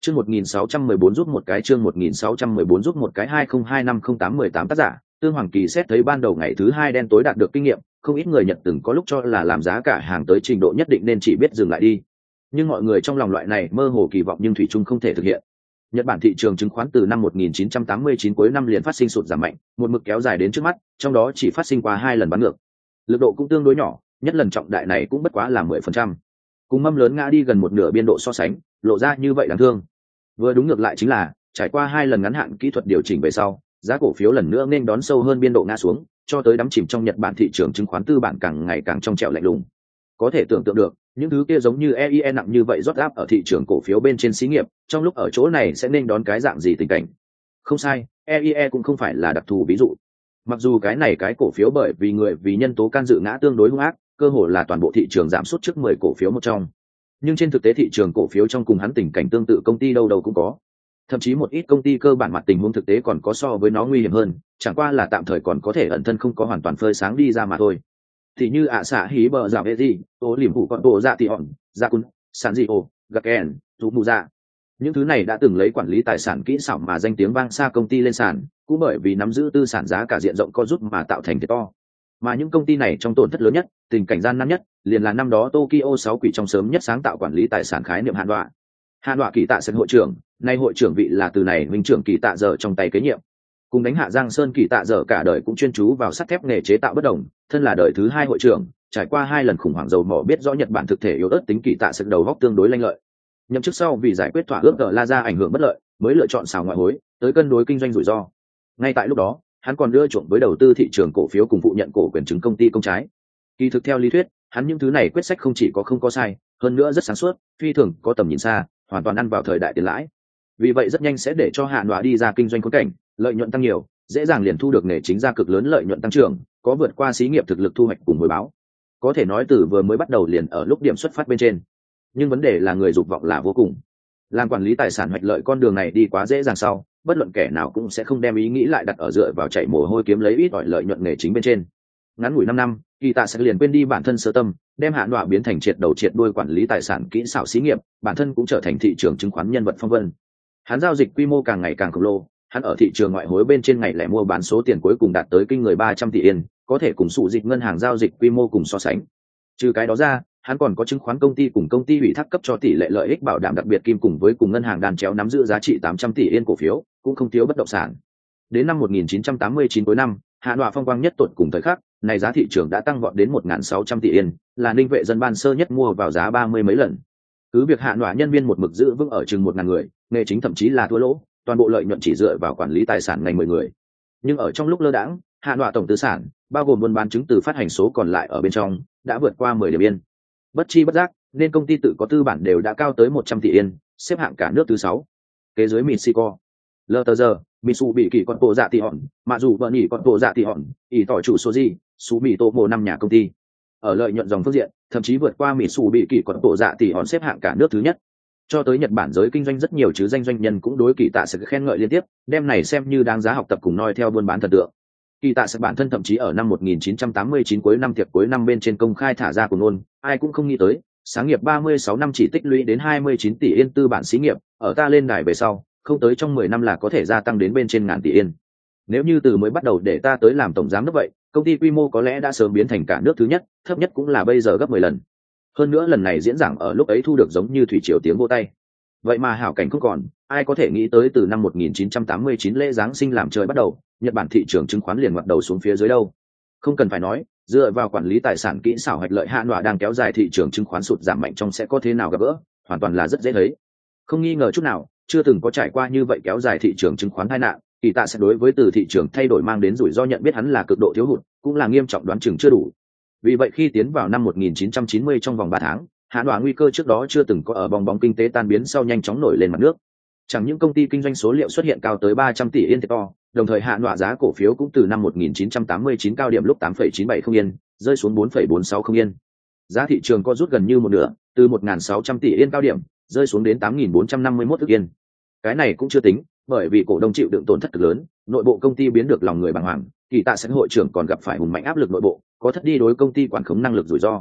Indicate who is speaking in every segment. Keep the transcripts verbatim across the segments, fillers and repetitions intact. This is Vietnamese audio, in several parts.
Speaker 1: Chương một nghìn sáu trăm mười bốn giúp một cái chương một nghìn sáu trăm mười bốn giúp một cái hai không hai năm không tám mười tám tác giả, Tương Hoàng Kỳ xét thấy ban đầu ngày thứ hai đen tối đạt được kinh nghiệm, không ít người Nhật từng có lúc cho là làm giá cả hàng tới trình độ nhất định nên chỉ biết dừng lại đi. Nhưng mọi người trong lòng loại này mơ hồ kỳ vọng nhưng thủy chung không thể thực hiện. Nhật Bản thị trường chứng khoán từ năm một nghìn chín trăm tám mươi chín cuối năm liền phát sinh sụt giảm mạnh, một mực kéo dài đến trước mắt, trong đó chỉ phát sinh qua hai lần bán ngược. Lực độ cũng tương đối nhỏ, nhất lần trọng đại này cũng bất quá là mười phần trăm. Cùng mâm lớn ngã đi gần một nửa biên độ so sánh, lộ ra như vậy đáng thương. Vừa đúng ngược lại chính là, trải qua hai lần ngắn hạn kỹ thuật điều chỉnh về sau, giá cổ phiếu lần nữa nên đón sâu hơn biên độ ngã xuống, cho tới đắm chìm trong Nhật Bản thị trường chứng khoán tư bản càng ngày càng trong trẻo lạnh lùng. Có thể tưởng tượng được, những thứ kia giống như e i e nặng như vậy rót áp ở thị trường cổ phiếu bên trên xí nghiệp, trong lúc ở chỗ này sẽ nên đón cái dạng gì tình cảnh. Không sai, e i e cũng không phải là đặc thù ví dụ. Mặc dù cái này cái cổ phiếu bởi vì người vì nhân tố can dự ngã tương đối hung ác, cơ hội là toàn bộ thị trường giảm sút trước mười cổ phiếu một trong. Nhưng trên thực tế thị trường cổ phiếu trong cùng hắn tình cảnh tương tự công ty đâu đâu cũng có. Thậm chí một ít công ty cơ bản mặt tình huống thực tế còn có so với nó nguy hiểm hơn, chẳng qua là tạm thời còn có thể ẩn thân không có hoàn toàn phơi sáng đi ra mà thôi. Thì như ạ xạ hí bờ dạo vệ gì, tố liềm vụ con tổ dạ thì hòn, dạ cún, sản dị ồ, gạc kèn, dù mù dạ. Những thứ này đã từng lấy quản lý tài sản kỹ xảo mà danh tiếng vang xa công ty lên sàn, cũng bởi vì nắm giữ tư sản giá cả diện rộng co rút mà tạo thành thiệt to. Mà những công ty này trong tổn thất lớn nhất, tình cảnh gian nan nhất, liền là năm đó Tokyo sáu quỷ trong sớm nhất sáng tạo quản lý tài sản khái niệm hạn đọa. Hạn đọa kỳ tạ sân hội trưởng, nay hội trưởng vị là từ này minh trưởng kỳ tạ giờ trong tay kế nhiệm. Cùng đánh hạ Giang Sơn kỳ tạ giờ cả đời cũng chuyên chú vào sắt thép nghề chế tạo bất đồng, thân là đời thứ hai hội trưởng, trải qua hai lần khủng hoảng dầu mỏ biết rõ Nhật Bản thực thể yếu ớt tính kỳ tạ sân đầu góc tương đối lanh lợi. Nhậm chức sau vì giải quyết thỏa ước La ra ảnh hưởng bất lợi, mới lựa chọn xào ngoại hối, tới cân đối kinh doanh rủi ro. Ngay tại lúc đó, hắn còn đưa chuộng với đầu tư thị trường cổ phiếu cùng phụ nhận cổ quyền chứng công ty công trái. Kỳ thực theo lý thuyết, hắn những thứ này quyết sách không chỉ có không có sai, hơn nữa rất sáng suốt, phi thường có tầm nhìn xa, hoàn toàn ăn vào thời đại tiền lãi. Vì vậy rất nhanh sẽ để cho Hạn Đọa đi ra kinh doanh khốn cảnh, lợi nhuận tăng nhiều, dễ dàng liền thu được nghề chính ra cực lớn lợi nhuận tăng trưởng, có vượt qua xí nghiệp thực lực thu hoạch cùng hồi báo. Có thể nói từ vừa mới bắt đầu liền ở lúc điểm xuất phát bên trên. Nhưng vấn đề là người dục vọng là vô cùng. Làm quản lý tài sản hoạch lợi con đường này đi quá dễ dàng sau, bất luận kẻ nào cũng sẽ không đem ý nghĩ lại đặt ở dựa vào chạy mồ hôi kiếm lấy ít ỏi lợi nhuận nghề chính bên trên. Ngắn ngủi năm năm, kỳ tạ sẽ liền quên đi bản thân sơ tâm, đem Hạn Đọa biến thành triệt đầu triệt đuôi quản lý tài sản kỹ xảo xí nghiệp, bản thân cũng trở thành thị trường chứng khoán nhân vật phong vân. Hắn giao dịch quy mô càng ngày càng khổng lồ, hắn ở thị trường ngoại hối bên trên ngày lẻ mua bán số tiền cuối cùng đạt tới kinh người ba trăm tỷ yên, có thể cùng sụ dịch ngân hàng giao dịch quy mô cùng so sánh. Trừ cái đó ra, hắn còn có chứng khoán công ty cùng công ty ủy thác cấp cho tỷ lệ lợi ích bảo đảm đặc biệt kim cùng với cùng ngân hàng đan chéo nắm giữ giá trị tám trăm tỷ yên cổ phiếu, cũng không thiếu bất động sản. Đến năm một nghìn chín trăm tám mươi chín cuối năm, Hạn Đọa phong quang nhất tuột cùng thời khắc, này giá thị trường đã tăng vọt đến một nghìn sáu trăm tỷ yên, là Ninh Vệ dân ban sơ nhất mua vào giá ba mươi mấy lần. Cứ việc Hạn Đọa nhân viên một mực giữ vững ở chừng một ngàn người, nghề chính thậm chí là thua lỗ, toàn bộ lợi nhuận chỉ dựa vào quản lý tài sản ngành mười người. Nhưng ở trong lúc lơ đãng, Hạn Đọa tổng tư sản, bao gồm buôn bán chứng từ phát hành số còn lại ở bên trong, đã vượt qua mười điểm yên. Bất chi bất giác, nên công ty tự có tư bản đều đã cao tới một trăm tỷ yên, xếp hạng cả nước thứ sáu. Kế dưới Mexico, lờ tờ giờ, Mitsu bị kỳ con bộ dạ tỷ hòn, mà dù bận nhỉ con bộ dạ tỷ hòn, ý tỏi chủ số gì, số mỹ tô mồ năm nhà công ty. Ở lợi nhuận dòng phương diện, thậm chí vượt qua Mitsu bị kỳ con bộ dạ tỷ hòn xếp hạng cả nước thứ nhất. Cho tới Nhật Bản giới kinh doanh rất nhiều chứ danh doanh nhân cũng đối kỳ tạ sẽ khen ngợi liên tiếp, đem này xem như đáng giá học tập cùng noi theo buôn bán thần tượng. Kỳ tạ sẽ bản thân thậm chí ở năm một nghìn chín trăm tám mươi chín cuối năm tiệc cuối năm bên trên công khai thả ra của nôn, ai cũng không nghĩ tới, sáng nghiệp ba mươi sáu năm chỉ tích lũy đến hai mươi chín tỷ yên tư bản xí nghiệp, ở ta lên đài về sau, không tới trong mười năm là có thể gia tăng đến bên trên ngàn tỷ yên. Nếu như từ mới bắt đầu để ta tới làm tổng giám đốc vậy, công ty quy mô có lẽ đã sớm biến thành cả nước thứ nhất, thấp nhất cũng là bây giờ gấp mười lần. Hơn nữa lần này diễn giảng ở lúc ấy thu được giống như thủy triều tiếng vỗ tay. Vậy mà hảo cảnh không còn, ai có thể nghĩ tới từ năm một nghìn chín trăm tám mươi chín lễ giáng sinh làm trời bắt đầu, Nhật Bản thị trường chứng khoán liền ngoặt đầu xuống phía dưới đâu. Không cần phải nói, dựa vào quản lý tài sản kỹ xảo hoạch lợi Hạn Đọa đang kéo dài thị trường chứng khoán sụt giảm mạnh trong sẽ có thế nào gặp gỡ, hoàn toàn là rất dễ thấy. Không nghi ngờ chút nào, chưa từng có trải qua như vậy kéo dài thị trường chứng khoán tai nạn, kỳ tạ sẽ đối với từ thị trường thay đổi mang đến rủi ro nhận biết hắn là cực độ thiếu hụt, cũng là nghiêm trọng đoán chừng chưa đủ. Vì vậy khi tiến vào năm một nghìn chín trăm chín mươi trong vòng ba tháng, Hạn Đọa nguy cơ trước đó chưa từng có ở bong bóng kinh tế tan biến sau nhanh chóng nổi lên mặt nước. Chẳng những công ty kinh doanh số liệu xuất hiện cao tới ba trăm tỷ yên thiệt to, đồng thời Hạn Đọa giá cổ phiếu cũng từ năm một nghìn chín trăm tám mươi chín cao điểm lúc tám phẩy chín bảy không yên, rơi xuống bốn phẩy bốn sáu không yên. Giá thị trường có rút gần như một nửa, từ một nghìn sáu trăm tỷ yên cao điểm, rơi xuống đến tám nghìn bốn trăm năm mươi mốt ức yên. Cái này cũng chưa tính, bởi vì cổ đông chịu đựng tổn thất cực lớn, nội bộ công ty biến được lòng người bàng hoàng, kỳ tạ sẽ hội trưởng còn gặp phải hùng mạnh áp lực nội bộ, có thất đi đối công ty quản khống năng lực rủi ro.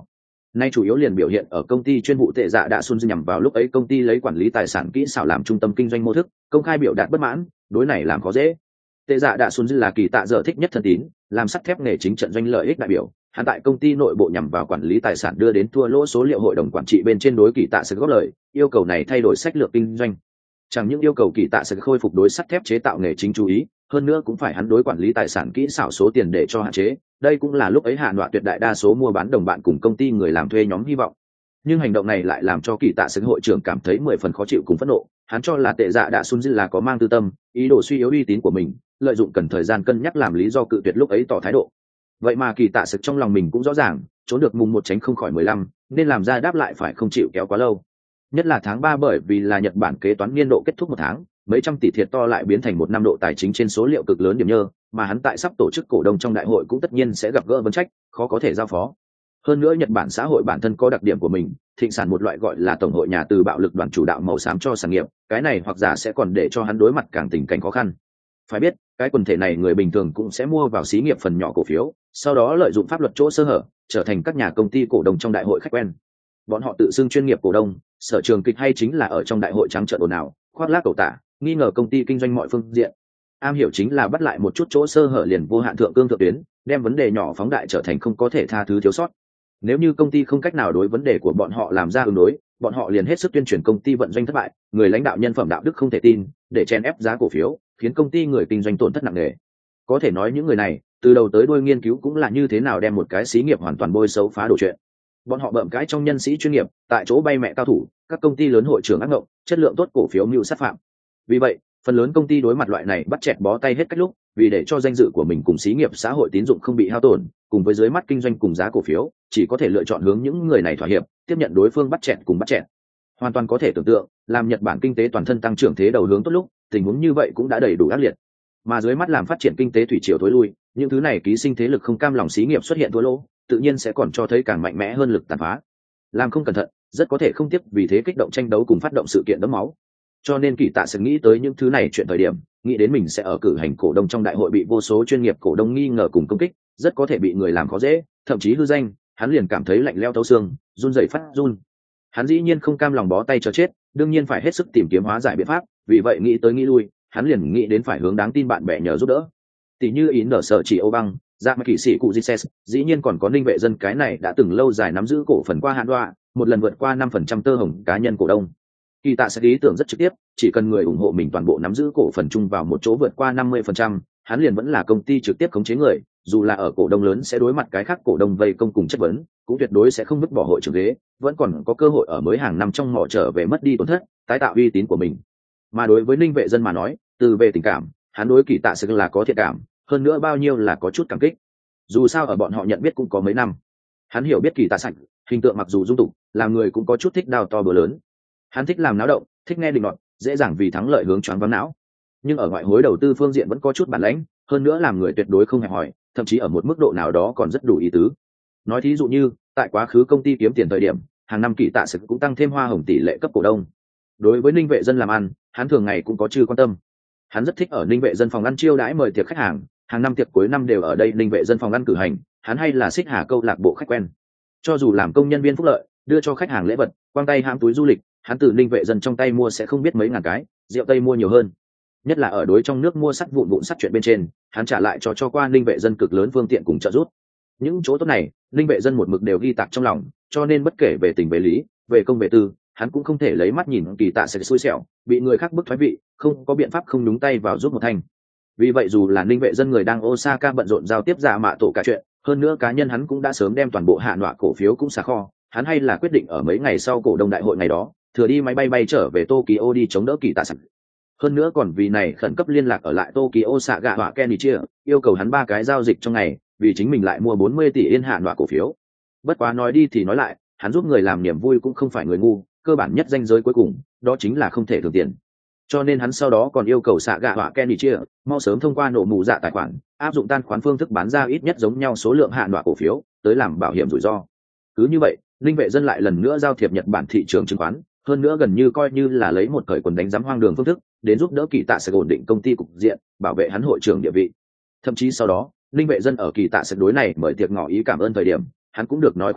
Speaker 1: nay chủ yếu liền biểu hiện ở công ty chuyên vụ tệ dạ đã xuân nhằm vào lúc ấy công ty lấy quản lý tài sản kỹ xảo làm trung tâm kinh doanh mô thức, công khai biểu đạt bất mãn, đối này làm khó dễ. Tệ dạ đã xuân là kỳ tạ dở thích nhất thân tín, làm sắt thép nghề chính trận doanh lợi ích đại biểu, hắn tại công ty nội bộ nhằm vào quản lý tài sản đưa đến thua lỗ số liệu hội đồng quản trị bên trên đối kỳ tạ sẽ góp lời, yêu cầu này thay đổi sách lược kinh doanh. Chẳng những yêu cầu kỳ tạ sẽ khôi phục đối sắt thép chế tạo nghề chính chú ý, hơn nữa cũng phải hắn đối quản lý tài sản kỹ xảo số tiền để cho hạn chế, đây cũng là lúc ấy hạ nọa tuyệt đại đa số mua bán đồng bạn cùng công ty người làm thuê nhóm hy vọng. Nhưng hành động này lại làm cho kỳ tạ sự hội trưởng cảm thấy mười phần khó chịu cùng phẫn nộ, hắn cho là tệ dạ đã xuân là có mang tư tâm, ý đồ suy yếu uy tín của mình, lợi dụng cần thời gian cân nhắc làm lý do cự tuyệt lúc ấy tỏ thái độ. Vậy mà kỳ tạ sự trong lòng mình cũng rõ ràng, trốn được mùng một tránh không khỏi mười lăm, nên làm ra đáp lại phải không chịu kéo quá lâu. Nhất là tháng ba bởi vì là Nhật Bản kế toán niên độ kết thúc một tháng, mấy trăm tỷ thiệt to lại biến thành một năm độ tài chính trên số liệu cực lớn điểm nhơ, mà hắn tại sắp tổ chức cổ đông trong đại hội cũng tất nhiên sẽ gặp gỡ vấn trách, khó có thể giao phó. Hơn nữa Nhật Bản xã hội bản thân có đặc điểm của mình, thịnh sản một loại gọi là tổng hội nhà từ bạo lực đoàn chủ đạo màu xám cho sản nghiệp, cái này hoặc giả sẽ còn để cho hắn đối mặt càng tình cảnh khó khăn. Phải biết, cái quần thể này người bình thường cũng sẽ mua vào xí nghiệp phần nhỏ cổ phiếu, sau đó lợi dụng pháp luật chỗ sơ hở, trở thành các nhà công ty cổ đông trong đại hội khách quen. Bọn họ tự xưng chuyên nghiệp cổ đông, sở trường kịch hay chính là ở trong đại hội trắng trợn ồn ào, khoác lác cầu tả, nghi ngờ công ty kinh doanh mọi phương diện. Am hiểu chính là bắt lại một chút chỗ sơ hở liền vô hạn thượng cương thượng tuyến, đem vấn đề nhỏ phóng đại trở thành không có thể tha thứ thiếu sót. Nếu như công ty không cách nào đối vấn đề của bọn họ làm ra ứng đối, bọn họ liền hết sức tuyên truyền công ty vận doanh thất bại, người lãnh đạo nhân phẩm đạo đức không thể tin, để chen ép giá cổ phiếu, khiến công ty người kinh doanh tổn thất nặng nề. Có thể nói những người này, từ đầu tới đuôi nghiên cứu cũng là như thế nào đem một cái xí nghiệp hoàn toàn bôi xấu phá đổ chuyện. Bọn họ bợm cãi trong nhân sĩ chuyên nghiệp, tại chỗ bay mẹ cao thủ, các công ty lớn hội trưởng ác ngộng, chất lượng tốt cổ phiếu mưu sát phạm. Vì vậy, phần lớn công ty đối mặt loại này bắt chẹt bó tay hết cách lúc, vì để cho danh dự của mình cùng xí nghiệp xã hội tín dụng không bị hao tổn, cùng với dưới mắt kinh doanh cùng giá cổ phiếu, chỉ có thể lựa chọn hướng những người này thỏa hiệp, tiếp nhận đối phương bắt chẹt cùng bắt chẹt. Hoàn toàn có thể tưởng tượng, làm Nhật Bản kinh tế toàn thân tăng trưởng thế đầu hướng tốt lúc, tình huống như vậy cũng đã đầy đủ ác liệt. Mà dưới mắt làm phát triển kinh tế thủy triều thối lui, những thứ này ký sinh thế lực không cam lòng xí nghiệp xuất hiện thua lỗ, tự nhiên sẽ còn cho thấy càng mạnh mẽ hơn lực tàn phá. Làm không cẩn thận, rất có thể không tiếp vì thế kích động tranh đấu cùng phát động sự kiện đẫm máu. Cho nên kỳ tạ sẽ nghĩ tới những thứ này chuyện thời điểm, nghĩ đến mình sẽ ở cử hành cổ đông trong đại hội bị vô số chuyên nghiệp cổ đông nghi ngờ cùng công kích, rất có thể bị người làm khó dễ, thậm chí hư danh, hắn liền cảm thấy lạnh lẽo thấu xương, run rẩy phát run. Hắn dĩ nhiên không cam lòng bó tay cho chết, đương nhiên phải hết sức tìm kiếm hóa giải biện pháp, vì vậy nghĩ tới nghĩ lui, hắn liền nghĩ đến phải hướng đáng tin bạn bè nhờ giúp đỡ. Tỷ như ý nở sở chỉ Âu Băng, Dạ Mà Kỵ sĩ cụ Jises, dĩ nhiên còn có Ninh Vệ Dân cái này đã từng lâu dài nắm giữ cổ phần qua hạn đoạ, một lần vượt qua năm phần trăm tơ hồng cá nhân cổ đông. Kỳ tạ sẽ ý tưởng rất trực tiếp, chỉ cần người ủng hộ mình toàn bộ nắm giữ cổ phần chung vào một chỗ vượt qua năm mươi phần trăm, hắn liền vẫn là công ty trực tiếp khống chế người, dù là ở cổ đông lớn sẽ đối mặt cái khác cổ đông vây công cùng chất vấn, cũng tuyệt đối sẽ không vứt bỏ hội trưởng ghế, vẫn còn có cơ hội ở mới hàng năm trong mỏ trở về mất đi tổn thất, tái tạo uy tín của mình. Mà đối với Ninh Vệ Dân mà nói, từ về tình cảm, hắn đối Kỳ tạ sẽ là có thiện cảm, hơn nữa bao nhiêu là có chút cảm kích. Dù sao ở bọn họ nhận biết cũng có mấy năm, hắn hiểu biết Kỳ tạ sạch, hình tượng mặc dù dung tục, làm người cũng có chút thích đào to bữa lớn. Hắn thích làm náo động, thích nghe định luận, dễ dàng vì thắng lợi hướng choáng váng não. Nhưng ở ngoại hối đầu tư phương diện vẫn có chút bản lãnh, hơn nữa làm người tuyệt đối không hẹp hòi, thậm chí ở một mức độ nào đó còn rất đủ ý tứ. Nói thí dụ như, tại quá khứ công ty kiếm tiền thời điểm, hàng năm Kỳ tạ sự cũng tăng thêm hoa hồng tỷ lệ cấp cổ đông. Đối với Ninh Vệ Dân làm ăn, hắn thường ngày cũng có chư quan tâm. Hắn rất thích ở Ninh Vệ Dân phòng ăn chiêu đãi mời tiệc khách hàng, hàng năm tiệc cuối năm đều ở đây Ninh Vệ Dân phòng ăn cử hành, hắn hay là xích hà câu lạc bộ khách quen. Cho dù làm công nhân viên phúc lợi, đưa cho khách hàng lễ vật, quang tay hãm túi du lịch, hắn từ Ninh Vệ Dân trong tay mua sẽ không biết mấy ngàn cái, rượu tây mua nhiều hơn. Nhất là ở đối trong nước mua sắt vụn vụn sắt chuyện bên trên, hắn trả lại cho cho qua Ninh Vệ Dân cực lớn phương tiện cùng trợ giúp. Những chỗ tốt này, Ninh Vệ Dân một mực đều ghi tạc trong lòng, cho nên bất kể về tình về lý, về công về tư, hắn cũng không thể lấy mắt nhìn Kỳ tạ sẽ xui xẻo, bị người khác bức thoái vị, không có biện pháp không nhúng tay vào giúp một thành. Vì vậy dù là Ninh Vệ Dân người đang Osaka bận rộn giao tiếp giả mạ tổ cả chuyện, hơn nữa cá nhân hắn cũng đã sớm đem toàn bộ hạ nọa cổ phiếu cũng xả kho, hắn hay là quyết định ở mấy ngày sau cổ đông đại hội ngày đó, thừa đi máy bay bay trở về Tokyo đi chống đỡ Kỳ tạ sẵn. Hơn nữa còn vì này khẩn cấp liên lạc ở lại Tokyo xạ gạ họa Kenichia, yêu cầu hắn ba cái giao dịch trong ngày, vì chính mình lại mua bốn mươi tỷ yên hạ nọa cổ phiếu. Bất quá nói đi thì nói lại, hắn giúp người làm niềm vui cũng không phải người ngu, cơ bản nhất danh giới cuối cùng, đó chính là không thể thường tiền. Cho nên hắn sau đó còn yêu cầu xạ gạ họa Kenichia, mau sớm thông qua nổ mù dạ tài khoản, áp dụng tan khoán phương thức bán ra ít nhất giống nhau số lượng hạ nọa cổ phiếu, tới làm bảo hiểm rủi ro. Cứ như vậy, Linh Vệ Dân lại lần nữa giao thiệp Nhật Bản thị trường chứng khoán, hơn nữa gần như coi như là lấy một cởi quần đánh giám hoang đường phương thức, đến giúp đỡ Kỳ tạ sẽ ổn định công ty cục diện, bảo vệ hắn hội trưởng địa vị. Thậm chí sau đó, Linh Vệ Dân ở Kỳ tạ sẽ đối này mời tiệc ngỏ ý cảm ơn thời điểm, hắn cũng được nói khuyên bảo,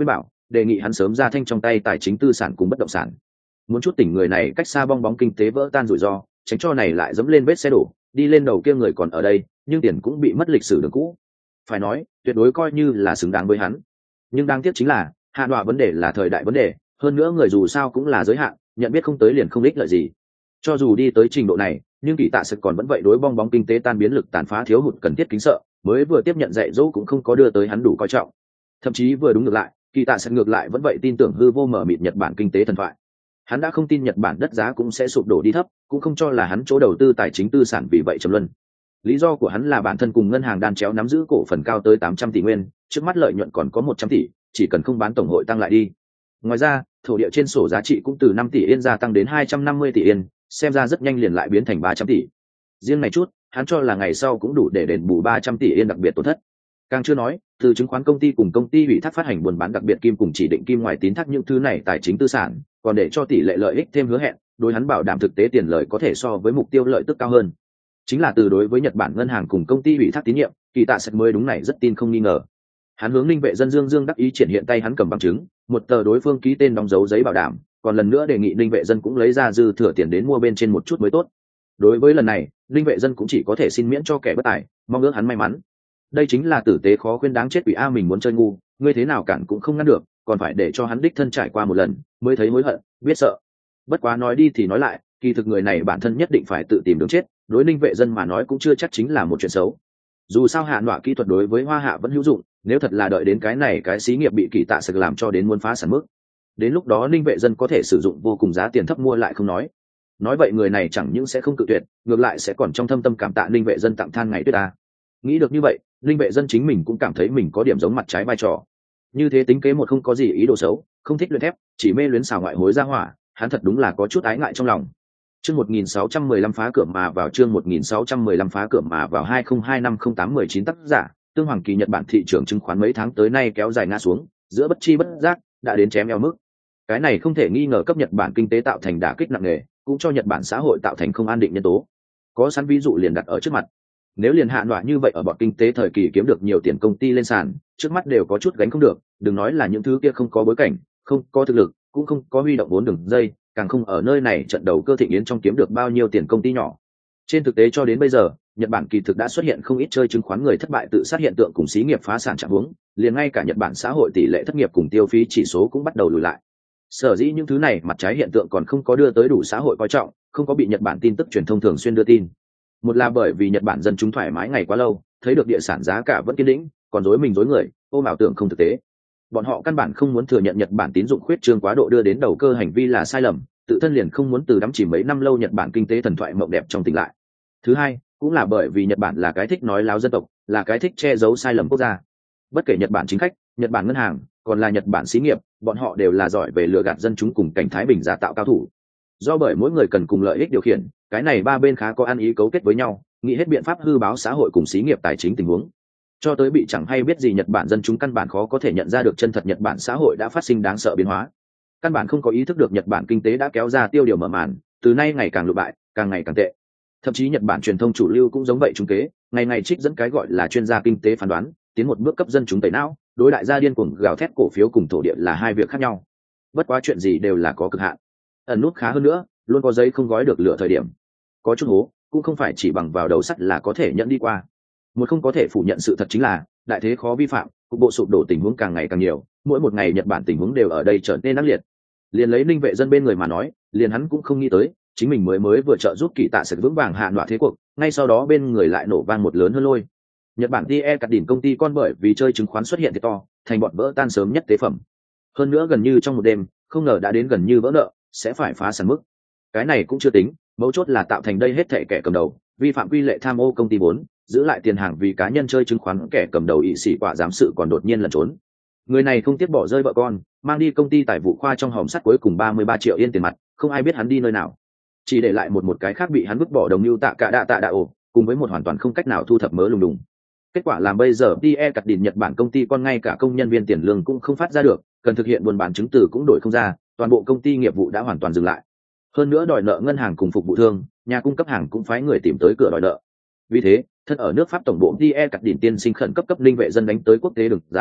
Speaker 1: đề nghị hắn sớm ra thanh trong tay tài chính tư sản cùng bất động sản, muốn chút tỉnh người này cách xa bong bóng kinh tế vỡ tan rủi ro, tránh cho này lại dẫm lên vết xe đổ, đi lên đầu kia người còn ở đây nhưng tiền cũng bị mất lịch sử đường cũ. Phải nói tuyệt đối coi như là xứng đáng với hắn, nhưng đáng tiếc chính là hạ đọa vấn đề là thời đại vấn đề, hơn nữa người dù sao cũng là giới hạn, nhận biết không tới liền không ích lợi gì. Cho dù đi tới trình độ này nhưng kỳ tạ sực còn vẫn vậy đối bong bóng kinh tế tan biến lực tàn phá thiếu hụt cần thiết kính sợ, mới vừa tiếp nhận dạy dỗ cũng không có đưa tới hắn đủ coi trọng, thậm chí vừa đúng ngược lại, kỳ tạ sực ngược lại vẫn vậy tin tưởng hư vô mờ mịt Nhật Bản kinh tế thần thoại. Hắn đã không tin Nhật Bản đất giá cũng sẽ sụp đổ đi thấp, cũng không cho là hắn chỗ đầu tư tài chính tư sản vì vậy trầm luân. Lý do của hắn là bản thân cùng ngân hàng đan chéo nắm giữ cổ phần cao tới tám trăm tỷ nguyên, trước mắt lợi nhuận còn có một trăm tỷ, chỉ cần không bán tổng hội tăng lại đi. Ngoài ra, thổ địa trên sổ giá trị cũng từ năm tỷ yên gia tăng đến hai trăm năm mươi tỷ yên, xem ra rất nhanh liền lại biến thành ba trăm tỷ. Riêng này chút, hắn cho là ngày sau cũng đủ để đền bù ba trăm tỷ yên đặc biệt tổn thất. Càng chưa nói, từ chứng khoán công ty cùng công ty ủy thác phát hành buôn bán đặc biệt kim cùng chỉ định kim ngoài tín thác những thứ này tài chính tư sản, còn để cho tỷ lệ lợi ích thêm hứa hẹn, đối hắn bảo đảm thực tế tiền lợi có thể so với mục tiêu lợi tức cao hơn. Chính là từ đối với Nhật Bản ngân hàng cùng công ty ủy thác tín nhiệm, kỳ tạ sạch mới đúng này rất tin không nghi ngờ. Hắn hướng Ninh Vệ Dân dương dương đắc ý triển hiện tay hắn cầm bằng chứng, một tờ đối phương ký tên đóng dấu giấy bảo đảm, còn lần nữa đề nghị Ninh Vệ Dân cũng lấy ra dư thừa tiền đến mua bên trên một chút mới tốt. Đối với lần này, Ninh Vệ Dân cũng chỉ có thể xin miễn cho kẻ bất tài, mong ước hắn may mắn. Đây chính là tử tế khó khuyên đáng chết quỷ a, mình muốn chơi ngu, ngươi thế nào cản cũng không ngăn được, còn phải để cho hắn đích thân trải qua một lần, mới thấy hối hận, biết sợ. Bất quá nói đi thì nói lại, kỳ thực người này bản thân nhất định phải tự tìm đường chết, đối Ninh Vệ Dân mà nói cũng chưa chắc chính là một chuyện xấu. Dù sao hạ nọa kỹ thuật đối với Hoa Hạ vẫn hữu dụng, nếu thật là đợi đến cái này cái xí nghiệp bị kỳ tạ sực làm cho đến muốn phá sản mức, đến lúc đó Ninh Vệ Dân có thể sử dụng vô cùng giá tiền thấp mua lại không nói. Nói vậy người này chẳng những sẽ không cự tuyệt, ngược lại sẽ còn trong thâm tâm cảm tạ Ninh Vệ Dân tặng than ngày tuyết ta. Nghĩ được như vậy, Ninh Vệ Dân chính mình cũng cảm thấy mình có điểm giống mặt trái vai trò. Như thế tính kế một không có gì ý đồ xấu, không thích luyện thép, chỉ mê luyến xào ngoại hối ra hỏa, hắn thật đúng là có chút ái ngại trong lòng. Chương một nghìn sáu trăm mười lăm phá cửa mà vào chương một nghìn sáu trăm mười lăm phá cửa mà vào hai không hai năm không tám mười chín tác giả, Tương Hoàng Kỳ. Nhật Bản thị trường chứng khoán mấy tháng tới nay kéo dài ngã xuống, giữa bất chi bất giác đã đến chém eo mức. Cái này không thể nghi ngờ cấp Nhật Bản kinh tế tạo thành đả kích nặng nề, cũng cho Nhật Bản xã hội tạo thành không an định nhân tố. Có sẵn ví dụ liền đặt ở trước mặt. Nếu liền hạ nọa như vậy ở bọn kinh tế thời kỳ kiếm được nhiều tiền công ty lên sàn, trước mắt đều có chút gánh không được, đừng nói là những thứ kia không có bối cảnh, không có thực lực, cũng không có huy động vốn đường dây, càng không ở nơi này trận đầu cơ thịnh yến trong kiếm được bao nhiêu tiền công ty nhỏ. Trên thực tế cho đến bây giờ, Nhật Bản kỳ thực đã xuất hiện không ít chơi chứng khoán người thất bại tự sát hiện tượng cùng xí nghiệp phá sản trạng huống, liền ngay cả Nhật Bản xã hội tỷ lệ thất nghiệp cùng tiêu phí chỉ số cũng bắt đầu lùi lại. Sở dĩ những thứ này mặt trái hiện tượng còn không có đưa tới đủ xã hội coi trọng, không có bị Nhật Bản tin tức truyền thông thường xuyên đưa tin. Một là bởi vì Nhật Bản dân chúng thoải mái ngày quá lâu, thấy được địa sản giá cả vẫn kiên định, còn dối mình dối người, ôm ảo tưởng không thực tế. Bọn họ căn bản không muốn thừa nhận Nhật Bản tín dụng khuyết trương quá độ đưa đến đầu cơ hành vi là sai lầm, tự thân liền không muốn từ đắm chìm mấy năm lâu Nhật Bản kinh tế thần thoại mộng đẹp trong tỉnh lại. Thứ hai, cũng là bởi vì Nhật Bản là cái thích nói láo dân tộc, là cái thích che giấu sai lầm quốc gia. Bất kể Nhật Bản chính khách, Nhật Bản ngân hàng, còn là Nhật Bản xí nghiệp, bọn họ đều là giỏi về lừa gạt dân chúng cùng cảnh thái bình giả tạo cao thủ. Do bởi mỗi người cần cùng lợi ích điều khiển, cái này ba bên khá có ăn ý cấu kết với nhau, nghĩ hết biện pháp hư báo xã hội cùng xí nghiệp tài chính tình huống. Cho tới bị chẳng hay biết gì Nhật Bản dân chúng căn bản khó có thể nhận ra được chân thật Nhật Bản xã hội đã phát sinh đáng sợ biến hóa. Căn bản không có ý thức được Nhật Bản kinh tế đã kéo ra tiêu điều mở màn, từ nay ngày càng lụi bại, càng ngày càng tệ. Thậm chí Nhật Bản truyền thông chủ lưu cũng giống vậy trung kế, ngày ngày trích dẫn cái gọi là chuyên gia kinh tế phán đoán, tiến một bước cấp dân chúng tẩy não, đối đại gia điên cuồng gào thét cổ phiếu cùng thổ địa là hai việc khác nhau. Bất quá chuyện gì đều là có cực hạn. Ẩn nút khá hơn nữa, luôn có giấy không gói được lửa thời điểm. Có chút hố, cũng không phải chỉ bằng vào đầu sắt là có thể nhận đi qua. Một không có thể phủ nhận sự thật chính là, đại thế khó vi phạm, cục bộ sụp đổ tình huống càng ngày càng nhiều, mỗi một ngày Nhật Bản tình huống đều ở đây trở nên ác liệt. Liền lấy Ninh Vệ Dân bên người mà nói, liền hắn cũng không nghĩ tới, chính mình mới mới vừa trợ giúp kỳ tạ sực vững vàng hạ nọa thế cuộc, ngay sau đó bên người lại nổ vang một lớn hơn lôi. Nhật Bản tê e cắt đỉnh công ty con bởi vì chơi chứng khoán xuất hiện thiệt to, thành bọn vỡ tan sớm nhất tế phẩm. Hơn nữa gần như trong một đêm, không ngờ đã đến gần như vỡ nợ, sẽ phải phá sản mức. Cái này cũng chưa tính, mấu chốt là tạo thành đây hết thảy kẻ cầm đầu, vi phạm quy lệ tham ô công ty vốn, giữ lại tiền hàng vì cá nhân chơi chứng khoán, kẻ cầm đầu ỷ sĩ quả giám sự còn đột nhiên lẩn trốn. Người này không tiếc bỏ rơi vợ con, mang đi công ty tài vụ khoa trong hòm sắt cuối cùng ba mươi ba triệu yên tiền mặt, không ai biết hắn đi nơi nào. Chỉ để lại một một cái khác bị hắn vứt bỏ đồng lưu tạ cả đạ tạ đạ ổ, cùng với một hoàn toàn không cách nào thu thập mớ lùng đùng. Kết quả làm bây giờ tê e cắt đỉnh Nhật Bản công ty con ngay cả công nhân viên tiền lương cũng không phát ra được, cần thực hiện buôn bán chứng từ cũng đổi không ra, toàn bộ công ty nghiệp vụ đã hoàn toàn dừng lại. Hơn nữa đòi nợ ngân hàng cùng phục vụ thương, nhà cung cấp hàng cũng phái người tìm tới cửa đòi nợ. Vì thế, thân ở nước Pháp tổng bộ tê e cắt đỉnh tiên sinh khẩn cấp cấp Ninh Vệ Dân đánh tới quốc tế đường dài,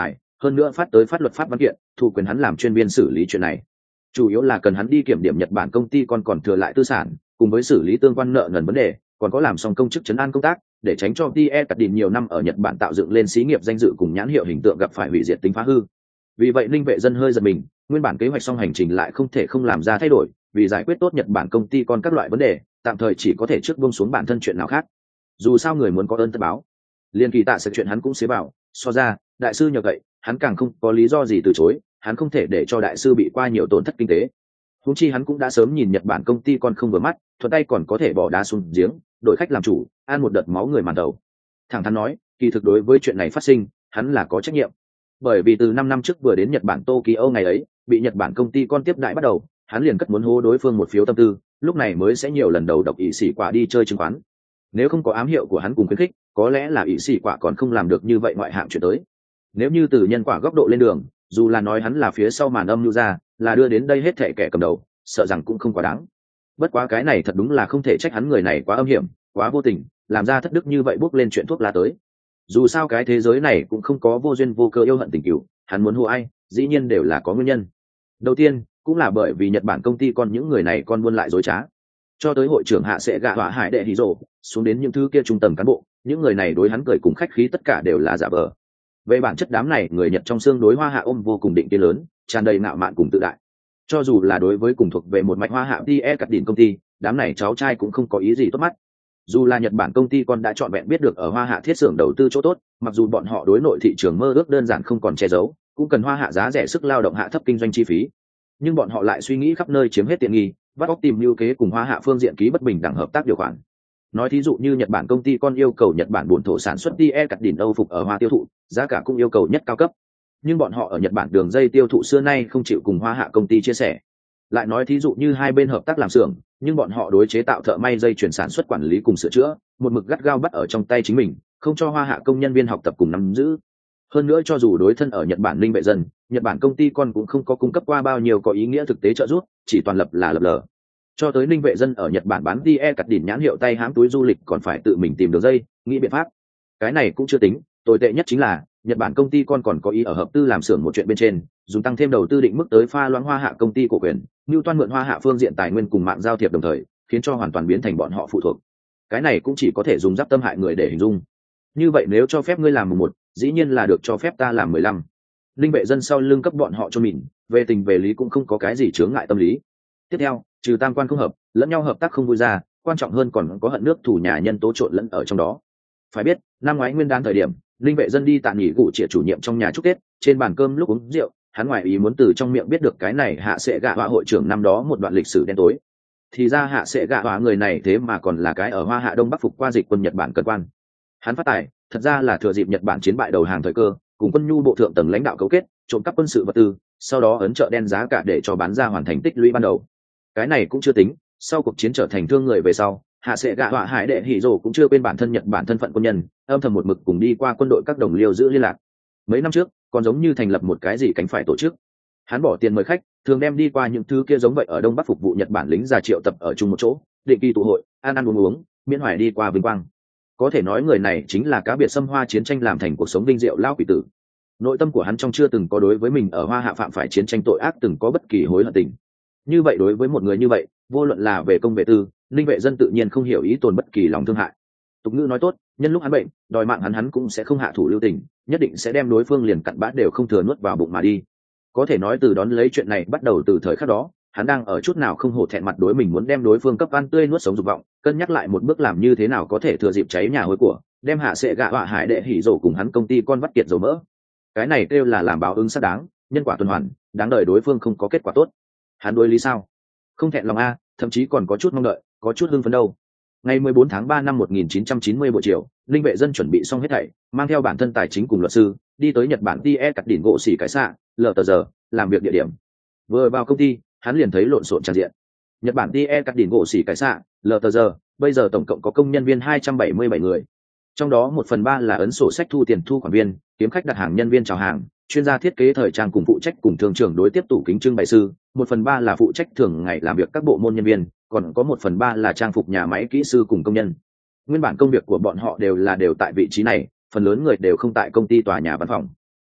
Speaker 1: hơn nữa phát tới phát luật pháp văn kiện thu quyền hắn làm chuyên viên xử lý chuyện này, chủ yếu là cần hắn đi kiểm điểm Nhật Bản công ty còn còn thừa lại tư sản, cùng với xử lý tương quan nợ nần vấn đề, còn có làm xong công chức trấn an công tác, để tránh cho tê e cắt đỉnh nhiều năm ở Nhật Bản tạo dựng lên xí nghiệp danh dự cùng nhãn hiệu hình tượng gặp phải hủy diệt tính phá hư. Vì vậy Linh Vệ Dân hơi giật mình, nguyên bản kế hoạch xong hành trình lại không thể không làm ra thay đổi, vì giải quyết tốt Nhật Bản công ty còn các loại vấn đề, tạm thời chỉ có thể trước buông xuống bản thân chuyện nào khác. Dù sao người muốn có ơn tất báo, liên kỳ tạ sự chuyện hắn cũng xế bảo, so ra đại sư nhờ vậy, hắn càng không có lý do gì từ chối, hắn không thể để cho đại sư bị qua nhiều tổn thất kinh tế. Huống chi hắn cũng đã sớm nhìn Nhật Bản công ty còn không vừa mắt, thuận tay còn có thể bỏ đá xuống giếng, đổi khách làm chủ, ăn một đợt máu người màn đầu. Thẳng thắn nói, kỳ thực đối với chuyện này phát sinh, hắn là có trách nhiệm. Bởi vì từ năm năm trước vừa đến Nhật Bản Tokyo ngày ấy, bị Nhật Bản công ty con tiếp đại bắt đầu, hắn liền cất muốn hô đối phương một phiếu tâm tư, lúc này mới sẽ nhiều lần đầu độc ỷ sĩ quả đi chơi chứng khoán. Nếu không có ám hiệu của hắn cùng khuyến khích, có lẽ là ỷ sĩ quả còn không làm được như vậy ngoại hạng chuyện tới. Nếu như từ nhân quả góc độ lên đường, dù là nói hắn là phía sau màn âm mưu ra, là đưa đến đây hết thảy kẻ cầm đầu, sợ rằng cũng không quá đáng. Bất quá cái này thật đúng là không thể trách hắn, người này quá âm hiểm, quá vô tình, làm ra thất đức như vậy bước lên chuyện thuốc lá tới. Dù sao cái thế giới này cũng không có vô duyên vô cớ yêu hận tình cửu, hắn muốn hô ai, dĩ nhiên đều là có nguyên nhân. Đầu tiên, cũng là bởi vì Nhật Bản công ty con những người này con buôn lại dối trá. Cho tới hội trưởng Hạ Sẽ Gạ Hỏa Hải Đệ Hỉ Dụ, xuống đến những thứ kia trung tầng cán bộ, những người này đối hắn cười cùng khách khí tất cả đều là giả vờ. Về bản chất đám này, người Nhật trong xương đối Hoa Hạ ôm vô cùng định kiến lớn, tràn đầy ngạo mạn cùng tự đại. Cho dù là đối với cùng thuộc về một mạch Hoa Hạ tê e cắt đỉnh công ty, đám này cháu trai cũng không có ý gì tốt mắt. Dù là Nhật Bản công ty con đã chọn vẹn biết được ở Hoa Hạ thiết xưởng đầu tư chỗ tốt, mặc dù bọn họ đối nội thị trường mơ ước đơn giản không còn che giấu, cũng cần Hoa Hạ giá rẻ sức lao động hạ thấp kinh doanh chi phí, nhưng bọn họ lại suy nghĩ khắp nơi chiếm hết tiện nghi, bắt óc tìm lưu kế cùng Hoa Hạ phương diện ký bất bình đẳng hợp tác điều khoản. Nói thí dụ như Nhật Bản công ty con yêu cầu Nhật Bản bổn thổ sản xuất tê e cắt đỉnh Âu phục ở Hoa tiêu thụ, giá cả cũng yêu cầu nhất cao cấp, nhưng bọn họ ở Nhật Bản đường dây tiêu thụ xưa nay không chịu cùng Hoa Hạ công ty chia sẻ. Lại nói thí dụ như hai bên hợp tác làm xưởng, nhưng bọn họ đối chế tạo thợ may dây chuyển sản xuất quản lý cùng sửa chữa, một mực gắt gao bắt ở trong tay chính mình, không cho Hoa Hạ công nhân viên học tập cùng nắm giữ. Hơn nữa cho dù đối thân ở Nhật Bản Linh Vệ Dân, Nhật Bản công ty con cũng không có cung cấp qua bao nhiêu có ý nghĩa thực tế trợ giúp, chỉ toàn lập là lập lờ. Cho tới Linh Vệ Dân ở Nhật Bản bán tê e cắt đỉnh nhãn hiệu tay hãm túi du lịch còn phải tự mình tìm đường dây, nghĩ biện pháp. Cái này cũng chưa tính, tồi tệ nhất chính là Nhật Bản công ty con còn có ý ở hợp tư làm xưởng một chuyện bên trên, dùng tăng thêm đầu tư định mức tới pha loãng Hoa Hạ công ty cổ quyền, như toan mượn Hoa Hạ phương diện tài nguyên cùng mạng giao thiệp đồng thời, khiến cho hoàn toàn biến thành bọn họ phụ thuộc. Cái này cũng chỉ có thể dùng giáp tâm hại người để hình dung. Như vậy nếu cho phép ngươi làm mười một, dĩ nhiên là được cho phép ta làm mười lăm. Linh Vệ Dân sau lưng cấp bọn họ cho mình, về tình về lý cũng không có cái gì chướng ngại tâm lý. Tiếp theo, trừ tam quan không hợp, lẫn nhau hợp tác không vui ra, quan trọng hơn còn có hận nước thù nhà nhân tố trộn lẫn ở trong đó. Phải biết, năm ngoái nguyên đán thời điểm, Linh Vệ Dân đi tạm nghỉ cụ triệt chủ nhiệm trong nhà chúc Tết, trên bàn cơm lúc uống rượu, hắn ngoài ý muốn từ trong miệng biết được cái này Hạ Sẽ Gạ Hỏa hội trưởng năm đó một đoạn lịch sử đen tối. Thì ra Hạ Sẽ Gạ Hỏa người này thế mà còn là cái ở Hoa Hạ Đông Bắc phục qua dịch quân Nhật Bản cận quan. Hắn phát tài, thật ra là thừa dịp Nhật Bản chiến bại đầu hàng thời cơ, cùng quân nhu bộ thượng tầng lãnh đạo cấu kết, trộm cắp quân sự vật tư, sau đó ấn chợ đen giá cả để cho bán ra hoàn thành tích lũy ban đầu. Cái này cũng chưa tính, sau cuộc chiến trở thành thương người về sau, Hạ Sẽ Gạ Hỏa Hải Đệ Hỉ Dụ cũng chưa quên bản thân Nhật Bản thân phận quân nhân, âm thầm một mực cùng đi qua quân đội các đồng liêu giữ liên lạc. Mấy năm trước, còn giống như thành lập một cái gì cánh phải tổ chức. Hắn bỏ tiền mời khách, thường đem đi qua những thứ kia giống vậy ở Đông Bắc phục vụ Nhật Bản lính già triệu tập ở chung một chỗ, định kỳ tụ hội, ăn ăn uống uống, miễn hoài đi qua vinh quang. Có thể nói người này chính là cá biệt xâm hoa chiến tranh làm thành cuộc sống vinh diệu lao quỷ tử. Nội tâm của hắn trong chưa từng có đối với mình ở Hoa Hạ phạm phải chiến tranh tội ác từng có bất kỳ hối hận tình. Như vậy đối với một người như vậy, vô luận là về công về tư, Linh Vệ Dân tự nhiên không hiểu ý tồn bất kỳ lòng thương hại. Tục ngữ nói tốt, nhân lúc hắn bệnh, đòi mạng hắn hắn cũng sẽ không hạ thủ lưu tình, nhất định sẽ đem đối phương liền cặn bã đều không thừa nuốt vào bụng mà đi. Có thể nói từ đón lấy chuyện này bắt đầu từ thời khắc đó, hắn đang ở chút nào không hổ thẹn mặt đối mình muốn đem đối phương cấp ăn tươi nuốt sống dục vọng, cân nhắc lại một bước làm như thế nào có thể thừa dịp cháy nhà hôi của, đem Hạ Sẽ Gạ Hỏa Hải Đệ Hỉ Dụ cùng hắn công ty con vắt kiệt dầu mỡ. Cái này kêu là làm báo ứng xác đáng, nhân quả tuần hoàn, đáng đời đối phương không có kết quả tốt. Hắn đối lý sao? Không thẹn lòng a, thậm chí còn có chút mong đợi, có chút hưng phấn đâu. Ngày mười bốn tháng ba năm một nghìn chín trăm chín mươi buổi chiều, Linh Vệ Dân chuẩn bị xong hết thảy, mang theo bản thân tài chính cùng luật sư, đi tới Nhật Bản tê e cắt đỉnh gỗ xỉ cái xạ, lờ tờ giờ, làm việc địa điểm. Vừa vào công ty, hắn liền thấy lộn xộn tràn diện. Nhật Bản tê e cắt đỉnh gỗ xỉ cái xạ, lờ tờ giờ, bây giờ tổng cộng có công nhân viên hai trăm bảy mươi bảy người. Trong đó một phần ba là ấn sổ sách thu tiền thu khoản viên, kiếm khách đặt hàng nhân viên chào hàng, chuyên gia thiết kế thời trang cùng phụ trách cùng thương trưởng đối tiếp tủ kính trưng bày sư, một phần ba là phụ trách thường ngày làm việc các bộ môn nhân viên, còn có một phần ba là trang phục nhà máy kỹ sư cùng công nhân. Nguyên bản công việc của bọn họ đều là đều tại vị trí này, phần lớn người đều không tại công ty tòa nhà văn phòng.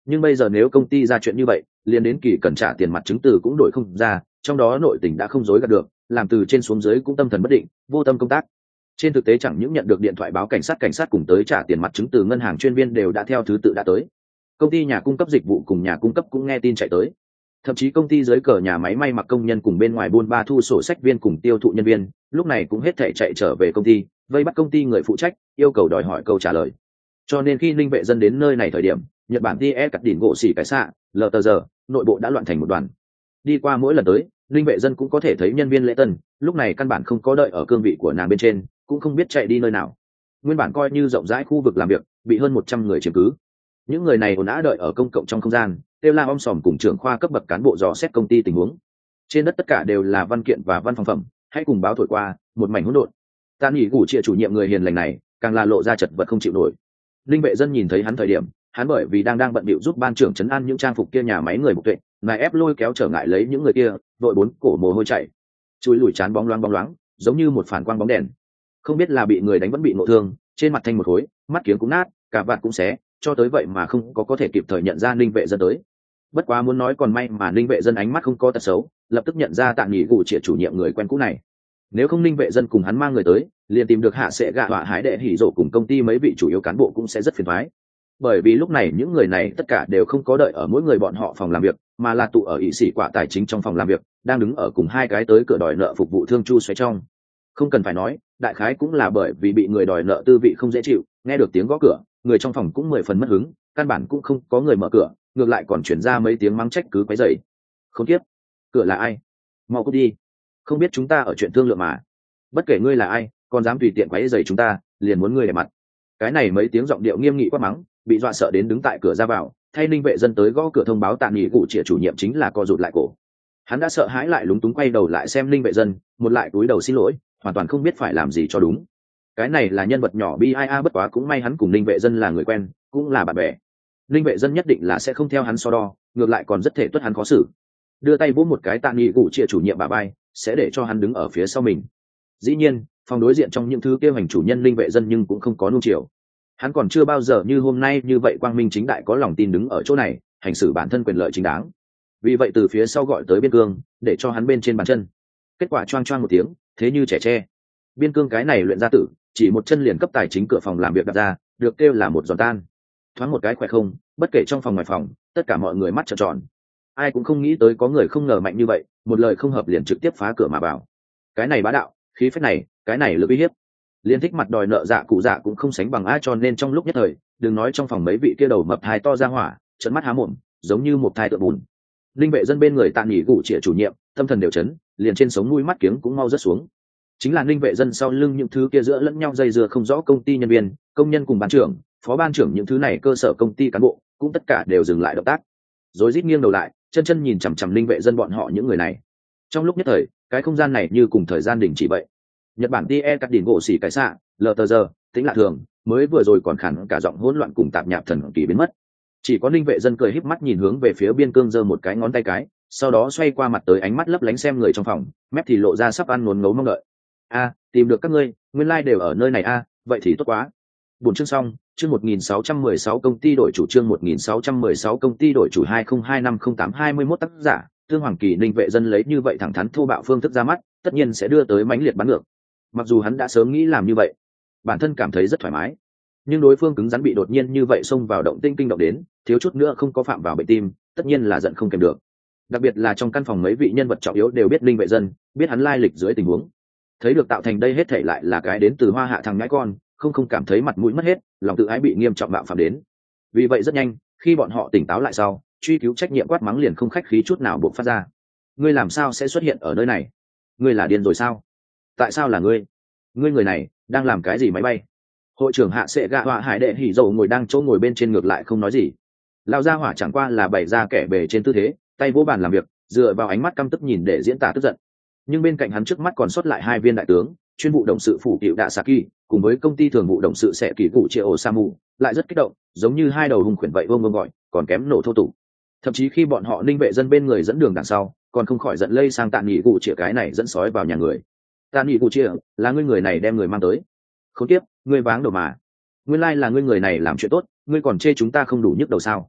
Speaker 1: nhưng bây giờ nếu công ty ra chuyện như vậy, liền đến kỳ cần trả tiền mặt chứng từ cũng đổi không ra, trong đó nội tình đã không dối gạt được, làm từ trên xuống dưới cũng tâm thần bất định, vô tâm công tác. Trên thực tế chẳng những nhận được điện thoại báo cảnh sát cảnh sát cùng tới trả tiền mặt chứng từ, ngân hàng chuyên viên đều đã theo thứ tự đã tới, công ty nhà cung cấp dịch vụ cùng nhà cung cấp cũng nghe tin chạy tới, thậm chí công ty dưới cờ nhà máy may mặc công nhân cùng bên ngoài buôn ba thu sổ sách viên cùng tiêu thụ nhân viên lúc này cũng hết thảy chạy trở về công ty, vây bắt công ty người phụ trách, yêu cầu đòi hỏi câu trả lời. Cho nên khi Linh Vệ Dân đến nơi này thời điểm, Nhật Bản tie cắt đỉnh gỗ xỉ cái xạ lờ tờ giờ nội bộ đã loạn thành một đoàn. Đi qua mỗi lần tới, Linh Vệ Dân cũng có thể thấy nhân viên lễ tân lúc này căn bản không có đợi ở cương vị của nàng bên trên, cũng không biết chạy đi nơi nào. Nguyên bản coi như rộng rãi khu vực làm việc bị hơn một trăm người chiếm cứ, những người này ồn ào đợi ở công cộng trong không gian, kêu la om sòm cùng trưởng khoa cấp bậc cán bộ dò xét công ty tình huống. Trên đất tất cả đều là văn kiện và văn phòng phẩm, hãy cùng báo thổi qua, một mảnh hỗn độn. Tạ nghỉ củ trịa chủ nhiệm người hiền lành này càng là lộ ra chật vật không chịu nổi. Linh Vệ Dân nhìn thấy hắn thời điểm, hắn bởi vì đang đang bận bịu giúp ban trưởng trấn an những trang phục kia nhà máy người bục tuệ, ngài ép lôi kéo trở ngại lấy những người kia, vội bốn cổ mồ hôi chảy, chui lùi chán bóng loáng bóng loáng, giống như một phản quang bóng đèn. Không biết là bị người đánh vẫn bị ngộ thương, trên mặt thanh một khối, mắt kiếng cũng nát, cả vạt cũng xé, cho tới vậy mà không có có thể kịp thời nhận ra Linh Vệ Dân tới. Bất quá muốn nói còn may mà Linh Vệ Dân ánh mắt không có tật xấu, lập tức nhận ra Tạ nghỉ củ trịa chủ nhiệm người quen cũ này. Nếu không Linh Vệ Dân cùng hắn mang người tới, liền tìm được hạ sẽ gạ họa hái đệ hỉ rổ cùng công ty mấy vị chủ yếu cán bộ cũng sẽ rất phiền toái. Bởi vì lúc này những người này tất cả đều không có đợi ở mỗi người bọn họ phòng làm việc, mà là tụ ở ỷ sĩ quả tài chính trong phòng làm việc, đang đứng ở cùng hai cái tới cửa đòi nợ phục vụ thương chu xoáy trong. Không cần phải nói, đại khái cũng là bởi vì bị người đòi nợ tư vị không dễ chịu, nghe được tiếng gõ cửa, người trong phòng cũng mười phần mất hứng, căn bản cũng không có người mở cửa, ngược lại còn chuyển ra mấy tiếng mắng trách cứ quấy rầy. Khốn kiếp, cửa là ai? Mau cút đi, không biết chúng ta ở chuyện thương lượng mà. Bất kể ngươi là ai, còn dám tùy tiện quấy rầy chúng ta, liền muốn ngươi để mặt. Cái này mấy tiếng giọng điệu nghiêm nghị quá mắng, bị dọa sợ đến đứng tại cửa ra vào, thay Linh Vệ Dân tới gõ cửa thông báo Tạ nghỉ cụ trịa chủ nhiệm chính là co rụt lại cổ. Hắn đã sợ hãi lại lúng túng quay đầu lại xem Linh Vệ Dân, một lại cúi đầu xin lỗi, hoàn toàn không biết phải làm gì cho đúng. Cái này là nhân vật nhỏ bi ai a, bất quá cũng may hắn cùng Linh Vệ Dân là người quen, cũng là bạn bè. Linh Vệ Dân nhất định là sẽ không theo hắn so đo, ngược lại còn rất thể tuất hắn khó xử. Đưa tay vỗ một cái Tạ nghỉ cụ trịa chủ nhiệm bả vai, sẽ để cho hắn đứng ở phía sau mình. Dĩ nhiên, phòng đối diện trong những thứ kêu hành chủ nhân Linh Vệ Dân nhưng cũng không có nuông chiều. Hắn còn chưa bao giờ như hôm nay như vậy quang minh chính đại có lòng tin đứng ở chỗ này, hành xử bản thân quyền lợi chính đáng. Vì vậy từ phía sau gọi tới Biên Cương, để cho hắn bên trên bàn chân. Kết quả choang choang một tiếng, thế như trẻ tre. Biên Cương cái này luyện gia tử, chỉ một chân liền cấp tài chính cửa phòng làm việc đặt ra, được kêu là một giòn tan. Thoáng một cái khỏe không, bất kể trong phòng ngoài phòng, tất cả mọi người mắt trợn tròn. Ai cũng không nghĩ tới có người không ngờ mạnh như vậy, một lời không hợp liền trực tiếp phá cửa mà vào. Cái này bá đạo, khí phách này, cái này lực uy hiếp. Liên thích mặt đòi nợ dạ cụ dạ cũng không sánh bằng ai, cho nên trong lúc nhất thời, đừng nói trong phòng mấy vị kia đầu mập hai to ra hỏa, trợn mắt há mồm, giống như một thai tượng bùn. Linh Vệ Dân bên người Tạ nghỉ cụ trịa chủ nhiệm, tâm thần đều chấn, liền trên sống mũi mắt kiếng cũng mau rớt xuống. Chính là Linh Vệ Dân sau lưng những thứ kia giữa lẫn nhau dây dưa không rõ công ty nhân viên, công nhân cùng ban trưởng, phó ban trưởng những thứ này cơ sở công ty cán bộ, cũng tất cả đều dừng lại động tác. Rồi rít nghiêng đầu lại, chân chân nhìn chằm chằm Linh Vệ Dân bọn họ những người này. Trong lúc nhất thời, cái không gian này như cùng thời gian đình chỉ vậy. Nhật Bản tie cắt đỉnh gỗ xỉ cái xạ lờ tờ giờ tính lạ thường, mới vừa rồi còn khản cả giọng hỗn loạn cùng tạp nhạp thần kỳ biến mất. Chỉ có Linh Vệ Dân cười híp mắt nhìn hướng về phía Biên Cương giơ một cái ngón tay cái, sau đó xoay qua mặt tới ánh mắt lấp lánh xem người trong phòng, mép thì lộ ra sắp ăn ngốn ngấu mong đợi. A, tìm được các ngươi, nguyên lai like đều ở nơi này a, à, vậy thì tốt quá. Buổi chương xong, chương một nghìn sáu trăm mười sáu công ty đổi chủ, chương một nghìn sáu trăm mười sáu công ty đổi chủ hai không hai năm không tám hai mươi mốt tác giả, Tương Hoàng Kỳ. Linh Vệ Dân lấy như vậy thẳng thắn thô bạo phương thức ra mắt, tất nhiên sẽ đưa tới mãnh liệt bắn ngược. Mặc dù hắn đã sớm nghĩ làm như vậy, bản thân cảm thấy rất thoải mái, nhưng đối phương cứng rắn bị đột nhiên như vậy xông vào động tinh kinh động đến, thiếu chút nữa không có phạm vào bệnh tim, tất nhiên là giận không kèm được. Đặc biệt là trong căn phòng mấy vị nhân vật trọng yếu đều biết Linh Vệ Dân, biết hắn lai lịch dưới tình huống, thấy được tạo thành đây hết thảy lại là cái đến từ Hoa Hạ thằng nhãi con, không không cảm thấy mặt mũi mất hết, lòng tự ái bị nghiêm trọng bạo phạm đến. Vì vậy rất nhanh, khi bọn họ tỉnh táo lại sau, truy cứu trách nhiệm quát mắng liền không khách khí chút nào buộc phát ra. Ngươi làm sao sẽ xuất hiện ở nơi này? Ngươi là điên rồi sao? Tại sao là ngươi? Ngươi người này đang làm cái gì máy bay? Hội trưởng hạ sẽ gạ họa hải đệ hỉ dầu ngồi đang chỗ ngồi bên trên ngược lại không nói gì. Lão gia hỏa chẳng qua là bày ra kẻ bề trên tư thế, tay vỗ bàn làm việc, dựa vào ánh mắt căm tức nhìn để diễn tả tức giận. Nhưng bên cạnh hắn trước mắt còn sót lại hai viên đại tướng, chuyên vụ động sự phủ cựu đạ Saki, cùng với công ty thường vụ động sự sẽ kỳ cụ triệu Samu, lại rất kích động, giống như hai đầu hung khuyển vậy vương vương gọi, còn kém nổ thô tục. Thậm chí khi bọn họ Linh Vệ Dân bên người dẫn đường đằng sau, còn không khỏi giận lây sang Tạ nghỉ cụ triệu cái này dẫn sói vào nhà người. Tạ nghỉ cụ triệu, là ngươi người này đem người mang tới. Khốn kiếp, ngươi váng đầu mà. Nguyên lai là ngươi người này làm chuyện tốt, ngươi còn chê chúng ta không đủ nhức đầu sao?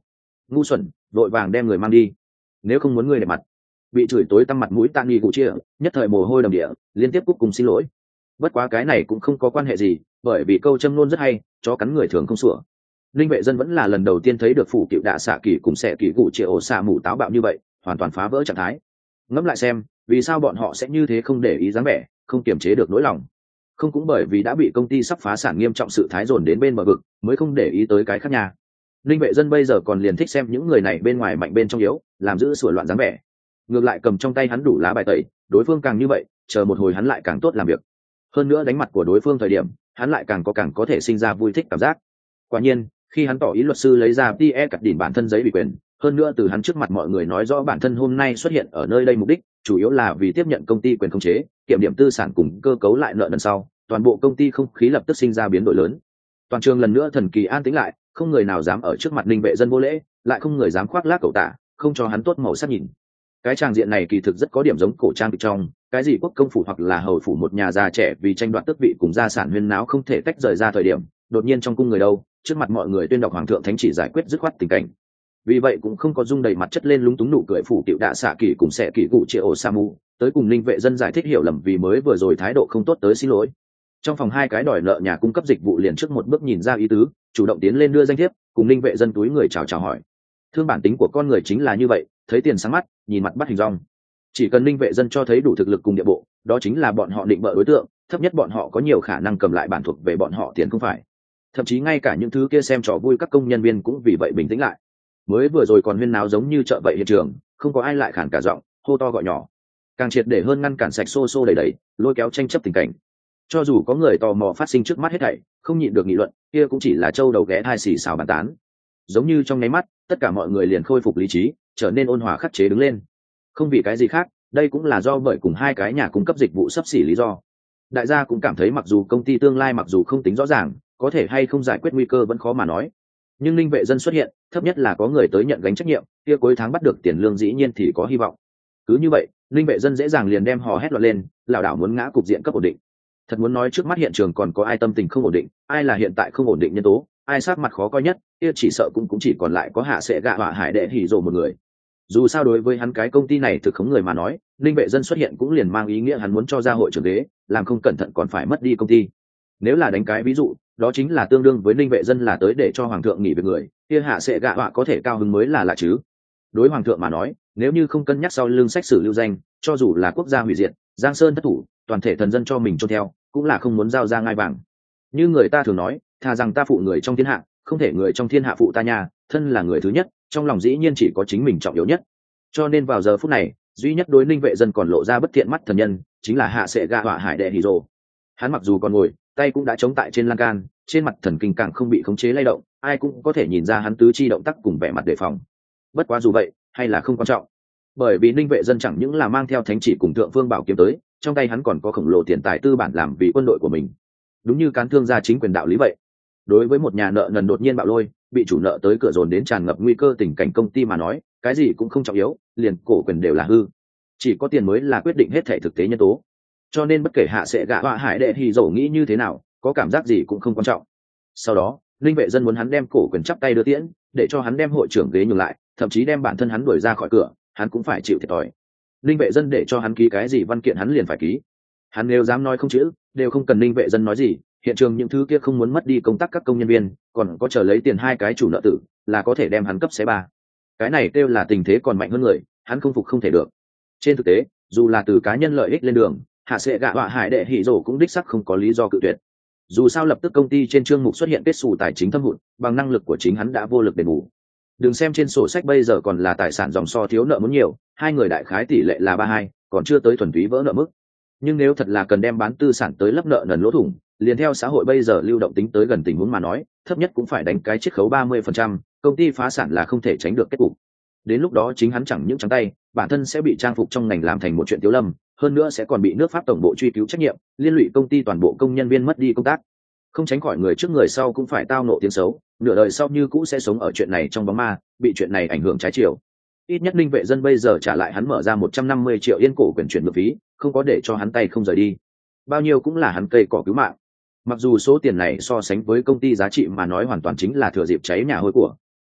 Speaker 1: ngu xuẩn, vội vàng đem người mang đi, nếu không muốn ngươi để mặt. Bị chửi tối tăm mặt mũi Tạ Nghị Cụ chia nhất thời mồ hôi đầm địa, liên tiếp cúc cùng xin lỗi. Bất quá cái này cũng không có quan hệ gì, bởi vì câu châm ngôn rất hay, chó cắn người thường không sủa. Linh Vệ Dân vẫn là lần đầu tiên thấy được phủ cựu đạ xạ kỳ cùng sẽ kỳ cụ chia ổ xạ mù táo bạo như vậy, hoàn toàn phá vỡ trạng thái. Ngẫm lại xem, vì sao bọn họ sẽ như thế không để ý dáng vẻ, không kiềm chế được nỗi lòng. Không cũng bởi vì đã bị công ty sắp phá sản nghiêm trọng sự thái dồn đến bên bờ vực, mới không để ý tới cái khác nhà. Linh Vệ Dân bây giờ còn liền thích xem những người này bên ngoài mạnh bên trong yếu, làm giữ sửa loạn dáng vẻ. Ngược lại cầm trong tay hắn đủ lá bài tẩy, đối phương càng như vậy, chờ một hồi hắn lại càng tốt làm việc. Hơn nữa đánh mặt của đối phương thời điểm, hắn lại càng có càng có thể sinh ra vui thích cảm giác. Quả nhiên, khi hắn tỏ ý luật sư lấy ra pê e cặt đỉnh bản thân giấy ủy quyền, hơn nữa từ hắn trước mặt mọi người nói rõ bản thân hôm nay xuất hiện ở nơi đây mục đích chủ yếu là vì tiếp nhận công ty quyền khống chế, kiểm điểm tư sản cùng cơ cấu lại nợ nần sau, toàn bộ công ty không khí lập tức sinh ra biến đổi lớn. Toàn trường lần nữa thần kỳ an tĩnh lại, không người nào dám ở trước mặt Linh Vệ Dân vô lễ, lại không người dám khoác lác cẩu tả, không cho hắn tốt màu sắc nhìn. Cái tràng diện này kỳ thực rất có điểm giống cổ trang kịch trong, cái gì quốc công phủ hoặc là hầu phủ một nhà già trẻ vì tranh đoạt tước vị cùng gia sản huyên náo không thể tách rời ra thời điểm, đột nhiên trong cung người đâu, trước mặt mọi người tuyên đọc hoàng thượng thánh chỉ giải quyết dứt khoát tình cảnh. Vì vậy cũng không có dung đầy mặt chất lên lúng túng nụ cười phủ tiểu đạ xạ kỳ cùng sẽ kỳ cụ triệu ổ sa mu tới cùng Linh Vệ Dân giải thích hiểu lầm vì mới vừa rồi thái độ không tốt tới xin lỗi. Trong phòng hai cái đòi nợ nhà cung cấp dịch vụ liền trước một bước nhìn ra ý tứ, chủ động tiến lên đưa danh thiếp, cùng Linh Vệ Dân túi người chào chào hỏi. Thương bản tính của con người chính là như vậy, thấy tiền sáng mắt, nhìn mặt bắt hình dong. Chỉ cần Linh Vệ Dân cho thấy đủ thực lực cùng địa bộ, đó chính là bọn họ định bợ đối tượng, thấp nhất bọn họ có nhiều khả năng cầm lại bản thuộc về bọn họ tiền không phải. Thậm chí ngay cả những thứ kia xem trò vui các công nhân viên cũng vì vậy bình tĩnh lại. Mới vừa rồi còn huyên náo giống như chợ vậy hiện trường, không có ai lại khản cả giọng, hô to gọi nhỏ. Càng triệt để hơn ngăn cản sạch xô xô đầy đầy, lôi kéo tranh chấp tình cảnh. Cho dù có người tò mò phát sinh trước mắt hết thảy, không nhịn được nghị luận, kia cũng chỉ là trâu đầu ghé thai xì xào bàn tán. Giống như trong nháy mắt, tất cả mọi người liền khôi phục lý trí, trở nên ôn hòa khắc chế đứng lên. Không vì cái gì khác, đây cũng là do bởi cùng hai cái nhà cung cấp dịch vụ sắp xỉ lý do. Đại gia cũng cảm thấy mặc dù công ty tương lai mặc dù không tính rõ ràng, có thể hay không giải quyết nguy cơ vẫn khó mà nói. Nhưng Linh Vệ Dân xuất hiện, thấp nhất là có người tới nhận gánh trách nhiệm, kia cuối tháng bắt được tiền lương dĩ nhiên thì có hy vọng. Cứ như vậy, Linh Vệ Dân dễ dàng liền đem hò hét loạn lên, lảo đảo muốn ngã cục diện cấp ổn định. Thật muốn nói trước mắt hiện trường còn có ai tâm tình không ổn định, ai là hiện tại không ổn định nhân tố, ai sát mặt khó coi nhất, kia chỉ sợ cũng cũng chỉ còn lại có Hạ Sẽ Gạ Họa Hải Đệ Hỉ Dụ một người. Dù sao đối với hắn cái công ty này thực khống người mà nói, Linh Vệ Dân xuất hiện cũng liền mang ý nghĩa hắn muốn cho ra hội trưởng ghế, làm không cẩn thận còn phải mất đi công ty. Nếu là đánh cái ví dụ, đó chính là tương đương với Linh Vệ Dân là tới để cho hoàng thượng nghỉ việc người, kia Hạ Sẽ Gạ Họa có thể cao hứng mới là lạ chứ. Đối hoàng thượng mà nói, nếu như không cân nhắc sau lưng sách sử lưu danh, cho dù là quốc gia hủy diệt, Giang Sơn thất thủ, toàn thể thần dân cho mình chôn theo, cũng là không muốn giao ra ngai vàng. Như người ta thường nói, thà rằng ta phụ người trong thiên hạ, không thể người trong thiên hạ phụ ta nhà, thân là người thứ nhất, trong lòng dĩ nhiên chỉ có chính mình trọng yếu nhất. Cho nên vào giờ phút này, duy nhất đối Linh Vệ Dân còn lộ ra bất thiện mắt thần nhân, chính là Hạ Sẽ Gạ Họa Hải Đệ Hỉ Dụ. Hắn mặc dù còn ngồi, tay cũng đã chống tại trên lan can, trên mặt thần kinh càng không bị khống chế lay động, ai cũng có thể nhìn ra hắn tứ chi động tác cùng vẻ mặt đề phòng. Bất quá dù vậy, hay là không quan trọng, bởi vì Linh Vệ Dân chẳng những là mang theo thánh chỉ cùng thượng phương bảo kiếm tới, trong tay hắn còn có khổng lồ tiền tài tư bản làm vì quân đội của mình. Đúng như cán thương gia chính quyền đạo lý vậy. Đối với một nhà nợ nần đột nhiên bạo lôi, bị chủ nợ tới cửa dồn đến tràn ngập nguy cơ tình cảnh công ty mà nói, cái gì cũng không trọng yếu, liền cổ quyền đều là hư. Chỉ có tiền mới là quyết định hết thảy thực tế nhân tố. Cho nên bất kể Hạ Sẽ Gạ Họa Hải Đệ Hỉ Dụ nghĩ như thế nào, có cảm giác gì cũng không quan trọng. Sau đó, Linh Vệ Dân muốn hắn đem cổ quyền chắp tay đưa tiễn, để cho hắn đem hội trưởng ghế nhường lại, thậm chí đem bản thân hắn đuổi ra khỏi cửa, hắn cũng phải chịu thiệt thòi. Linh Vệ Dân để cho hắn ký cái gì văn kiện hắn liền phải ký. Hắn nếu dám nói không chữ, đều không cần Linh Vệ Dân nói gì, hiện trường những thứ kia không muốn mất đi công tác các công nhân viên, còn có chờ lấy tiền hai cái chủ nợ tử, là có thể đem hắn cấp xé ba. Cái này kêu là tình thế còn mạnh hơn người, hắn không phục không thể được. Trên thực tế, dù là từ cá nhân lợi ích lên đường, Hạ Sẽ Gạ Họa Hải Đệ Hỉ Dụ cũng đích sắc không có lý do cự tuyệt. Dù sao lập tức công ty trên chương mục xuất hiện kết xù tài chính thâm hụt, bằng năng lực của chính hắn đã vô lực đền bù. Đừng xem trên sổ sách bây giờ còn là tài sản dòng so thiếu nợ muốn nhiều, hai người đại khái tỷ lệ là ba hai, còn chưa tới thuần túy vỡ nợ mức. Nhưng nếu thật là cần đem bán tư sản tới lấp nợ nần lỗ thủng, liền theo xã hội bây giờ lưu động tính tới gần tình huống mà nói, thấp nhất cũng phải đánh cái chiết khấu ba mươi phần trăm, công ty phá sản là không thể tránh được kết cục. Đến lúc đó chính hắn chẳng những trắng tay, bản thân sẽ bị trang phục trong ngành làm thành một chuyện tiếu lâm, hơn nữa sẽ còn bị nước Pháp tổng bộ truy cứu trách nhiệm, liên lụy công ty toàn bộ công nhân viên mất đi công tác. Không tránh khỏi người trước người sau cũng phải tao nộ tiếng xấu, nửa đời sau như cũ sẽ sống ở chuyện này trong bóng ma, bị chuyện này ảnh hưởng trái chiều. Ít nhất Linh Vệ Dân bây giờ trả lại hắn mở ra một trăm năm mươi triệu yên cổ quyền chuyển nhượng phí, không có để cho hắn tay không rời đi. Bao nhiêu cũng là hắn cây cỏ cứu mạng. Mặc dù số tiền này so sánh với công ty giá trị mà nói hoàn toàn chính là thừa dịp cháy nhà hôi của.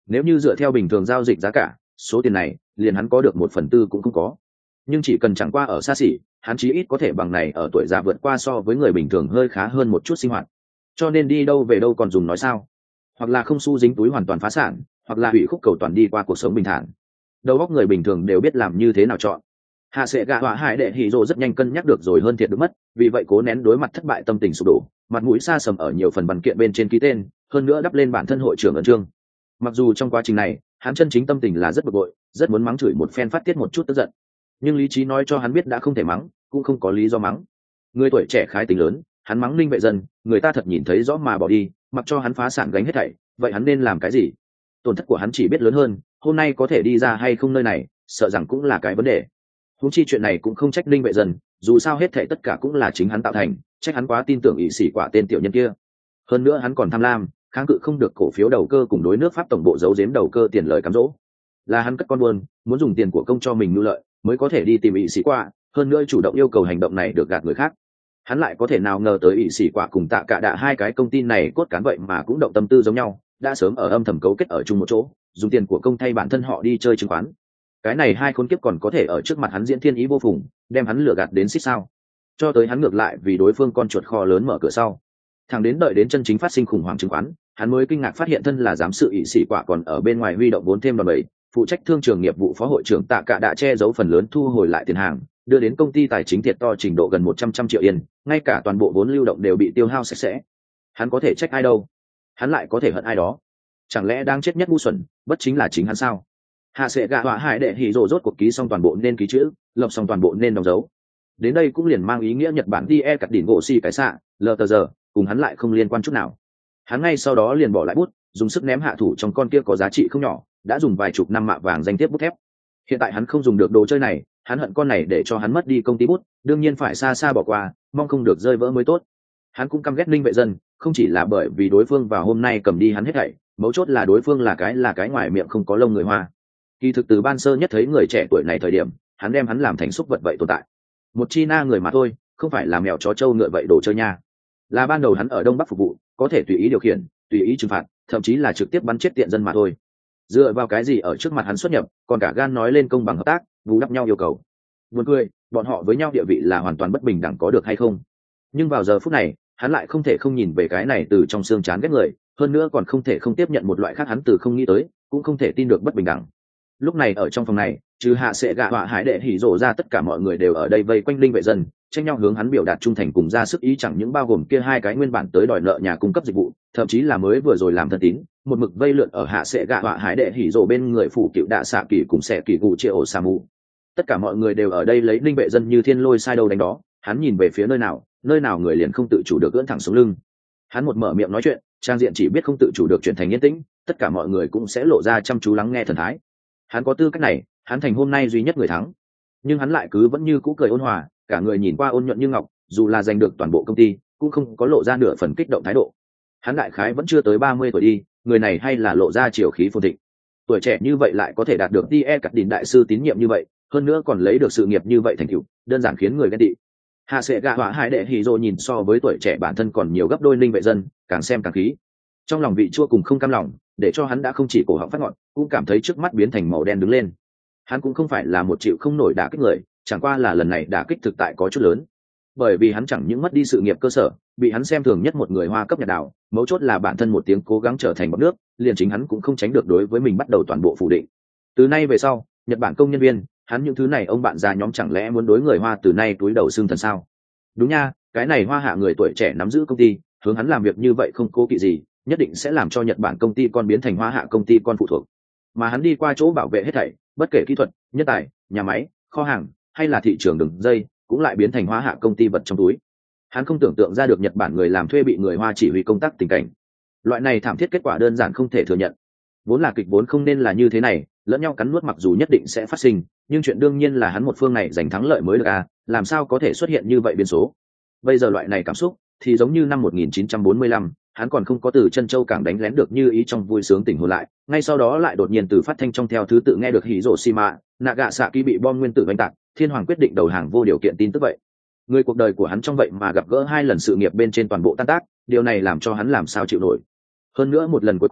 Speaker 1: Nếu như dựa theo bình thường giao dịch giá cả, số tiền này liền hắn có được một phần tư cũng không có. Nhưng chỉ cần chẳng qua ở xa xỉ, hắn chí ít có thể bằng này ở tuổi già vượt qua so với người bình thường hơi khá hơn một chút sinh hoạt. Cho nên đi đâu về đâu còn dùng nói sao? Hoặc là không xu dính túi hoàn toàn phá sản, hoặc là hủy khúc cầu toàn đi qua cuộc sống bình thản. Đầu óc người bình thường đều biết làm như thế nào chọn. Hạ Sệ Gạ Hỏa Hải Đệ Hỉ Rồ rất nhanh cân nhắc được rồi hơn thiệt được mất, vì vậy cố nén đối mặt thất bại tâm tình sụp đổ, mặt mũi xa sầm ở nhiều phần văn kiện bên trên ký tên, hơn nữa đắp lên bản thân hội trưởng ấn chương. Mặc dù trong quá trình này, hắn chân chính tâm tình là rất bực bội, rất muốn mắng chửi một phen phát tiết một chút tức giận. Nhưng lý trí nói cho hắn biết đã không thể mắng, cũng không có lý do mắng. Người tuổi trẻ khái tính lớn, hắn mắng Linh Vệ Dân, người ta thật nhìn thấy rõ mà bỏ đi, mặc cho hắn phá sản gánh hết thảy, vậy hắn nên làm cái gì? Tổn thất của hắn chỉ biết lớn hơn, hôm nay có thể đi ra hay không nơi này, sợ rằng cũng là cái vấn đề. Huống chi chuyện này cũng không trách Linh Vệ Dân, dù sao hết thảy tất cả cũng là chính hắn tạo thành, trách hắn quá tin tưởng ỷ sĩ quả tên tiểu nhân kia. Hơn nữa hắn còn tham lam, kháng cự không được cổ phiếu đầu cơ cùng đối nước Pháp tổng bộ giấu giếm đầu cơ tiền lời cám dỗ. Là hắn cất con buôn, muốn dùng tiền của công cho mình nhu lợi, mới có thể đi tìm ỷ sĩ quả, hơn nữa chủ động yêu cầu hành động này được gạt người khác. Hắn lại có thể nào ngờ tới ỷ sĩ quả cùng Tạ Cả Đạ hai cái công ty này cốt cán vậy mà cũng động tâm tư giống nhau, đã sớm ở âm thầm cấu kết ở chung một chỗ, dùng tiền của công thay bản thân họ đi chơi chứng khoán. Cái này hai khốn kiếp còn có thể ở trước mặt hắn diễn thiên ý vô phùng, đem hắn lừa gạt đến xích sao. Cho tới hắn ngược lại vì đối phương con chuột kho lớn mở cửa sau. Thằng đến đợi đến chân chính phát sinh khủng hoảng chứng khoán, hắn mới kinh ngạc phát hiện thân là giám sự ỷ sĩ quả còn ở bên ngoài huy động vốn thêm đòn bẩy, phụ trách thương trường nghiệp vụ phó hội trưởng Tạ Cả Đạ che giấu phần lớn thu hồi lại tiền hàng, đưa đến công ty tài chính thiệt to trình độ gần một trăm trăm triệu yên, ngay cả toàn bộ vốn lưu động đều bị tiêu hao sạch sẽ. Hắn có thể trách ai đâu? Hắn lại có thể hận ai đó? Chẳng lẽ đang chết nhất ngu xuẩn, bất chính là chính hắn sao? Hạ Sệ Gạ Hỏa Hải Đệ Hỉ Rồ rốt cuộc ký xong toàn bộ nên ký chữ, lập xong toàn bộ nên đóng dấu. Đến đây cũng liền mang ý nghĩa Nhật Bản đi e cắt đỉnh gỗ xì cái xạ, lờ tờ giờ, cùng hắn lại không liên quan chút nào. Hắn ngay sau đó liền bỏ lại bút, dùng sức ném hạ thủ trong con kia có giá trị không nhỏ, đã dùng vài chục năm mạ vàng danh tiếp bút thép. Hiện tại hắn không dùng được đồ chơi này, hắn hận con này để cho hắn mất đi công ty bút, đương nhiên phải xa xa bỏ qua, mong không được rơi vỡ mới tốt. Hắn cũng căm ghét Linh Vệ Dân, không chỉ là bởi vì đối phương vào hôm nay cầm đi hắn hết thảy, mấu chốt là đối phương là cái là cái ngoài miệng không có lông người Hoa. Kỳ thực từ ban sơ nhất thấy người trẻ tuổi này thời điểm, hắn đem hắn làm thành xúc vật vậy tồn tại. Một chi na người mà thôi, không phải là mèo chó trâu ngựa vậy đồ chơi nha. Là ban đầu hắn ở Đông Bắc phục vụ, có thể tùy ý điều khiển, tùy ý trừng phạt, thậm chí là trực tiếp bắn chết tiện dân mà thôi. Dựa vào cái gì ở trước mặt hắn xuất nhập, còn cả gan nói lên công bằng hợp tác, bù đắp nhau yêu cầu. Buồn cười, bọn họ với nhau địa vị là hoàn toàn bất bình đẳng có được hay không? Nhưng vào giờ phút này, hắn lại không thể không nhìn về cái này từ trong xương chán ghét người, hơn nữa còn không thể không tiếp nhận một loại khác hắn từ không nghĩ tới, cũng không thể tin được bất bình đẳng. Lúc này ở trong phòng này, trừ Hạ Sệ Gạ Hỏa Hải Đệ Hỉ Rồ ra, tất cả mọi người đều ở đây vây quanh Linh Vệ Dân, tranh nhau hướng hắn biểu đạt trung thành cùng ra sức ý, chẳng những bao gồm kia hai cái nguyên bản tới đòi nợ nhà cung cấp dịch vụ, thậm chí là mới vừa rồi làm thân tín, một mực vây lượn ở Hạ Sệ Gạ Hỏa Hải Đệ Hỉ Rồ bên người phủ cựu đạ xạ kỳ cùng xẻ kỳ cụ chia ổ xà mù. Tất cả mọi người đều ở đây lấy Linh Vệ Dân như thiên lôi sai đâu đánh đó, hắn nhìn về phía nơi nào, nơi nào người liền không tự chủ được ưỡn thẳng xuống lưng. Hắn một mở miệng nói chuyện, trang diện chỉ biết không tự chủ được chuyển thành yên tĩnh, tất cả mọi người cũng sẽ lộ ra chăm chú lắng nghe thần thái. Hắn có tư cách này, hắn thành hôm nay duy nhất người thắng. Nhưng hắn lại cứ vẫn như cũ cười ôn hòa, cả người nhìn qua ôn nhuận như ngọc, dù là giành được toàn bộ công ty, cũng không có lộ ra nửa phần kích động thái độ. Hắn đại khái vẫn chưa tới ba mươi tuổi đi, người này hay là lộ ra chiều khí phồn thịnh. Tuổi trẻ như vậy lại có thể đạt được đi e cắt đỉnh đại sư tín nhiệm như vậy, hơn nữa còn lấy được sự nghiệp như vậy thành tựu, đơn giản khiến người ghen tị. Hạ Sệ Gạ Hỏa Hải Đệ Hỉ Rồ nhìn so với tuổi trẻ bản thân còn nhiều gấp đôi Linh Vệ Dân, càng xem càng khí. Trong lòng vị chua cùng không cam lòng, để cho hắn đã không chỉ cổ họng phát ngọn, cũng cảm thấy trước mắt biến thành màu đen đứng lên. Hắn cũng không phải là một chịu không nổi đả kích người, chẳng qua là lần này đả kích thực tại có chút lớn. Bởi vì hắn chẳng những mất đi sự nghiệp cơ sở, bị hắn xem thường nhất một người Hoa cấp nhà đảo, mấu chốt là bản thân một tiếng cố gắng trở thành bọt nước, liền chính hắn cũng không tránh được đối với mình bắt đầu toàn bộ phủ định. Từ nay về sau, Nhật Bản công nhân viên, hắn những thứ này ông bạn già nhóm chẳng lẽ muốn đối người Hoa từ nay túi đầu xương thần sao? Đúng nha, cái này Hoa hạ người tuổi trẻ nắm giữ công ty, hướng hắn làm việc như vậy không cố kỵ gì, nhất định sẽ làm cho Nhật Bản công ty con biến thành Hoa hạ công ty con phụ thuộc. Mà hắn đi qua chỗ bảo vệ hết thảy, bất kể kỹ thuật, nhân tài, nhà máy, kho hàng hay là thị trường đường dây, cũng lại biến thành Hoa hạ công ty vật trong túi. Hắn không tưởng tượng ra được Nhật Bản người làm thuê bị người Hoa chỉ huy công tác tình cảnh. Loại này thảm thiết kết quả đơn giản không thể thừa nhận. Vốn là kịch vốn không nên là như thế này, lẫn nhau cắn nuốt mặc dù nhất định sẽ phát sinh, nhưng chuyện đương nhiên là hắn một phương này giành thắng lợi mới được à, làm sao có thể xuất hiện như vậy biến số. Bây giờ loại này cảm xúc thì giống như năm một nghìn chín trăm bốn mươi lăm, hắn còn không có từ chân châu cảng đánh lén được như ý trong vui sướng tỉnh hồn lại, ngay sau đó lại đột nhiên từ phát thanh trong theo thứ tự nghe được Hiroshima, Nagasaki bị bom nguyên tử đánh tạc, thiên hoàng quyết định đầu hàng vô điều kiện tin tức vậy. Người cuộc đời của hắn trong vậy mà gặp gỡ hai lần sự nghiệp bên trên toàn bộ tan tác, điều này làm cho hắn làm sao chịu nổi. Hơn nữa một lần cuối cùng,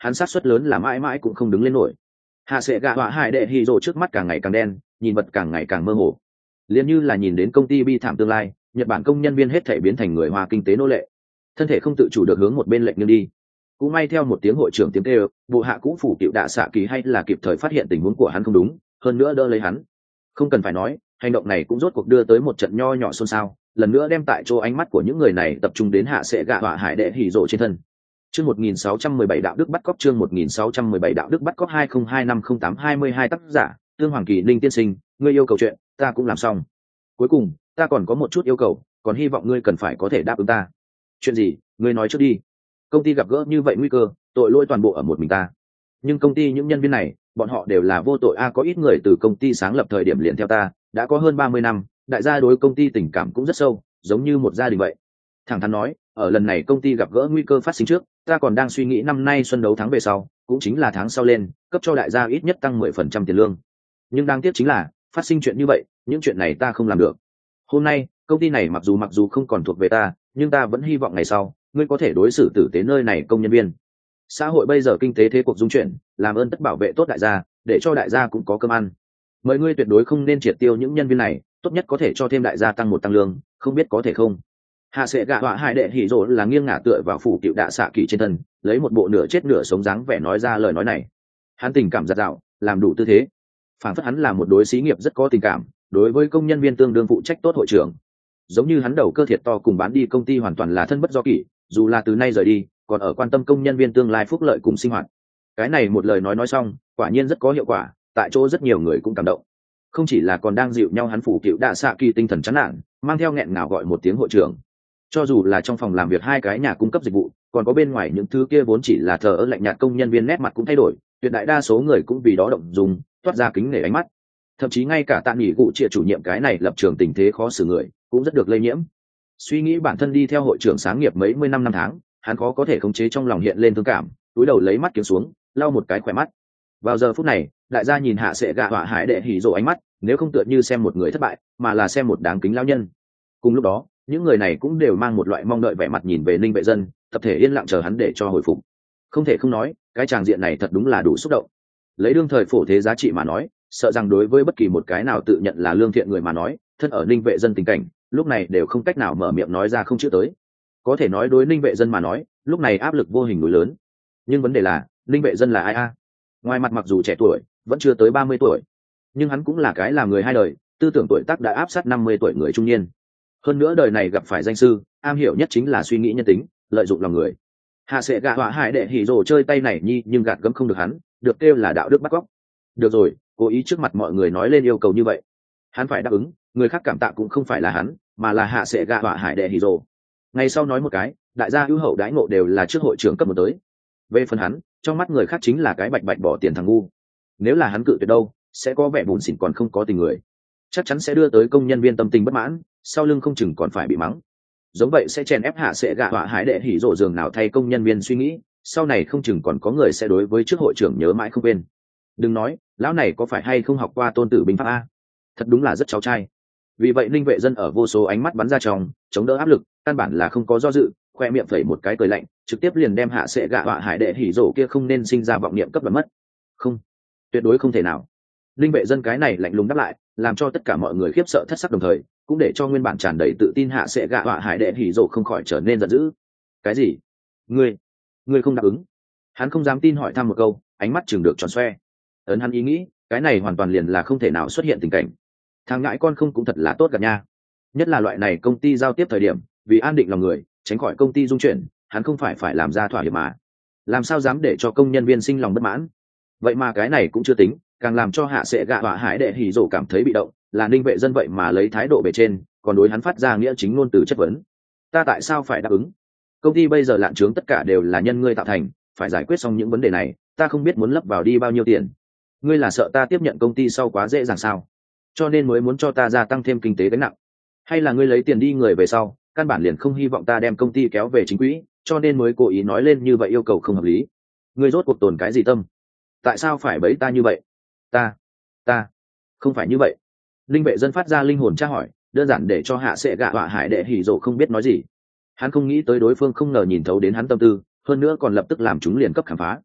Speaker 1: hắn sát suất lớn là mãi mãi cũng không đứng lên nổi. Hạ sẽ gạ họa hải đệ hì rồ trước mắt càng ngày càng đen, nhìn vật càng ngày càng mơ hồ, liền như là nhìn đến công ty bi thảm tương lai. Nhật Bản công nhân viên hết thể biến thành người Hoa kinh tế nô lệ, thân thể không tự chủ được hướng một bên lệch nghiêng đi. Cũng may theo một tiếng hội trưởng tiếng kêu, bộ hạ cũ phủ cựu đạ xạ kỳ hay là kịp thời phát hiện tình huống của hắn không đúng, hơn nữa đỡ lấy hắn. Không cần phải nói, hành động này cũng rốt cuộc đưa tới một trận nho nhỏ xôn xao, lần nữa đem tại chỗ ánh mắt của những người này tập trung đến hạ sẽ gạ họa hải đệ hỉ rộ trên thân. Chương một nghìn sáu trăm mười bảy đạo đức bắt cóc, chương một nghìn sáu trăm mười bảy đạo đức bắt cóc hai không hai năm không tám hai mươi hai tác giả, Tương Hoàng Kỳ Ninh tiên sinh, ngươi yêu cầu chuyện, ta cũng làm xong. Cuối cùng, ta còn có một chút yêu cầu, còn hy vọng ngươi cần phải có thể đáp ứng ta. Chuyện gì, ngươi nói trước đi. Công ty gặp gỡ như vậy nguy cơ, tội lỗi toàn bộ ở một mình ta. Nhưng công ty những nhân viên này, bọn họ đều là vô tội a, có ít người từ công ty sáng lập thời điểm liền theo ta, đã có hơn ba mươi năm, đại gia đối công ty tình cảm cũng rất sâu, giống như một gia đình vậy. Thẳng thắn nói, ở lần này công ty gặp gỡ nguy cơ phát sinh trước, ta còn đang suy nghĩ năm nay xuân đấu tháng về sau, cũng chính là tháng sau lên, cấp cho đại gia ít nhất tăng mười phần trăm tiền lương. Nhưng đáng tiếc chính là, phát sinh chuyện như vậy, những chuyện này ta không làm được. Hôm nay, công ty này mặc dù mặc dù không còn thuộc về ta, nhưng ta vẫn hy vọng ngày sau, ngươi có thể đối xử tử tế nơi này công nhân viên. Xã hội bây giờ kinh tế thế cuộc dung chuyển, làm ơn tất bảo vệ tốt đại gia, để cho đại gia cũng có cơm ăn. Mời ngươi tuyệt đối không nên triệt tiêu những nhân viên này, tốt nhất có thể cho thêm đại gia tăng một tăng lương, không biết có thể không. Hạ sẽ gạ họa hải đệ hỉ rồ là nghiêng ngả tựa vào phủ cựu đạ xạ kỳ trên thân, lấy một bộ nửa chết nửa sống dáng vẻ nói ra lời nói này. Hắn tình cảm giặt dạo, làm đủ tư thế, phản phất hắn là một đối xí nghiệp rất có tình cảm, đối với công nhân viên tương đương phụ trách tốt hội trưởng. Giống như hắn đầu cơ thiệt to cùng bán đi công ty hoàn toàn là thân bất do kỷ, dù là từ nay rời đi, còn ở quan tâm công nhân viên tương lai phúc lợi cùng sinh hoạt. Cái này một lời nói nói xong, quả nhiên rất có hiệu quả, tại chỗ rất nhiều người cũng cảm động. Không chỉ là còn đang dịu nhau, hắn phủ cựu đạ xạ kỳ tinh thần chán nản, mang theo nghẹn ngào gọi một tiếng hội trưởng. Cho dù là trong phòng làm việc hai cái nhà cung cấp dịch vụ, còn có bên ngoài những thứ kia vốn chỉ là thờ ơ lạnh nhạt công nhân viên, nét mặt cũng thay đổi, tuyệt đại đa số người cũng vì đó động dung, toát ra kính nể ánh mắt. Thậm chí ngay cả Tạ Nghỉ Cụ Triệt chủ nhiệm cái này lập trường tình thế khó xử người, cũng rất được lây nhiễm. Suy nghĩ bản thân đi theo hội trưởng sáng nghiệp mấy mươi năm năm tháng, hắn khó có thể khống chế trong lòng hiện lên thương cảm, túi đầu lấy mắt kiếm xuống, lau một cái khỏe mắt. Vào giờ phút này, đại gia nhìn hạ sẽ gạ họa hải đệ hỉ rộ ánh mắt, nếu không tựa như xem một người thất bại, mà là xem một đáng kính lão nhân. Cùng lúc đó, những người này cũng đều mang một loại mong đợi vẻ mặt nhìn về Ninh Vệ Dân, tập thể yên lặng chờ hắn để cho hồi phục. Không thể không nói, cái tràng diện này thật đúng là đủ xúc động. Lấy đương thời phổ thế giá trị mà nói, sợ rằng đối với bất kỳ một cái nào tự nhận là lương thiện người mà nói, thân ở Ninh Vệ Dân tình cảnh, lúc này đều không cách nào mở miệng nói ra không chữ tới. Có thể nói đối Ninh Vệ Dân mà nói, lúc này áp lực vô hình núi lớn. Nhưng vấn đề là, Ninh Vệ Dân là ai a? Ngoài mặt mặc dù trẻ tuổi, vẫn chưa tới ba mươi tuổi, nhưng hắn cũng là cái làm người hai đời, tư tưởng tuổi tác đã áp sát năm mươi tuổi người trung niên. Hơn nữa đời này gặp phải danh sư, am hiểu nhất chính là suy nghĩ nhân tính, lợi dụng lòng người. Hạ sẽ gạ họa hải đệ hỉ rồ chơi tay này nhi, nhưng gạt gẫm không được hắn, được kêu là đạo đức bắt cóc. Được rồi, cố ý trước mặt mọi người nói lên yêu cầu như vậy, hắn phải đáp ứng, người khác cảm tạ cũng không phải là hắn, mà là hạ sẽ gạ họa hải đệ hỉ rồ. Ngày sau nói một cái, đại gia hữu hậu đãi ngộ đều là trước hội trưởng cấp một tới. Về phần hắn, trong mắt người khác chính là cái bạch bạch bỏ tiền thằng ngu. Nếu là hắn cự tuyệt đâu, sẽ có vẻ bùn xỉn còn không có tình người, chắc chắn sẽ đưa tới công nhân viên tâm tình bất mãn, sau lưng không chừng còn phải bị mắng. Giống vậy sẽ chèn ép hạ sẽ gạ họa hải đệ hỉ rộ giường nào thay công nhân viên suy nghĩ, sau này không chừng còn có người sẽ đối với trước hội trưởng nhớ mãi không quên. Đừng nói, lão này có phải hay không học qua Tôn Tử binh pháp a? Thật đúng là rất cháu trai. Vì vậy Ninh Vệ Dân ở vô số ánh mắt bắn ra trong, chống đỡ áp lực, căn bản là không có do dự, khoe miệng phẩy một cái cười lạnh, trực tiếp liền đem hạ sẽ gạ họa hải đệ hỉ rộ kia không nên sinh ra vọng niệm cấp và mất. Không, tuyệt đối không thể nào. Ninh Vệ Dân cái này lạnh lùng đáp lại, làm cho tất cả mọi người khiếp sợ thất sắc, đồng thời cũng để cho nguyên bản tràn đầy tự tin hạ sẽ gạ họa hải đệ hỉ rộ không khỏi trở nên giận dữ. Cái gì? Ngươi, ngươi không đáp ứng? Hắn không dám tin hỏi thăm một câu, ánh mắt chừng được tròn xoe. Ấn hắn ý nghĩ, cái này hoàn toàn liền là không thể nào xuất hiện tình cảnh. Thằng ngãi con không cũng thật là tốt gặp nha. Nhất là loại này công ty giao tiếp thời điểm, vì an định lòng người, tránh khỏi công ty dung chuyển, hắn không phải phải làm ra thỏa hiệp mà. Làm sao dám để cho công nhân viên sinh lòng bất mãn? Vậy mà cái này cũng chưa tính, càng làm cho hạ sẽ gạ họa hải đệ hỉ rộ cảm thấy bị động, là Ninh Vệ Dân vậy mà lấy thái độ bề trên, còn đối hắn phát ra nghĩa chính ngôn từ chất vấn. Ta tại sao phải đáp ứng? Công ty bây giờ lạn trướng tất cả đều là nhân ngươi tạo thành, phải giải quyết xong những vấn đề này, ta không biết muốn lấp vào đi bao nhiêu tiền. Ngươi là sợ ta tiếp nhận công ty sau quá dễ dàng sao? Cho nên mới muốn cho ta gia tăng thêm kinh tế gánh nặng? Hay là ngươi lấy tiền đi người về sau, căn bản liền không hy vọng ta đem công ty kéo về chính quỹ, cho nên mới cố ý nói lên như vậy yêu cầu không hợp lý? Ngươi rốt cuộc tồn cái gì tâm? Tại sao phải bẫy ta như vậy? Ta, ta, không phải như vậy. Linh Vệ Dân phát ra linh hồn tra hỏi, đơn giản để cho hạ sẽ gạ họa hải đệ hỉ rộ không biết nói gì. Hắn không nghĩ tới đối phương không ngờ nhìn thấu đến hắn tâm tư, hơn nữa còn lập tức làm chúng liền cấp khám phá.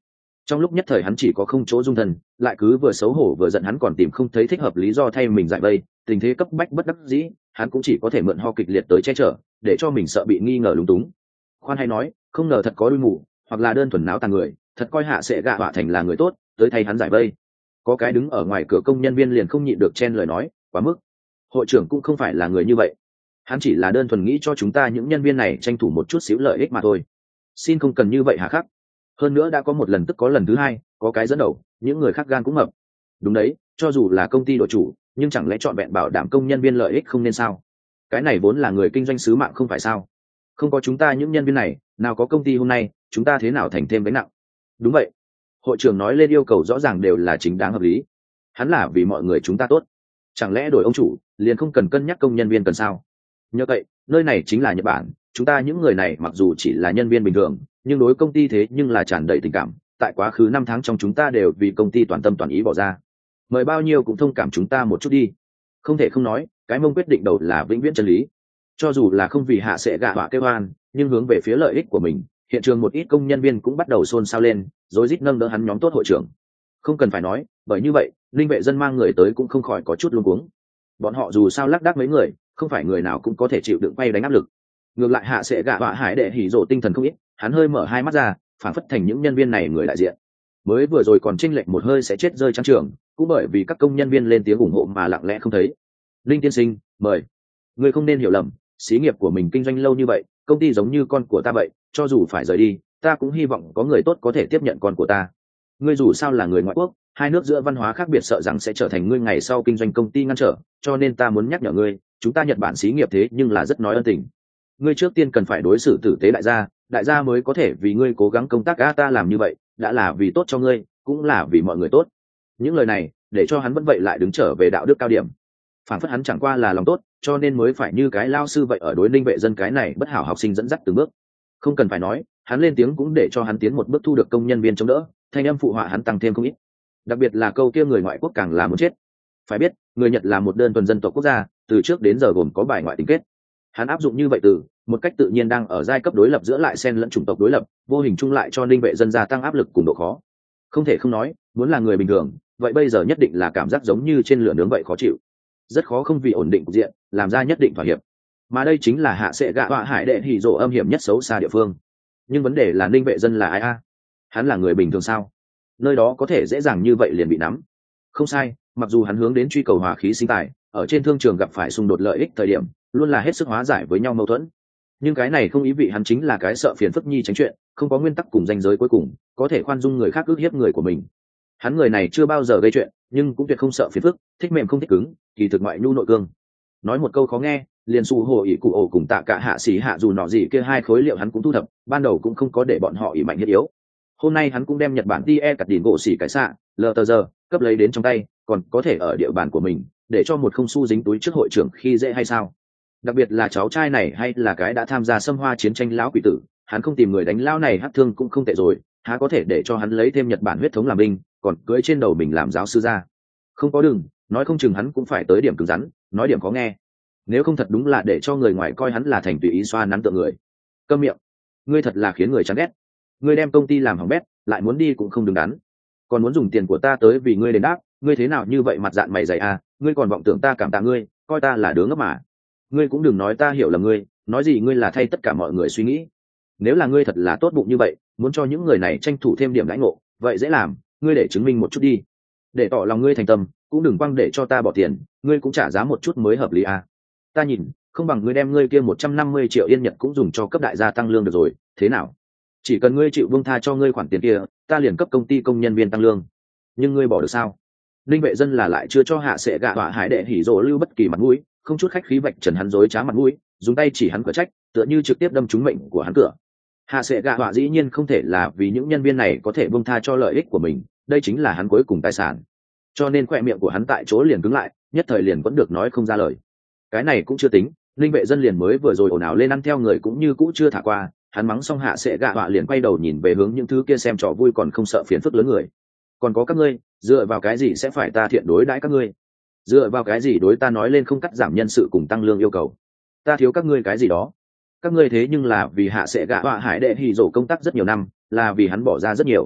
Speaker 1: Trong lúc nhất thời hắn chỉ có không chỗ dung thân, lại cứ vừa xấu hổ vừa giận, hắn còn tìm không thấy thích hợp lý do thay mình giải vây. Tình thế cấp bách bất đắc dĩ, hắn cũng chỉ có thể mượn ho kịch liệt tới che chở, để cho mình sợ bị nghi ngờ lúng túng. Khoan hay nói, không ngờ thật có đuôi mù, hoặc là đơn thuần náo tàn người, thật coi hạ sẽ gạ họa thành là người tốt, tới thay hắn giải vây. Có cái đứng ở ngoài cửa công nhân viên liền không nhịn được chen lời nói, quá mức. Hội trưởng cũng không phải là người như vậy, hắn chỉ là đơn thuần nghĩ cho chúng ta những nhân viên này tranh thủ một chút xíu lợi ích mà thôi. Xin không cần như vậy hà khắc. Hơn nữa đã có một lần tức có lần thứ hai, có cái dẫn đầu, những người khác gan cũng mập. Đúng đấy, cho dù là công ty đội chủ, nhưng chẳng lẽ chọn vẹn bảo đảm công nhân viên lợi ích không nên sao? Cái này vốn là người kinh doanh sứ mạng không phải sao? Không có chúng ta những nhân viên này, nào có công ty hôm nay, chúng ta thế nào thành thêm gánh nặng? Đúng vậy. Hội trưởng nói lên yêu cầu rõ ràng đều là chính đáng hợp lý. Hắn là vì mọi người chúng ta tốt. Chẳng lẽ đổi ông chủ, liền không cần cân nhắc công nhân viên cần sao? Nhờ vậy, nơi này chính là Nhật Bản, chúng ta những người này mặc dù chỉ là nhân viên bình thường, nhưng đối công ty thế nhưng là tràn đầy tình cảm. Tại quá khứ năm tháng trong chúng ta đều vì công ty toàn tâm toàn ý bỏ ra. Mời bao nhiêu cũng thông cảm chúng ta một chút đi. Không thể không nói, cái mông quyết định đầu là vĩnh viễn chân lý. Cho dù là không vì hạ sẽ gạ họa kêu oan, nhưng hướng về phía lợi ích của mình, hiện trường một ít công nhân viên cũng bắt đầu xôn xao lên, rối rít nâng đỡ hắn nhóm tốt hội trưởng. Không cần phải nói, bởi như vậy, linh vệ dân mang người tới cũng không khỏi có chút luống cuống. Bọn họ dù sao lác đác mấy người, không phải người nào cũng có thể chịu đựng quay đánh áp lực. Ngược lại hạ sẽ gạ họa hải đệ hỉ rộ tinh thần không ít, hắn hơi mở hai mắt ra, phản phất thành những nhân viên này người đại diện. Mới vừa rồi còn chênh lệch một hơi sẽ chết rơi trang trường, cũng bởi vì các công nhân viên lên tiếng ủng hộ mà lặng lẽ không thấy. Linh tiên sinh, mời. Ngươi không nên hiểu lầm, xí nghiệp của mình kinh doanh lâu như vậy, công ty giống như con của ta vậy, cho dù phải rời đi, ta cũng hy vọng có người tốt có thể tiếp nhận con của ta. Ngươi dù sao là người ngoại quốc, hai nước giữa văn hóa khác biệt sợ rằng sẽ trở thành ngươi ngày sau kinh doanh công ty ngăn trở, cho nên ta muốn nhắc nhở ngươi, chúng ta Nhật Bản xí nghiệp thế nhưng là rất nói ân tình. Ngươi trước tiên cần phải đối xử tử tế đại gia, đại gia mới có thể vì ngươi cố gắng công tác. A ta làm như vậy, đã là vì tốt cho ngươi, cũng là vì mọi người tốt. Những lời này, để cho hắn vẫn vậy lại đứng trở về đạo đức cao điểm. Phản phất hắn chẳng qua là lòng tốt, cho nên mới phải như cái lao sư vậy ở đối ninh vệ dân cái này bất hảo học sinh dẫn dắt từng bước. Không cần phải nói, hắn lên tiếng cũng để cho hắn tiến một bước thu được công nhân viên chống đỡ, thanh âm phụ họa hắn tăng thêm không ít. Đặc biệt là câu kia người ngoại quốc càng là muốn chết. Phải biết, người Nhật là một đơn thuần dân tộc quốc gia, từ trước đến giờ gồm có bài ngoại tình kết. Hắn áp dụng như vậy từ một cách tự nhiên đang ở giai cấp đối lập giữa lại xen lẫn chủng tộc đối lập, vô hình chung lại cho ninh vệ dân gia tăng áp lực cùng độ khó. Không thể không nói, muốn là người bình thường, vậy bây giờ nhất định là cảm giác giống như trên lửa nướng vậy khó chịu, rất khó không vì ổn định cục diện làm ra nhất định thỏa hiệp. Mà đây chính là hạ sẽ gạ họa hải đệ hỉ rộ âm hiểm nhất xấu xa địa phương. Nhưng vấn đề là ninh vệ dân là ai a? Hắn là người bình thường sao? Nơi đó có thể dễ dàng như vậy liền bị nắm? Không sai, mặc dù hắn hướng đến truy cầu hòa khí sinh tài, ở trên thương trường gặp phải xung đột lợi ích thời điểm luôn là hết sức hóa giải với nhau mâu thuẫn, nhưng cái này không ý vị hắn chính là cái sợ phiền phức nhi tránh chuyện, không có nguyên tắc cùng ranh giới cuối cùng, có thể khoan dung người khác ước hiếp người của mình. Hắn người này chưa bao giờ gây chuyện, nhưng cũng tuyệt không sợ phiền phức, thích mềm không thích cứng, kỳ thực ngoại nhu nội cương. Nói một câu khó nghe, liền su hồ ỉ cụ ổ cùng tạ cả hạ xỉ hạ dù nọ gì kia hai khối liệu hắn cũng thu thập, ban đầu cũng không có để bọn họ ỉ mạnh thiết yếu. Hôm nay hắn cũng đem Nhật Bản tie cặt đỉnh gỗ xỉ cái xạ lờ tờ giờ cấp lấy đến trong tay, còn có thể ở địa bàn của mình để cho một không xu dính túi trước hội trưởng khi dễ hay sao? Đặc biệt là cháu trai này hay là cái đã tham gia xâm hoa chiến tranh lão quỷ tử, hắn không tìm người đánh lão này hắc thương cũng không tệ rồi, há có thể để cho hắn lấy thêm Nhật Bản huyết thống làm binh, còn cưỡi trên đầu mình làm giáo sư ra? Không có đừng, nói không chừng hắn cũng phải tới điểm cứng rắn, nói điểm khó nghe. Nếu không thật đúng là để cho người ngoài coi hắn là thành tùy ý xoa nắn tượng người. Câm miệng, ngươi thật là khiến người chán ghét. Ngươi đem công ty làm hỏng bét, lại muốn đi cũng không đứng đắn, còn muốn dùng tiền của ta tới vì ngươi đền đáp, ngươi thế nào như vậy mặt dạn mày dày à? Ngươi còn vọng tưởng ta cảm tạ ngươi, coi ta là đứa ngốc mà. Ngươi cũng đừng nói ta hiểu lầm ngươi, nói gì ngươi là thay tất cả mọi người suy nghĩ. Nếu là ngươi thật là tốt bụng như vậy, muốn cho những người này tranh thủ thêm điểm lãnh ngộ, vậy dễ làm, ngươi để chứng minh một chút đi, để tỏ lòng ngươi thành tâm, cũng đừng quăng để cho ta bỏ tiền, ngươi cũng trả giá một chút mới hợp lý à. Ta nhìn không bằng ngươi đem ngươi kia một trăm năm mươi triệu yên nhật cũng dùng cho cấp đại gia tăng lương được rồi, thế nào? Chỉ cần ngươi chịu buông tha cho ngươi khoản tiền kia, ta liền cấp công ty công nhân viên tăng lương. Nhưng ngươi bỏ được sao? Linh vệ dân là lại chưa cho hạ sẽ gạ họa hải đệ hỉ rồ lưu bất kỳ mặt mũi, không chút khách khí vạch trần hắn dối trá mặt mũi, dùng tay chỉ hắn cửa trách, tựa như trực tiếp đâm trúng mệnh của hắn cửa. Hạ sẽ gạ họa dĩ nhiên không thể là vì những nhân viên này có thể buông tha cho lợi ích của mình, đây chính là hắn cuối cùng tài sản. Cho nên khỏe miệng của hắn tại chỗ liền cứng lại, nhất thời liền vẫn được nói không ra lời. Cái này cũng chưa tính, linh vệ dân liền mới vừa rồi ồn ào lên ăn theo người cũng như cũ chưa thả qua, hắn mắng xong hạ sẽ gạ họa liền quay đầu nhìn về hướng những thứ kia xem trò vui còn không sợ phiền phức lớn người. Còn có các ngươi, dựa vào cái gì sẽ phải ta thiện đối đãi các ngươi? Dựa vào cái gì đối ta nói lên không cắt giảm nhân sự cùng tăng lương yêu cầu? Ta thiếu các ngươi cái gì đó? Các ngươi thế nhưng là vì hạ sẽ gạ họa hải đệ hỉ rổ công tác rất nhiều năm, là vì hắn bỏ ra rất nhiều.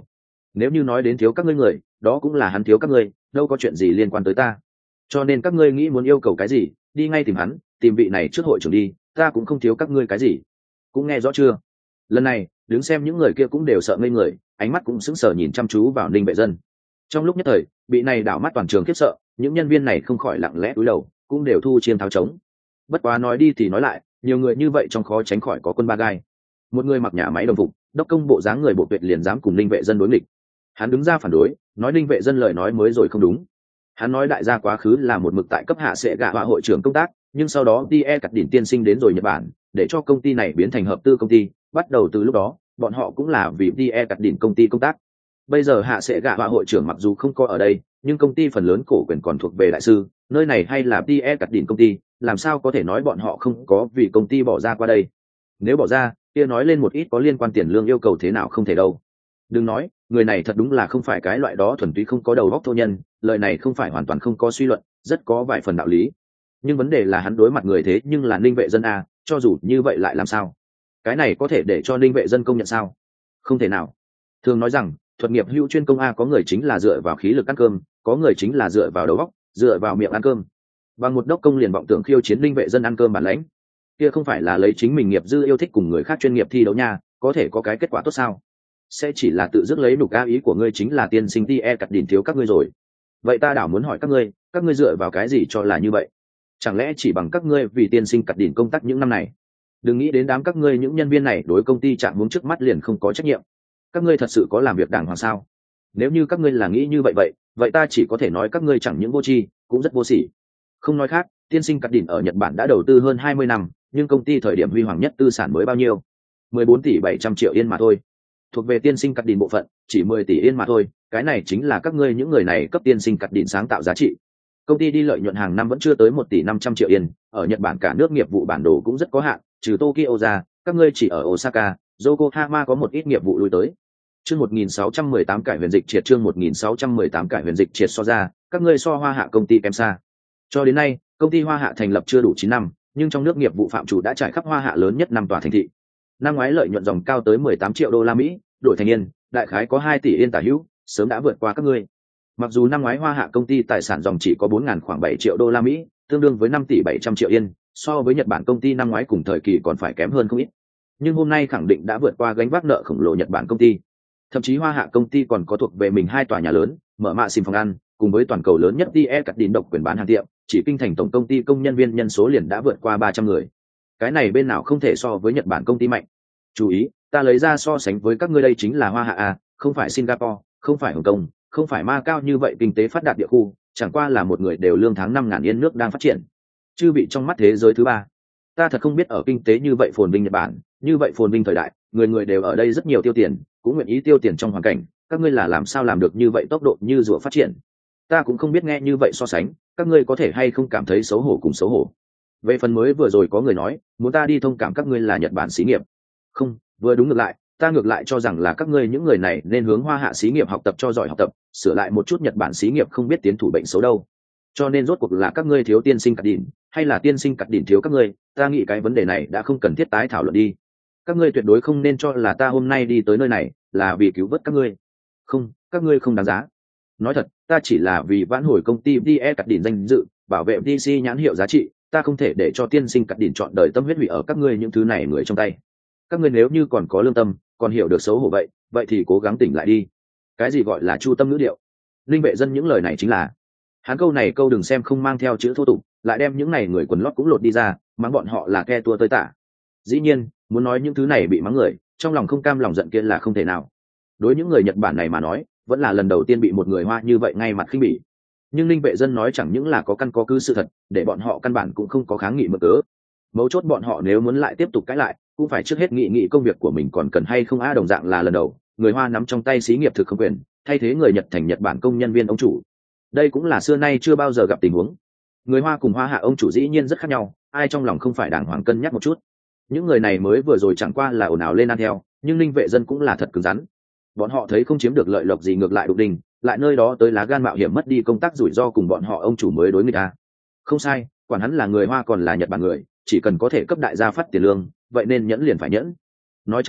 Speaker 1: nếu như nói đến thiếu các ngươi người, đó cũng là hắn thiếu các ngươi, đâu có chuyện gì liên quan tới ta. Cho nên các ngươi nghĩ muốn yêu cầu cái gì, đi ngay tìm hắn, tìm vị này trước hội trưởng đi, ta cũng không thiếu các ngươi cái gì. Cũng nghe rõ chưa? Lần này đứng xem những người kia cũng đều sợ ngây người, ánh mắt cũng sững sờ nhìn chăm chú vào Ninh Vệ Dân. Trong lúc nhất thời bị này đảo mắt toàn trường khiếp sợ, những nhân viên này không khỏi lặng lẽ cúi đầu, cũng đều thu chiên tháo trống. Bất quá nói đi thì nói lại, nhiều người như vậy trong khó tránh khỏi có quân ba gai. Một người mặc nhà máy đồng phục, đốc công bộ dáng người bộ tuyệt liền dám cùng Ninh Vệ Dân đối nghịch. Hắn đứng ra phản đối, nói Ninh Vệ Dân lời nói mới rồi không đúng. Hắn nói đại gia quá khứ là một mực tại cấp hạ sẽ gạ họa hội trưởng công tác, nhưng sau đó đi e cặt đỉnh tiên sinh đến rồi Nhật Bản, để cho công ty này biến thành hợp tư công ty. Bắt đầu từ lúc đó, bọn họ cũng là vì đi e cặt đỉnh công ty công tác. Bây giờ hạ sẽ gạ họa hội trưởng mặc dù không có ở đây, nhưng công ty phần lớn cổ quyền còn thuộc về đại sư, nơi này hay là đi e cặt đỉnh công ty, làm sao có thể nói bọn họ không có vì công ty bỏ ra qua đây. Nếu bỏ ra, kia nói lên một ít có liên quan tiền lương yêu cầu thế nào không thể đâu. Đừng nói, người này thật đúng là không phải cái loại đó thuần túy không có đầu óc thô nhân, lời này không phải hoàn toàn không có suy luận, rất có vài phần đạo lý. Nhưng vấn đề là hắn đối mặt người thế nhưng là Ninh Vệ Dân a, cho dù như vậy lại làm sao? Cái này có thể để cho Ninh Vệ Dân công nhận sao? Không thể nào. Thường nói rằng, thuật nghiệp hữu chuyên công a, có người chính là dựa vào khí lực ăn cơm, có người chính là dựa vào đầu óc, dựa vào miệng ăn cơm. Bằng một đốc công liền vọng tưởng khiêu chiến Ninh Vệ Dân ăn cơm bản lãnh, kia không phải là lấy chính mình nghiệp dư yêu thích cùng người khác chuyên nghiệp thi đấu nha, có thể có cái kết quả tốt sao? Sẽ chỉ là tự dứt lấy nục ca, ý của ngươi chính là tiên sinh ti e cặt đỉnh thiếu các ngươi rồi. Vậy ta đảo muốn hỏi các ngươi, các ngươi dựa vào cái gì cho là như vậy? Chẳng lẽ chỉ bằng các ngươi vì tiên sinh cặt đỉnh công tác những năm này? Đừng nghĩ đến đám các ngươi những nhân viên này đối công ty chạm muốn trước mắt liền không có trách nhiệm. Các ngươi thật sự có làm việc đàng hoàng sao? Nếu như các ngươi là nghĩ như vậy vậy, vậy ta chỉ có thể nói các ngươi chẳng những vô tri, cũng rất vô sỉ. Không nói khác, tiên sinh cặt đỉnh ở Nhật Bản đã đầu tư hơn hai mươi năm, nhưng công ty thời điểm huy hoàng nhất tư sản mới bao nhiêu? mười bốn tỷ bảy trăm triệu yên mà thôi. Thuộc về tiên sinh cắt đỉnh bộ phận chỉ mười tỷ yên mà thôi, cái này chính là các ngươi những người này cấp tiên sinh cắt đỉnh sáng tạo giá trị. Công ty đi lợi nhuận hàng năm vẫn chưa tới một tỷ năm trăm triệu yên, ở Nhật Bản cả nước nghiệp vụ bản đồ cũng rất có hạn, trừ Tokyo ra, các ngươi chỉ ở Osaka, Yokohama có một ít nghiệp vụ lui tới. Chương một nghìn sáu trăm mười tám cải huyền dịch triệt chương một nghìn sáu trăm mười tám cải huyền dịch triệt so ra, các ngươi so Hoa Hạ công ty kém xa. Cho đến nay, công ty Hoa Hạ thành lập chưa đủ chín năm, nhưng trong nước nghiệp vụ phạm chủ đã trải khắp Hoa Hạ lớn nhất năm tòa thành thị. Năm ngoái lợi nhuận dòng cao tới mười tám triệu đô la Mỹ, đổi thành yên, đại khái có hai tỷ yên tả hữu, sớm đã vượt qua các ngươi. Mặc dù năm ngoái Hoa Hạ công ty tài sản dòng chỉ có bốn ngàn khoảng bảy triệu đô la Mỹ, tương đương với năm tỷ bảy trăm triệu yên, so với Nhật Bản công ty năm ngoái cùng thời kỳ còn phải kém hơn không ít. Nhưng hôm nay khẳng định đã vượt qua gánh vác nợ khổng lồ Nhật Bản công ty. Thậm chí Hoa Hạ công ty còn có thuộc về mình hai tòa nhà lớn, mở mạ xìm phòng ăn, cùng với toàn cầu lớn nhất đi e cặt đỉnh độc quyền bán hàng tiệm, chỉ kinh thành tổng công ty công nhân viên nhân số liền đã vượt qua ba trăm người. Cái này bên nào không thể so với Nhật Bản công ty mạnh. Chú ý, ta lấy ra so sánh với các ngươi đây chính là Hoa Hạ a, không phải Singapore, không phải Hồng Kông, không phải Macau như vậy kinh tế phát đạt địa khu, chẳng qua là một người đều lương tháng năm ngàn yên nước đang phát triển. Chư bị trong mắt thế giới thứ ba. Ta thật không biết ở kinh tế như vậy phồn vinh Nhật Bản, như vậy phồn vinh thời đại, người người đều ở đây rất nhiều tiêu tiền, cũng nguyện ý tiêu tiền trong hoàn cảnh, các ngươi là làm sao làm được như vậy tốc độ như rùa phát triển. Ta cũng không biết nghe như vậy so sánh, các ngươi có thể hay không cảm thấy xấu hổ cùng xấu hổ. Về phần mới vừa rồi có người nói, muốn ta đi thông cảm các ngươi là Nhật Bản xí nghiệp. Không, vừa đúng ngược lại, ta ngược lại cho rằng là các ngươi những người này nên hướng Hoa Hạ xí nghiệp học tập cho giỏi học tập, sửa lại một chút Nhật Bản xí nghiệp không biết tiến thủ bệnh xấu đâu. Cho nên rốt cuộc là các ngươi thiếu tiên sinh cắt đỉnh, hay là tiên sinh cắt đỉnh thiếu các ngươi, ta nghĩ cái vấn đề này đã không cần thiết tái thảo luận đi. Các ngươi tuyệt đối không nên cho là ta hôm nay đi tới nơi này là vì cứu vớt các ngươi. Không, các ngươi không đáng giá. Nói thật, ta chỉ là vì vãn hồi công ty đê e cắt đỉnh danh dự, bảo vệ đê xê nhãn hiệu giá trị, ta không thể để cho tiên sinh cắt đỉnh chọn đời tâm huyết hủy ở các ngươi những thứ này người trong tay. Các ngươi nếu như còn có lương tâm, còn hiểu được xấu hổ vậy, vậy thì cố gắng tỉnh lại đi. Cái gì gọi là chu tâm ngữ điệu? Linh Vệ Dân những lời này chính là, hắn câu này câu đừng xem không mang theo chữ thô tục, lại đem những này người quần lót cũng lột đi ra, mắng bọn họ là ke tua tới tả. Dĩ nhiên, muốn nói những thứ này bị mắng người, trong lòng không cam lòng giận kia là không thể nào. Đối những người Nhật Bản này mà nói, vẫn là lần đầu tiên bị một người Hoa như vậy ngay mặt khinh bỉ. Nhưng Linh Vệ Dân nói chẳng những là có căn có cứ sự thật, để bọn họ căn bản cũng không có kháng nghị mực cớ. Mấu chốt bọn họ nếu muốn lại tiếp tục cãi lại, cũng phải trước hết nghị nghị công việc của mình còn cần hay không. A đồng dạng là lần đầu, người Hoa nắm trong tay xí nghiệp thực không quyền, thay thế người Nhật thành Nhật Bản công nhân viên ông chủ. Đây cũng là xưa nay chưa bao giờ gặp tình huống. Người Hoa cùng Hoa Hạ ông chủ dĩ nhiên rất khác nhau, ai trong lòng không phải đàng hoàng cân nhắc một chút. Những người này mới vừa rồi chẳng qua là ồn ào lên ăn theo, nhưng Linh Vệ Dân cũng là thật cứng rắn. Bọn họ thấy không chiếm được lợi lộc gì ngược lại đục đình, lại nơi đó tới lá gan mạo hiểm mất đi công tác rủi ro cùng bọn họ ông chủ mới đối người ta. Không sai, quản hắn là người Hoa còn là Nhật Bản người, chỉ cần có thể cấp đại gia phát tiền lương, vậy nên nhẫn liền phải nhẫn. Nói trắng ra,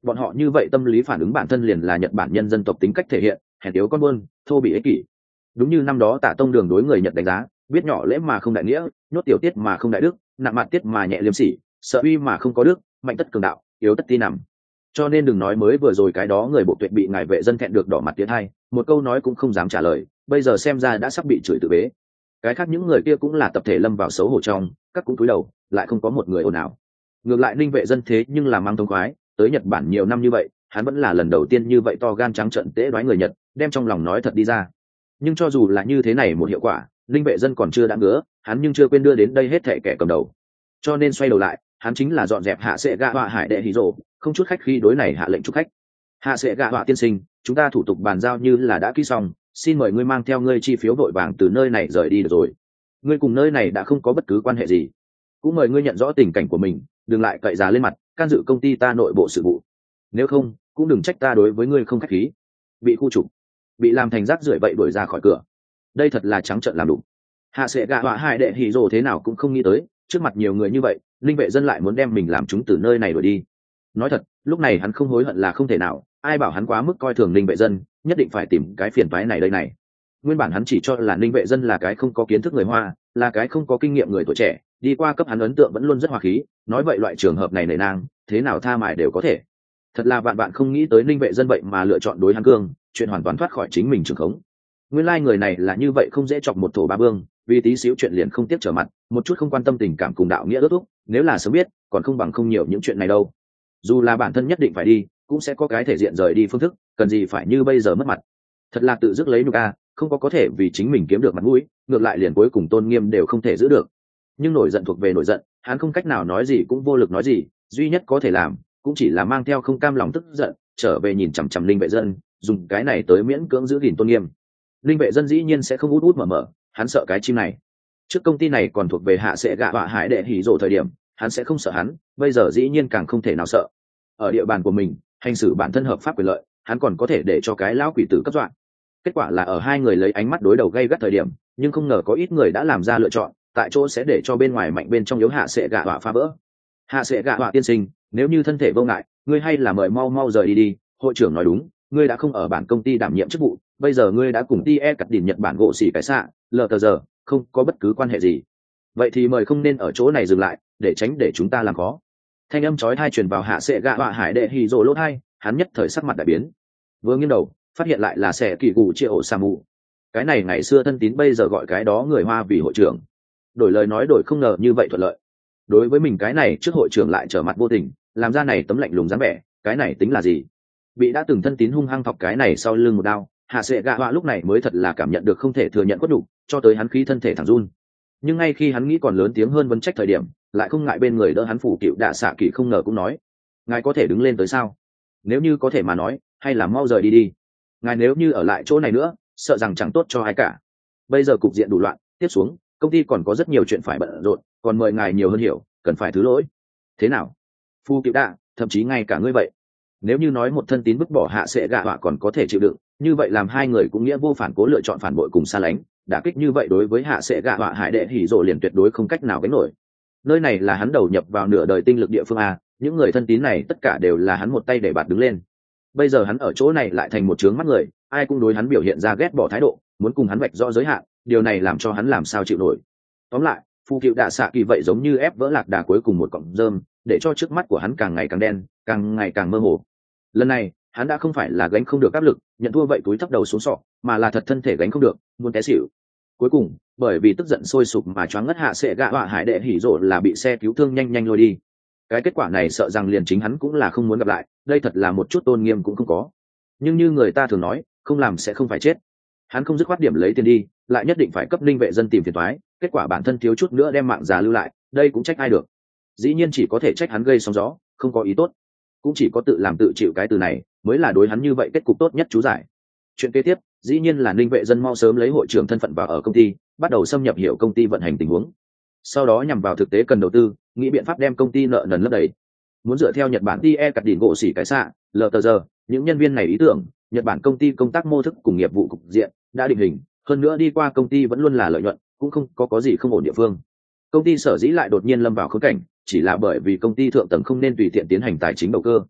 Speaker 1: bọn họ như vậy tâm lý phản ứng bản thân liền là Nhật Bản nhân dân tộc tính cách thể hiện, hèn yếu con buôn, thô bị ích kỷ. Đúng như năm đó Tạ Tông Đường đối người Nhật đánh giá, biết nhỏ lễ mà không đại nghĩa, nhốt tiểu tiết mà không đại đức, nặng mặt tiết mà nhẹ liêm sỉ, sợ uy mà không có đức, mạnh tất cường đạo, yếu tất ti nằm. Cho nên đừng nói mới vừa rồi cái đó người bộ tuệ bị ngài vệ dân thẹn được đỏ mặt tiến hai, một câu nói cũng không dám trả lời, bây giờ xem ra đã sắp bị chửi tự bế. Cái khác những người kia cũng là tập thể lâm vào xấu hổ trong, các cũng cúi đầu, lại không có một người ồn ào. Ngược lại Ninh vệ dân thế nhưng là mang thông khoái, tới Nhật Bản nhiều năm như vậy, hắn vẫn là lần đầu tiên như vậy to gan trắng trợn tế đoái người Nhật, đem trong lòng nói thật đi ra. Nhưng cho dù là như thế này một hiệu quả, Ninh vệ dân còn chưa đã ngứa, hắn nhưng chưa quên đưa đến đây hết thảy kẻ cầm đầu. Cho nên xoay đầu lại, hắn chính là dọn dẹp hạ sệ gạ họa hải đệ hỉ rồ, không chút khách khi đối này hạ lệnh chúc khách. Hạ sệ gạ họa tiên sinh, chúng ta thủ tục bàn giao như là đã ký xong, xin mời ngươi mang theo ngươi chi phiếu vội vàng từ nơi này rời đi được rồi. Ngươi cùng nơi này đã không có bất cứ quan hệ gì, cũng mời ngươi nhận rõ tình cảnh của mình, đừng lại cậy già lên mặt can dự công ty ta nội bộ sự vụ, nếu không cũng đừng trách ta đối với ngươi không khách khí. Bị khu trục, bị làm thành rác rưởi vậy đuổi ra khỏi cửa, đây thật là trắng trợn làm đủ. Hạ sệ gạ họa hải đệ hỉ rồ thế nào cũng không nghĩ tới, trước mặt nhiều người như vậy, linh vệ dân lại muốn đem mình làm chúng từ nơi này đuổi đi. Nói thật, lúc này hắn không hối hận là không thể nào, ai bảo hắn quá mức coi thường linh vệ dân, nhất định phải tìm cái phiền toái này đây này. Nguyên bản hắn chỉ cho là linh vệ dân là cái không có kiến thức người Hoa, là cái không có kinh nghiệm người tuổi trẻ, đi qua cấp hắn ấn tượng vẫn luôn rất hòa khí, nói vậy loại trường hợp này nể nang, thế nào tha mài đều có thể. Thật là bạn bạn không nghĩ tới linh vệ dân vậy mà lựa chọn đối hắn cương, chuyện hoàn toàn thoát khỏi chính mình trường khống. Nguyên lai like người này là như vậy không dễ chọc một thổ ba vương, vì tí xíu chuyện liền không tiếc trở mặt, một chút không quan tâm tình cảm cùng đạo nghĩa ước thúc, nếu là sớm biết, còn không bằng không nhiều những chuyện này đâu. Dù là bản thân nhất định phải đi, cũng sẽ có cái thể diện rời đi phương thức, cần gì phải như bây giờ mất mặt. Thật là tự dứt lấy nhục a, không có có thể vì chính mình kiếm được mặt mũi, ngược lại liền cuối cùng tôn nghiêm đều không thể giữ được. Nhưng nổi giận thuộc về nổi giận, hắn không cách nào nói gì cũng vô lực nói gì, duy nhất có thể làm, cũng chỉ là mang theo không cam lòng tức giận, trở về nhìn chằm chằm linh vệ dân, dùng cái này tới miễn cưỡng giữ gìn tôn nghiêm. Linh vệ dân dĩ nhiên sẽ không út út mở mở, hắn sợ cái chim này. Trước công ty này còn thuộc về hạ sệ gạ họa hải đệ hỉ rồ thời điểm, hắn sẽ không sợ hắn, bây giờ dĩ nhiên càng không thể nào sợ. Ở địa bàn của mình, hành xử bản thân hợp pháp quyền lợi, hắn còn có thể để cho cái lão quỷ tử cấp dọa. Kết quả là ở hai người lấy ánh mắt đối đầu gay gắt thời điểm, nhưng không ngờ có ít người đã làm ra lựa chọn, tại chỗ sẽ để cho bên ngoài mạnh bên trong yếu hạ sệ gạ họa phá vỡ. Hạ sệ gạ họa tiên sinh, nếu như thân thể vô ngại, ngươi hay là mời mau mau rời đi đi, hội trưởng nói đúng, ngươi đã không ở bản công ty đảm nhiệm chức vụ, bây giờ ngươi đã cùng tie cắt đỉnh Nhật Bản gỗ xỉ cái xạ lờ tờ giờ không có bất cứ quan hệ gì, vậy thì mời không nên ở chỗ này dừng lại, để tránh để chúng ta làm khó. Thanh âm chói tai truyền vào hạ sệ gạ họa hải đệ hỉ rồ lỗ tai, hắn nhất thời sắc mặt đại biến, vừa nghiêng đầu phát hiện lại là sẻ kỳ cụ chia ổ sa mù. Cái này ngày xưa thân tín bây giờ gọi cái đó người Hoa vì hội trưởng, đổi lời nói đổi không ngờ như vậy thuận lợi. Đối với mình cái này trước hội trưởng lại trở mặt vô tình, làm ra này tấm lạnh lùng dáng vẻ, cái này tính là gì? Bị đã từng thân tín hung hăng thọc cái này sau lưng một đao, hạ sệ gạ họa lúc này mới thật là cảm nhận được không thể thừa nhận quất đủ, cho tới hắn khí thân thể thẳng run. Nhưng ngay khi hắn nghĩ còn lớn tiếng hơn vấn trách thời điểm, lại không ngại bên người đỡ hắn phủ cựu đạ xạ kỳ không ngờ cũng nói: ngài có thể đứng lên tới sao? Nếu như có thể mà nói, hay là mau rời đi đi. Ngài nếu như ở lại chỗ này nữa, sợ rằng chẳng tốt cho ai cả. Bây giờ cục diện đủ loạn, tiếp xuống công ty còn có rất nhiều chuyện phải bận rộn, còn mời ngài nhiều hơn hiểu, cần phải thứ lỗi. Thế nào, phu cựu đạ, thậm chí ngay cả ngươi vậy, nếu như nói một thân tín vứt bỏ hạ sệ gạ họa còn có thể chịu đựng, như vậy làm hai người cũng nghĩa vô phản cố lựa chọn phản bội cùng xa lánh, đả kích như vậy đối với hạ sệ gạ họa hải đệ hỉ rồ liền tuyệt đối không cách nào gánh nổi. Nơi này là hắn đầu nhập vào nửa đời tinh lực địa phương a, những người thân tín này tất cả đều là hắn một tay để bạt đứng lên. Bây giờ hắn ở chỗ này lại thành một trướng mắt người, ai cũng đối hắn biểu hiện ra ghét bỏ thái độ, muốn cùng hắn vạch rõ giới hạn, điều này làm cho hắn làm sao chịu nổi. Tóm lại, phu cựu đạ xạ kỳ vậy giống như ép vỡ lạc đà cuối cùng một cọng rơm, để cho trước mắt của hắn càng ngày càng đen, càng ngày càng mơ hồ. Lần này hắn đã không phải là gánh không được áp lực, nhận thua vậy túi thấp đầu xuống sọ, mà là thật thân thể gánh không được, muốn té xỉu. Cuối cùng bởi vì tức giận sôi sục mà choáng ngất hạ sệ gạ họa hải đệ hỉ rồ là bị xe cứu thương nhanh nhanh lôi đi. Cái kết quả này sợ rằng liền chính hắn cũng là không muốn gặp lại, đây thật là một chút tôn nghiêm cũng không có. Nhưng như người ta thường nói, không làm sẽ không phải chết. Hắn không dứt khoát điểm lấy tiền đi, lại nhất định phải cấp linh vệ dân tìm phiền toái, kết quả bản thân thiếu chút nữa đem mạng già lưu lại, đây cũng trách ai được. Dĩ nhiên chỉ có thể trách hắn gây sóng gió, không có ý tốt, cũng chỉ có tự làm tự chịu, cái từ này mới là đối hắn như vậy kết cục tốt nhất chú giải. Chuyện kế tiếp dĩ nhiên là linh vệ dân mau sớm lấy hội trưởng thân phận vào ở công ty, bắt đầu xâm nhập hiểu công ty vận hành tình huống, sau đó nhằm vào thực tế cần đầu tư, nghĩ biện pháp đem công ty nợ nần lấp đầy. Muốn dựa theo Nhật Bản tie cắt đỉnh gỗ xỉ cái xạ lờ tờ giờ, những nhân viên này ý tưởng, Nhật Bản công ty công tác mô thức cùng nghiệp vụ cục diện đã định hình, hơn nữa đi qua công ty vẫn luôn là lợi nhuận, cũng không có có gì không ổn địa phương. Công ty sở dĩ lại đột nhiên lâm vào khốn cảnh, chỉ là bởi vì công ty thượng tầng không nên tùy tiện tiến hành tài chính đầu cơ.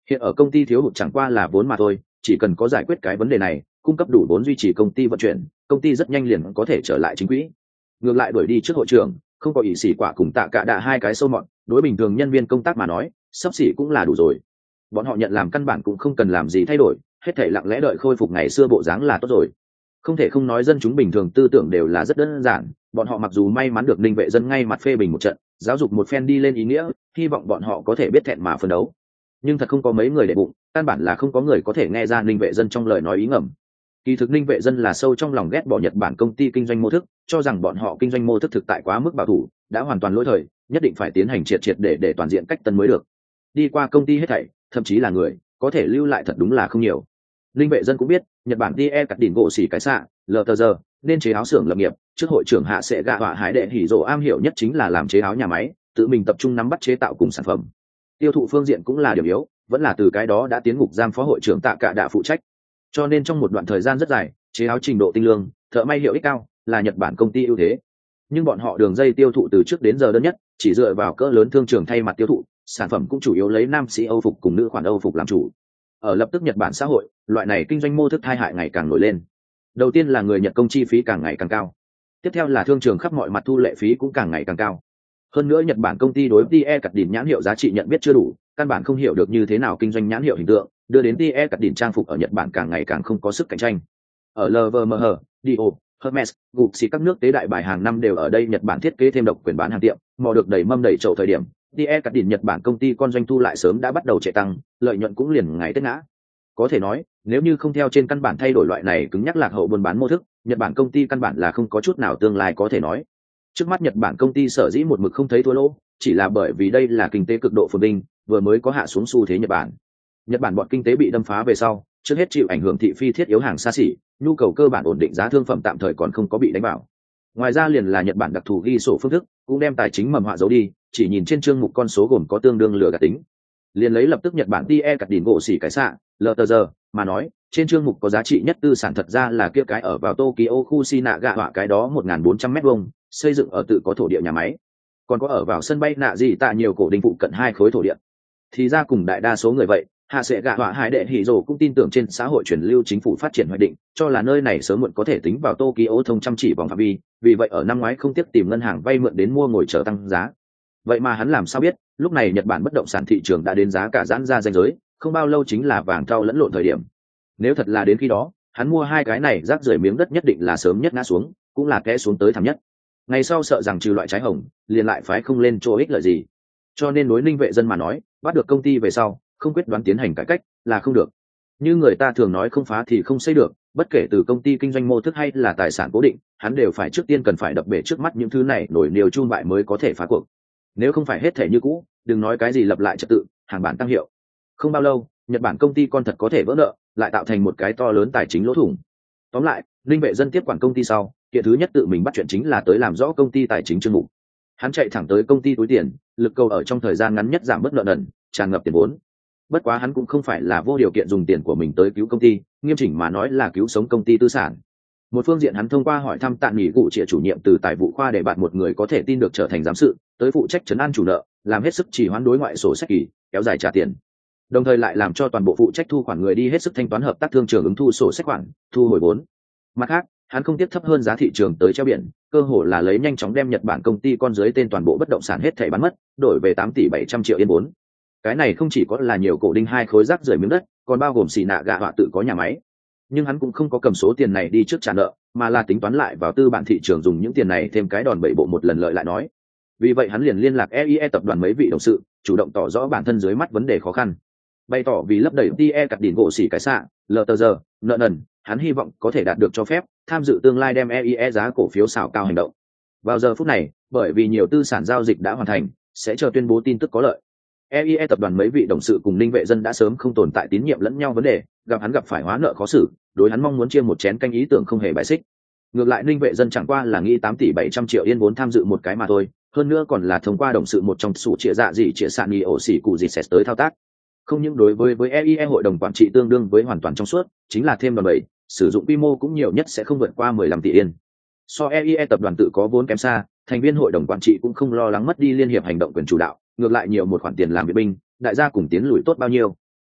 Speaker 1: Hiện ở công ty thiếu hụt chẳng qua là vốn mà thôi, chỉ cần có giải quyết cái vấn đề này, cung cấp đủ vốn duy trì công ty vận chuyển, công ty rất nhanh liền có thể trở lại chính quỹ. Ngược lại đuổi đi trước hội trưởng, không có ỷ xỉ quả cùng tạ cả đạ hai cái sâu mọn, đối bình thường nhân viên công tác mà nói, sắp xỉ cũng là đủ rồi. Bọn họ nhận làm căn bản cũng không cần làm gì thay đổi, hết thảy lặng lẽ đợi khôi phục ngày xưa bộ dáng là tốt rồi. Không thể không nói dân chúng bình thường tư tưởng đều là rất đơn giản, bọn họ mặc dù may mắn được Ninh Vệ Dân ngay mặt phê bình một trận, giáo dục một phen đi lên ý nghĩa, hy vọng bọn họ có thể biết thẹn mà phấn đấu. Nhưng thật không có mấy người để bụng, căn bản là không có người có thể nghe ra Ninh Vệ Dân trong lời nói ý ngầm. Kỳ thực Ninh Vệ Dân là sâu trong lòng ghét bỏ Nhật Bản công ty kinh doanh mô thức, cho rằng bọn họ kinh doanh mô thức thực tại quá mức bảo thủ, đã hoàn toàn lỗi thời, nhất định phải tiến hành triệt triệt để để toàn diện cách tân mới được. Đi qua công ty hết thảy, thậm chí là người có thể lưu lại thật đúng là không nhiều. Ninh Vệ Dân cũng biết, Nhật Bản ti e cắt đỉnh gỗ xỉ cái xạ, lờ tờ giờ, nên chế áo xưởng lập nghiệp, trước hội trưởng hạ sẽ gạ họa hải đệ hỉ rồ am hiểu nhất chính là làm chế áo nhà máy, tự mình tập trung nắm bắt chế tạo cùng sản phẩm. Tiêu thụ phương diện cũng là điểm yếu, vẫn là từ cái đó đã tiến ngục giam phó hội trưởng tạ cả đạ phụ trách. Cho nên trong một đoạn thời gian rất dài, chế áo trình độ tinh lương, thợ may hiệu ích cao, là Nhật Bản công ty ưu thế. Nhưng bọn họ đường dây tiêu thụ từ trước đến giờ đơn nhất, chỉ dựa vào cỡ lớn thương trường thay mặt tiêu thụ, sản phẩm cũng chủ yếu lấy nam sĩ Âu phục cùng nữ khoản Âu phục làm chủ. Ở lập tức Nhật Bản xã hội, loại này kinh doanh mô thức tai hại ngày càng nổi lên. Đầu tiên là người Nhật công chi phí càng ngày càng cao, tiếp theo là thương trường khắp mọi mặt thu lệ phí cũng càng ngày càng cao. Hơn nữa Nhật Bản công ty đối với tie cắt đỉnh nhãn hiệu giá trị nhận biết chưa đủ, căn bản không hiểu được như thế nào kinh doanh nhãn hiệu hình tượng, đưa đến tie cắt đỉnh trang phục ở Nhật Bản càng ngày càng không có sức cạnh tranh. Ở lờ vê em hát, Dio, Hermes, Gucci các nước tế đại bài hàng năm đều ở đây Nhật Bản thiết kế thêm độc quyền bán hàng tiệm, mò được đầy mâm đầy chậu thời điểm, tie cắt đỉnh Nhật Bản công ty con doanh thu lại sớm đã bắt đầu chạy tăng, lợi nhuận cũng liền ngày tết ngã. Có thể nói, nếu như không theo trên căn bản thay đổi loại này cứng nhắc lạc hậu buôn bán mô thức, Nhật Bản công ty căn bản là không có chút nào tương lai có thể nói. Trước mắt Nhật Bản công ty sở dĩ một mực không thấy thua lỗ, chỉ là bởi vì đây là kinh tế cực độ phồn vinh, vừa mới có hạ xuống xu thế Nhật Bản. Nhật Bản bọn kinh tế bị đâm phá về sau, trước hết chịu ảnh hưởng thị phi thiết yếu hàng xa xỉ, nhu cầu cơ bản ổn định giá thương phẩm tạm thời còn không có bị đánh vào. Ngoài ra liền là Nhật Bản đặc thù ghi sổ phương thức, cũng đem tài chính mầm họa giấu đi, chỉ nhìn trên chương mục con số gồm có tương đương lừa gạt tính. Liền lấy lập tức Nhật Bản tie cắt đỉnh gỗ xỉ cái xạ, lờ tờ giờ mà nói, trên chương mục có giá trị nhất tư sản thật ra là kia cái ở vào Tokyo khu Shinagawa họa cái đó một nghìn bốn trăm mét vuông, xây dựng ở tự có thổ địa nhà máy. Còn có ở vào sân bay nạ gì tạ nhiều cổ đình phụ cận hai khối thổ địa. Thì ra cùng đại đa số người vậy, hạ sẽ gạ họa hải đệ hỉ rồ cũng tin tưởng trên xã hội truyền lưu chính phủ phát triển hoạch định, cho là nơi này sớm muộn có thể tính vào Tokyo thông chăm chỉ vòng phạm vi, vì vậy ở năm ngoái không tiếc tìm ngân hàng vay mượn đến mua ngồi chờ tăng giá. Vậy mà hắn làm sao biết, lúc này Nhật Bản bất động sản thị trường đã đến giá cả giãn ra ranh giới, không bao lâu chính là vàng thau lẫn lộn thời điểm. Nếu thật là đến khi đó, hắn mua hai cái này rác rưởi miếng đất nhất định là sớm nhất ngã xuống, cũng là té xuống tới thảm nhất. Ngày sau sợ rằng trừ loại trái hồng, liền lại phái không lên chỗ ích lợi gì. Cho nên đối Ninh Vệ Dân mà nói, bắt được công ty về sau, không quyết đoán tiến hành cải cách là không được. Như người ta thường nói không phá thì không xây được, bất kể từ công ty kinh doanh mô thức hay là tài sản cố định, hắn đều phải trước tiên cần phải đập bể trước mắt những thứ này nổi niều chun bại mới có thể phá cuộc. Nếu không phải hết thể như cũ, đừng nói cái gì lập lại trật tự, hàng bản tăng hiệu. Không bao lâu, Nhật Bản công ty con thật có thể vỡ nợ, lại tạo thành một cái to lớn tài chính lỗ thủng. Tóm lại, Ninh Vệ Dân tiếp quản công ty sau, kiện thứ nhất tự mình bắt chuyện chính là tới làm rõ công ty tài chính chương mục. Hắn chạy thẳng tới công ty túi tiền, lực cầu ở trong thời gian ngắn nhất giảm bớt nợ nần, tràn ngập tiền vốn. Bất quá hắn cũng không phải là vô điều kiện dùng tiền của mình tới cứu công ty, nghiêm chỉnh mà nói là cứu sống công ty tư sản. Một phương diện hắn thông qua hỏi thăm Tạ Nghỉ cụ trịa chủ nhiệm từ tài vụ khoa để bạn một người có thể tin được trở thành giám sự, tới phụ trách trấn an chủ nợ, làm hết sức chỉ hoãn đối ngoại sổ sách kỳ, kéo dài trả tiền. Đồng thời lại làm cho toàn bộ phụ trách thu khoản người đi hết sức thanh toán hợp tác thương trường ứng thu sổ sách khoản, thu hồi vốn. Mặt khác, hắn không tiếp thấp hơn giá thị trường tới treo biển, cơ hồ là lấy nhanh chóng đem Nhật Bản công ty con dưới tên toàn bộ bất động sản hết thảy bán mất, đổi về tám tỷ bảy trăm triệu yên vốn. Cái này không chỉ có là nhiều cổ đinh hai khối rác rưởi miếng đất, còn bao gồm xì nạ gạ họa tự có nhà máy. Nhưng hắn cũng không có cầm số tiền này đi trước trả nợ, mà là tính toán lại vào tư bản thị trường dùng những tiền này thêm cái đòn bẩy bộ một lần lợi lại nói. Vì vậy hắn liền liên lạc e i e tập đoàn mấy vị đồng sự, chủ động tỏ rõ bản thân dưới mắt vấn đề khó khăn. Bày tỏ vì lấp đầy tie cắt đỉnh gỗ xỉ cái xạ, lờ tờ giờ, nợ nần, hắn hy vọng có thể đạt được cho phép, tham dự tương lai đem e i e giá cổ phiếu xảo cao hành động. Vào giờ phút này, bởi vì nhiều tư sản giao dịch đã hoàn thành, sẽ chờ tuyên bố tin tức có lợi. e i e tập đoàn mấy vị đồng sự cùng Ninh Vệ Dân đã sớm không tồn tại tín nhiệm lẫn nhau vấn đề, gặp hắn gặp phải hóa nợ khó xử, đối hắn mong muốn chia một chén canh ý tưởng không hề bài xích. Ngược lại Ninh Vệ Dân chẳng qua là nghĩ tám tỷ bảy trăm triệu yên vốn tham dự một cái mà thôi, hơn nữa còn là thông qua đồng sự một trong sủ trịa dạ gì trịa sạn nghi ổ xỉ cụ gì xét tới thao tác. Không những đối với với e i e hội đồng quản trị tương đương với hoàn toàn trong suốt, chính là thêm đòn bẩy, sử dụng quy mô cũng nhiều nhất sẽ không vượt qua mười lăm tỷ yên. So e i e tập đoàn tự có vốn kém xa, thành viên hội đồng quản trị cũng không lo lắng mất đi liên hiệp hành động quyền chủ đạo, ngược lại nhiều một khoản tiền làm viện binh, đại gia cùng tiến lùi tốt bao nhiêu.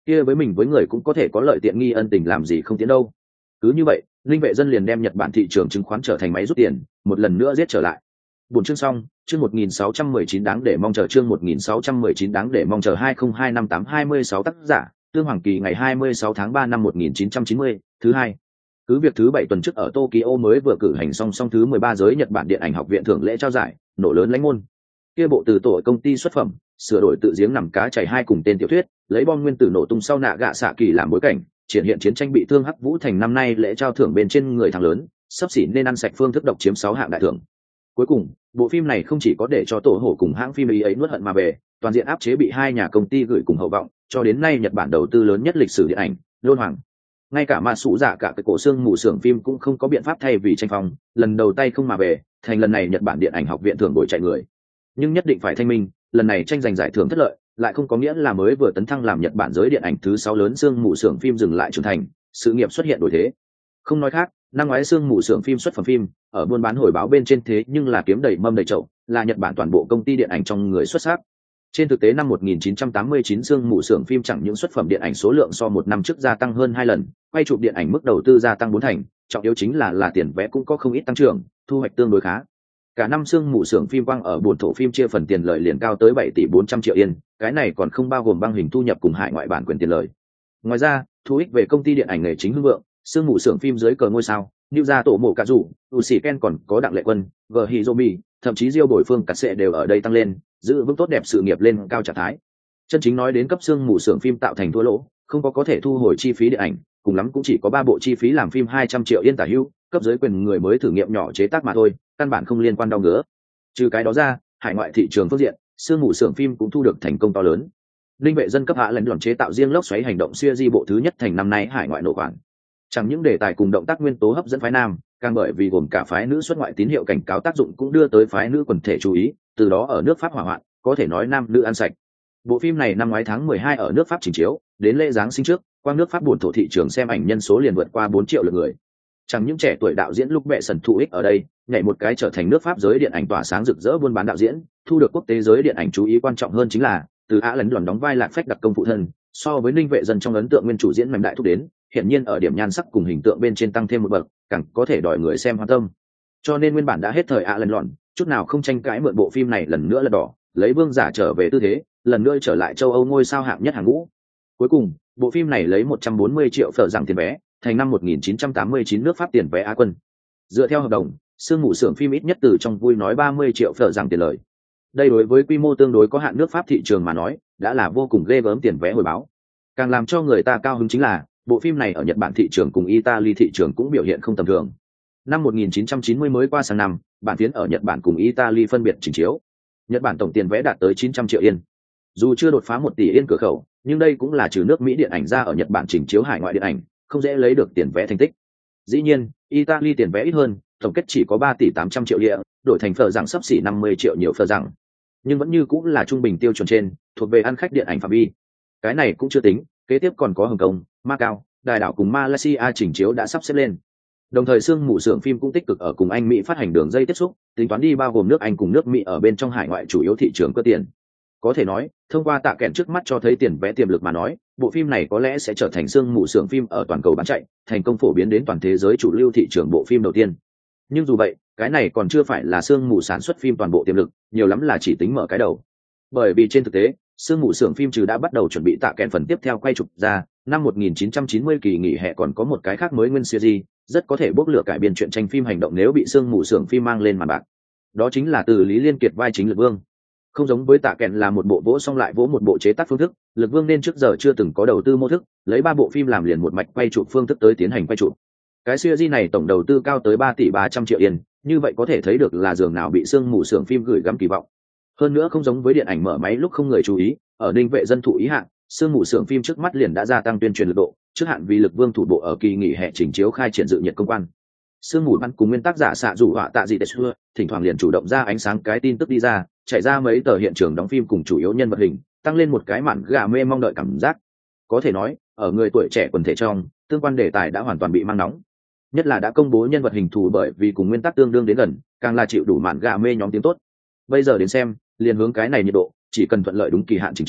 Speaker 1: kia với mình với người cũng có thể có lợi tiện nghi, ân tình làm gì không tiến đâu. Cứ như vậy, Linh Vệ Dân liền đem Nhật Bản thị trường chứng khoán trở thành máy rút tiền, một lần nữa giết trở lại. Buổi chương xong, chương một nghìn sáu trăm mười chín đáng để mong chờ, chương một nghìn sáu trăm mười chín đáng để mong chờ hai không hai năm tám hai sáu tác giả, Tương Hoàng Kỳ, ngày hai mươi sáu tháng ba năm một nghìn chín trăm chín mươi, thứ hai. Cứ việc thứ bảy tuần trước ở Tokyo mới vừa cử hành song song thứ mười ba giới Nhật Bản điện ảnh học viện thưởng lễ trao giải, nổ lớn lãnh môn. Kia bộ từ tổ công ty xuất phẩm, sửa đổi tự giếng nằm cá chảy hai cùng tên tiểu thuyết, lấy bom nguyên tử nổ tung sau nạ gạ xạ kỳ làm bối cảnh, triển hiện chiến tranh bị thương Hắc Vũ Thành năm nay lễ trao thưởng bên trên người thắng lớn, sắp xỉ nên ăn sạch phương thức độc chiếm sáu hạng đại thưởng. Cuối cùng, bộ phim này không chỉ có để cho tổ hổ cùng hãng phim ý ấy nuốt hận mà về, toàn diện áp chế bị hai nhà công ty gửi cùng hậu vọng, cho đến nay Nhật Bản đầu tư lớn nhất lịch sử điện ảnh, Lôn Hoàng. Ngay cả mà sủ giả cả cái cổ xương mù xưởng phim cũng không có biện pháp thay vì tranh phong, lần đầu tay không mà về, thành lần này Nhật Bản điện ảnh học viện thưởng bồi chạy người. Nhưng nhất định phải thanh minh, lần này tranh giành giải thưởng thất lợi, lại không có nghĩa là mới vừa tấn thăng làm Nhật Bản giới điện ảnh thứ sáu lớn xương mù xưởng phim dừng lại trưởng thành, sự nghiệp xuất hiện đổi thế. Không nói khác, năm ngoái xương mù xưởng phim xuất phẩm phim, ở buôn bán hồi báo bên trên thế nhưng là kiếm đầy mâm đầy chậu, là Nhật Bản toàn bộ công ty điện ảnh trong người xuất sắc. Trên thực tế năm một nghìn chín trăm tám mươi chín xương mù xưởng phim chẳng những xuất phẩm điện ảnh số lượng so một năm trước gia tăng hơn hai lần, quay chụp điện ảnh mức đầu tư gia tăng bốn thành, trọng yếu chính là là tiền vé cũng có không ít tăng trưởng, thu hoạch tương đối khá. Cả năm xương mù xưởng phim quang ở buồn thổ phim chia phần tiền lợi liền cao tới bảy tỷ bốn trăm triệu yên, cái này còn không bao gồm băng hình thu nhập cùng hải ngoại bản quyền tiền lợi. Ngoài ra, thu ích về công ty điện ảnh nghề chính hưng vượng, xương mù xưởng phim dưới cờ ngôi sao, New gia tổ mộ cả rủ, Usiken còn có Đặng Lệ Quân, vợ Hizomi, thậm chí Diêu Bồi Phương cắt sệ đều ở đây tăng lên, giữ vững tốt đẹp sự nghiệp lên cao trạng thái. Chân chính nói đến cấp xương mù xưởng phim tạo thành thua lỗ, không có có thể thu hồi chi phí điện ảnh, cùng lắm cũng chỉ có ba bộ chi phí làm phim hai trăm triệu yên tả hữu, cấp dưới quyền người mới thử nghiệm nhỏ chế tác mà thôi, căn bản không liên quan đau ngứa. Trừ cái đó ra, hải ngoại thị trường phương diện, xương mù xưởng phim cũng thu được thành công to lớn. Linh Vệ Dân cấp hạ lần đoàn chế tạo riêng lốc xoáy hành động siêu di bộ thứ nhất thành năm nay hải ngoại nổ khoản. Chẳng những đề tài cùng động tác nguyên tố hấp dẫn phái nam, càng bởi vì gồm cả phái nữ xuất ngoại tín hiệu cảnh cáo tác dụng cũng đưa tới phái nữ quần thể chú ý, từ đó ở nước Pháp hỏa hoạn, có thể nói nam nữ ăn sạch. Bộ phim này năm ngoái tháng mười hai ở nước Pháp trình chiếu, đến lễ giáng sinh trước, quang nước Pháp buồn thổ thị trường xem ảnh nhân số liền vượt qua bốn triệu lượt người. Chẳng những trẻ tuổi đạo diễn lúc bệ sần thụ ích ở đây, nhảy một cái trở thành nước Pháp giới điện ảnh tỏa sáng rực rỡ buôn bán đạo diễn, thu được quốc tế giới điện ảnh chú ý. Quan trọng hơn chính là, từ Á lần đoàn đóng vai Lạc Phách đặc công phụ thân, so với Ninh Vệ Dân trong ấn tượng nguyên chủ diễn mềm đại thúc đến, hiện nhiên ở điểm nhan sắc cùng hình tượng bên trên tăng thêm một bậc, càng có thể đòi người xem quan tâm. Cho nên nguyên bản đã hết thời Á lần lọn, chút nào không tranh cãi mượn bộ phim này lần nữa là đỏ, lấy vương giả trở về tư thế, lần nữa trở lại châu Âu ngôi sao hạng nhất hàng ngũ. Cuối cùng, bộ phim này lấy một trăm bốn mươi triệu phở rằng tiền vé, thành năm một nghìn chín trăm tám mươi chín nước Pháp tiền vé Á quân. Dựa theo hợp đồng, xương mù xưởng phim ít nhất từ trong vui nói ba mươi triệu phở rằng tiền lời. Đây đối với quy mô tương đối có hạn nước Pháp thị trường mà nói, đã là vô cùng ghê gớm tiền vé hồi báo. Càng làm cho người ta cao hứng chính là, bộ phim này ở Nhật Bản thị trường cùng Italy thị trường cũng biểu hiện không tầm thường. Năm một nghìn chín trăm chín mươi mới qua sang năm, bản phiến ở Nhật Bản cùng Italy phân biệt trình chiếu. Nhật Bản tổng tiền vé đạt tới chín trăm triệu yên. Dù chưa đột phá một tỷ yên cửa khẩu, nhưng đây cũng là trừ nước Mỹ điện ảnh ra ở Nhật Bản trình chiếu hải ngoại điện ảnh, không dễ lấy được tiền vé thành tích. Dĩ nhiên, Italy tiền vé ít hơn, tổng kết chỉ có ba tỷ tám trăm triệu địa, đổi thành phở rằng sắp xỉ năm mươi triệu nhiều phở rằng. Nhưng vẫn như cũng là trung bình tiêu chuẩn trên, thuộc về ăn khách điện ảnh phạm vi. Cái này cũng chưa tính, kế tiếp còn có Hồng Kông, Macau, Đài đảo cùng Malaysia trình chiếu đã sắp xếp lên. Đồng thời xương mù xưởng phim cũng tích cực ở cùng Anh Mỹ phát hành đường dây tiếp xúc, tính toán đi bao gồm nước Anh cùng nước Mỹ ở bên trong hải ngoại chủ yếu thị trường cơ tiền. Có thể nói, thông qua tạ kèn trước mắt cho thấy tiền vé tiềm lực mà nói, bộ phim này có lẽ sẽ trở thành xương mù xưởng phim ở toàn cầu bán chạy, thành công phổ biến đến toàn thế giới chủ lưu thị trường bộ phim đầu tiên. Nhưng dù vậy, cái này còn chưa phải là xương mù sản xuất phim toàn bộ tiềm lực, nhiều lắm là chỉ tính mở cái đầu. Bởi vì trên thực tế, xương mù xưởng phim trừ đã bắt đầu chuẩn bị tạ kèn phần tiếp theo quay chụp ra, năm một nghìn chín trăm chín mươi kỳ nghỉ hè còn có một cái khác mới nguyên series, rất có thể bốc lửa cải biên truyện tranh phim hành động nếu bị xương mù xưởng phim mang lên màn bạc. Đó chính là từ Lý Liên Kiệt vai chính Lực Vương. Không giống với tạ kèn là một bộ vỗ xong lại vỗ một bộ chế tác phương thức, Lực Vương nên trước giờ chưa từng có đầu tư mô thức, lấy ba bộ phim làm liền một mạch quay chụp phương thức tới tiến hành quay chụp. Cái series này tổng đầu tư cao tới ba tỷ ba trăm triệu yên, như vậy có thể thấy được là giường nào bị xương mù xưởng phim gửi gắm kỳ vọng. Hơn nữa không giống với điện ảnh mở máy lúc không người chú ý, ở Ninh Vệ Dân thụ ý hạn, xương mù xưởng phim trước mắt liền đã gia tăng tuyên truyền lực độ, trước hạn vì Lực Vương thủ bộ ở kỳ nghỉ hè trình chiếu khai triển dự nhiệt công quan. Sương mù bắn cùng nguyên tác giả xạ rủ họa tạ gì tệ xưa, thỉnh thoảng liền chủ động ra ánh sáng cái tin tức đi ra, chạy ra mấy tờ hiện trường đóng phim cùng chủ yếu nhân vật hình, tăng lên một cái mạn gà mê mong đợi cảm giác. Có thể nói, ở người tuổi trẻ quần thể trong, tương quan đề tài đã hoàn toàn bị mang nóng. Nhất là đã công bố nhân vật hình thù bởi vì cùng nguyên tắc tương đương đến gần, càng là chịu đủ mạn gà mê nhóm tiếng tốt. Bây giờ đến xem, liền hướng cái này nhiệt độ, chỉ cần thuận lợi đúng kỳ hạn trình chiếu,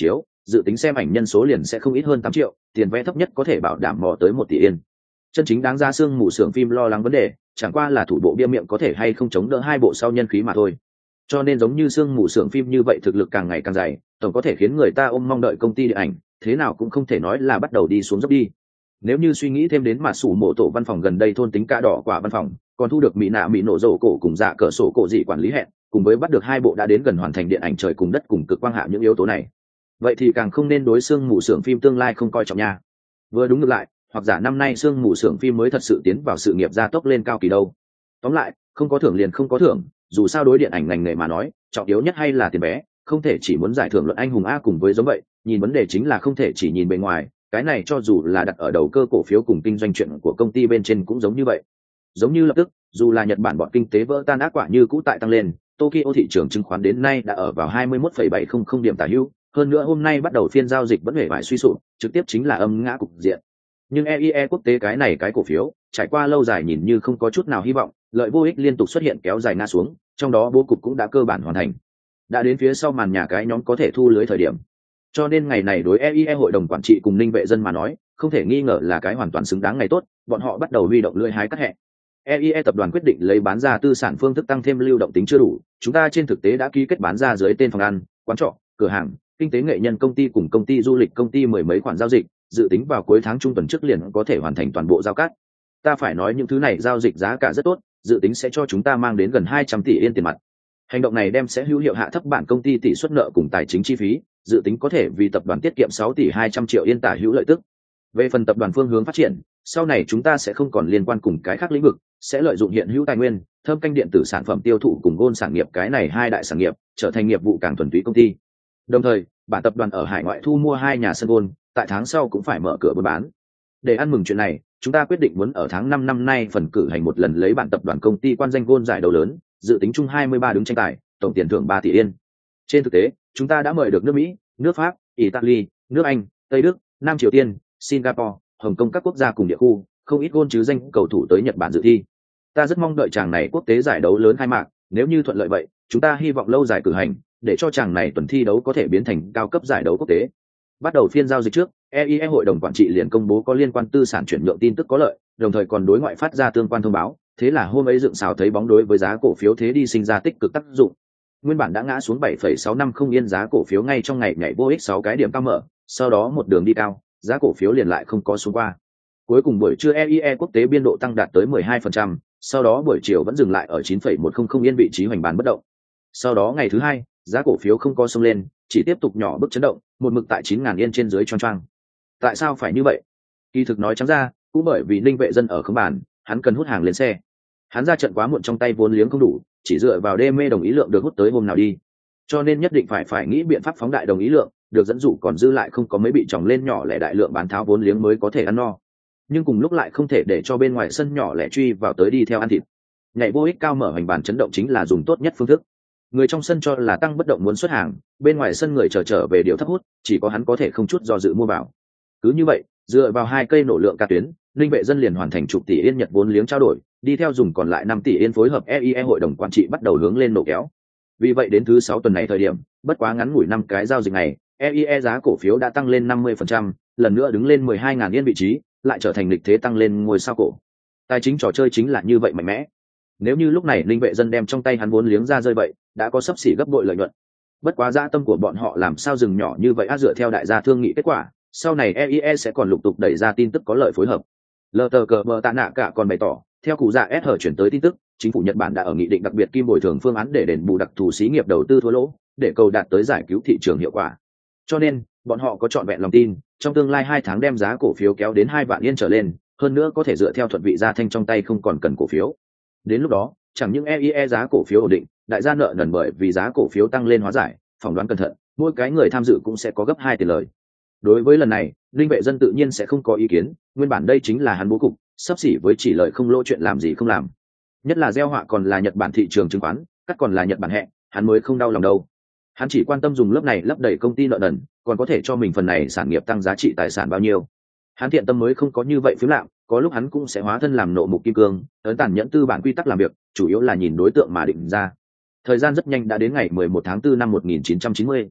Speaker 1: dự tính xem ảnh nhân số liền sẽ không ít hơn tám triệu, tiền vé thấp nhất có thể bảo đảm mò tới một tỷ yên. Chân chính đáng ra xương mù xưởng phim lo lắng vấn đề, chẳng qua là thủ bộ bia miệng có thể hay không chống đỡ hai bộ sau nhân khí mà thôi. Cho nên giống như xương mù xưởng phim như vậy thực lực càng ngày càng dày, tổng có thể khiến người ta ôm mong đợi công ty điện ảnh, thế nào cũng không thể nói là bắt đầu đi xuống dốc đi. Nếu như suy nghĩ thêm đến mà sủ mộ tổ văn phòng gần đây thôn tính cả đỏ quả văn phòng, còn thu được mỹ nạ mỹ nổ rổ cổ cùng dạ cỡ sổ cổ dị quản lý hẹn, cùng với bắt được hai bộ đã đến gần hoàn thành điện ảnh trời cùng đất cùng cực quang hạ những yếu tố này, vậy thì càng không nên đối xương mù xưởng phim tương lai không coi trọng nha. Vừa đúng ngược lại, hoặc giả năm nay xương mù xưởng phim mới thật sự tiến vào sự nghiệp gia tốc lên cao kỳ đâu. Tóm lại, không có thưởng liền không có thưởng, dù sao đối điện ảnh ngành nghề mà nói, trọng yếu nhất hay là tiền vé, không thể chỉ muốn giải thưởng luận anh hùng a cùng với giống vậy, nhìn vấn đề chính là không thể chỉ nhìn bề ngoài, cái này cho dù là đặt ở đầu cơ cổ phiếu cùng kinh doanh chuyện của công ty bên trên cũng giống như vậy. Giống như lập tức, dù là Nhật Bản bọn kinh tế vỡ tan ác quả như cũ tại tăng lên, Tokyo thị trường chứng khoán đến nay đã ở vào hai mươi mốt phẩy bảy không không điểm tả hữu, hơn nữa hôm nay bắt đầu phiên giao dịch vẫn hề phải suy sụp, trực tiếp chính là âm ngã cục diện. Nhưng e i e quốc tế cái này cái cổ phiếu, trải qua lâu dài nhìn như không có chút nào hy vọng, lợi vô ích liên tục xuất hiện kéo dài ngã xuống, trong đó bố cục cũng đã cơ bản hoàn thành. Đã đến phía sau màn nhà cái nhóm có thể thu lưới thời điểm. Cho nên ngày này đối e i e hội đồng quản trị cùng Ninh Vệ Dân mà nói, không thể nghi ngờ là cái hoàn toàn xứng đáng ngày tốt, bọn họ bắt đầu huy động lưỡi hái cắt hẹ. e i e tập đoàn quyết định lấy bán ra tư sản phương thức tăng thêm lưu động tính chưa đủ, chúng ta trên thực tế đã ký kết bán ra dưới tên phòng ăn, quán trọ, cửa hàng, kinh tế nghệ nhân công ty cùng công ty du lịch công ty mười mấy khoản giao dịch, dự tính vào cuối tháng trung tuần trước liền có thể hoàn thành toàn bộ giao cắt. Ta phải nói những thứ này giao dịch giá cả rất tốt, dự tính sẽ cho chúng ta mang đến gần hai trăm tỷ yên tiền mặt. Hành động này đem sẽ hữu hiệu hạ thấp bản công ty tỷ suất nợ cùng tài chính chi phí, dự tính có thể vì tập đoàn tiết kiệm sáu tỷ hai trăm triệu yên tả hữu lợi tức. Về phần tập đoàn phương hướng phát triển, sau này chúng ta sẽ không còn liên quan cùng cái khác lĩnh vực, sẽ lợi dụng hiện hữu tài nguyên, thâm canh điện tử sản phẩm tiêu thụ cùng gôn sản nghiệp cái này hai đại sản nghiệp, trở thành nghiệp vụ càng thuần túy công ty. Đồng thời, bản tập đoàn ở hải ngoại thu mua hai nhà sân gôn, tại tháng sau cũng phải mở cửa buôn bán. Để ăn mừng chuyện này, chúng ta quyết định muốn ở tháng năm năm nay phần cử hành một lần lấy bản tập đoàn công ty quan danh gôn giải đấu lớn, dự tính chung hai mươi ba đứng tranh tài, tổng tiền thưởng ba tỷ yên. Trên thực tế, chúng ta đã mời được nước Mỹ, nước Pháp, Italy, nước Anh, Tây Đức, Nam Triều Tiên, Singapore, Hồng Kông các quốc gia cùng địa khu, không ít gôn chứ danh cầu thủ tới Nhật Bản dự thi. Ta rất mong đợi chàng này quốc tế giải đấu lớn khai mạc, nếu như thuận lợi vậy, chúng ta hy vọng lâu dài cử hành, để cho chàng này tuần thi đấu có thể biến thành cao cấp giải đấu quốc tế. Bắt đầu phiên giao dịch trước, e i e hội đồng quản trị liền công bố có liên quan tư sản chuyển nhượng tin tức có lợi, đồng thời còn đối ngoại phát ra tương quan thông báo, thế là hôm ấy dựng xào thấy bóng đối với giá cổ phiếu thế đi sinh ra tích cực tác dụng. Nguyên bản đã ngã xuống bảy phẩy sáu năm không yên giá cổ phiếu ngay trong ngày nhảy vô ích sáu cái điểm cao mở, sau đó một đường đi cao, giá cổ phiếu liền lại không có xuống qua. Cuối cùng buổi trưa e i e quốc tế biên độ tăng đạt tới mười hai phần trăm, sau đó buổi chiều vẫn dừng lại ở chín phẩy một không không yên vị trí hoành bàn bất động. Sau đó ngày thứ hai, giá cổ phiếu không có xông lên, chỉ tiếp tục nhỏ bước chấn động, một mực tại chín nghìn yên trên dưới choang choang. Tại sao phải như vậy? Kỳ thực nói trắng ra, cũng bởi vì Ninh Vệ Dân ở không bàn, hắn cần hút hàng lên xe. Hắn ra trận quá muộn, trong tay vốn liếng không đủ, chỉ dựa vào đê mê đồng ý lượng được hút tới hôm nào đi. Cho nên nhất định phải phải nghĩ biện pháp phóng đại đồng ý lượng, được dẫn dụ còn dư lại không có mấy bị tròng lên nhỏ lẻ đại lượng bán tháo vốn liếng mới có thể ăn no. Nhưng cùng lúc lại không thể để cho bên ngoài sân nhỏ lẻ truy vào tới đi theo ăn thịt. Nhảy vô ích cao mở hoành bàn chấn động chính là dùng tốt nhất phương thức. Người trong sân cho là tăng bất động muốn xuất hàng, bên ngoài sân người chờ trở, trở về điều thấp hút, chỉ có hắn có thể không chút do dự mua vào. Cứ như vậy, dựa vào hai cây nổ lượng ca tuyến, Linh Vệ Dân liền hoàn thành chục tỷ yên Nhật vốn liếng trao đổi, đi theo dùng còn lại năm tỷ yên phối hợp e i e hội đồng quản trị bắt đầu hướng lên nổ kéo. Vì vậy đến thứ sáu tuần này thời điểm, bất quá ngắn ngủi năm cái giao dịch này, e i e giá cổ phiếu đã tăng lên năm mươi phần trăm, lần nữa đứng lên mười hai nghìn yên vị trí, lại trở thành lịch thế tăng lên ngôi sao cổ. Tài chính trò chơi chính là như vậy mạnh mẽ. Nếu như lúc này Linh Vệ Dân đem trong tay hắn vốn liếng ra rơi vậy, đã có sấp xỉ gấp bội lợi nhuận. Bất quá dã tâm của bọn họ làm sao dừng nhỏ như vậy, á dựa theo đại gia thương nghị kết quả, sau này e i e sẽ còn lục tục đẩy ra tin tức có lợi phối hợp. Lờ tờ cờ bờ tạ nạ cả còn bày tỏ, theo cụ dạ ét hở chuyển tới tin tức, chính phủ Nhật Bản đã ở nghị định đặc biệt kim bồi thường phương án để đền bù đặc thù xí nghiệp đầu tư thua lỗ, để cầu đạt tới giải cứu thị trường hiệu quả. Cho nên, bọn họ có trọn vẹn lòng tin, trong tương lai hai tháng đem giá cổ phiếu kéo đến hai vạn yên trở lên, hơn nữa có thể dựa theo thuận vị gia thanh trong tay không còn cần cổ phiếu. Đến lúc đó, chẳng những e i e giá cổ phiếu ổn định, đại gia nợ nần bởi vì giá cổ phiếu tăng lên hóa giải, phỏng đoán cẩn thận, mỗi cái người tham dự cũng sẽ có gấp hai tiền lời. Đối với lần này, Linh Vệ Dân tự nhiên sẽ không có ý kiến, nguyên bản đây chính là hắn bố cục, sắp xỉ với chỉ lợi không lỗ chuyện làm gì không làm. Nhất là gieo họa còn là Nhật Bản thị trường chứng khoán, cắt còn là Nhật Bản hẹ, hắn mới không đau lòng đâu. Hắn chỉ quan tâm dùng lớp này lấp đầy công ty nợ nần, còn có thể cho mình phần này sản nghiệp tăng giá trị tài sản bao nhiêu. Hắn thiện tâm mới không có như vậy phiếu lạm, có lúc hắn cũng sẽ hóa thân làm nộ mục kim cương, ấn tàn nhẫn tư bản quy tắc làm việc, chủ yếu là nhìn đối tượng mà định ra. Thời gian rất nhanh đã đến ngày mười một tháng tư năm một nghìn chín trăm chín mươi.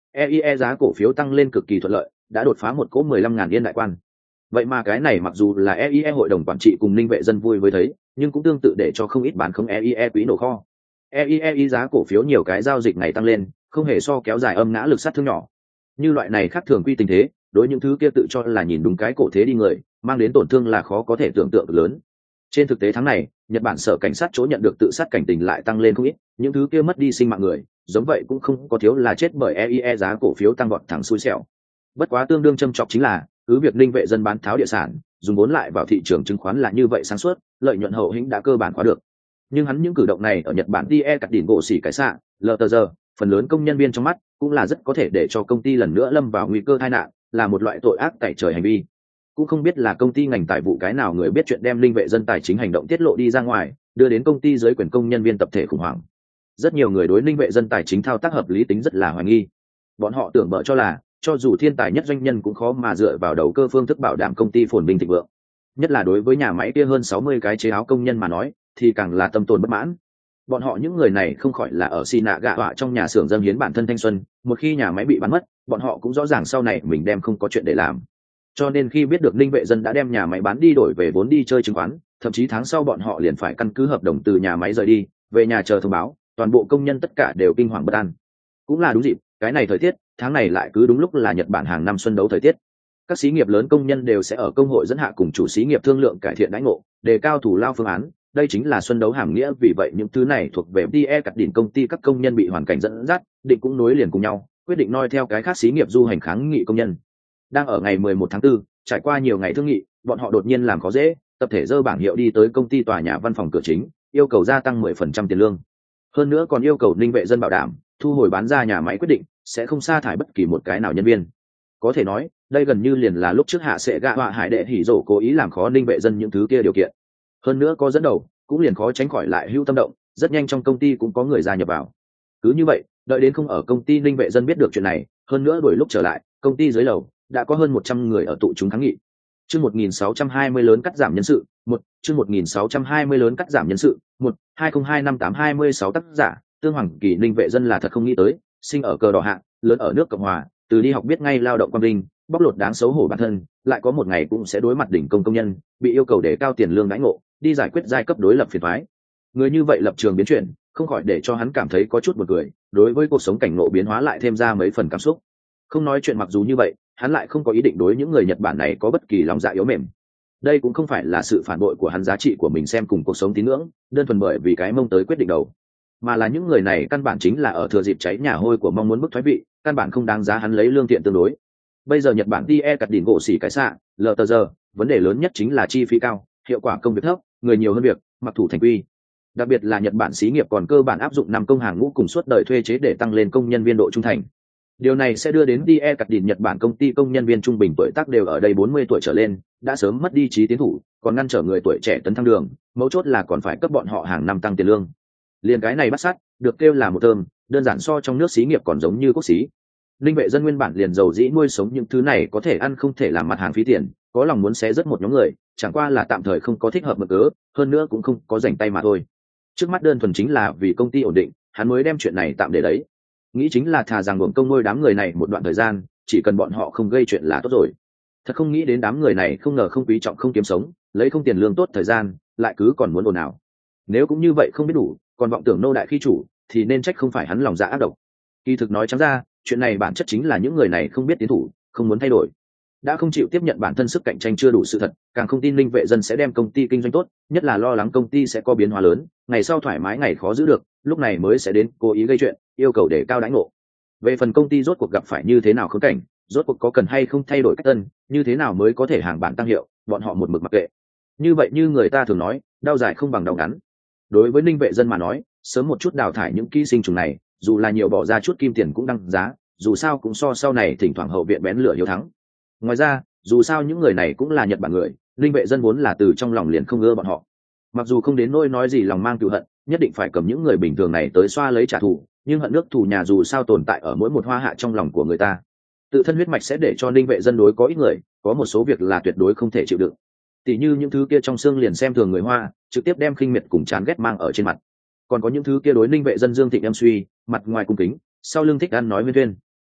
Speaker 1: e i e giá cổ phiếu tăng lên cực kỳ thuận lợi, đã đột phá một cỗ mười lăm ngàn yên đại quan. Vậy mà cái này mặc dù là e i e hội đồng quản trị cùng Ninh Vệ Dân vui với thấy, nhưng cũng tương tự để cho không ít bán không e i e quỹ nổ kho. e i e giá cổ phiếu nhiều cái giao dịch ngày tăng lên, không hề so kéo dài âm ngã lực sát thương nhỏ. Như loại này khác thường quy tình thế, đối những thứ kia tự cho là nhìn đúng cái cổ thế đi người, mang đến tổn thương là khó có thể tưởng tượng lớn. Trên thực tế tháng này, Nhật Bản sở cảnh sát chỗ nhận được tự sát cảnh tình lại tăng lên không ít, những thứ kia mất đi sinh mạng người, giống vậy cũng không có thiếu là chết bởi e i e giá cổ phiếu tăng vọt thẳng xui xẻo. Bất quá tương đương châm chọc chính là, cứ việc Ninh Vệ Dân bán tháo địa sản, dùng vốn lại vào thị trường chứng khoán là như vậy sáng suốt, lợi nhuận hậu hĩnh đã cơ bản khóa được. Nhưng hắn những cử động này ở Nhật Bản đi e cắt đỉnh gỗ xỉ cái xạ, lờ tờ giờ, phần lớn công nhân viên trong mắt cũng là rất có thể để cho công ty lần nữa lâm vào nguy cơ tai nạn, là một loại tội ác tẩy trời hành vi. Cũng không biết là công ty ngành tài vụ cái nào người biết chuyện đem Ninh Vệ Dân tài chính hành động tiết lộ đi ra ngoài, đưa đến công ty dưới quyền công nhân viên tập thể khủng hoảng. Rất nhiều người đối Ninh Vệ Dân tài chính thao tác hợp lý tính rất là hoài nghi. Bọn họ tưởng bợ cho là, cho dù thiên tài nhất doanh nhân cũng khó mà dựa vào đầu cơ phương thức bảo đảm công ty phồn vinh thịnh vượng. Nhất là đối với nhà máy kia hơn sáu mươi cái chế áo công nhân mà nói, thì càng là tâm tồn bất mãn. Bọn họ những người này không khỏi là ở xì nạ gạ họa trong nhà xưởng dâng hiến bản thân thanh xuân, một khi nhà máy bị bán mất, bọn họ cũng rõ ràng sau này mình đem không có chuyện để làm. Cho nên khi biết được Ninh Vệ Dân đã đem nhà máy bán đi đổi về vốn đi chơi chứng khoán, thậm chí tháng sau bọn họ liền phải căn cứ hợp đồng từ nhà máy rời đi, về nhà chờ thông báo, toàn bộ công nhân tất cả đều kinh hoàng bất an. Cũng là đúng dịp, cái này thời tiết, tháng này lại cứ đúng lúc là Nhật Bản hàng năm xuân đấu thời tiết. Các xí nghiệp lớn công nhân đều sẽ ở công hội dẫn hạ cùng chủ xí nghiệp thương lượng cải thiện đãi ngộ, đề cao thủ lao phương án, đây chính là xuân đấu hàm nghĩa. Vì vậy những thứ này thuộc về đê e cắt đỉnh công ty, các công nhân bị hoàn cảnh dẫn dắt, định cũng nối liền cùng nhau, quyết định noi theo cái khác xí nghiệp du hành kháng nghị công nhân. Đang ở ngày mười một tháng tư, trải qua nhiều ngày thương nghị, bọn họ đột nhiên làm khó dễ, tập thể dơ bảng hiệu đi tới công ty tòa nhà văn phòng cửa chính, yêu cầu gia tăng mười phần trăm tiền lương. Hơn nữa còn yêu cầu Ninh Vệ Dân bảo đảm, thu hồi bán ra nhà máy quyết định, sẽ không sa thải bất kỳ một cái nào nhân viên. Có thể nói, đây gần như liền là lúc trước hạ sẽ gạ họa hải đệ hỉ rổ cố ý làm khó Ninh Vệ Dân những thứ kia điều kiện. Hơn nữa có dẫn đầu, cũng liền khó tránh khỏi lại hưu tâm động, rất nhanh trong công ty cũng có người gia nhập vào. Cứ như vậy, đợi đến không ở công ty Ninh Vệ Dân biết được chuyện này, hơn nữa đuổi lúc trở lại, công ty dưới lầu đã có hơn một trăm người ở tụ chúng kháng nghị. Chương một nghìn sáu trăm hai mươi lớn cắt giảm nhân sự, một, chương một nghìn sáu trăm hai mươi lớn cắt giảm nhân sự, một, hai không hai năm tám hai mươi sáu tác giả, Tương Hoàng Kỳ. Ninh Vệ Dân là thật không nghĩ tới, sinh ở cờ đỏ hạng, lớn ở nước Cộng hòa, từ đi học biết ngay lao động quang vinh, bóc lột đáng xấu hổ bản thân, lại có một ngày cũng sẽ đối mặt đỉnh công công nhân, bị yêu cầu để cao tiền lương đãi ngộ, đi giải quyết giai cấp đối lập phiền toái. Người như vậy lập trường biến chuyển, không khỏi để cho hắn cảm thấy có chút buồn cười, đối với cuộc sống cảnh ngộ biến hóa lại thêm ra mấy phần cảm xúc. Không nói chuyện mặc dù như vậy, hắn lại không có ý định đối những người Nhật Bản này có bất kỳ lòng dạ yếu mềm. Đây cũng không phải là sự phản bội của hắn giá trị của mình xem cùng cuộc sống tín ngưỡng, đơn thuần bởi vì cái mông tới quyết định đầu, mà là những người này căn bản chính là ở thừa dịp cháy nhà hôi của mong muốn bức thoái vị, căn bản không đáng giá hắn lấy lương thiện tương đối. Bây giờ Nhật Bản đi e cắt đỉnh gỗ xỉ cái xạ, lờ tờ giờ, vấn đề lớn nhất chính là chi phí cao, hiệu quả công việc thấp, người nhiều hơn việc, mặc thủ thành quy. Đặc biệt là Nhật Bản xí nghiệp còn cơ bản áp dụng năm công hàng ngũ cùng suốt đời thuê chế để tăng lên công nhân viên độ trung thành. Điều này sẽ đưa đến đi e cắt đỉnh Nhật Bản công ty công nhân viên trung bình tuổi tác đều ở đây bốn mươi tuổi trở lên, đã sớm mất đi trí tiến thủ, còn ngăn trở người tuổi trẻ tấn thăng đường, mấu chốt là còn phải cấp bọn họ hàng năm tăng tiền lương. Liền cái này bắt sát, được kêu là một thơm, đơn giản so trong nước xí nghiệp còn giống như quốc xí. Linh Vệ Dân nguyên bản liền giàu dĩ nuôi sống những thứ này có thể ăn không thể làm mặt hàng phí tiền, có lòng muốn xé rất một nhóm người, chẳng qua là tạm thời không có thích hợp mực cớ, hơn nữa cũng không có rảnh tay mà thôi. Trước mắt đơn thuần chính là vì công ty ổn định, hắn mới đem chuyện này tạm để đấy. Nghĩ chính là thà rằng uổng công nuôi đám người này một đoạn thời gian, chỉ cần bọn họ không gây chuyện là tốt rồi. Thật không nghĩ đến đám người này không ngờ không quý trọng không kiếm sống, lấy không tiền lương tốt thời gian, lại cứ còn muốn ồn ào. Nếu cũng như vậy không biết đủ, còn vọng tưởng nô đại khi chủ, thì nên trách không phải hắn lòng dạ ác độc. Kỳ thực nói trắng ra, chuyện này bản chất chính là những người này không biết tiến thủ, không muốn thay đổi, đã không chịu tiếp nhận bản thân sức cạnh tranh chưa đủ sự thật, càng không tin Linh Vệ Dân sẽ đem công ty kinh doanh tốt, nhất là lo lắng công ty sẽ có biến hóa lớn, ngày sau thoải mái ngày khó giữ được, lúc này mới sẽ đến cố ý gây chuyện, yêu cầu để cao đãi ngộ. Về phần công ty rốt cuộc gặp phải như thế nào khốn cảnh, rốt cuộc có cần hay không thay đổi cách tân, như thế nào mới có thể hàng bản tăng hiệu, bọn họ một mực mặc kệ. Như vậy như người ta thường nói, đau dài không bằng đau ngắn. Đối với Linh Vệ Dân mà nói, sớm một chút đào thải những ký sinh trùng này, dù là nhiều bỏ ra chút kim tiền cũng đăng giá, dù sao cũng so sau này thỉnh thoảng hậu viện bén lửa hiếu thắng. Ngoài ra, dù sao những người này cũng là Nhật Bản người, Linh Vệ Dân vốn là từ trong lòng liền không ưa bọn họ. Mặc dù không đến nỗi nói gì lòng mang cừu hận, nhất định phải cầm những người bình thường này tới xoa lấy trả thù, nhưng hận nước thù nhà dù sao tồn tại ở mỗi một hoa hạ trong lòng của người ta. Tự thân huyết mạch sẽ để cho Linh Vệ Dân đối có ít người, có một số việc là tuyệt đối không thể chịu đựng. Tỷ như những thứ kia trong xương liền xem thường người Hoa, trực tiếp đem khinh miệt cùng chán ghét mang ở trên mặt. Còn có những thứ kia đối Linh Vệ Dân dương thịnh em suy, mặt ngoài cung kính, sau lưng thích ăn nói huyên thuyên.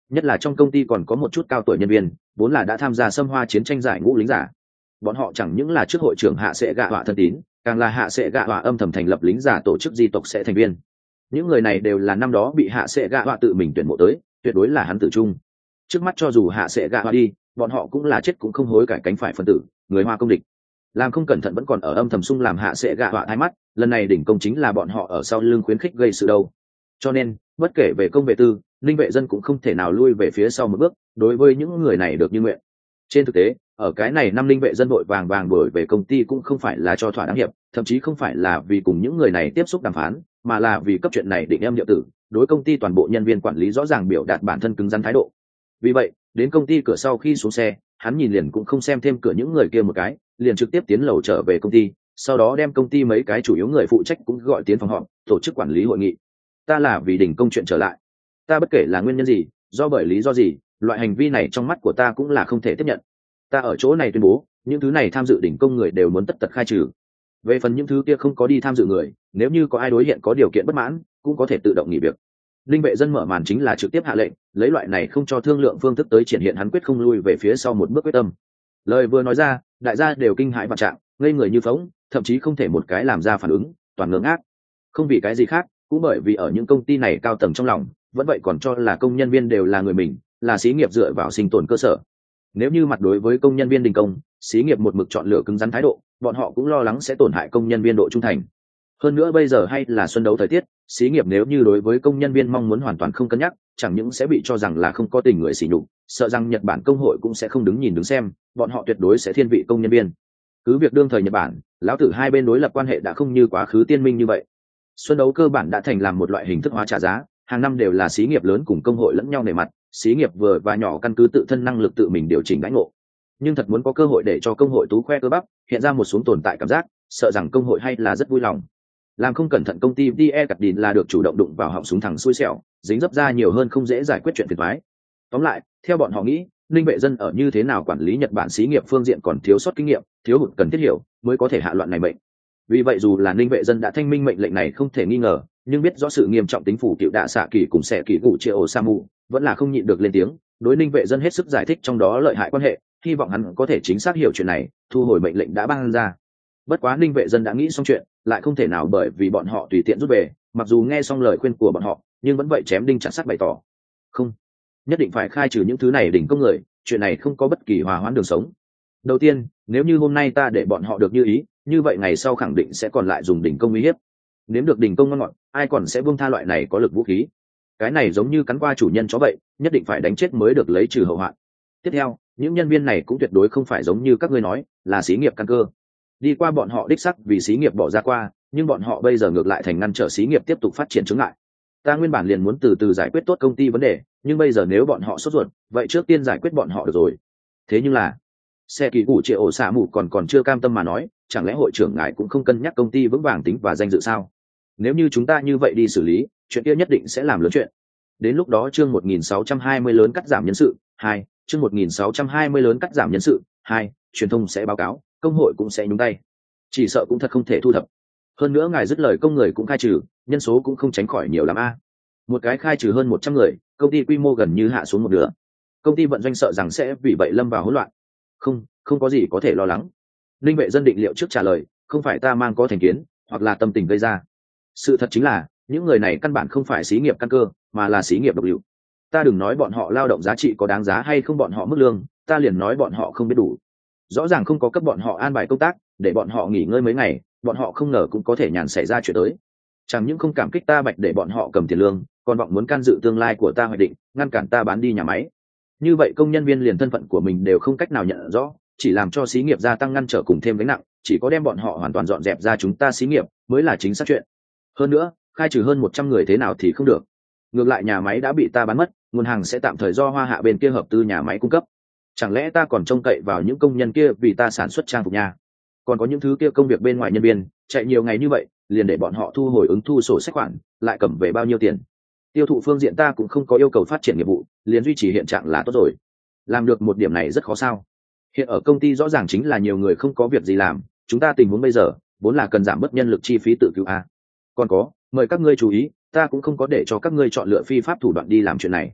Speaker 1: nhất là trong công ty còn có một chút cao tuổi nhân viên vốn là đã tham gia xâm hoa chiến tranh giải ngũ lính giả. Bọn họ chẳng những là trước hội trưởng hạ sẽ gạ họa thân tín, càng là hạ sẽ gạ họa âm thầm thành lập lính giả tổ chức di tộc sẽ thành viên. Những người này đều là năm đó bị hạ sẽ gạ họa tự mình tuyển mộ tới, tuyệt đối là hắn tử trung. Trước mắt cho dù hạ sẽ gạ họa đi, bọn họ cũng là chết cũng không hối cải cánh phải phân tử, người Hoa công địch. Làm không cẩn thận vẫn còn ở âm thầm sung làm hạ sẽ gạ họa hai mắt, lần này đỉnh công chính là bọn họ ở sau lưng khuyến khích gây sự đâu. Cho nên bất kể về công vệ tư, Ninh Vệ Dân cũng không thể nào lui về phía sau một bước, đối với những người này được như nguyện. Trên thực tế, ở cái này năm Ninh Vệ Dân vội vàng vàng đuổi về công ty cũng không phải là cho thỏa đáng hiệp, thậm chí không phải là vì cùng những người này tiếp xúc đàm phán, mà là vì cấp chuyện này định em địa tử, đối công ty toàn bộ nhân viên quản lý rõ ràng biểu đạt bản thân cứng rắn thái độ. Vì vậy, đến công ty cửa sau khi xuống xe, hắn nhìn liền cũng không xem thêm cửa những người kia một cái, liền trực tiếp tiến lầu trở về công ty, sau đó đem công ty mấy cái chủ yếu người phụ trách cũng gọi tiến phòng họp, tổ chức quản lý hội nghị. Ta là vì đỉnh công chuyện trở lại, ta bất kể là nguyên nhân gì, do bởi lý do gì, loại hành vi này trong mắt của ta cũng là không thể tiếp nhận. Ta ở chỗ này tuyên bố, những thứ này tham dự đỉnh công người đều muốn tất tật khai trừ. Về phần những thứ kia không có đi tham dự người, nếu như có ai đối hiện có điều kiện bất mãn, cũng có thể tự động nghỉ việc. Linh Vệ Dân mở màn chính là trực tiếp hạ lệnh, lấy loại này không cho thương lượng phương thức tới triển hiện hắn quyết không lui về phía sau một bước quyết tâm. Lời vừa nói ra, đại gia đều kinh hãi vạn trạng, ngây người như phỗng, thậm chí không thể một cái làm ra phản ứng, toàn ngớ ngác. Không vì cái gì khác, cũng bởi vì ở những công ty này cao tầng trong lòng, vẫn vậy còn cho là công nhân viên đều là người mình, là xí nghiệp dựa vào sinh tồn cơ sở. Nếu như mặt đối với công nhân viên đình công, xí nghiệp một mực chọn lựa cứng rắn thái độ, bọn họ cũng lo lắng sẽ tổn hại công nhân viên độ trung thành. Hơn nữa bây giờ hay là xuân đấu thời tiết, xí nghiệp nếu như đối với công nhân viên mong muốn hoàn toàn không cân nhắc, chẳng những sẽ bị cho rằng là không có tình người sỉ nhục, sợ rằng Nhật Bản công hội cũng sẽ không đứng nhìn đứng xem, bọn họ tuyệt đối sẽ thiên vị công nhân viên. Cứ việc đương thời Nhật Bản, lão tử hai bên đối lập quan hệ đã không như quá khứ tiên minh như vậy. Xuân đấu cơ bản đã thành làm một loại hình thức hóa trả giá, hàng năm đều là xí nghiệp lớn cùng công hội lẫn nhau nể mặt, xí nghiệp vừa và nhỏ căn cứ tự thân năng lực tự mình điều chỉnh đãi ngộ. Nhưng thật muốn có cơ hội để cho công hội tú khoe cơ bắp, hiện ra một xuống tồn tại cảm giác, sợ rằng công hội hay là rất vui lòng. Làm không cẩn thận công ty đê e Cardin là được chủ động đụng vào họng súng thẳng xui xẻo, dính dấp ra nhiều hơn không dễ giải quyết chuyện phiền toái. Tóm lại, theo bọn họ nghĩ, Ninh Vệ Dân ở như thế nào quản lý Nhật Bản xí nghiệp phương diện còn thiếu sót kinh nghiệm, thiếu hụt cần thiết hiểu, mới có thể hạ loạn này mệnh. Vì vậy dù là Ninh Vệ Dân đã thanh minh mệnh lệnh này không thể nghi ngờ, nhưng biết rõ sự nghiêm trọng tính phủ tiểu đạ xạ kỳ cùng sẽ kỳ cụ triệu Samu, vẫn là không nhịn được lên tiếng, đối Ninh Vệ Dân hết sức giải thích trong đó lợi hại quan hệ, hy vọng hắn có thể chính xác hiểu chuyện này, thu hồi mệnh lệnh đã ban ra. Bất quá Ninh Vệ Dân đã nghĩ xong chuyện, lại không thể nào bởi vì bọn họ tùy tiện rút về, mặc dù nghe xong lời khuyên của bọn họ, nhưng vẫn vậy chém đinh chặt sắt bày tỏ, không, nhất định phải khai trừ những thứ này đỉnh công người, chuyện này không có bất kỳ hòa hoãn đường sống. Đầu tiên, nếu như hôm nay ta để bọn họ được như ý, như vậy ngày sau khẳng định sẽ còn lại dùng đỉnh công uy hiếp. Nếm được đỉnh công ngon ngọt, ai còn sẽ buông tha loại này có lực vũ khí? Cái này giống như cắn qua chủ nhân chó vậy, nhất định phải đánh chết mới được lấy trừ hậu hoạn. Tiếp theo, những nhân viên này cũng tuyệt đối không phải giống như các ngươi nói, là xí nghiệp căn cơ. Đi qua bọn họ đích sắc vì xí nghiệp bỏ ra qua, nhưng bọn họ bây giờ ngược lại thành ngăn trở xí nghiệp tiếp tục phát triển chướng ngại. Ta nguyên bản liền muốn từ từ giải quyết tốt công ty vấn đề, nhưng bây giờ nếu bọn họ sốt ruột, vậy trước tiên giải quyết bọn họ được rồi. Thế nhưng là, xe kỳ cụ triệu ổ xạ mù còn còn chưa cam tâm mà nói, chẳng lẽ hội trưởng ngài cũng không cân nhắc công ty vững vàng tính và danh dự sao? Nếu như chúng ta như vậy đi xử lý, chuyện kia nhất định sẽ làm lớn chuyện. Đến lúc đó chương một nghìn sáu trăm hai mươi lớn cắt giảm nhân sự, hai, chương một nghìn sáu trăm hai mươi lớn cắt giảm nhân sự, hai, truyền thông sẽ báo cáo, công hội cũng sẽ nhúng tay. Chỉ sợ cũng thật không thể thu thập. Hơn nữa ngài dứt lời công người cũng khai trừ, nhân số cũng không tránh khỏi nhiều lắm a. Một cái khai trừ hơn một trăm người, công ty quy mô gần như hạ xuống một nửa. Công ty vận doanh sợ rằng sẽ vì vậy lâm vào hỗn loạn. Không, không có gì có thể lo lắng. Linh Vệ Dân định liệu trước trả lời, không phải ta mang có thành kiến, hoặc là tâm tình gây ra. Sự thật chính là, những người này căn bản không phải xí nghiệp căn cơ, mà là xí nghiệp độc liệu. Ta đừng nói bọn họ lao động giá trị có đáng giá hay không bọn họ mức lương, ta liền nói bọn họ không biết đủ. Rõ ràng không có cấp bọn họ an bài công tác, để bọn họ nghỉ ngơi mấy ngày, bọn họ không ngờ cũng có thể nhàn xảy ra chuyện tới. Chẳng những không cảm kích ta bạch để bọn họ cầm tiền lương, còn vọng muốn can dự tương lai của ta hoạch định, ngăn cản ta bán đi nhà máy. Như vậy công nhân viên liền thân phận của mình đều không cách nào nhận rõ, chỉ làm cho xí nghiệp gia tăng ngăn trở cùng thêm gánh nặng, chỉ có đem bọn họ hoàn toàn dọn dẹp ra chúng ta xí nghiệp mới là chính xác chuyện. Hơn nữa, khai trừ hơn một trăm người thế nào thì không được. Ngược lại nhà máy đã bị ta bán mất, nguồn hàng sẽ tạm thời do Hoa Hạ bên kia hợp tư nhà máy cung cấp. Chẳng lẽ ta còn trông cậy vào những công nhân kia vì ta sản xuất trang phục nhà? Còn có những thứ kia công việc bên ngoài nhân viên, chạy nhiều ngày như vậy, liền để bọn họ thu hồi ứng thu sổ sách khoản, lại cầm về bao nhiêu tiền? Tiêu thụ phương diện ta cũng không có yêu cầu phát triển nghiệp vụ, liền duy trì hiện trạng là tốt rồi. Làm được một điểm này rất khó sao? Hiện ở công ty rõ ràng chính là nhiều người không có việc gì làm, chúng ta tình huống bây giờ vốn là cần giảm bớt nhân lực chi phí tự cứu a. Còn có, mời các ngươi chú ý, ta cũng không có để cho các ngươi chọn lựa phi pháp thủ đoạn đi làm chuyện này.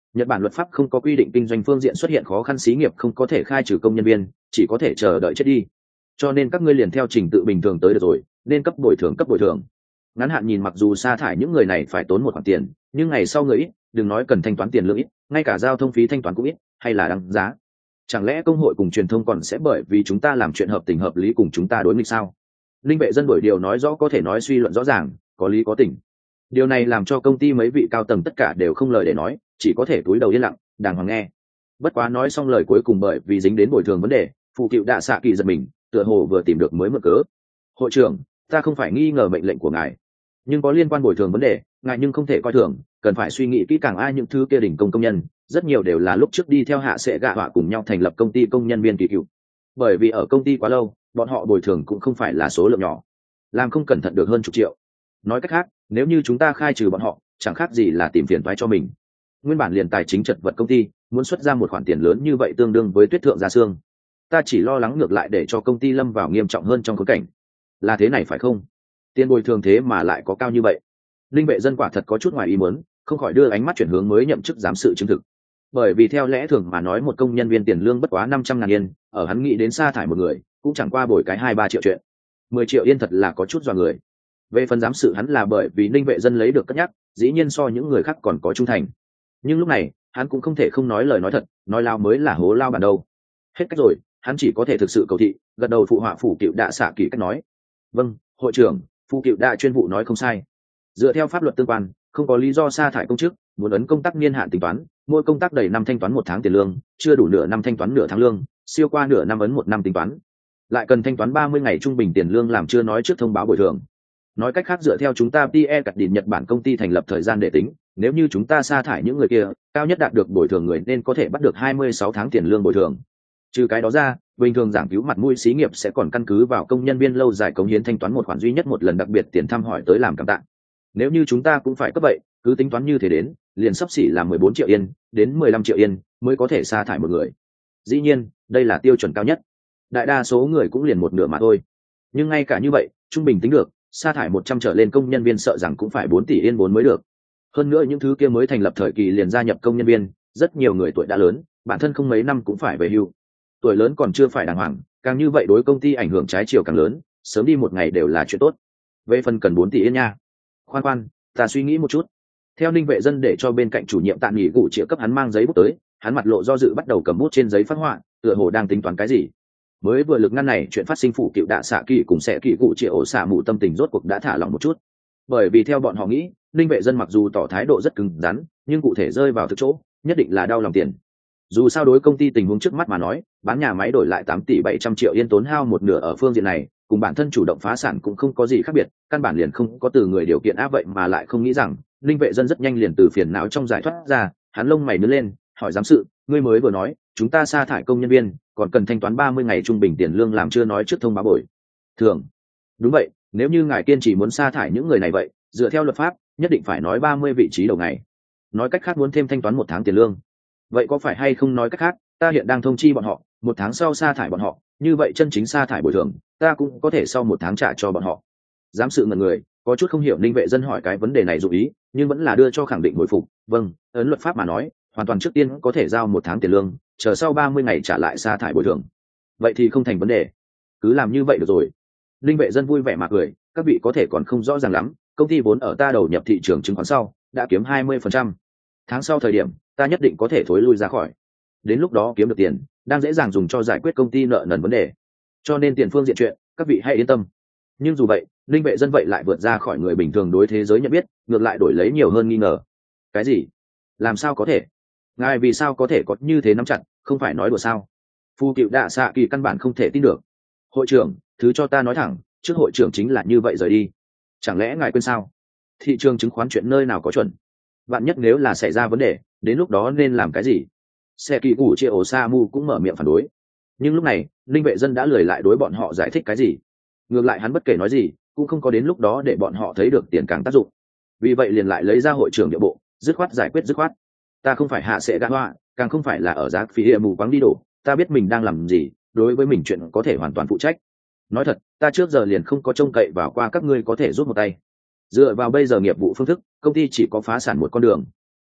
Speaker 1: Nhật Bản luật pháp không có quy định kinh doanh phương diện xuất hiện khó khăn xí nghiệp không có thể khai trừ công nhân viên, chỉ có thể chờ đợi chết đi. Cho nên các ngươi liền theo trình tự bình thường tới được rồi, nên cấp bồi thường cấp bồi thường. Ngắn hạn nhìn mặc dù sa thải những người này phải tốn một khoản tiền, nhưng ngày sau người ít, đừng nói cần thanh toán tiền lương ít, ngay cả giao thông phí thanh toán cũng ít, hay là đáng giá. Chẳng lẽ công hội cùng truyền thông còn sẽ bởi vì chúng ta làm chuyện hợp tình hợp lý cùng chúng ta đối nghịch sao? Linh Vệ Dân đổi điều nói rõ có thể nói suy luận rõ ràng, có lý có tình. Điều này làm cho công ty mấy vị cao tầng tất cả đều không lời để nói, chỉ có thể cúi đầu yên lặng, đàng hoàng nghe. Bất quá nói xong lời cuối cùng bởi vì dính đến bồi thường vấn đề, phụ cựu Đạ Xạ Kỳ giật mình, tựa hồ vừa tìm được mới mượn cớ. Hội trưởng, ta không phải nghi ngờ mệnh lệnh của ngài, nhưng có liên quan bồi thường vấn đề, ngài nhưng không thể coi thường, cần phải suy nghĩ kỹ càng ai những thứ kia đỉnh công công nhân, rất nhiều đều là lúc trước đi theo hạ sẽ gạ họa cùng nhau thành lập công ty công nhân viên kỳ cựu. Bởi vì ở công ty quá lâu, bọn họ bồi thường cũng không phải là số lượng nhỏ, làm không cẩn thận được hơn chục triệu. Nói cách khác, nếu như chúng ta khai trừ bọn họ, chẳng khác gì là tìm phiền toái cho mình. Nguyên bản liền tài chính chật vật công ty, muốn xuất ra một khoản tiền lớn như vậy tương đương với tuyết thượng gia xương. Ta chỉ lo lắng ngược lại để cho công ty lâm vào nghiêm trọng hơn trong khốn cảnh. Là thế này phải không? Tiền bồi thường thế mà lại có cao như vậy. Linh Vệ Dân quả thật có chút ngoài ý muốn, không khỏi đưa ánh mắt chuyển hướng mới nhậm chức giám sự chứng thực. Bởi vì theo lẽ thường mà nói một công nhân viên tiền lương bất quá năm trăm ngàn yên, ở hắn nghĩ đến sa thải một người, cũng chẳng qua bồi cái hai ba triệu chuyện. Mười triệu yên thật là có chút dọa người. Về phần giám sự hắn là bởi vì Linh Vệ Dân lấy được cất nhắc, dĩ nhiên so những người khác còn có trung thành. Nhưng lúc này, hắn cũng không thể không nói lời nói thật, nói lao mới là hố lao bản đâu. Hết cách rồi, hắn chỉ có thể thực sự cầu thị, gật đầu phụ họa phủ cựu Đạ Xạ Kỳ cách nói. Vâng, hội trưởng, phụ cựu Đạ chuyên vụ nói không sai. Dựa theo pháp luật tương quan, không có lý do sa thải công chức, muốn ấn công tác niên hạn tính toán, mỗi công tác đầy năm thanh toán một tháng tiền lương, chưa đủ nửa năm thanh toán nửa tháng lương, siêu qua nửa năm ấn một năm tính toán. Lại cần thanh toán ba mươi ngày trung bình tiền lương làm chưa nói trước thông báo bồi thường. Nói cách khác dựa theo chúng ta pê e cắt điện Nhật Bản công ty thành lập thời gian để tính, nếu như chúng ta sa thải những người kia, cao nhất đạt được bồi thường người nên có thể bắt được hai mươi sáu tháng tiền lương bồi thường. Trừ cái đó ra, bình thường giảng cứu mặt mũi xí nghiệp sẽ còn căn cứ vào công nhân viên lâu dài cống hiến thanh toán một khoản duy nhất một lần đặc biệt tiền thăm hỏi tới làm cảm tạ. Nếu như chúng ta cũng phải cấp vậy, cứ tính toán như thế đến, liền sắp xỉ là mười bốn triệu yên, đến mười lăm triệu yên mới có thể sa thải một người. Dĩ nhiên, đây là tiêu chuẩn cao nhất. Đại đa số người cũng liền một nửa mà thôi. Nhưng ngay cả như vậy, trung bình tính được, sa thải một trăm trở lên công nhân viên sợ rằng cũng phải bốn tỷ yên bốn mới được. Hơn nữa những thứ kia mới thành lập thời kỳ liền gia nhập công nhân viên, rất nhiều người tuổi đã lớn, bản thân không mấy năm cũng phải về hưu. Tuổi lớn còn chưa phải đàng hoàng, càng như vậy đối công ty ảnh hưởng trái chiều càng lớn, sớm đi một ngày đều là chuyện tốt. Về phần cần bốn tỷ yên nha. Khoan khoan, ta suy nghĩ một chút. Theo Ninh Vệ Dân để cho bên cạnh chủ nhiệm tạm nghỉ cụ triệu cấp hắn mang giấy bút tới, hắn mặt lộ do dự bắt đầu cầm bút trên giấy phát họa, tựa hồ đang tính toán cái gì. Mới vừa lực ngăn này chuyện phát sinh phụ cựu Đạ Xạ Kỳ cùng sẽ kỳ cụ triệu ổ xạ mụ tâm tình rốt cuộc đã thả lỏng một chút. Bởi vì theo bọn họ nghĩ, Ninh Vệ Dân mặc dù tỏ thái độ rất cứng rắn, nhưng cụ thể rơi vào thực chỗ, nhất định là đau lòng tiền. Dù sao đối công ty tình huống trước mắt mà nói, bán nhà máy đổi lại tám tỷ bảy trăm triệu yên tốn hao một nửa ở phương diện này, cùng bản thân chủ động phá sản cũng không có gì khác biệt, căn bản liền không có từ người điều kiện áp vậy mà lại không nghĩ rằng, Ninh Vệ Dân rất nhanh liền từ phiền não trong giải thoát ra, hắn lông mày nhướng lên, hỏi giám sự, ngươi mới vừa nói, chúng ta sa thải công nhân viên, còn cần thanh toán ba mươi ngày trung bình tiền lương làm chưa nói trước thông báo bồi thường. Đúng vậy, nếu như ngài kiên trì muốn sa thải những người này vậy, dựa theo luật pháp, nhất định phải nói ba mươi vị trí đầu ngày. Nói cách khác muốn thêm thanh toán một tháng tiền lương. Vậy có phải hay không nói cách khác, ta hiện đang thông chi bọn họ, một tháng sau sa thải bọn họ, như vậy chân chính sa thải bồi thường, ta cũng có thể sau một tháng trả cho bọn họ. Giám sự ngẩn người, có chút không hiểu Ninh Vệ Dân hỏi cái vấn đề này dụ ý, nhưng vẫn là đưa cho khẳng định hồi phục. Vâng, ấn luật pháp mà nói, hoàn toàn trước tiên có thể giao một tháng tiền lương, chờ sau ba mươi ngày trả lại sa thải bồi thường. Vậy thì không thành vấn đề, cứ làm như vậy được rồi. Ninh Vệ Dân vui vẻ mà cười, các vị có thể còn không rõ ràng lắm, công ty vốn ở ta đầu nhập thị trường chứng khoán sau, đã kiếm hai mươi phần trăm. Tháng sau thời điểm, ta nhất định có thể thối lui ra khỏi. Đến lúc đó kiếm được tiền, đang dễ dàng dùng cho giải quyết công ty nợ nần vấn đề. Cho nên tiền phương diện chuyện, các vị hãy yên tâm. Nhưng dù vậy, Ninh Vệ Dân vậy lại vượt ra khỏi người bình thường đối thế giới nhận biết, ngược lại đổi lấy nhiều hơn nghi ngờ. Cái gì? Làm sao có thể? Ngài vì sao có thể có như thế nắm chặt, không phải nói đùa sao? Phu cựu Đạ Xạ Kỳ căn bản không thể tin được. Hội trưởng, thứ cho ta nói thẳng, trước hội trưởng chính là như vậy rời đi. Chẳng lẽ ngài quên sao? Thị trường chứng khoán chuyện nơi nào có chuẩn? Vạn nhất nếu là xảy ra vấn đề, đến lúc đó nên làm cái gì? Xe kỳ củ chia ổ sa mu cũng mở miệng phản đối. Nhưng lúc này, Ninh Vệ Dân đã lười lại đối bọn họ giải thích cái gì. Ngược lại hắn bất kể nói gì, cũng không có đến lúc đó để bọn họ thấy được tiền càng tác dụng. Vì vậy liền lại lấy ra hội trưởng địa bộ, dứt khoát giải quyết dứt khoát. Ta không phải hạ sẽ gã hoa, càng không phải là ở giá phí địa mù quáng đi đổ, ta biết mình đang làm gì, đối với mình chuyện có thể hoàn toàn phụ trách. Nói thật, ta trước giờ liền không có trông cậy vào qua các ngươi có thể giúp một tay. Dựa vào bây giờ nghiệp vụ phương thức, công ty chỉ có phá sản một con đường.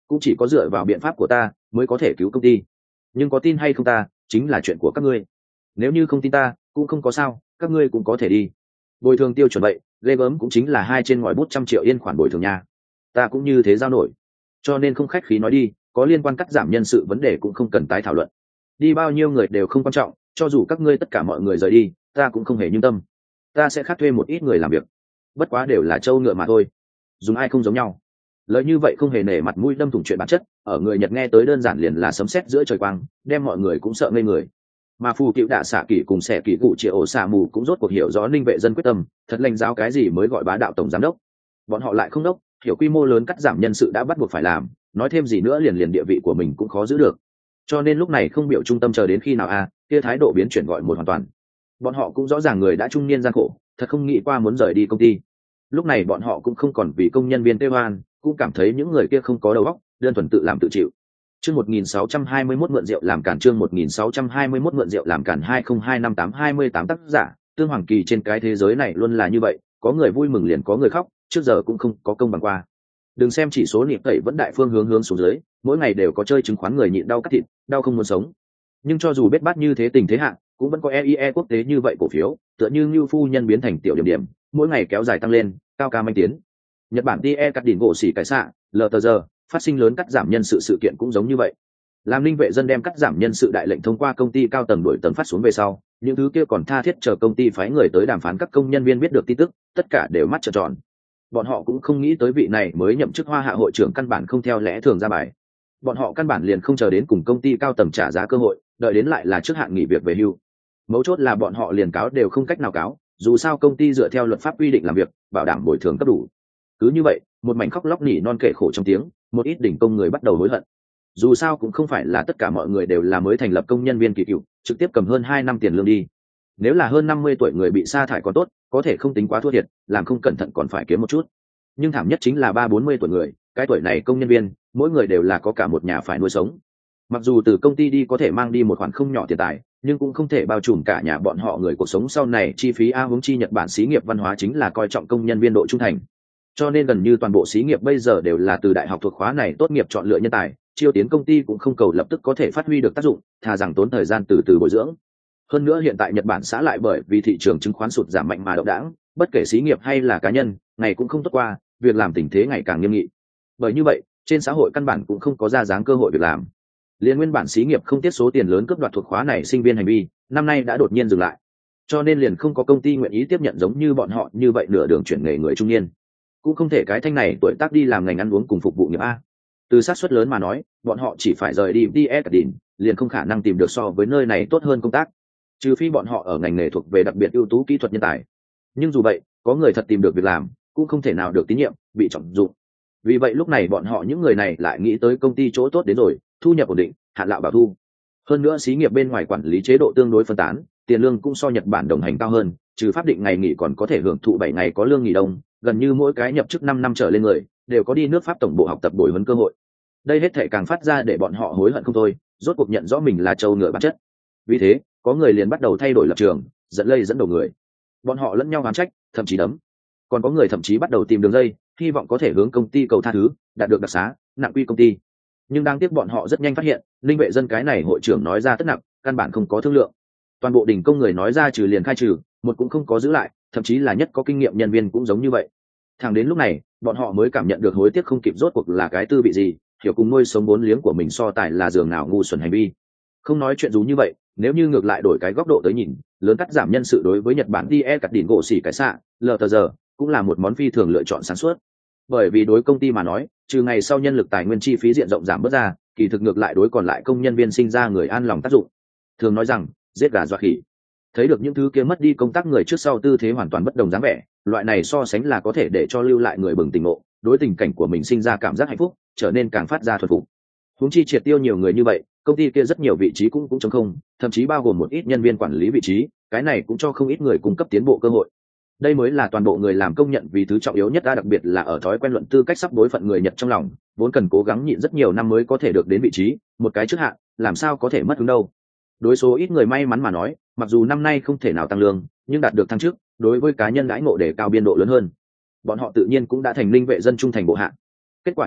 Speaker 1: cũng chỉ có dựa vào biện pháp của ta mới có thể cứu công ty. Nhưng có tin hay không ta chính là chuyện của các ngươi. Nếu như không tin ta cũng không có sao, các ngươi cũng có thể đi. Bồi thường tiêu chuẩn vậy, ghê gớm cũng chính là hai trên ngòi bút trăm triệu yên khoản bồi thường nha. Ta cũng như thế giao nổi, cho nên không khách khí nói đi, có liên quan cắt giảm nhân sự vấn đề cũng không cần tái thảo luận. Đi bao nhiêu người đều không quan trọng, cho dù các ngươi tất cả mọi người rời đi, ta cũng không hề nhung tâm. Ta sẽ khác thuê một ít người làm việc, bất quá đều là trâu ngựa mà thôi, dùng ai không giống nhau. Lời như vậy không hề nể mặt mũi đâm thủng chuyện bản chất, ở người Nhật nghe tới đơn giản liền là sấm sét giữa trời quang, đem mọi người cũng sợ ngây người. Mà phù cựu đạ xạ kỷ cùng xẻ kỷ cụ triệu ổ xạ mù cũng rốt cuộc hiểu rõ ninh vệ dân quyết tâm, thật lãnh giáo cái gì mới gọi bá đạo tổng giám đốc. Bọn họ lại không đốc, hiểu quy mô lớn cắt giảm nhân sự đã bắt buộc phải làm, nói thêm gì nữa liền liền địa vị của mình cũng khó giữ được. Cho nên lúc này không biểu trung tâm chờ đến khi nào a, à, kia thái độ biến chuyển gọi một hoàn toàn. Bọn họ cũng rõ ràng người đã trung niên gian khổ, thật không nghĩ qua muốn rời đi công ty. Lúc này bọn họ cũng không còn vì công nhân viên tê hoan, cũng cảm thấy những người kia không có đầu óc, đơn thuần tự làm tự chịu. Chương một nghìn sáu trăm hai mươi mốt mượn rượu làm cản, chương một nghìn sáu trăm hai mươi mốt mượn rượu làm cản hai không hai năm tám hai mươi tám tác giả, Tương Hoàng Kỳ. Trên cái thế giới này luôn là như vậy, có người vui mừng liền có người khóc, trước giờ cũng không có công bằng qua. Đừng xem chỉ số niệm tẩy vẫn đại phương hướng hướng xuống dưới, mỗi ngày đều có chơi chứng khoán người nhịn đau cắt thịt, đau không muốn sống. Nhưng cho dù biết bát như thế tình thế hạn, cũng vẫn có e i e quốc tế như vậy cổ phiếu, tựa như Nưu phu nhân biến thành tiểu điểm điểm, mỗi ngày kéo dài tăng lên, cao ca manh tiến. Nhật Bản tê e cắt đỉnh gỗ xỉ cái xạ, lờ tờ giờ, phát sinh lớn cắt giảm nhân sự sự kiện cũng giống như vậy. Làm Ninh Vệ Dân đem cắt giảm nhân sự đại lệnh thông qua công ty cao tầng đổi tầng phát xuống về sau, những thứ kia còn tha thiết chờ công ty phái người tới đàm phán các công nhân viên biết được tin tức, tất cả đều mắt trợn tròn. Bọn họ cũng không nghĩ tới vị này mới nhậm chức Hoa Hạ hội trưởng căn bản không theo lẽ thường ra bài. Bọn họ căn bản liền không chờ đến cùng công ty cao tầng trả giá cơ hội, đợi đến lại là trước hạn nghỉ việc về hưu. Mấu chốt là bọn họ liền cáo đều không cách nào cáo, dù sao công ty dựa theo luật pháp quy định làm việc, bảo đảm bồi thường cấp đủ. Cứ như vậy, một mảnh khóc lóc nỉ non kể khổ trong tiếng, một ít đỉnh công người bắt đầu hối hận. Dù sao cũng không phải là tất cả mọi người đều là mới thành lập công nhân viên kỳ cựu, trực tiếp cầm hơn hai năm tiền lương đi. Nếu là hơn năm mươi tuổi người bị sa thải còn tốt, có thể không tính quá thua thiệt, làm không cẩn thận còn phải kiếm một chút. Nhưng thảm nhất chính là ba bốn mươi tuổi người, cái tuổi này công nhân viên, mỗi người đều là có cả một nhà phải nuôi sống. Mặc dù từ công ty đi có thể mang đi một khoản không nhỏ tiền tài, nhưng cũng không thể bao trùm cả nhà bọn họ người cuộc sống sau này chi phí. A huống chi Nhật Bản xí nghiệp văn hóa chính là coi trọng công nhân viên độ trung thành. Cho nên gần như toàn bộ xí nghiệp bây giờ đều là từ đại học thuộc khóa này tốt nghiệp chọn lựa nhân tài, chiêu tiến công ty cũng không cầu lập tức có thể phát huy được tác dụng, thà rằng tốn thời gian từ từ bồi dưỡng. Hơn nữa hiện tại Nhật Bản xã lại bởi vì thị trường chứng khoán sụt giảm mạnh mà động đãng, bất kể xí nghiệp hay là cá nhân, ngày cũng không tốt qua, việc làm tình thế ngày càng nghiêm nghị. Bởi như vậy, trên xã hội căn bản cũng không có ra dáng cơ hội việc làm. Liên nguyên bản xí nghiệp không tiết số tiền lớn cướp đoạt thuộc khóa này sinh viên hành vi, năm nay đã đột nhiên dừng lại. Cho nên liền không có công ty nguyện ý tiếp nhận giống như bọn họ như vậy nửa đường chuyển nghề người trung niên. Cũng không thể cái thanh này tuổi tác đi làm ngành ăn uống cùng phục vụ nghiệp a. Từ xác suất lớn mà nói, bọn họ chỉ phải rời đi đi e cả đỉnh, liền không khả năng tìm được so với nơi này tốt hơn công tác. Trừ phi bọn họ ở ngành nghề thuộc về đặc biệt ưu tú kỹ thuật nhân tài. Nhưng dù vậy, có người thật tìm được việc làm, cũng không thể nào được tín nhiệm, bị trọng dụng. Vì vậy lúc này bọn họ những người này lại nghĩ tới công ty chỗ tốt đến rồi, thu nhập ổn định, hạn lạo bảo thu. Hơn nữa xí nghiệp bên ngoài quản lý chế độ tương đối phân tán, tiền lương cũng so Nhật Bản đồng hành cao hơn, trừ pháp định ngày nghỉ còn có thể hưởng thụ bảy ngày có lương nghỉ đông, gần như mỗi cái nhập chức năm năm trở lên người đều có đi nước Pháp tổng bộ học tập bồi huấn cơ hội. Đây hết thảy càng phát ra để bọn họ hối hận không thôi, rốt cuộc nhận rõ mình là trâu ngựa bản chất. Vì thế, có người liền bắt đầu thay đổi lập trường, dẫn lây dẫn đầu người. Bọn họ lẫn nhau oán trách, thậm chí đấm. Còn có người thậm chí bắt đầu tìm đường dây, hy vọng có thể hướng công ty cầu tha thứ, đạt được đặc xá, nặng quy công ty. Nhưng đáng tiếc bọn họ rất nhanh phát hiện, Linh Vệ Dân cái này hội trưởng nói ra tất nặng, căn bản không có thương lượng. Toàn bộ đỉnh công người nói ra trừ liền khai trừ, một cũng không có giữ lại, thậm chí là nhất có kinh nghiệm nhân viên cũng giống như vậy. Thẳng đến lúc này, bọn họ mới cảm nhận được hối tiếc không kịp rốt cuộc là cái tư bị gì, hiểu cùng nuôi sống bốn liếng của mình so tài là giường nào ngu xuẩn hành vi. Không nói chuyện dù như vậy, nếu như ngược lại đổi cái góc độ tới nhìn, lớn cắt giảm nhân sự đối với Nhật Bản đi e cắt đỉnh gỗ xỉ cái xạ, lờ tờ giờ, cũng là một món phi thường lựa chọn sáng suốt. Bởi vì đối công ty mà nói, trừ ngày sau nhân lực tài nguyên chi phí diện rộng giảm bớt ra, kỳ thực ngược lại đối còn lại công nhân viên sinh ra người an lòng tác dụng. Thường nói rằng, giết gà dọa khỉ. Thấy được những thứ kia mất đi công tác người trước sau tư thế hoàn toàn bất đồng dáng vẻ, loại này so sánh là có thể để cho lưu lại người bừng tỉnh ngộ, đối tình cảnh của mình sinh ra cảm giác hạnh phúc, trở nên càng phát ra thuần phục. Huống chi triệt tiêu nhiều người như vậy, công ty kia rất nhiều vị trí cũng cũng trống không, thậm chí bao gồm một ít nhân viên quản lý vị trí, cái này cũng cho không ít người cung cấp tiến bộ cơ hội. Đây mới là toàn bộ người làm công nhận vì thứ trọng yếu nhất, đã đặc biệt là ở thói quen luận tư cách sắp đối phận người Nhật trong lòng, vốn cần cố gắng nhịn rất nhiều năm mới có thể được đến vị trí, một cái trước hạn, làm sao có thể mất hứng đâu. Đối số ít người may mắn mà nói, mặc dù năm nay không thể nào tăng lương, nhưng đạt được thăng chức, đối với cá nhân đãi ngộ để cao biên độ lớn hơn. Bọn họ tự nhiên cũng đã thành Linh Vệ Dân trung thành bộ hạ. Kết quả như vậy,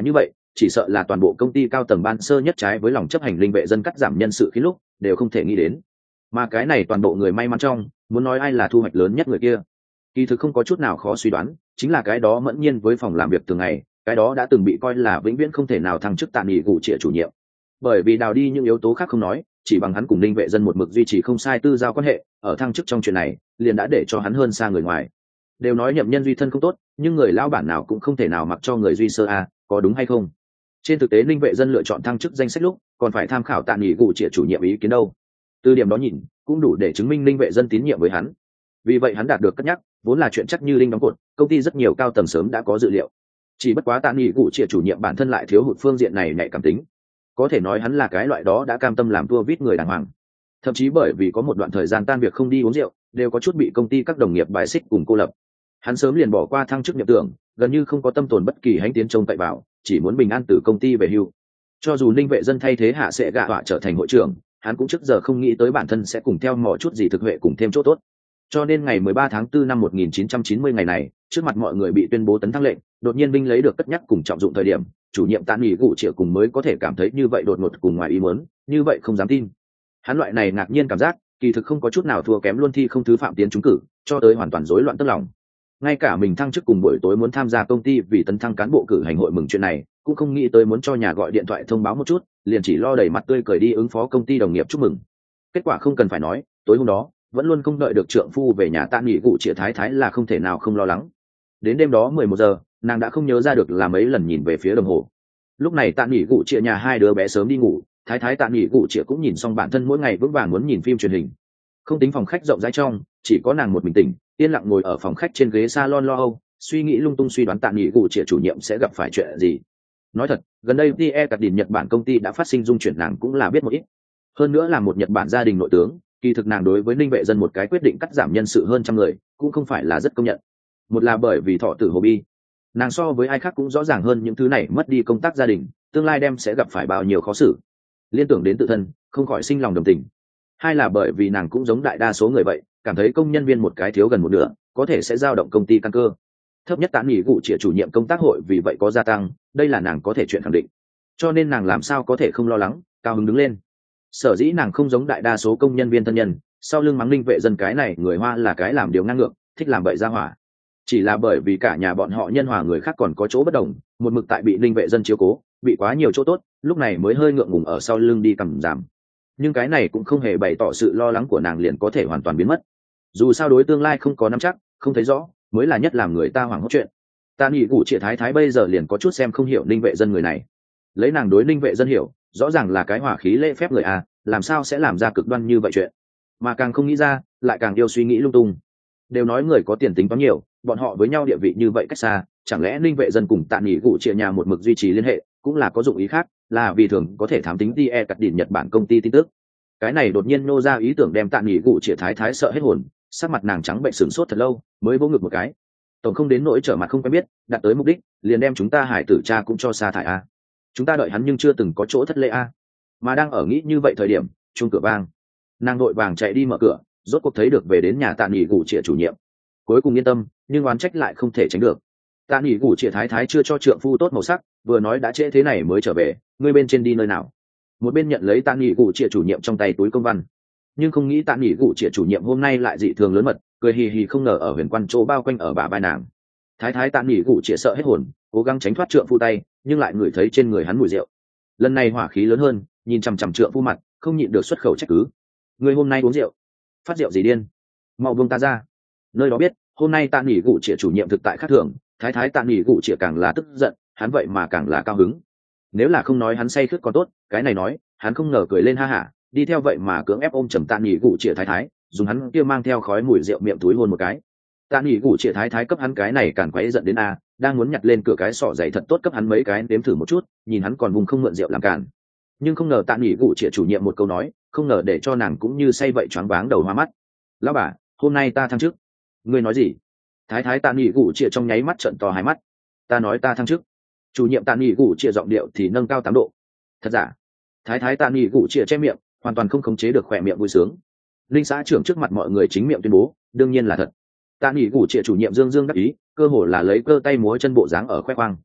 Speaker 1: chỉ sợ là toàn bộ công ty cao tầng ban sơ nhất trái với lòng chấp hành linh vệ dân cắt giảm nhân sự khi lúc đều không thể nghĩ đến. Mà cái này toàn bộ người may mắn trong, muốn nói ai là thu hoạch lớn nhất người kia, kỳ thực không có chút nào khó suy đoán, chính là cái đó mẫn nhiên với phòng làm việc thường ngày, cái đó đã từng bị coi là vĩnh viễn không thể nào thăng chức tạ nghỉ cụ trịa chủ nhiệm. Bởi vì đào đi những yếu tố khác không nói, chỉ bằng hắn cùng linh vệ dân một mực duy trì không sai tư giao quan hệ, ở thăng chức trong chuyện này liền đã để cho hắn hơn xa người ngoài. Đều nói nhậm nhân duy thân không tốt, nhưng người lao bản nào cũng không thể nào mặc cho người duy sơ a, có đúng hay không? Trên thực tế linh vệ dân lựa chọn thăng chức danh sách lúc còn phải tham khảo tạ nghỉ cụ trịa chủ nhiệm ý kiến đâu. Từ điểm đó nhìn cũng đủ để chứng minh linh vệ dân tín nhiệm với hắn. Vì vậy hắn đạt được cất nhắc vốn là chuyện chắc như linh đóng cột, công ty rất nhiều cao tầng sớm đã có dự liệu. Chỉ bất quá tạ nghỉ cụ trịa chủ nhiệm bản thân lại thiếu hụt phương diện này nhạy cảm tính, có thể nói hắn là cái loại đó đã cam tâm làm tua vít người đàng hoàng. Thậm chí bởi vì có một đoạn thời gian tan việc không đi uống rượu, đều có chút bị công ty các đồng nghiệp bài xích cùng cô lập. Hắn sớm liền bỏ qua thăng chức nhập tưởng, gần như không có tâm tồn bất kỳ hãnh tiến trông cậy vào, chỉ muốn bình an từ công ty về hưu. Cho dù linh vệ dân thay thế hạ sẽ gạ họa trở thành hội trưởng, hắn cũng trước giờ không nghĩ tới bản thân sẽ cùng theo mò chút gì thực huệ cùng thêm chỗ tốt. Cho nên ngày mười ba tháng tư năm một nghìn chín trăm chín mươi ngày này, trước mặt mọi người bị tuyên bố tấn thăng lệnh, đột nhiên binh lấy được cất nhắc cùng trọng dụng thời điểm, chủ nhiệm tạ nghỉ cụ trịa cùng mới có thể cảm thấy như vậy đột ngột cùng ngoài ý muốn, như vậy không dám tin. Hắn loại này ngạc nhiên cảm giác, kỳ thực không có chút nào thua kém luôn thi không thứ phạm tiến trúng cử, cho tới hoàn toàn rối loạn tức lòng. Ngay cả mình thăng chức cùng buổi tối muốn tham gia công ty vì tấn thăng cán bộ cử hành hội mừng chuyện này, cũng không nghĩ tới muốn cho nhà gọi điện thoại thông báo một chút, liền chỉ lo đẩy mặt tươi cười đi ứng phó công ty đồng nghiệp chúc mừng. Kết quả không cần phải nói, tối hôm đó vẫn luôn không đợi được trượng phu về nhà tạ nghỉ cụ trịa thái thái là không thể nào không lo lắng. Đến đêm đó mười một giờ, nàng đã không nhớ ra được là mấy lần nhìn về phía đồng hồ. Lúc này tạ nghỉ cụ trịa nhà hai đứa bé sớm đi ngủ, thái thái tạ nghỉ cụ trịa cũng nhìn xong bản thân mỗi ngày vững vàng muốn nhìn phim truyền hình. Không tính phòng khách rộng rãi trong, chỉ có nàng một mình tỉnh, yên lặng ngồi ở phòng khách trên ghế salon lo âu, suy nghĩ lung tung suy đoán tạ nghỉ cụ trịa chủ nhiệm sẽ gặp phải chuyện gì. Nói thật, gần đây pê e cắt đỉnh Nhật Bản công ty đã phát sinh dung chuyển nàng cũng là biết một ít. Hơn nữa là một Nhật Bản gia đình nội tướng, kỳ thực nàng đối với ninh vệ dân một cái quyết định cắt giảm nhân sự hơn trăm người cũng không phải là rất công nhận. Một là bởi vì thọ tử hồ bi, nàng so với ai khác cũng rõ ràng hơn những thứ này mất đi công tác gia đình tương lai đem sẽ gặp phải bao nhiêu khó xử, liên tưởng đến tự thân không khỏi sinh lòng đồng tình. Hai là bởi vì nàng cũng giống đại đa số người vậy, cảm thấy công nhân viên một cái thiếu gần một nửa có thể sẽ dao động công ty căn cơ. Thấp nhất tán nghỉ vụ trịa chủ nhiệm công tác hội vì vậy có gia tăng, đây là nàng có thể chuyện khẳng định, cho nên nàng làm sao có thể không lo lắng cao hứng đứng lên. Sở dĩ nàng không giống đại đa số công nhân viên thân nhân sau lưng mắng linh vệ dân cái này người Hoa là cái làm điều ngang ngược, thích làm bậy ra hỏa, chỉ là bởi vì cả nhà bọn họ nhân hòa người khác còn có chỗ bất đồng, một mực tại bị linh vệ dân chiếu cố, bị quá nhiều chỗ tốt, lúc này mới hơi ngượng ngùng ở sau lưng đi cầm giảm. Nhưng cái này cũng không hề bày tỏ sự lo lắng của nàng liền có thể hoàn toàn biến mất. Dù sao đối tương lai không có nắm chắc, không thấy rõ mới là nhất làm người ta hoảng hốt chuyện. Ta nghĩ cụ chị thái thái bây giờ liền có chút xem không hiểu linh vệ dân người này. Lấy nàng đối linh vệ dân hiểu, rõ ràng là cái hỏa khí lễ phép người à, làm sao sẽ làm ra cực đoan như vậy chuyện. Mà càng không nghĩ ra, lại càng yêu suy nghĩ lung tung. Đều nói người có tiền tính toán nhiều, bọn họ với nhau địa vị như vậy cách xa, chẳng lẽ linh vệ dân cùng tạ nghỉ cụ chị nhà một mực duy trì liên hệ cũng là có dụng ý khác, là vì thường có thể thám tính pê e cắt đỉnh Nhật Bản công ty tin tức. Cái này đột nhiên nô ra ý tưởng đem tạ nghỉ cụ chị thái thái sợ hết hồn, sắc mặt nàng trắng bệnh sửng sốt thật lâu mới vỗ ngực một cái. Tổng không đến nỗi trở mặt không quen biết, đạt tới mục đích liền đem chúng ta hải tử cha cũng cho sa thải a. Chúng ta đợi hắn nhưng chưa từng có chỗ thất lễ a. Mà đang ở nghĩ như vậy thời điểm, chuông cửa vang, nàng đội vàng chạy đi mở cửa, rốt cuộc thấy được về đến nhà tạ nghỉ cụ chị chủ nhiệm. Cuối cùng yên tâm, nhưng oán trách lại không thể tránh được. Tạ nghỉ cụ chị thái thái chưa cho trượng phu tốt màu sắc, vừa nói đã trễ thế này mới trở về, ngươi bên trên đi nơi nào? Một bên nhận lấy tạ nghỉ cụ chị chủ nhiệm trong tay túi công văn, nhưng không nghĩ tạ nghỉ cụ chị chủ nhiệm hôm nay lại dị thường lớn mật, cười hì hì không ngờ ở huyền quan chỗ bao quanh ở bả vai nàng. Thái thái tạ nghỉ cụ chị sợ hết hồn, cố gắng tránh thoát trượng phu tay, nhưng lại ngửi thấy trên người hắn mùi rượu. Lần này hỏa khí lớn hơn, nhìn chằm chằm trượng phu mặt, không nhịn được xuất khẩu trách cứ. Ngươi hôm nay uống rượu, phát rượu gì điên? Mau buông ta ra. Nơi đó biết, hôm nay tạ nghỉ cụ chị chủ nhiệm thực tại khác thường, thái thái tạ nghỉ cụ chị càng là tức giận, hắn vậy mà càng là cao hứng. Nếu là không nói hắn say khướt còn tốt, cái này nói, hắn không ngờ cười lên ha hả, đi theo vậy mà cưỡng ép ôm chầm tạ nghỉ cụ chị thái thái, dùng hắn kia mang theo khói mùi rượu miệng túi hôn một cái. Tạ nghỉ cụ chị thái thái cấp hắn cái này càng quấy giận đến a, đang muốn nhặt lên cửa cái sọ dày thật tốt cấp hắn mấy cái đếm thử một chút, nhìn hắn còn vùng không mượn rượu làm cản. Nhưng không ngờ tạ nghỉ cụ chị chủ nhiệm một câu nói, không ngờ để cho nàng cũng như say vậy choáng váng đầu hoa mắt. Lão bà, hôm nay ta thăng chức. Ngươi nói gì? Thái thái tạ nghỉ cụ chị trong nháy mắt trợn to hai mắt. Ta nói ta thăng chức. Chủ nhiệm tạ nghỉ cụ chị giọng điệu thì nâng cao tám độ. Thật giả? Thái thái tạ nghỉ cụ chị che miệng, hoàn toàn không khống chế được khỏe miệng vui sướng. Linh xã trưởng trước mặt mọi người chính miệng tuyên bố, đương nhiên là thật. Tạ nghỉ cụ chị chủ nhiệm dương dương đắc ý, cơ hồ là lấy cơ tay múa chân bộ dáng ở khoe khoang.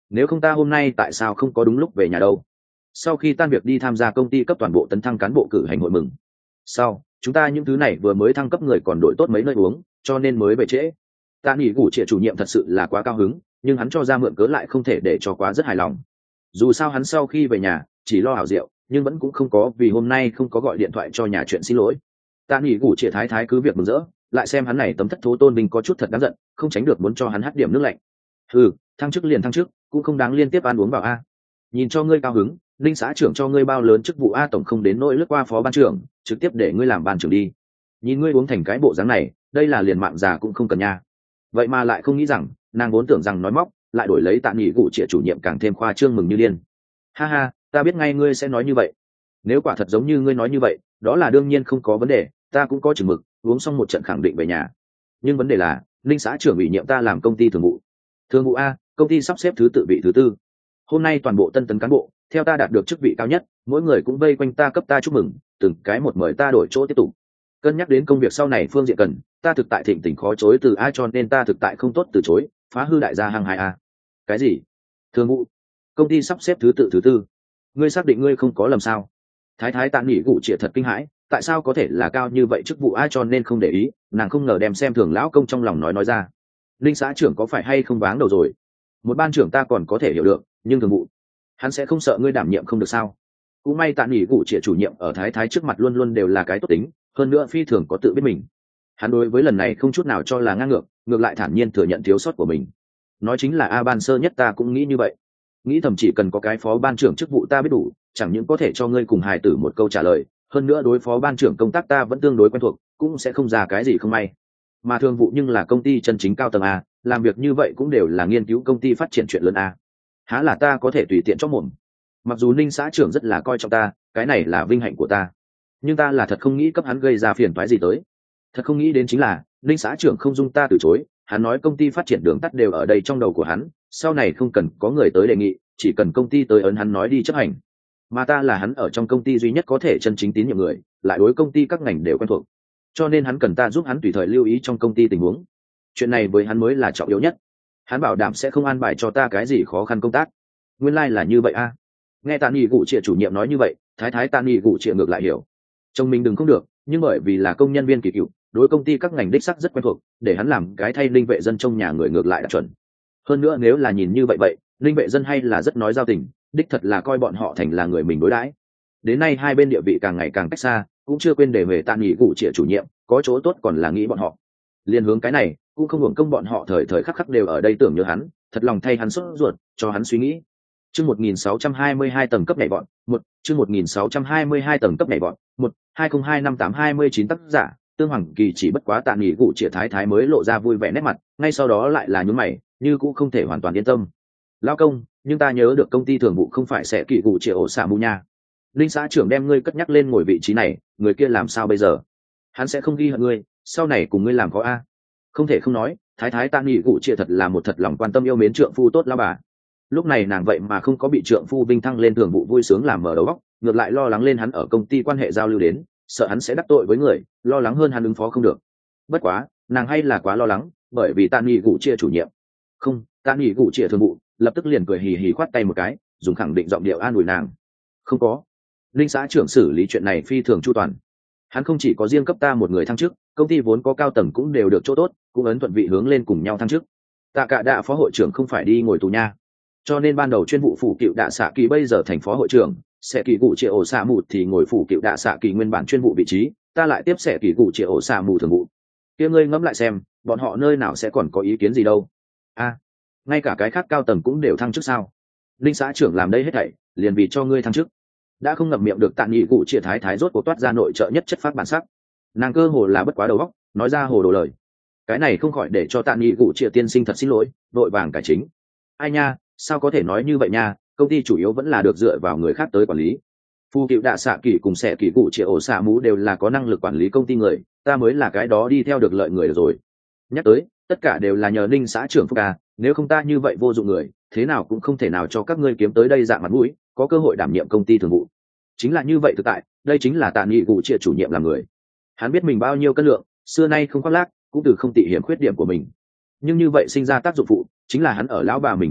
Speaker 1: nếu không ta hôm nay tại sao không có đúng lúc về nhà đâu. Sau khi tan việc đi tham gia công ty cấp toàn bộ tấn thăng cán bộ cử hành hội mừng sau, chúng ta những thứ này vừa mới thăng cấp người còn đổi tốt mấy nơi uống, cho nên mới về trễ. Tạ nghỉ gủ trịa chủ nhiệm thật sự là quá cao hứng, nhưng hắn cho ra mượn cớ lại không thể để cho quá rất hài lòng. Dù sao hắn sau khi về nhà chỉ lo hảo rượu, nhưng vẫn cũng không có vì hôm nay không có gọi điện thoại cho nhà chuyện xin lỗi. Tạ nghỉ gủ trịa thái thái cứ việc mừng rỡ, lại xem hắn này tấm thất thố tôn mình có chút thật đáng giận, không tránh được muốn cho hắn hắt điểm nước lạnh. Ừ, thăng chức liền thăng chức, cũng không đáng liên tiếp ăn uống vào a. Nhìn cho ngươi cao hứng, Linh xã trưởng cho ngươi bao lớn chức vụ a tổng không đến nỗi lướt qua phó ban trưởng, trực tiếp để ngươi làm ban trưởng đi. Nhìn ngươi uống thành cái bộ dáng này, đây là liền mạng già cũng không cần nha. Vậy mà lại không nghĩ rằng, nàng vốn tưởng rằng nói móc, lại đổi lấy Tạ nghỉ gủ trịa chủ nhiệm càng thêm khoa trương mừng như điên. Ha ha, ta biết ngay ngươi sẽ nói như vậy. Nếu quả thật giống như ngươi nói như vậy, đó là đương nhiên không có vấn đề, ta cũng có chừng mực, uống xong một trận khẳng định về nhà. Nhưng vấn đề là, Linh xã trưởng ủy nhiệm ta làm công ty thường vụ. Thường vụ a, công ty sắp xếp thứ tự vị thứ tư. Hôm nay toàn bộ tân tấn cán bộ, theo ta đạt được chức vị cao nhất, mỗi người cũng vây quanh ta cấp ta chúc mừng, từng cái một mời ta đổi chỗ tiếp tục. Cân nhắc đến công việc sau này phương diện cần, ta thực tại thịnh tình khó chối từ ai cho nên ta thực tại không tốt từ chối, phá hư đại gia hàng hai a. Cái gì? Thường vụ? Công ty sắp xếp thứ tự thứ tư. Ngươi xác định ngươi không có lầm sao? Thái thái Tạ nghỉ gủ trịa thật kinh hãi, tại sao có thể là cao như vậy chức vụ ai cho nên không để ý, nàng không ngờ đem xem thường lão công trong lòng nói nói ra. Linh xã trưởng có phải hay không váng đầu rồi? Một ban trưởng ta còn có thể hiểu được, nhưng thường vụ, hắn sẽ không sợ ngươi đảm nhiệm không được sao? Cũng may Tạ nghỉ gủ trịa chủ nhiệm ở thái thái trước mặt luôn luôn đều là cái tốt tính, hơn nữa phi thường có tự biết mình. Hắn đối với lần này không chút nào cho là ngang ngược, ngược lại thản nhiên thừa nhận thiếu sót của mình. Nói chính là a ban sơ nhất ta cũng nghĩ như vậy, nghĩ thậm chỉ cần có cái phó ban trưởng chức vụ ta biết đủ, chẳng những có thể cho ngươi cùng hài tử một câu trả lời, hơn nữa đối phó ban trưởng công tác ta vẫn tương đối quen thuộc, cũng sẽ không ra cái gì không may. Mà thường vụ nhưng là công ty chân chính cao tầng a, làm việc như vậy cũng đều là nghiên cứu công ty phát triển chuyện lớn a, há là ta có thể tùy tiện cho mồm. Mặc dù Ninh xã trưởng rất là coi trọng ta, cái này là vinh hạnh của ta, nhưng ta là thật không nghĩ cấp hắn gây ra phiền toái gì tới. Thật không nghĩ đến chính là Ninh xã trưởng không dung ta từ chối, hắn nói công ty phát triển đường tắt đều ở đây trong đầu của hắn, sau này không cần có người tới đề nghị, chỉ cần công ty tới ấn hắn nói đi chấp hành. Mà ta là hắn ở trong công ty duy nhất có thể chân chính tín nhiệm người, lại đối công ty các ngành đều quen thuộc, cho nên hắn cần ta giúp hắn tùy thời lưu ý trong công ty tình huống. Chuyện này với hắn mới là trọng yếu nhất, hắn bảo đảm sẽ không an bài cho ta cái gì khó khăn công tác. Nguyên lai là như vậy a. Nghe Tạ nghỉ gủ trịa chủ nhiệm nói như vậy, thái thái Tạ nghỉ gủ trịa ngược lại hiểu, chồng mình đừng không được, nhưng bởi vì là công nhân viên kỳ cựu, đối công ty các ngành đích sắc rất quen thuộc, để hắn làm cái thay linh vệ dân trong nhà người ngược lại đạt chuẩn. Hơn nữa nếu là nhìn như vậy vậy, linh vệ dân hay là rất nói giao tình, đích thật là coi bọn họ thành là người mình đối đãi. Đến nay hai bên địa vị càng ngày càng cách xa, cũng chưa quên để về Tạ nghỉ gủ trịa chủ nhiệm có chỗ tốt còn là nghĩ bọn họ. Liên hướng cái này, cũng không hưởng công bọn họ thời thời khắc khắc đều ở đây tưởng nhớ hắn, thật lòng thay hắn sốt ruột, cho hắn suy nghĩ. Chương một nghìn sáu trăm hai mươi hai tầng cấp nhảy vọt, một, chương một nghìn sáu trăm hai mươi hai tầng cấp nhảy vọt, một, hai không hai năm tám hai mươi chín tác giả, Tương Hoàng Kỳ chỉ bất quá Tạ nghỉ gủ trịa thái thái mới lộ ra vui vẻ nét mặt, ngay sau đó lại là nhún mày, như cũng không thể hoàn toàn yên tâm. Lão công, nhưng ta nhớ được công ty thường vụ không phải sẽ kỳ gủ trịa ổ xả mu nha. Linh xã trưởng đem ngươi cất nhắc lên ngồi vị trí này, người kia làm sao bây giờ? Hắn sẽ không ghi hận ngươi, sau này cùng ngươi làm có a. Không thể không nói, thái thái Tạ nghỉ gủ trịa thật là một thật lòng quan tâm yêu mến trượng phu tốt lão bà. Lúc này nàng vậy mà không có bị trượng phu vinh thăng lên thường vụ vui sướng làm mở đầu góc, ngược lại lo lắng lên hắn ở công ty quan hệ giao lưu đến, sợ hắn sẽ đắc tội với người, lo lắng hơn hắn ứng phó không được. Bất quá nàng hay là quá lo lắng, bởi vì Tạ nghỉ gủ trịa chủ nhiệm không Tạ nghỉ gủ trịa thường vụ lập tức liền cười hì hì khoát tay một cái, dùng khẳng định giọng điệu an ủi nàng. Không có, Linh xã trưởng xử lý chuyện này phi thường chu toàn, hắn không chỉ có riêng cấp ta một người thăng chức, công ty vốn có cao tầng cũng đều được chỗ tốt, cũng ấn thuận vị hướng lên cùng nhau thăng chức. Tạ Cả Đạ phó hội trưởng không phải đi ngồi tù nha, cho nên ban đầu chuyên vụ phủ cựu đạ xạ kỳ bây giờ thành phó hội trưởng, sẽ kỳ cụ trịa ổ xạ mù thì ngồi phủ cựu đạ xạ kỳ nguyên bản chuyên vụ vị trí, ta lại tiếp sẽ kỳ cụ trịa ổ xạ mù thường vụ. Kia ngươi ngẫm lại xem, bọn họ nơi nào sẽ còn có ý kiến gì đâu. A, à, ngay cả cái khác cao tầng cũng đều thăng chức sao? Linh xã trưởng làm đây hết thảy liền vì cho ngươi thăng chức. Đã không ngậm miệng được Tạ nghỉ cụ trịa thái thái rốt cuộc toát ra nội trợ nhất chất phát bản sắc, nàng cơ hồ là bất quá đầu óc, nói ra hồ đồ lời. Cái này không khỏi để cho Tạ nghỉ cụ trịa tiên sinh thật xin lỗi, vội vàng cải chính. Ai nha, sao có thể nói như vậy nha, công ty chủ yếu vẫn là được dựa vào người khác tới quản lý. Phu cựu đạ xạ kỳ cùng sẽ kỳ cụ trịa ổ xạ mũ đều là có năng lực quản lý công ty người, ta mới là cái đó đi theo được lợi người rồi. Nhắc tới, tất cả đều là nhờ Ninh xã trưởng Phúc ca, nếu không ta như vậy vô dụng người, thế nào cũng không thể nào cho các ngươi kiếm tới đây dạng mặt mũi, có cơ hội đảm nhiệm công ty thường vụ. Chính là như vậy thực tại, đây chính là Tạ nghỉ gủ trịa chủ nhiệm làm người. Hắn biết mình bao nhiêu cân lượng, xưa nay không khoác lác, cũng từ không tị hiểm khuyết điểm của mình. Nhưng như vậy sinh ra tác dụng phụ, chính là hắn ở lão bà mình trước mặt,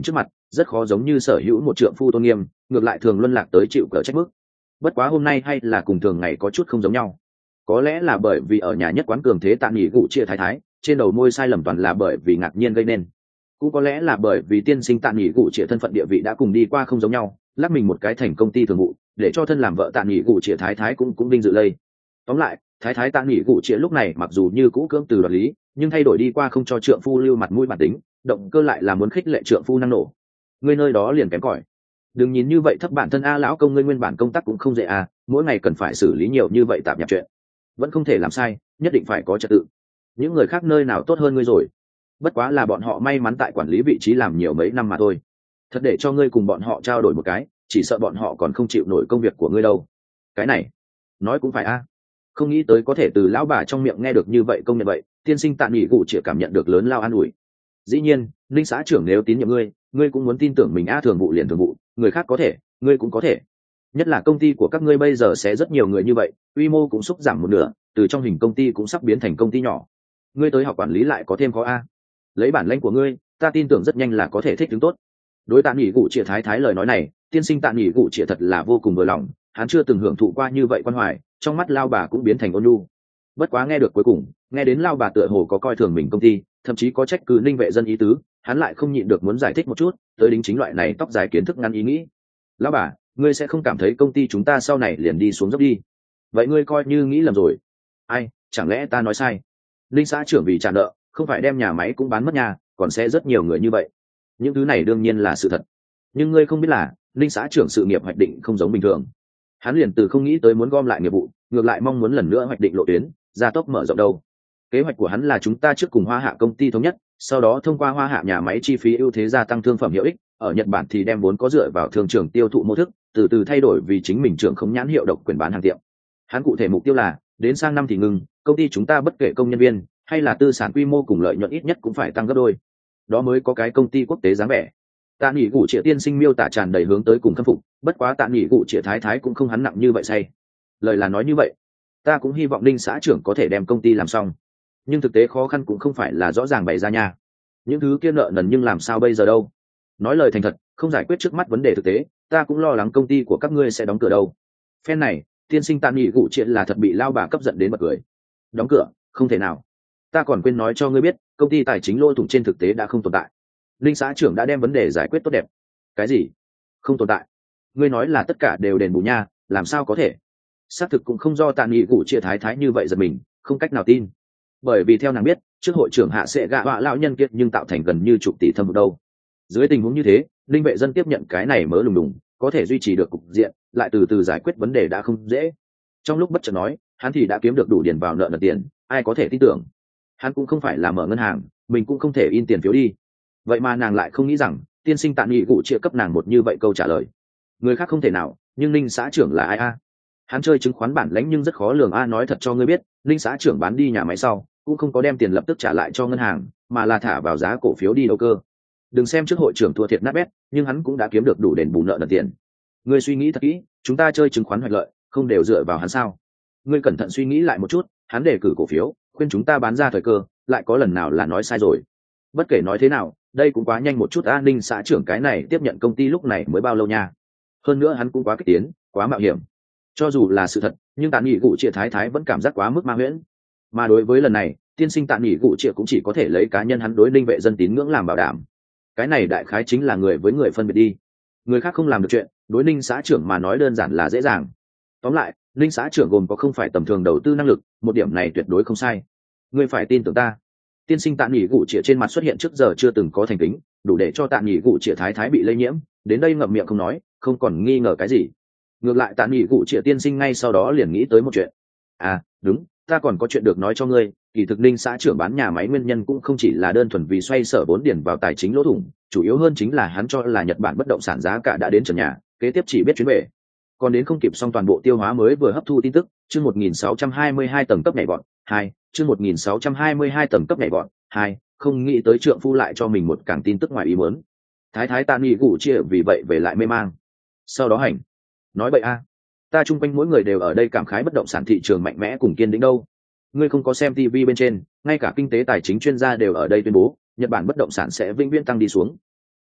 Speaker 1: rất khó giống như sở hữu một trượng phu tôn nghiêm, ngược lại thường luân lạc tới chịu cỡ trách móc. Bất quá hôm nay hay là cùng thường ngày có chút không giống nhau. Có lẽ là bởi vì ở nhà nhất quán cường thế tạ nghỉ gụ chia thái thái, trên đầu môi sai lầm toàn là bởi vì ngạc nhiên gây nên. Cũng có lẽ là bởi vì tiên sinh tạ nghỉ gụ chia thân phận địa vị đã cùng đi qua không giống nhau, lắc mình một cái thành công ty thường vụ, để cho thân làm vợ tạ nghỉ gụ chia thái thái cũng cũng vinh dự lây. Tóm lại, thái thái tạ nghỉ gụ chia lúc này mặc dù như cũ cưỡng từ đoạt lý, nhưng thay đổi đi qua không cho trượng phu lưu mặt mũi bản tính, động cơ lại là muốn khích lệ trượng phu năng nổ. Ngươi nơi đó liền kém cỏi. Đừng nhìn như vậy thấp bản thân a lão công, ngươi nguyên bản công tác cũng không dễ à, mỗi ngày cần phải xử lý nhiều như vậy tạp nhạp chuyện, vẫn không thể làm sai, nhất định phải có trật tự. Những người khác nơi nào tốt hơn ngươi rồi, bất quá là bọn họ may mắn tại quản lý vị trí làm nhiều mấy năm mà thôi. Thật để cho ngươi cùng bọn họ trao đổi một cái, chỉ sợ bọn họ còn không chịu nổi công việc của ngươi đâu. Cái này nói cũng phải a. Không nghĩ tới có thể từ lão bà trong miệng nghe được như vậy, công nhận vậy tiên sinh tạ nghỉ gụ chỉ cảm nhận được lớn lao an ủi. Dĩ nhiên linh xã trưởng nếu tín nhiệm ngươi, ngươi cũng muốn tin tưởng mình a. Thường vụ liền thường vụ, người khác có thể, ngươi cũng có thể. Nhất là công ty của các ngươi bây giờ sẽ rất nhiều người như vậy, quy mô cũng xúc giảm một nửa, từ trong hình công ty cũng sắp biến thành công ty nhỏ. Ngươi tới học quản lý lại có thêm khó a. Lấy bản lĩnh của ngươi, ta tin tưởng rất nhanh là có thể thích ứng tốt. Đối tạ nghỉ gụ triệt thái thái lời nói này, tiên sinh tạ nghỉ gụ triệt thật là vô cùng vừa lòng, hắn chưa từng hưởng thụ qua như vậy quan hoài, trong mắt lao bà cũng biến thành ôn nhu. Bất quá nghe được cuối cùng, nghe đến lao bà tựa hồ có coi thường mình công ty, thậm chí có trách cứ ninh vệ dân ý tứ, hắn lại không nhịn được muốn giải thích một chút, tới đính chính loại này tóc dài kiến thức ngắn ý nghĩ. Lão bà, ngươi sẽ không cảm thấy công ty chúng ta sau này liền đi xuống dốc đi? Vậy ngươi coi như nghĩ lầm rồi. Ai, chẳng lẽ ta nói sai? Linh xã trưởng vì trả nợ, không phải đem nhà máy cũng bán mất nhà, còn sẽ rất nhiều người như vậy. Những thứ này đương nhiên là sự thật. Nhưng ngươi không biết là, Linh xã trưởng sự nghiệp hoạch định không giống bình thường. Hắn liền từ không nghĩ tới muốn gom lại nghiệp vụ, ngược lại mong muốn lần nữa hoạch định lộ tuyến, gia tốc mở rộng đâu. Kế hoạch của hắn là chúng ta trước cùng Hoa Hạ công ty thống nhất, sau đó thông qua Hoa Hạ nhà máy chi phí ưu thế gia tăng thương phẩm hiệu ích, ở Nhật Bản thì đem vốn có dựa vào thương trường tiêu thụ mô thức, từ từ thay đổi vì chính mình trưởng không nhãn hiệu độc quyền bán hàng tiệm. Hắn cụ thể mục tiêu là, đến sang năm thì ngừng, công ty chúng ta bất kể công nhân viên hay là tư sản quy mô cùng lợi nhuận ít nhất cũng phải tăng gấp đôi. Đó mới có cái công ty quốc tế dáng vẻ. Tạ Nghị Cụ Triệu tiên sinh miêu tả tràn đầy hướng tới cùng khâm phục, bất quá Tạ Nghị Cụ Triệu thái thái cũng không hắn nặng như vậy say. Lời là nói như vậy, ta cũng hy vọng Đinh xã trưởng có thể đem công ty làm xong, nhưng thực tế khó khăn cũng không phải là rõ ràng bày ra nha. Những thứ kia nợ nần nhưng làm sao bây giờ đâu? Nói lời thành thật, không giải quyết trước mắt vấn đề thực tế, ta cũng lo lắng công ty của các ngươi sẽ đóng cửa đâu. Phen này, tiên sinh Tạ Nghị Cụ Triệu là thật bị lao bà cấp giận đến bật cười. Đóng cửa? Không thể nào. Ta còn quên nói cho ngươi biết, công ty tài chính lỗ thủng trên thực tế đã không tồn tại. Linh xã trưởng đã đem vấn đề giải quyết tốt đẹp. Cái gì? Không tồn tại? Ngươi nói là tất cả đều đền bù nha, làm sao có thể? Xác thực cũng không do Tạ Nghị Cụ Triệu thái thái như vậy giật mình, không cách nào tin. Bởi vì theo nàng biết, trước hội trưởng hạ sẽ gạ họa lão nhân kiệt nhưng tạo thành gần như chục tỷ thâm hụt đâu. Dưới tình huống như thế, Linh vệ dân tiếp nhận cái này mớ lùng đùng, có thể duy trì được cục diện, lại từ từ giải quyết vấn đề đã không dễ. Trong lúc bất chợt nói, hắn thì đã kiếm được đủ điền vào nợ nần tiền, ai có thể tin tưởng? Hắn cũng không phải là mở ngân hàng, mình cũng không thể in tiền phiếu đi. Vậy mà nàng lại không nghĩ rằng tiên sinh Tạ Nghị Cụ Triệu cấp nàng một như vậy câu trả lời. Người khác không thể nào, nhưng Ninh xã trưởng là ai a? Hắn chơi chứng khoán bản lãnh nhưng rất khó lường a. Nói thật cho ngươi biết, Ninh xã trưởng bán đi nhà máy sau cũng không có đem tiền lập tức trả lại cho ngân hàng, mà là thả vào giá cổ phiếu đi đầu cơ. Đừng xem trước hội trưởng thua thiệt nát bét, nhưng hắn cũng đã kiếm được đủ đền bù nợ nần tiền. Ngươi suy nghĩ thật kỹ, chúng ta chơi chứng khoán hoạch lợi không đều dựa vào hắn sao? Ngươi cẩn thận suy nghĩ lại một chút, hắn đề cử cổ phiếu khuyên chúng ta bán ra thời cơ, lại có lần nào là nói sai rồi? Bất kể nói thế nào, đây cũng quá nhanh một chút. An ninh xã trưởng cái này tiếp nhận công ty lúc này mới bao lâu nha? Hơn nữa hắn cũng quá kích tiến, quá mạo hiểm. Cho dù là sự thật, nhưng Tạ Nghị Cụ Triệu thái thái vẫn cảm giác quá mức ma huyễn. Mà đối với lần này, tiên sinh Tạ Nghị Cụ Triệu cũng chỉ có thể lấy cá nhân hắn đối Ninh vệ dân tín ngưỡng làm bảo đảm. Cái này đại khái chính là người với người phân biệt đi. Người khác không làm được chuyện, đối Ninh xã trưởng mà nói đơn giản là dễ dàng. Tóm lại, Ninh xã trưởng gồm có không phải tầm thường đầu tư năng lực, một điểm này tuyệt đối không sai. Ngươi phải tin tưởng ta. Tiên sinh Tạ Nghị Cụ Triệu trên mặt xuất hiện trước giờ chưa từng có thành kính, đủ để cho Tạ Nghị Cụ Triệu thái thái bị lây nhiễm, đến đây ngậm miệng không nói, không còn nghi ngờ cái gì. Ngược lại Tạ Nghị Cụ Triệu tiên sinh ngay sau đó liền nghĩ tới một chuyện. À, đúng, ta còn có chuyện được nói cho ngươi. Kỳ thực Ninh xã trưởng bán nhà máy nguyên nhân cũng không chỉ là đơn thuần vì xoay sở vốn điền vào tài chính lỗ thủng, chủ yếu hơn chính là hắn cho là Nhật Bản bất động sản giá cả đã đến trần nhà, kế tiếp chỉ biết chuyến về. Còn đến không kịp xong toàn bộ tiêu hóa mới vừa hấp thu tin tức, chương một nghìn sáu trăm hai mươi hai tầng cấp nhảy vọt hai, chương một nghìn sáu trăm hai mươi hai tầng cấp nhảy vọt hai, không nghĩ tới trượng phu lại cho mình một càng tin tức ngoài ý muốn. Thái thái Tạ Nghị Cụ Triệu vì vậy về lại mê mang. Sau đó hành. Nói bậy a, ta chung quanh mỗi người đều ở đây cảm khái bất động sản thị trường mạnh mẽ cùng kiên định đâu. Ngươi không có xem ti vi bên trên, ngay cả kinh tế tài chính chuyên gia đều ở đây tuyên bố, Nhật Bản bất động sản sẽ vĩnh viễn tăng đi xuống.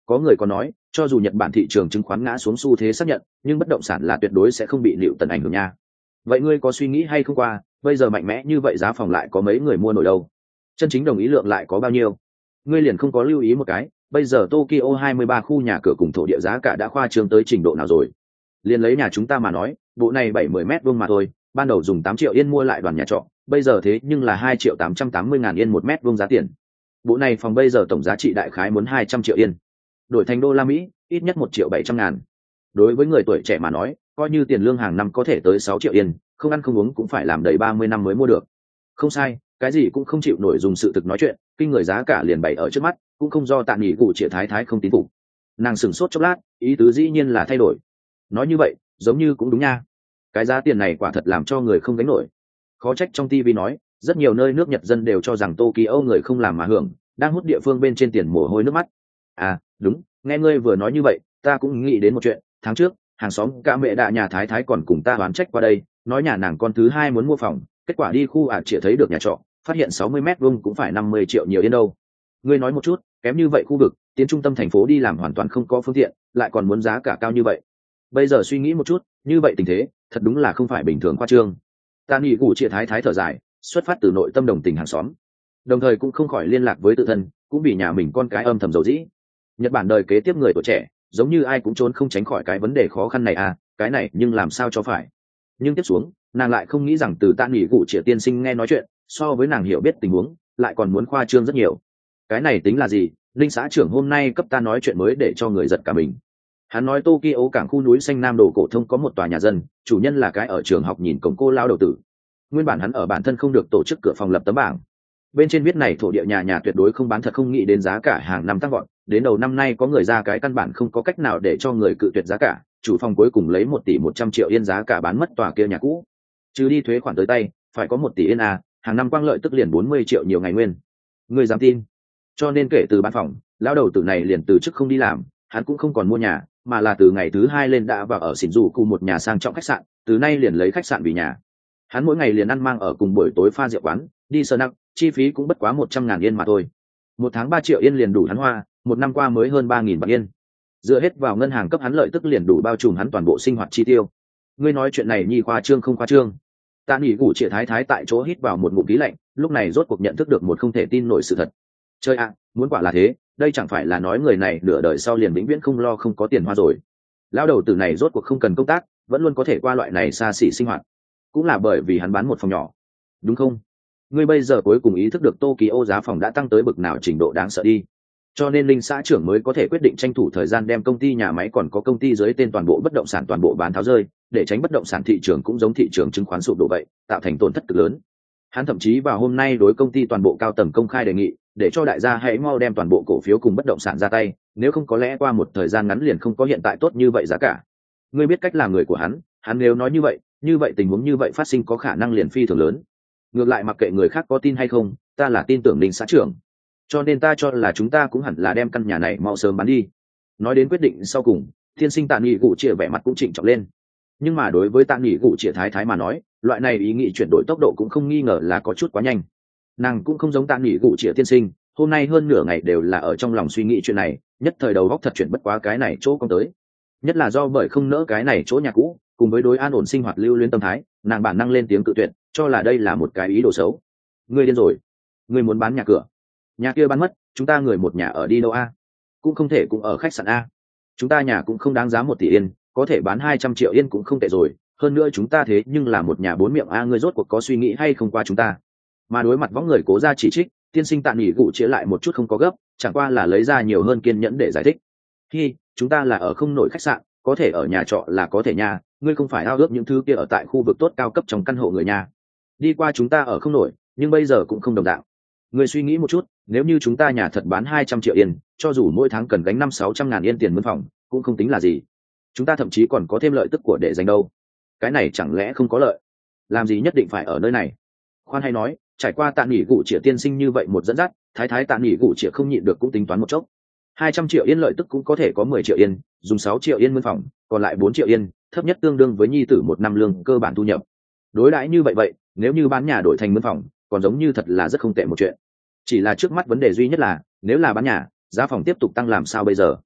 Speaker 1: Có người còn nói, cho dù Nhật Bản thị trường chứng khoán ngã xuống xu thế xác nhận, nhưng bất động sản là tuyệt đối sẽ không bị liệu tần ảnh hưởng nha. Vậy ngươi có suy nghĩ hay không qua, bây giờ mạnh mẽ như vậy giá phòng lại có mấy người mua nổi đâu? Chân chính đồng ý lượng lại có bao nhiêu? Ngươi liền không có lưu ý một cái, bây giờ Tokyo hai mươi ba khu nhà cửa cùng thổ địa giá cả đã khoa trương tới trình độ nào rồi? Liền lấy nhà chúng ta mà nói, bộ này bảy mươi mét vuông mà thôi, ban đầu dùng tám triệu yên mua lại đoàn nhà trọ, bây giờ thế nhưng là hai triệu tám trăm tám mươi ngàn yên một mét vuông giá tiền. Bộ này phòng bây giờ tổng giá trị đại khái muốn hai trăm triệu yên. Đổi thành đô la Mỹ, ít nhất một triệu bảy trăm ngàn. Đối với người tuổi trẻ mà nói, coi như tiền lương hàng năm có thể tới sáu triệu yên, không ăn không uống cũng phải làm đầy ba mươi năm mới mua được. Không sai, cái gì cũng không chịu nổi dùng sự thực nói chuyện, kinh người giá cả liền bày ở trước mắt, cũng không do Tạ Nghị cụ Triệu Thái Thái không tín phục. Nàng sửng sốt chốc lát, ý tứ dĩ nhiên là thay đổi. Nói như vậy, giống như cũng đúng nha. Cái giá tiền này quả thật làm cho người không gánh nổi. Khó trách trong ti vi nói, rất nhiều nơi nước Nhật dân đều cho rằng Tokyo người không làm mà hưởng, đang hút địa phương bên trên tiền mồ hôi nước mắt. À, đúng, nghe ngươi vừa nói như vậy, ta cũng nghĩ đến một chuyện, tháng trước, hàng xóm cả mẹ đạ nhà Thái Thái còn cùng ta đoán trách qua đây, nói nhà nàng con thứ hai muốn mua phòng, kết quả đi khu ả chỉ thấy được nhà trọ, phát hiện sáu mươi mét vuông cũng phải năm mươi triệu nhiều yên đâu. Ngươi nói một chút, kém như vậy khu vực, tiến trung tâm thành phố đi làm hoàn toàn không có phương tiện, lại còn muốn giá cả cao như vậy. Bây giờ suy nghĩ một chút, như vậy tình thế, thật đúng là không phải bình thường khoa trương. Ta nghĩ cụ Triệu Thái Thái thở dài, xuất phát từ nội tâm đồng tình hàng xóm, đồng thời cũng không khỏi liên lạc với tự thân, cũng vì nhà mình con cái âm thầm dầu dĩ. Nhật Bản đời kế tiếp người tuổi trẻ, giống như ai cũng trốn không tránh khỏi cái vấn đề khó khăn này à, cái này nhưng làm sao cho phải. Nhưng tiếp xuống, nàng lại không nghĩ rằng từ Tạ Nghị cụ Triệu tiên sinh nghe nói chuyện, so với nàng hiểu biết tình huống, lại còn muốn khoa trương rất nhiều. Cái này tính là gì? Linh xã trưởng hôm nay cấp ta nói chuyện mới để cho người giật cả mình. Hắn nói Tokyo cảng khu núi xanh Nam Đồ cổ thông có một tòa nhà dân, chủ nhân là cái ở trường học nhìn cổng cô lao đầu tử. Nguyên bản hắn ở bản thân không được tổ chức cửa phòng lập tấm bảng. Bên trên viết này thổ địa nhà nhà tuyệt đối không bán thật, không nghĩ đến giá cả hàng năm tăng vọt, đến đầu năm nay có người ra cái căn bản không có cách nào để cho người cự tuyệt giá cả, chủ phòng cuối cùng lấy một tỷ một trăm triệu yên giá cả bán mất tòa kia nhà cũ. Trừ đi thuế khoản tới tay, phải có một tỷ yên à, hàng năm quang lợi tức liền bốn mươi triệu nhiều ngày nguyên. Người dám tin? Cho nên kể từ bán phòng, lão đầu tử này liền từ chức không đi làm, hắn cũng không còn mua nhà, mà là từ ngày thứ hai lên đã vào ở xỉn dù cùng một nhà sang trọng khách sạn, từ nay liền lấy khách sạn vì nhà. Hắn mỗi ngày liền ăn mang ở cùng buổi tối pha rượu quán, đi sơ nặng, chi phí cũng bất quá một trăm ngàn yên mà thôi. Một tháng ba triệu yên liền đủ hắn hoa, một năm qua mới hơn ba nghìn bạc yên. Dựa hết vào ngân hàng cấp hắn lợi tức liền đủ bao trùm hắn toàn bộ sinh hoạt chi tiêu. Ngươi nói chuyện này nhi khoa trương không khoa trương? Tạ Nghị cụ Triệu Thái Thái tại chỗ hít vào một ngụm khí lạnh, lúc này rốt cuộc nhận thức được một không thể tin nổi sự thật. Chơi ạ, muốn quả là thế, đây chẳng phải là nói người này nửa đời sau liền vĩnh viễn không lo không có tiền hoa rồi. Lão đầu tử này rốt cuộc không cần công tác, vẫn luôn có thể qua loại này xa xỉ sinh hoạt, cũng là bởi vì hắn bán một phòng nhỏ, đúng không? Ngươi bây giờ cuối cùng ý thức được Tokyo giá phòng đã tăng tới bực nào trình độ đáng sợ đi. Cho nên Linh xã trưởng mới có thể quyết định tranh thủ thời gian đem công ty nhà máy còn có công ty dưới tên toàn bộ bất động sản toàn bộ bán tháo rơi, để tránh bất động sản thị trường cũng giống thị trường chứng khoán sụp đổ vậy, tạo thành tổn thất cực lớn. Hắn thậm chí vào hôm nay đối công ty toàn bộ cao tầng công khai đề nghị, để cho đại gia hãy mau đem toàn bộ cổ phiếu cùng bất động sản ra tay, nếu không có lẽ qua một thời gian ngắn liền không có hiện tại tốt như vậy giá cả. Ngươi biết cách làm người của hắn, hắn nếu nói như vậy, như vậy tình huống như vậy phát sinh có khả năng liền phi thường lớn. Ngược lại mặc kệ người khác có tin hay không, ta là tin tưởng Linh xã trưởng, cho nên ta cho là chúng ta cũng hẳn là đem căn nhà này mau sớm bán đi. Nói đến quyết định sau cùng, thiên sinh Tạ Nghị cụ Triệu vẻ mặt cũng trịnh trọng lên. Nhưng mà đối với Tạ Nghị cụ Triệu Thái Thái mà nói, loại này ý nghĩ chuyển đổi tốc độ cũng không nghi ngờ là có chút quá nhanh. Nàng cũng không giống Tạ Nghị cụ Triệu tiên sinh, hôm nay hơn nửa ngày đều là ở trong lòng suy nghĩ chuyện này, nhất thời đầu óc thật chuyển bất quá cái này chỗ công tới. Nhất là do bởi không nỡ cái này chỗ nhà cũ, cùng với đối an ổn sinh hoạt lưu luyến tâm thái, nàng bản năng lên tiếng cự tuyệt, cho là đây là một cái ý đồ xấu. Ngươi điên rồi, ngươi muốn bán nhà cửa, nhà kia bán mất, chúng ta người một nhà ở đi đâu a? Cũng không thể cũng ở khách sạn a. Chúng ta nhà cũng không đáng giá một tỷ yên, có thể bán hai trăm triệu yên cũng không tệ rồi, hơn nữa chúng ta thế nhưng là một nhà bốn miệng a. Ngươi rốt cuộc có suy nghĩ hay không qua chúng ta? Mà đối mặt võng người cố ra chỉ trích, tiên sinh Tạ Nghị cụ Triệu lại một chút không có gấp, chẳng qua là lấy ra nhiều hơn kiên nhẫn để giải thích. Hi, chúng ta là ở không nổi khách sạn, có thể ở nhà trọ là có thể nhà, ngươi không phải ao ước những thứ kia ở tại khu vực tốt cao cấp trong căn hộ người nhà. Đi qua chúng ta ở không nổi, nhưng bây giờ cũng không đồng dạng. Ngươi suy nghĩ một chút, nếu như chúng ta nhà thật bán hai trăm triệu yên, cho dù mỗi tháng cần gánh năm sáu trăm ngàn yên tiền mướn phòng, cũng không tính là gì. Chúng ta thậm chí còn có thêm lợi tức của để dành đâu. Cái này chẳng lẽ không có lợi? Làm gì nhất định phải ở nơi này? Khoan hay nói, trải qua Tạ Nghị cụ Triệu tiên sinh như vậy một dẫn dắt, thái thái Tạ Nghị cụ Triệu không nhịn được cũng tính toán một chốc. hai trăm triệu yên lợi tức cũng có thể có mười triệu yên, dùng sáu triệu yên mướn phòng, còn lại bốn triệu yên, thấp nhất tương đương với nhi tử một năm lương cơ bản thu nhập. Đối đãi như vậy vậy, nếu như bán nhà đổi thành mướn phòng, còn giống như thật là rất không tệ một chuyện. Chỉ là trước mắt vấn đề duy nhất là, nếu là bán nhà, giá phòng tiếp tục tăng làm sao bây giờ?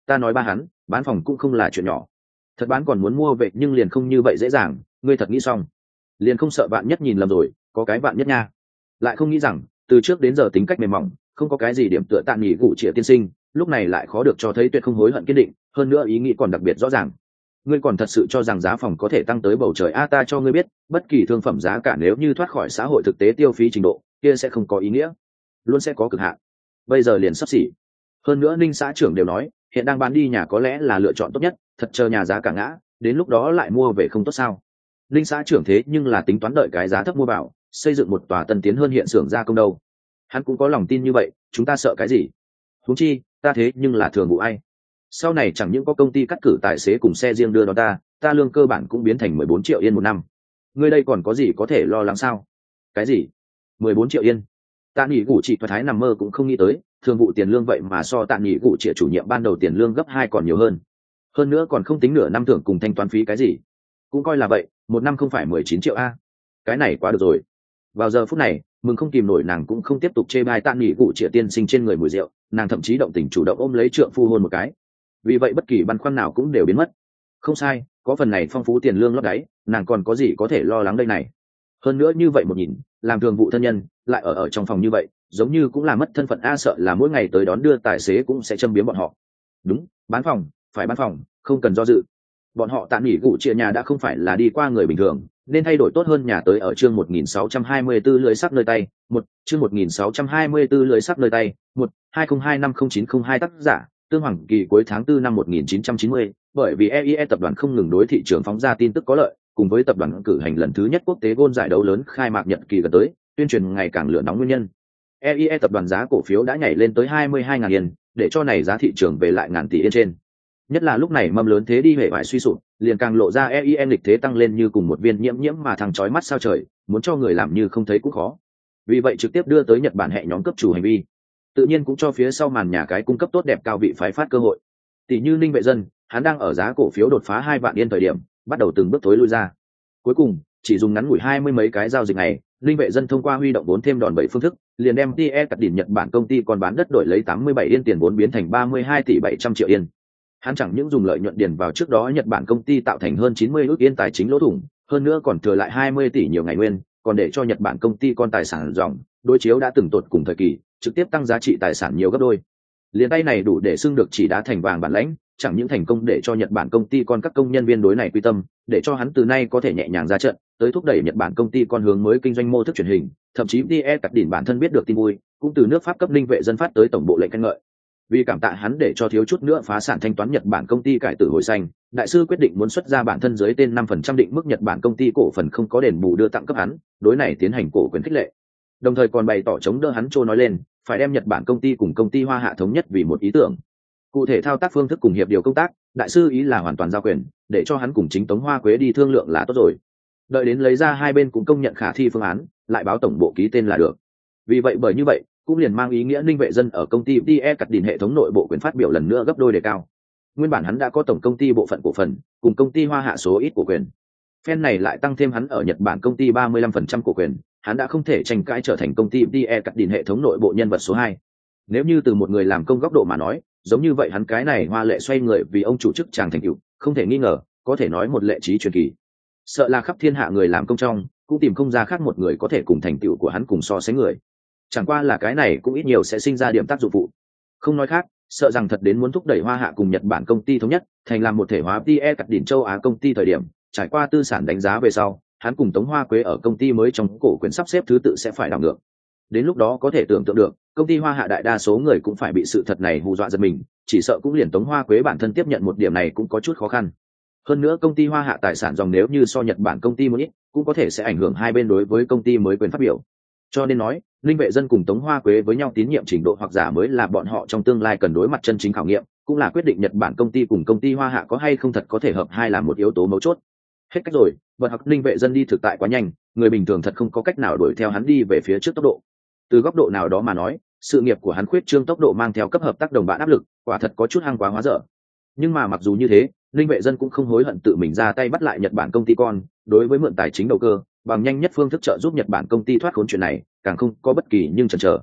Speaker 1: ta nói ba hắn bán phòng cũng không là chuyện nhỏ, thật bán còn muốn mua về nhưng liền không như vậy dễ dàng. Ngươi thật nghĩ xong liền không sợ bạn nhất nhìn lầm rồi, có cái bạn nhất nha. Lại không nghĩ rằng từ trước đến giờ tính cách mềm mỏng, không có cái gì điểm tựa Tạ Nghị Gụ Trịa tiên sinh, lúc này lại khó được cho thấy tuyệt không hối hận kiên định, hơn nữa ý nghĩ còn đặc biệt rõ ràng. Ngươi còn thật sự cho rằng giá phòng có thể tăng tới bầu trời? A ta cho ngươi biết, bất kỳ thương phẩm giá cả nếu như thoát khỏi xã hội thực tế tiêu phí trình độ kia sẽ không có ý nghĩa, luôn sẽ có cực hạn. Bây giờ liền sắp xỉ. Hơn nữa Ninh xã trưởng đều nói hiện đang bán đi nhà có lẽ là lựa chọn tốt nhất, thật chờ nhà giá cả ngã đến lúc đó lại mua về không tốt sao? Ninh xã trưởng thế nhưng là tính toán đợi cái giá thấp mua bảo, xây dựng một tòa tân tiến hơn hiện xưởng gia công đâu. Hắn cũng có lòng tin như vậy, chúng ta sợ cái gì? Huống chi ta thế nhưng là thường vụ ai, sau này chẳng những có công ty cắt cử tài xế cùng xe riêng đưa đón ta, ta lương cơ bản cũng biến thành mười bốn triệu yên một năm. Ngươi đây còn có gì có thể lo lắng sao? Cái gì? mười bốn triệu yên? Tạ Nghị Gụ Trịa Thái nằm mơ cũng không nghĩ tới, thường vụ tiền lương vậy mà so Tạ Nghị Gụ Trịa chủ nhiệm ban đầu tiền lương gấp hai còn nhiều hơn. Hơn nữa còn không tính nửa năm thưởng cùng thanh toán phí cái gì. Cũng coi là vậy, một năm không phải mười chín triệu a. Cái này quá được rồi. Vào giờ phút này, mừng không kìm nổi, nàng cũng không tiếp tục chê bai Tạ Nghị Gụ Trịa tiên sinh trên người mùi rượu, nàng thậm chí động tình chủ động ôm lấy trượng phu hôn một cái. Vì vậy bất kỳ băn khoăn nào cũng đều biến mất. Không sai, có phần này phong phú tiền lương lót đáy, nàng còn có gì có thể lo lắng đây này. Hơn nữa như vậy một nhìn, làm thường vụ thân nhân lại ở ở trong phòng như vậy, giống như cũng là mất thân phận a, sợ là mỗi ngày tới đón đưa tài xế cũng sẽ châm biếm bọn họ. Đúng, bán phòng, phải bán phòng, không cần do dự. Bọn họ Tạ Nghị Gụ Trịa nhà đã không phải là đi qua người bình thường, nên thay đổi tốt hơn nhà tới ở chương một nghìn sáu trăm hai mươi tư lưới sắc nơi tay, một, chương một nghìn sáu trăm hai mươi tư lưới sắc nơi tay, một, hai không hai năm không chín không hai tác giả, Tương Hoàng Kỳ cuối tháng tư năm một nghìn chín trăm chín mươi, bởi vì e i e tập đoàn không ngừng đối thị trường phóng ra tin tức có lợi, cùng với tập đoàn cử hành lần thứ nhất quốc tế gôn giải đấu lớn khai mạc nhật kỳ gần tới, tuyên truyền ngày càng lửa nóng nguyên nhân. e i e tập đoàn giá cổ phiếu đã nhảy lên tới hai mươi hai nghìn yên, để cho này giá thị trường về lại ngàn tỷ yên trên. Nhất là lúc này mâm lớn thế đi hệ vải suy sụp, liền càng lộ ra e i e lịch thế tăng lên như cùng một viên nhiễm nhiễm mà thằng chói mắt sao trời, muốn cho người làm như không thấy cũng khó. Vì vậy trực tiếp đưa tới Nhật Bản hệ nhóm cấp chủ hành vi, tự nhiên cũng cho phía sau màn nhà cái cung cấp tốt đẹp cao vị phái phát cơ hội. Tỷ như Ninh Vệ Dân, hắn đang ở giá cổ phiếu đột phá hai vạn yên thời điểm, bắt đầu từng bước tối lui ra. Cuối cùng, chỉ dùng ngắn ngủi hai mươi mấy cái giao dịch này, Ninh Vệ Dân thông qua huy động vốn thêm đòn bẩy phương thức, liền đem tê e cắt đỉnh Nhật Bản công ty còn bán đất đổi lấy tám mươi bảy yên tiền vốn biến thành ba mươi hai tỷ bảy trăm triệu yên. Hắn chẳng những dùng lợi nhuận điền vào trước đó Nhật Bản công ty tạo thành hơn chín mươi ước yên tài chính lỗ thủng, hơn nữa còn thừa lại hai mươi tỷ nhiều ngày nguyên, còn để cho Nhật Bản công ty con tài sản ròng, đối chiếu đã từng tột cùng thời kỳ, trực tiếp tăng giá trị tài sản nhiều gấp đôi. Liên tay này đủ để xưng được chỉ đá thành vàng bản lãnh, chẳng những thành công để cho Nhật Bản công ty con các công nhân viên đối này quy tâm, để cho hắn từ nay có thể nhẹ nhàng ra trận, tới thúc đẩy Nhật Bản công ty con hướng mới kinh doanh mô thức truyền hình, thậm chí tê e cắt đỉnh bản thân biết được tin vui, cũng từ nước Pháp cấp Ninh Vệ Dân phát tới tổng bộ lệnh khen ngợi. Vì cảm tạ hắn để cho thiếu chút nữa phá sản thanh toán Nhật Bản công ty cải tử hồi xanh, đại sư quyết định muốn xuất ra bản thân dưới tên năm phần trăm định mức Nhật Bản công ty cổ phần không có đền bù đưa tặng cấp hắn, đối này tiến hành cổ quyền khích lệ. Đồng thời còn bày tỏ chống đỡ hắn trô nói lên, phải đem Nhật Bản công ty cùng công ty Hoa Hạ thống nhất vì một ý tưởng. Cụ thể thao tác phương thức cùng hiệp điều công tác, đại sư ý là hoàn toàn giao quyền, để cho hắn cùng chính Tống Hoa Quế đi thương lượng là tốt rồi. Đợi đến lấy ra hai bên cũng công nhận khả thi phương án, lại báo tổng bộ ký tên là được. Vì vậy bởi như vậy, cũng liền mang ý nghĩa Ninh Vệ Dân ở công ty tê e cắt đỉnh hệ thống nội bộ quyền phát biểu lần nữa gấp đôi đề cao. Nguyên bản hắn đã có tổng công ty bộ phận cổ phần, cùng công ty Hoa Hạ số ít cổ quyền. Phen này lại tăng thêm hắn ở Nhật Bản công ty ba mươi lăm phần trăm cổ quyền, hắn đã không thể tranh cãi trở thành công ty tê e cắt đỉnh hệ thống nội bộ nhân vật số hai. Nếu như từ một người làm công góc độ mà nói, giống như vậy hắn cái này hoa lệ xoay người vì ông chủ chức chàng thành tựu, không thể nghi ngờ, có thể nói một lệ trí truyền kỳ. Sợ là khắp thiên hạ người làm công trong, cũng tìm không ra khác một người có thể cùng thành tựu của hắn cùng so sánh người. Chẳng qua là cái này cũng ít nhiều sẽ sinh ra điểm tác dụng phụ. Không nói khác, sợ rằng thật đến muốn thúc đẩy Hoa Hạ cùng Nhật Bản công ty thống nhất, thành làm một thể hóa tê e cắt đỉnh châu Á công ty thời điểm, trải qua tư sản đánh giá về sau, hắn cùng Tống Hoa Quế ở công ty mới trong cổ quyền sắp xếp thứ tự sẽ phải đảo ngược. Đến lúc đó có thể tưởng tượng được, công ty Hoa Hạ đại đa số người cũng phải bị sự thật này hù dọa giật mình, chỉ sợ cũng liền Tống Hoa Quế bản thân tiếp nhận một điểm này cũng có chút khó khăn. Hơn nữa công ty Hoa Hạ tài sản dòng nếu như so Nhật Bản công ty một ít, cũng có thể sẽ ảnh hưởng hai bên đối với công ty mới quyền phát biểu. Cho nên nói, Linh Vệ Dân cùng Tống Hoa Quế với nhau tín nhiệm trình độ hoặc giả mới là bọn họ trong tương lai cần đối mặt chân chính khảo nghiệm, cũng là quyết định Nhật Bản công ty cùng công ty Hoa Hạ có hay không thật có thể hợp hai là một yếu tố mấu chốt. Hết cách rồi, vật học Linh Vệ Dân đi thực tại quá nhanh, người bình thường thật không có cách nào đuổi theo hắn đi về phía trước tốc độ. Từ góc độ nào đó mà nói, sự nghiệp của hắn khuyết trương tốc độ mang theo cấp hợp tác đồng bạn áp lực, quả thật có chút hăng quá hóa dở. Nhưng mà mặc dù như thế, Linh Vệ Dân cũng không hối hận tự mình ra tay bắt lại Nhật Bản công ty con, đối với mượn tài chính đầu cơ, bằng nhanh nhất phương thức trợ giúp Nhật Bản công ty thoát khốn chuyện này, càng không có bất kỳ nhưng chần chờ.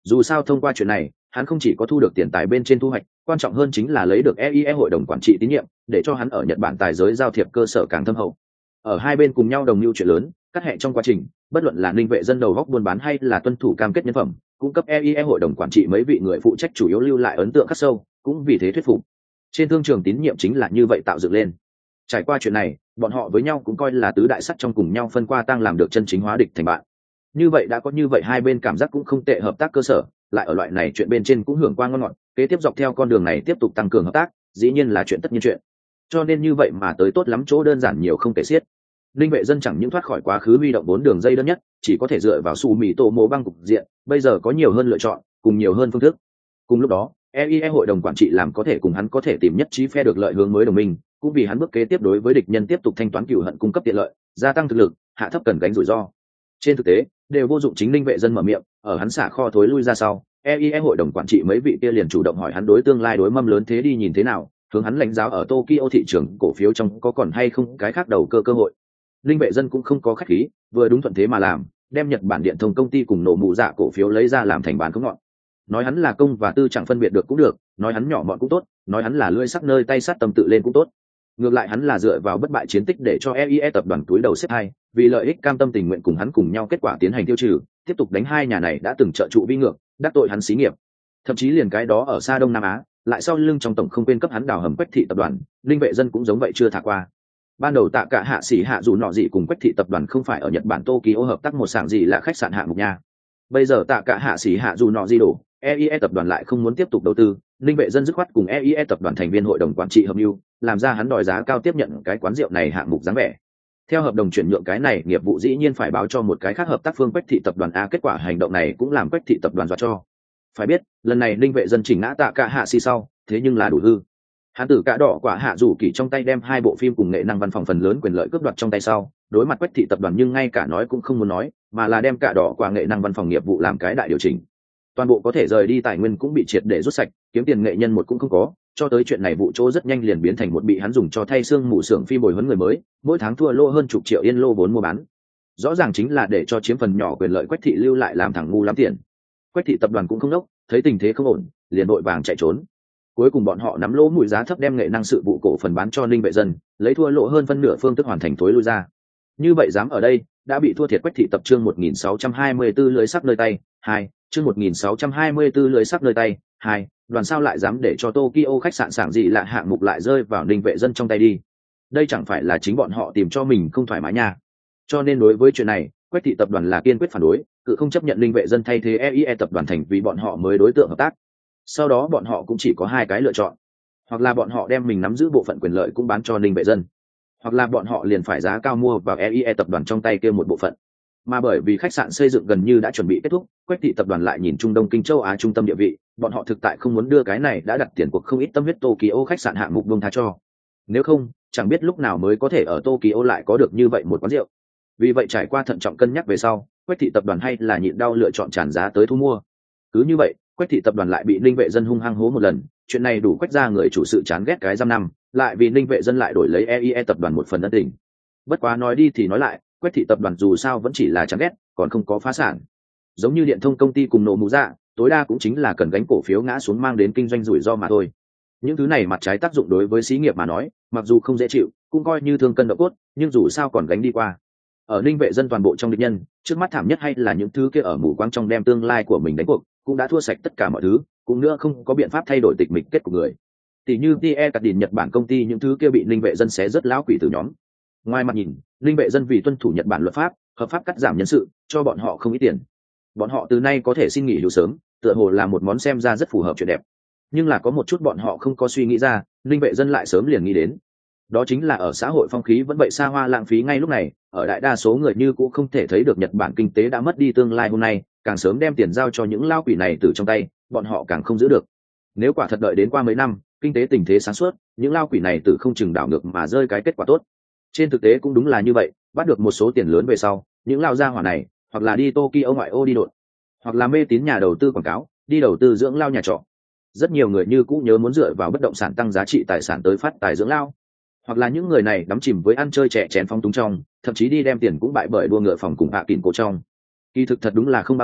Speaker 1: Dù sao thông qua chuyện này, hắn không chỉ có thu được tiền tài bên trên thu hoạch, quan trọng hơn chính là lấy được e i e hội đồng quản trị tín nhiệm, để cho hắn ở Nhật Bản tài giới giao thiệp cơ sở càng thâm hậu. Ở hai bên cùng nhau đồng mưu chuyện lớn, cắt hẹn trong quá trình, bất luận là Ninh Vệ Dân đầu góc buôn bán hay là tuân thủ cam kết nhân phẩm, cung cấp e i e hội đồng quản trị mấy vị người phụ trách chủ yếu lưu lại ấn tượng khắc sâu, cũng vì thế thuyết phục. Trên thương trường tín nhiệm chính là như vậy tạo dựng lên. Trải qua chuyện này, bọn họ với nhau cũng coi là tứ đại sắt trong cùng nhau phân qua tăng làm được chân chính hóa địch thành bạn. Như vậy đã có như vậy hai bên cảm giác cũng không tệ hợp tác cơ sở, lại ở loại này chuyện bên trên cũng hưởng qua ngon ngọt, kế tiếp dọc theo con đường này tiếp tục tăng cường hợp tác, dĩ nhiên là chuyện tất nhiên chuyện. Cho nên như vậy mà tới tốt lắm chỗ đơn giản nhiều không kể xiết. Linh Vệ Dân chẳng những thoát khỏi quá khứ huy động bốn đường dây đơn nhất, chỉ có thể dựa vào su mì tổ mô băng cục diện, bây giờ có nhiều hơn lựa chọn, cùng nhiều hơn phương thức. Cùng lúc đó, e i e hội đồng quản trị làm có thể cùng hắn có thể tìm nhất trí phe được lợi hướng mới đồng minh, cũng vì hắn bước kế tiếp đối với địch nhân tiếp tục thanh toán cừu hận cung cấp tiện lợi, gia tăng thực lực, hạ thấp cần gánh rủi ro. Trên thực tế, đều vô dụng chính Linh Vệ Dân mở miệng, ở hắn xả kho thối lui ra sau, e i e hội đồng quản trị mấy vị kia liền chủ động hỏi hắn đối tương lai đối mâm lớn thế đi nhìn thế nào, hướng hắn lãnh giáo ở Tokyo thị trường cổ phiếu trong có còn hay không cái khác đầu cơ cơ hội. Linh Vệ Dân cũng không có khách khí, vừa đúng thuận thế mà làm, đem Nhật Bản điện thông công ty cùng nổ mù dạ cổ phiếu lấy ra làm thành bán không ngọn. Nói hắn là công và tư chẳng phân biệt được cũng được, nói hắn nhỏ mọn cũng tốt, nói hắn là lưỡi sắc nơi tay sắt tâm tự lên cũng tốt. Ngược lại hắn là dựa vào bất bại chiến tích để cho e i e tập đoàn túi đầu xếp hai, vì lợi ích cam tâm tình nguyện cùng hắn cùng nhau kết quả tiến hành tiêu trừ, tiếp tục đánh hai nhà này đã từng trợ trụ vi ngược, đắc tội hắn xí nghiệp. Thậm chí liền cái đó ở xa Đông Nam Á, lại sau lưng trong tổng không quên cấp hắn đào hầm Quách thị tập đoàn, Linh Vệ Dân cũng giống vậy chưa thả qua. Ban đầu Tạ Cả Hạ Sĩ Hạ dù nọ gì cùng Quách thị tập đoàn không phải ở Nhật Bản Tokyo hợp tác một sảng gì là khách sạn hạng mục nha. Bây giờ Tạ Cả Hạ Sĩ Hạ dù nọ gì đổ, e i e tập đoàn lại không muốn tiếp tục đầu tư, Linh Vệ Dân dứt khoát cùng e i e tập đoàn thành viên hội đồng quản trị hợp mưu, làm ra hắn đòi giá cao tiếp nhận cái quán rượu này hạng mục dáng vẻ. Theo hợp đồng chuyển nhượng cái này, nghiệp vụ dĩ nhiên phải báo cho một cái khác hợp tác phương Quách thị tập đoàn a, kết quả hành động này cũng làm Quách thị tập đoàn dọa cho. Phải biết, lần này Linh Vệ Dân chỉnh ngã Tạ Cả Hạ Sĩ sau, thế nhưng là đủ hư. Hắn tử cả đỏ quả hạ rủ kỳ trong tay đem hai bộ phim cùng nghệ năng văn phòng phần lớn quyền lợi cướp đoạt trong tay sau, đối mặt Quách thị tập đoàn nhưng ngay cả nói cũng không muốn nói, mà là đem cả đỏ quả nghệ năng văn phòng nghiệp vụ làm cái đại điều chỉnh. Toàn bộ có thể rời đi tài nguyên cũng bị triệt để rút sạch, kiếm tiền nghệ nhân một cũng không có, cho tới chuyện này vụ chỗ rất nhanh liền biến thành một bị hắn dùng cho thay xương mù xưởng phim bồi huấn người mới, mỗi tháng thua lô hơn chục triệu yên lô vốn mua bán. Rõ ràng chính là để cho chiếm phần nhỏ quyền lợi Quách thị lưu lại làm thằng ngu lắm tiền. Quách thị tập đoàn cũng không đốc, thấy tình thế không ổn, liền đội vàng chạy trốn. Cuối cùng bọn họ nắm lỗ mùi giá thấp đem nghệ năng sự vụ cổ phần bán cho Linh Vệ Dân, lấy thua lỗ hơn phân nửa phương thức hoàn thành tối lui ra. Như vậy dám ở đây đã bị thua thiệt Quách thị tập chương một nghìn sáu trăm hai mươi tư lưới sắc nơi tay hai, chương một nghìn sáu trăm hai mươi tư lưới sắc nơi tay hai, đoàn sao lại dám để cho Tokyo khách sạn sảng gì lạ hạng mục lại rơi vào Linh Vệ Dân trong tay đi. Đây chẳng phải là chính bọn họ tìm cho mình không thoải mái nha. Cho nên đối với chuyện này, Quách thị tập đoàn là kiên quyết phản đối, cự không chấp nhận Linh Vệ Dân thay thế e i e tập đoàn thành vì bọn họ mới đối tượng hợp tác. Sau đó bọn họ cũng chỉ có hai cái lựa chọn, hoặc là bọn họ đem mình nắm giữ bộ phận quyền lợi cũng bán cho Linh Vệ Dân, hoặc là bọn họ liền phải giá cao mua vào e i e tập đoàn trong tay kia một bộ phận. Mà bởi vì khách sạn xây dựng gần như đã chuẩn bị kết thúc, Quách thị tập đoàn lại nhìn Trung Đông Kinh châu Á trung tâm địa vị, bọn họ thực tại không muốn đưa cái này đã đặt tiền cuộc không ít tâm huyết Tokyo khách sạn hạng mục buông tha cho. Nếu không, chẳng biết lúc nào mới có thể ở Tokyo lại có được như vậy một quán rượu. Vì vậy trải qua thận trọng cân nhắc về sau, Quách thị tập đoàn hay là nhịn đau lựa chọn tràn giá tới thu mua. Cứ như vậy, Quách thị tập đoàn lại bị Linh Vệ Dân hung hăng hố một lần, chuyện này đủ Quách ra người chủ sự chán ghét cái giam năm, lại vì Linh Vệ Dân lại đổi lấy e i e tập đoàn một phần ân tình. Bất quá nói đi thì nói lại, Quách thị tập đoàn dù sao vẫn chỉ là chán ghét, còn không có phá sản. Giống như điện thông công ty cùng nổ mù dạ, tối đa cũng chính là cần gánh cổ phiếu ngã xuống mang đến kinh doanh rủi ro mà thôi. Những thứ này mặt trái tác dụng đối với xí nghiệp mà nói, mặc dù không dễ chịu, cũng coi như thương cân độ cốt, nhưng dù sao còn gánh đi qua. Ở Linh Vệ Dân toàn bộ trong địch nhân, trước mắt thảm nhất hay là những thứ kia ở mù quáng trong đem tương lai của mình đánh cuộc, cũng đã thua sạch tất cả mọi thứ, cũng nữa không có biện pháp thay đổi tịch mịch kết của người. Tỷ như Tie Cắt Điền Nhật Bản công ty, những thứ kia bị Linh Vệ Dân xé rất lão quỷ từ nhóm. Ngoài mặt nhìn, Linh Vệ Dân vì tuân thủ Nhật Bản luật pháp, hợp pháp cắt giảm nhân sự, cho bọn họ không ít tiền. Bọn họ từ nay có thể xin nghỉ hưu sớm, tựa hồ là một món xem ra rất phù hợp chuyện đẹp. Nhưng là có một chút bọn họ không có suy nghĩ ra, Linh Vệ Dân lại sớm liền nghĩ đến. Đó chính là ở xã hội phong khí vẫn vậy xa hoa lãng phí ngay lúc này, ở đại đa số người như cũng không thể thấy được Nhật Bản kinh tế đã mất đi tương lai hôm nay, càng sớm đem tiền giao cho những lao quỷ này từ trong tay, bọn họ càng không giữ được. Nếu quả thật đợi đến qua mấy năm, kinh tế tình thế sáng suốt, những lao quỷ này từ không chừng đảo ngược mà rơi cái kết quả tốt. Trên thực tế cũng đúng là như vậy, bắt được một số tiền lớn về sau, những lao gia hỏa này, hoặc là đi Tokyo ngoại ô đi đột, hoặc là mê tín nhà đầu tư quảng cáo, đi đầu tư dưỡng lao nhà trọ. Rất nhiều người như cũ nhớ muốn dựa vào bất động sản tăng giá trị tài sản tới phát tài dưỡng lao. Hoặc là những người này đắm chìm với ăn chơi trẻ chén phong túng trong, thậm chí đi đem tiền cũng bại bởi đua ngựa phòng cùng hạ kỉnh cổ trong. Kỳ thực thật đúng là không bao lâu,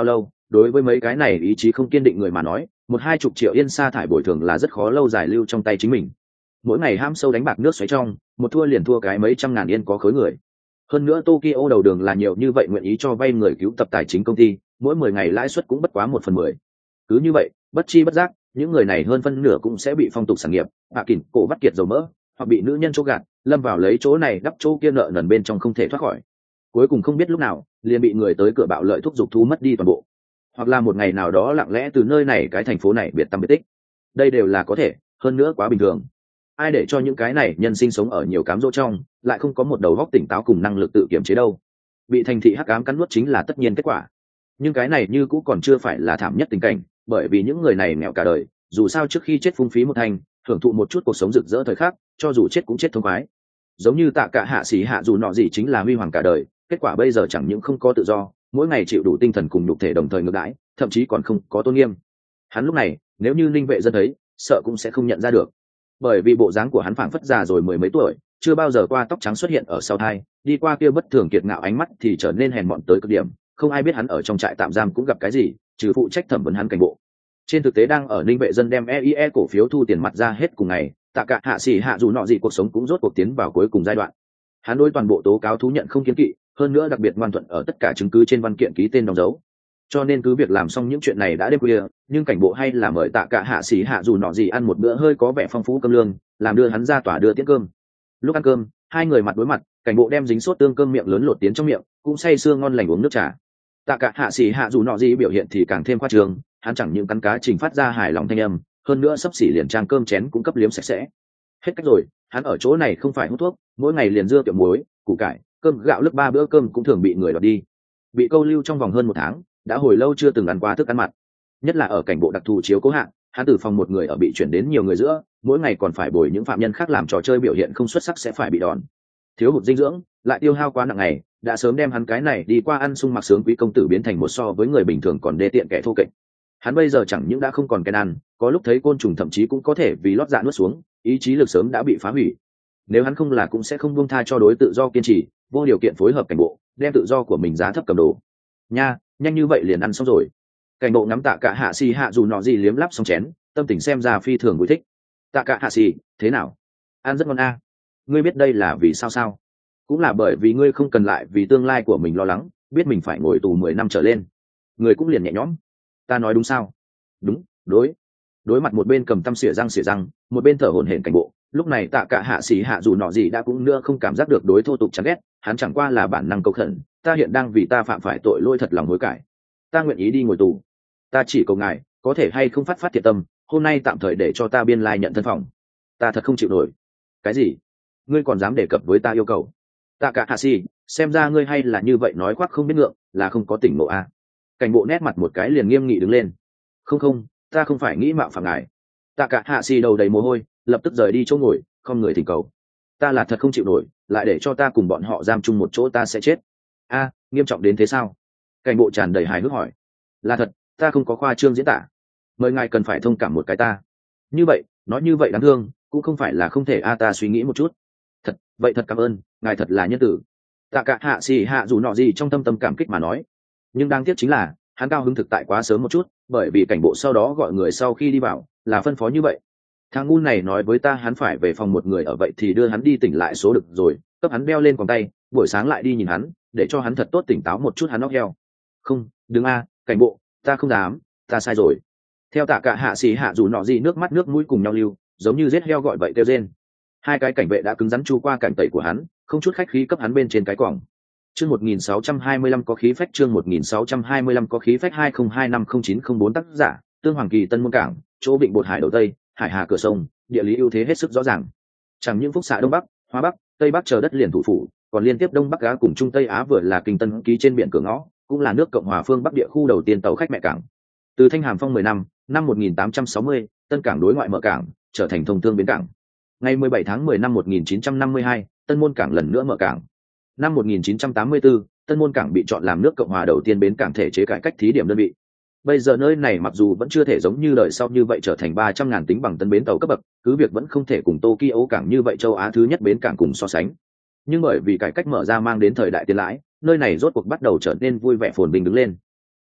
Speaker 1: đối với mấy cái này ý chí không kiên định người mà nói, một hai chục triệu yên sa thải bồi thường là rất khó lâu dài lưu trong tay chính mình. Mỗi ngày ham sâu đánh bạc nước xoáy trong, một thua liền thua cái mấy trăm ngàn yên có khối người. Hơn nữa Tokyo đầu đường là nhiều như vậy nguyện ý cho vay người cứu tập tài chính công ty, mỗi mười ngày lãi suất cũng bất quá một phần mười. Cứ như vậy, bất chi bất giác, những người này hơn phân nửa cũng sẽ bị phong tục sản nghiệp, hạ kỉnh, cổ vắt kiệt dầu mỡ, hoặc bị nữ nhân chỗ gạt, lâm vào lấy chỗ này đắp chỗ kia nợ nần bên trong không thể thoát khỏi. Cuối cùng không biết lúc nào, liền bị người tới cửa bạo lợi thúc giục thu mất đi toàn bộ. Hoặc là một ngày nào đó lặng lẽ từ nơi này cái thành phố này biệt tâm biệt tích. Đây đều là có thể, hơn nữa quá bình thường. Ai để cho những cái này nhân sinh sống ở nhiều cám dỗ trong, lại không có một đầu óc tỉnh táo cùng năng lực tự kiểm chế đâu. Bị thành thị hắc ám cắn nuốt chính là tất nhiên kết quả. Nhưng cái này như cũng còn chưa phải là thảm nhất tình cảnh, bởi vì những người này nghèo cả đời, dù sao trước khi chết phung phí một thành, hưởng thụ một chút cuộc sống rực rỡ thời khắc, cho dù chết cũng chết thông khoái. Giống như Tạ Cả Hạ Sĩ Hạ dù nọ gì chính là huy hoàng cả đời, kết quả bây giờ chẳng những không có tự do, mỗi ngày chịu đủ tinh thần cùng nhục thể đồng thời ngược đãi, thậm chí còn không có tôn nghiêm. Hắn lúc này, nếu như Linh Vệ Dân thấy, sợ cũng sẽ không nhận ra được, bởi vì bộ dáng của hắn phảng phất già rồi mười mấy tuổi, chưa bao giờ qua tóc trắng xuất hiện ở sau tai, đi qua kia bất thường kiệt ngạo ánh mắt thì trở nên hèn mọn tới cực điểm, không ai biết hắn ở trong trại tạm giam cũng gặp cái gì, trừ phụ trách thẩm vấn hắn cảnh bộ. Trên thực tế đang ở Ninh Vệ Dân đem e i e cổ phiếu thu tiền mặt ra hết cùng ngày, Tạ Cả Hạ Sĩ Hạ dù nọ gì cuộc sống cũng rốt cuộc tiến vào cuối cùng giai đoạn. Hắn đối toàn bộ tố cáo thú nhận không kiêng kỵ, hơn nữa đặc biệt ngoan thuận ở tất cả chứng cứ trên văn kiện ký tên đóng dấu. Cho nên cứ việc làm xong những chuyện này đã đêm khuya, nhưng cảnh bộ hay là mời Tạ Cả Hạ Sĩ Hạ dù nọ gì ăn một bữa hơi có vẻ phong phú cơm lương, làm đưa hắn ra tòa đưa tiễn cơm. Lúc ăn cơm, hai người mặt đối mặt, cảnh bộ đem dính sốt tương cơm miệng lớn lột tiến trong miệng, cũng say sưa ngon lành uống nước trà. Tạ Cả Hạ Sĩ Hạ dù nọ gì biểu hiện thì càng thêm khoa trương, hắn chẳng những cắn cá trình phát ra hài lòng thanh âm, hơn nữa sắp xỉ liền trang cơm chén cũng cấp liếm sạch sẽ. Hết cách rồi, hắn ở chỗ này không phải hút thuốc, mỗi ngày liền dưa tiểu muối, củ cải, cơm gạo lúc ba bữa cơm cũng thường bị người đoạt đi. Bị câu lưu trong vòng hơn một tháng, đã hồi lâu chưa từng ăn qua thức ăn mặn. Nhất là ở cảnh bộ đặc thù chiếu cố hạng, hắn từ phòng một người ở bị chuyển đến nhiều người giữa, mỗi ngày còn phải bồi những phạm nhân khác làm trò chơi biểu hiện không xuất sắc sẽ phải bị đòn. Thiếu hụt dinh dưỡng, lại tiêu hao quá nặng ngày, đã sớm đem hắn cái này đi qua ăn sung mặc sướng quý công tử biến thành một so với người bình thường còn đê tiện kẻ thô kệch. Hắn bây giờ chẳng những đã không còn cái ăn, có lúc thấy côn trùng thậm chí cũng có thể vì lót dạ nuốt xuống, ý chí lực sớm đã bị phá hủy. Nếu hắn không là cũng sẽ không buông tha cho đối tự do kiên trì, vô điều kiện phối hợp cảnh bộ, đem tự do của mình giá thấp cầm đồ. Nha, nhanh như vậy liền ăn xong rồi. Cảnh bộ ngắm Tạ Cả Hạ Sĩ Hạ dù nọ gì liếm láp xong chén, tâm tình xem ra phi thường vui thích. Tạ Cả Hạ Sĩ, thế nào? Ăn rất ngon a. À. Ngươi biết đây là vì sao sao? Cũng là bởi vì ngươi không cần lại vì tương lai của mình lo lắng, biết mình phải ngồi tù mười năm trở lên. Người cũng liền nhẹ nhõm. Ta nói đúng sao? Đúng, đối. Đối mặt một bên cầm tăm xỉa răng xỉa răng, một bên thở hổn hển cảnh bộ, lúc này Tạ Cả Hạ Sĩ Hạ dù nọ gì đã cũng nữa không cảm giác được đối thô tục chán ghét, hắn chẳng qua là bản năng cầu khẩn, ta hiện đang vì ta phạm phải tội lỗi thật lòng hối cải, ta nguyện ý đi ngồi tù, ta chỉ cầu ngài có thể hay không phát phát thiệt tâm, hôm nay tạm thời để cho ta biên lai nhận thân phòng, ta thật không chịu nổi. Cái gì? Ngươi còn dám đề cập với ta yêu cầu? Tạ Cả Hạ Sĩ, xem ra ngươi hay là như vậy nói khoác không biết ngượng, là không có tỉnh ngộ à? Cảnh bộ nét mặt một cái liền nghiêm nghị đứng lên. Không không, ta không phải nghĩ mạo phạm ngài. Tạ Cả Hạ Sĩ đầu đầy mồ hôi, lập tức rời đi chỗ ngồi, không người thỉnh cầu. Ta là thật không chịu nổi, lại để cho ta cùng bọn họ giam chung một chỗ ta sẽ chết. A, nghiêm trọng đến thế sao? Cảnh bộ tràn đầy hài hước hỏi. Là thật, ta không có khoa trương diễn tả. Mời ngài cần phải thông cảm một cái ta. Như vậy, nói như vậy đáng thương, cũng không phải là không thể a ta suy nghĩ một chút. Thật, vậy thật cảm ơn, ngài thật là nhân tử. Tạ Cả Hạ Sĩ Hạ dù nọ gì trong tâm tâm cảm kích mà nói. Nhưng đáng tiếc chính là, hắn cao hứng thực tại quá sớm một chút, bởi vì cảnh bộ sau đó gọi người sau khi đi vào, là phân phó như vậy. Thằng ngu này nói với ta hắn phải về phòng một người ở vậy thì đưa hắn đi tỉnh lại số được rồi, cấp hắn đeo lên quòng tay, buổi sáng lại đi nhìn hắn, để cho hắn thật tốt tỉnh táo một chút hắn óc heo. Không, đừng a, cảnh bộ, ta không dám, ta sai rồi. Theo Tạ Cả Hạ Sĩ Hạ dù nọ gì nước mắt nước mũi cùng nhau lưu, giống như giết heo gọi vậy kêu rên. Hai cái cảnh vệ đã cứng rắn chu qua cảnh tẩy của hắn, không chút khách khí cấp hắn bên trên cái quòng. Chương một nghìn sáu trăm hai mươi lăm có khí phách, chương một nghìn sáu trăm hai mươi lăm có khí phách. Hai không hai năm không chín không bốn tác giả, Tương Hoàng Kỳ Tân Môn Cảng, chỗ Vịnh Bột Hải đầu Tây, hải hà cửa sông, địa lý ưu thế hết sức rõ ràng. Chẳng những phúc xạ đông bắc, hóa bắc, tây bắc chờ đất liền thủ phủ, còn liên tiếp đông bắc á cùng trung tây á vừa là kinh tân ký trên biển cửa ngõ, cũng là nước cộng hòa phương bắc địa khu đầu tiên tàu khách mẹ cảng. Từ Thanh Hàm Phong mười năm, năm một nghìn tám trăm sáu mươi, Tân Cảng đối ngoại mở cảng, trở thành thông thương bến cảng. Ngày mười bảy tháng mười năm một nghìn chín trăm năm mươi hai, Tân Môn Cảng lần nữa mở cảng. Năm một nghìn chín trăm tám mươi tư, Tân Môn Cảng bị chọn làm nước cộng hòa đầu tiên bến cảng thể chế cải cách thí điểm đơn vị. Bây giờ nơi này mặc dù vẫn chưa thể giống như đời sau như vậy trở thành ba trăm ngàn tính bằng tân bến tàu cấp bậc, cứ việc vẫn không thể cùng Tokyo cảng như vậy châu Á thứ nhất bến cảng cùng so sánh. Nhưng bởi vì cải cách mở ra mang đến thời đại tiền lãi, nơi này rốt cuộc bắt đầu trở nên vui vẻ phồn vinh đứng lên.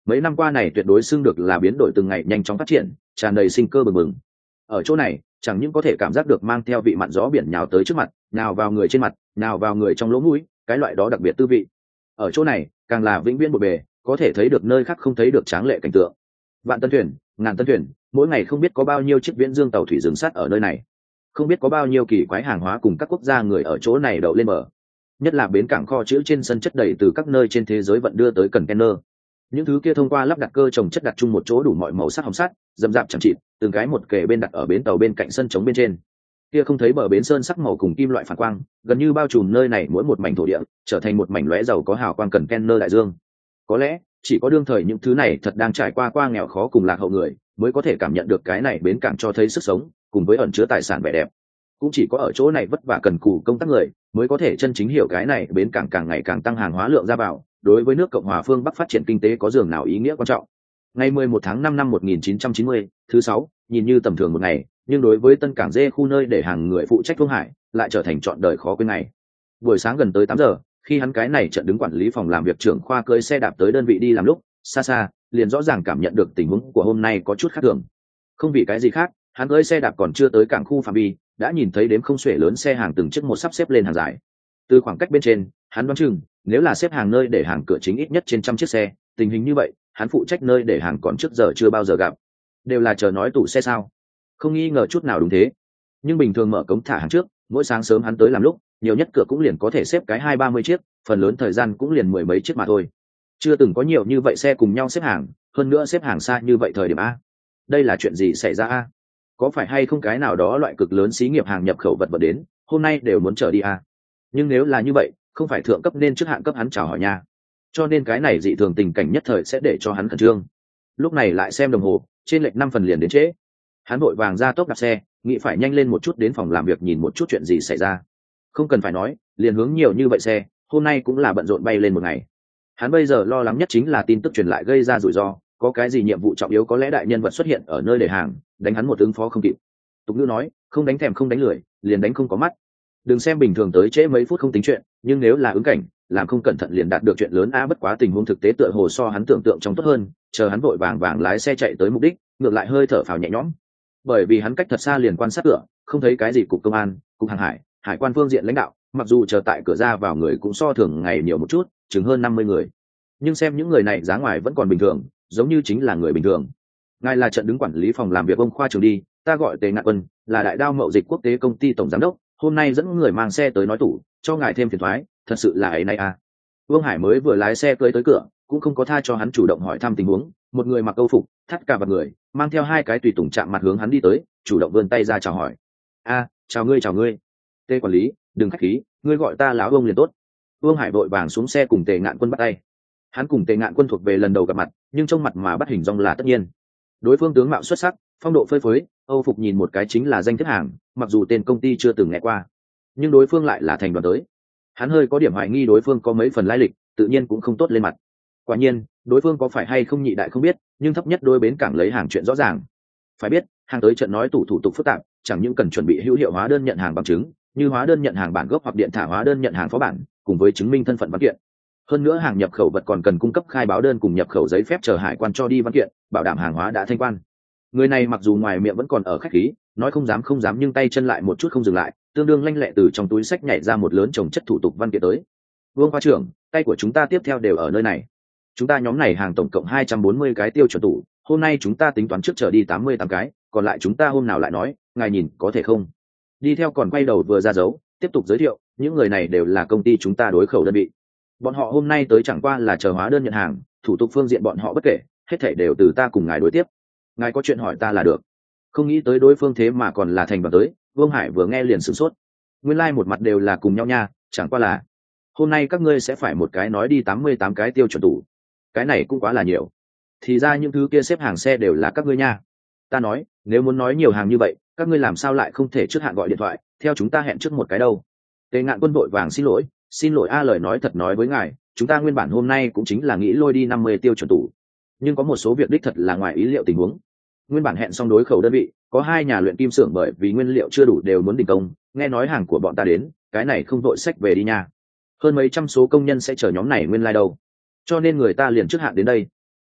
Speaker 1: Mấy năm qua này tuyệt đối xưng được là biến đổi từng ngày nhanh chóng phát triển, tràn đầy sinh cơ bừng bừng. Ở chỗ này chẳng những có thể cảm giác được mang theo vị mặn gió biển nhào tới trước mặt, nào vào người trên mặt, nào vào người trong lỗ mũi, cái loại đó đặc biệt tư vị. Ở chỗ này càng là vĩnh viễn một bề, có thể thấy được nơi khác không thấy được tráng lệ cảnh tượng. Vạn tân thuyền, ngàn tân thuyền, mỗi ngày không biết có bao nhiêu chiếc viễn dương tàu thủy dừng sát ở nơi này, không biết có bao nhiêu kỳ quái hàng hóa cùng các quốc gia người ở chỗ này đậu lên bờ. Nhất là bến cảng kho chữ trên sân chất đầy từ các nơi trên thế giới vận đưa tới container. Những thứ kia thông qua lắp đặt cơ trồng chất đặt chung một chỗ đủ mọi màu sắc hồng sắt, rậm rạp chẳng chịt, từng cái một kề bên đặt ở bến tàu bên cạnh sân trống bên trên. Kia không thấy bờ bến sơn sắc màu cùng kim loại phản quang, gần như bao trùm nơi này mỗi một mảnh thổ địa, trở thành một mảnh lóe giàu có hào quang container đại dương. Có lẽ chỉ có đương thời những thứ này thật đang trải qua qua nghèo khó cùng lạc hậu người mới có thể cảm nhận được cái này bến cảng cho thấy sức sống cùng với ẩn chứa tài sản vẻ đẹp. Cũng chỉ có ở chỗ này vất vả cần cù công tác người mới có thể chân chính hiểu cái này bến cảng càng ngày càng tăng hàng hóa lượng ra vào, đối với nước Cộng hòa phương Bắc phát triển kinh tế có dường nào ý nghĩa quan trọng. Ngày mười một tháng năm năm một nghìn chín trăm chín mươi, thứ sáu, nhìn như tầm thường một ngày, nhưng đối với Tân Cảng Dê khu nơi để hàng người phụ trách Vương Hải, lại trở thành trọn đời khó quên ngày. Buổi sáng gần tới tám giờ, khi hắn cái này trận đứng quản lý phòng làm việc trưởng khoa cưỡi xe đạp tới đơn vị đi làm lúc, xa xa, liền rõ ràng cảm nhận được tình huống của hôm nay có chút khác thường. Không vì cái gì khác, hắn cưỡi xe đạp còn chưa tới cảng khu phạm vi, đã nhìn thấy đếm không xuể lớn xe hàng từng chiếc một sắp xếp lên hàng dài. Từ khoảng cách bên trên, hắn đoán chừng, nếu là xếp hàng nơi để hàng cửa chính ít nhất trên trăm chiếc xe, tình hình như vậy, hắn phụ trách nơi để hàng còn trước giờ chưa bao giờ gặp. Đều là chờ nói tủ xe sao? Không nghi ngờ chút nào đúng thế. Nhưng bình thường mở cống thả hàng trước, mỗi sáng sớm hắn tới làm lúc, nhiều nhất cửa cũng liền có thể xếp cái hai ba mươi chiếc, phần lớn thời gian cũng liền mười mấy chiếc mà thôi. Chưa từng có nhiều như vậy xe cùng nhau xếp hàng, hơn nữa xếp hàng xa như vậy thời điểm a. Đây là chuyện gì xảy ra a? Có phải hay không cái nào đó loại cực lớn xí nghiệp hàng nhập khẩu vật vật đến, hôm nay đều muốn chở đi a? Nhưng nếu là như vậy, không phải thượng cấp nên trước hạng cấp hắn chào hỏi nha. Cho nên cái này dị thường tình cảnh nhất thời sẽ để cho hắn khẩn trương. Lúc này lại xem đồng hồ, trên lệch năm phần liền đến trễ. Hắn vội vàng ra tốc đạp xe, nghĩ phải nhanh lên một chút đến phòng làm việc nhìn một chút chuyện gì xảy ra. Không cần phải nói, liền hướng nhiều như vậy xe, hôm nay cũng là bận rộn bay lên một ngày. Hắn bây giờ lo lắng nhất chính là tin tức truyền lại gây ra rủi ro, có cái gì nhiệm vụ trọng yếu có lẽ đại nhân vật xuất hiện ở nơi để hàng, đánh hắn một ứng phó không kịp. Tục ngữ nói, không đánh thèm không đánh lười, liền đánh không có mắt. Đừng xem bình thường tới trễ mấy phút không tính chuyện, nhưng nếu là ứng cảnh, làm không cẩn thận liền đạt được chuyện lớn a. Bất quá tình huống thực tế tựa hồ so hắn tưởng tượng trong tốt hơn, chờ hắn vội vàng vàng lái xe chạy tới mục đích, ngược lại hơi thở phào nhẹ nhõm. Bởi vì hắn cách thật xa liền quan sát cửa, không thấy cái gì cục công an, cục hàng hải, hải quan phương diện lãnh đạo, mặc dù chờ tại cửa ra vào người cũng so thường ngày nhiều một chút, chừng hơn năm mươi người. Nhưng xem những người này dáng ngoài vẫn còn bình thường, giống như chính là người bình thường. Ngài là trận đứng quản lý phòng làm việc ông khoa trường đi, ta gọi Tề Ngạn Quân, là đại đao mậu dịch quốc tế công ty tổng giám đốc, hôm nay dẫn người mang xe tới nói tủ, cho ngài thêm phiền toái, thật sự là ấy nay à. Vương Hải mới vừa lái xe cưỡi tới cửa, cũng không có tha cho hắn chủ động hỏi thăm tình huống, một người mặc câu phục, thắt cả vào người, mang theo hai cái tùy tùng chạm mặt hướng hắn đi tới, chủ động vươn tay ra chào hỏi. A, chào ngươi chào ngươi. Tề quản lý, đừng khách khí, ngươi gọi ta lão ông liền tốt. Vương Hải vội vàng xuống xe cùng Tề Ngạn Quân bắt tay. Hắn cùng Tề Ngạn Quân thuộc về lần đầu gặp mặt, nhưng trong mặt mà bắt hình dong là tất nhiên. Đối phương tướng mạo xuất sắc, phong độ phơi phới, âu phục nhìn một cái chính là danh thiếp hàng, mặc dù tên công ty chưa từng nghe qua, nhưng đối phương lại là thành đoàn tới. Hắn hơi có điểm hoài nghi đối phương có mấy phần lai lịch, tự nhiên cũng không tốt lên mặt. Quả nhiên, đối phương có phải hay không nhị đại không biết, nhưng thấp nhất đôi bến cảng lấy hàng chuyện rõ ràng. Phải biết, hàng tới trận nói tủ thủ tục phức tạp, chẳng những cần chuẩn bị hữu hiệu hóa đơn nhận hàng bằng chứng, như hóa đơn nhận hàng bản gốc hoặc điện thả hóa đơn nhận hàng phó bản, cùng với chứng minh thân phận văn kiện. Hơn nữa hàng nhập khẩu vật còn cần cung cấp khai báo đơn cùng nhập khẩu giấy phép chờ hải quan cho đi văn kiện, bảo đảm hàng hóa đã thanh quan. Người này mặc dù ngoài miệng vẫn còn ở khách khí, nói không dám không dám nhưng tay chân lại một chút không dừng lại, tương đương lanh lẹ từ trong túi sách nhảy ra một lớn chồng chất thủ tục văn kiện tới. Vương khoa trưởng, tay của chúng ta tiếp theo đều ở nơi này. Chúng ta nhóm này hàng tổng cộng hai trăm bốn mươi cái tiêu chuẩn tủ, hôm nay chúng ta tính toán trước trở đi tám mươi tám cái, còn lại chúng ta hôm nào lại nói, ngài nhìn có thể không? Đi theo còn quay đầu vừa ra dấu, tiếp tục giới thiệu, những người này đều là công ty chúng ta đối khẩu đơn vị. Bọn họ hôm nay tới chẳng qua là chờ hóa đơn nhận hàng, thủ tục phương diện bọn họ bất kể, hết thảy đều từ ta cùng ngài đối tiếp. Ngài có chuyện hỏi ta là được. Không nghĩ tới đối phương thế mà còn là thành đoàn tới, Vương Hải vừa nghe liền sửng sốt. Nguyên lai like một mặt đều là cùng nhau nha, chẳng qua là hôm nay các ngươi sẽ phải một cái nói đi tám mươi tám cái tiêu chuẩn tủ. Cái này cũng quá là nhiều. Thì ra những thứ kia xếp hàng xe đều là các ngươi nha. Ta nói, nếu muốn nói nhiều hàng như vậy, các ngươi làm sao lại không thể trước hạn gọi điện thoại, theo chúng ta hẹn trước một cái đâu. Tề Ngạn Quân vội vàng xin lỗi, xin lỗi a lời nói thật nói với ngài, chúng ta nguyên bản hôm nay cũng chính là nghĩ lôi đi năm mươi tiêu chuẩn tủ. Nhưng có một số việc đích thật là ngoài ý liệu tình huống. Nguyên bản hẹn xong đối khẩu đơn vị, có hai nhà luyện kim xưởng bởi vì nguyên liệu chưa đủ đều muốn đình công, nghe nói hàng của bọn ta đến, cái này không vội sách về đi nha. Hơn mấy trăm số công nhân sẽ chờ nhóm này nguyên lai like đâu. Cho nên người ta liền trước hạn đến đây.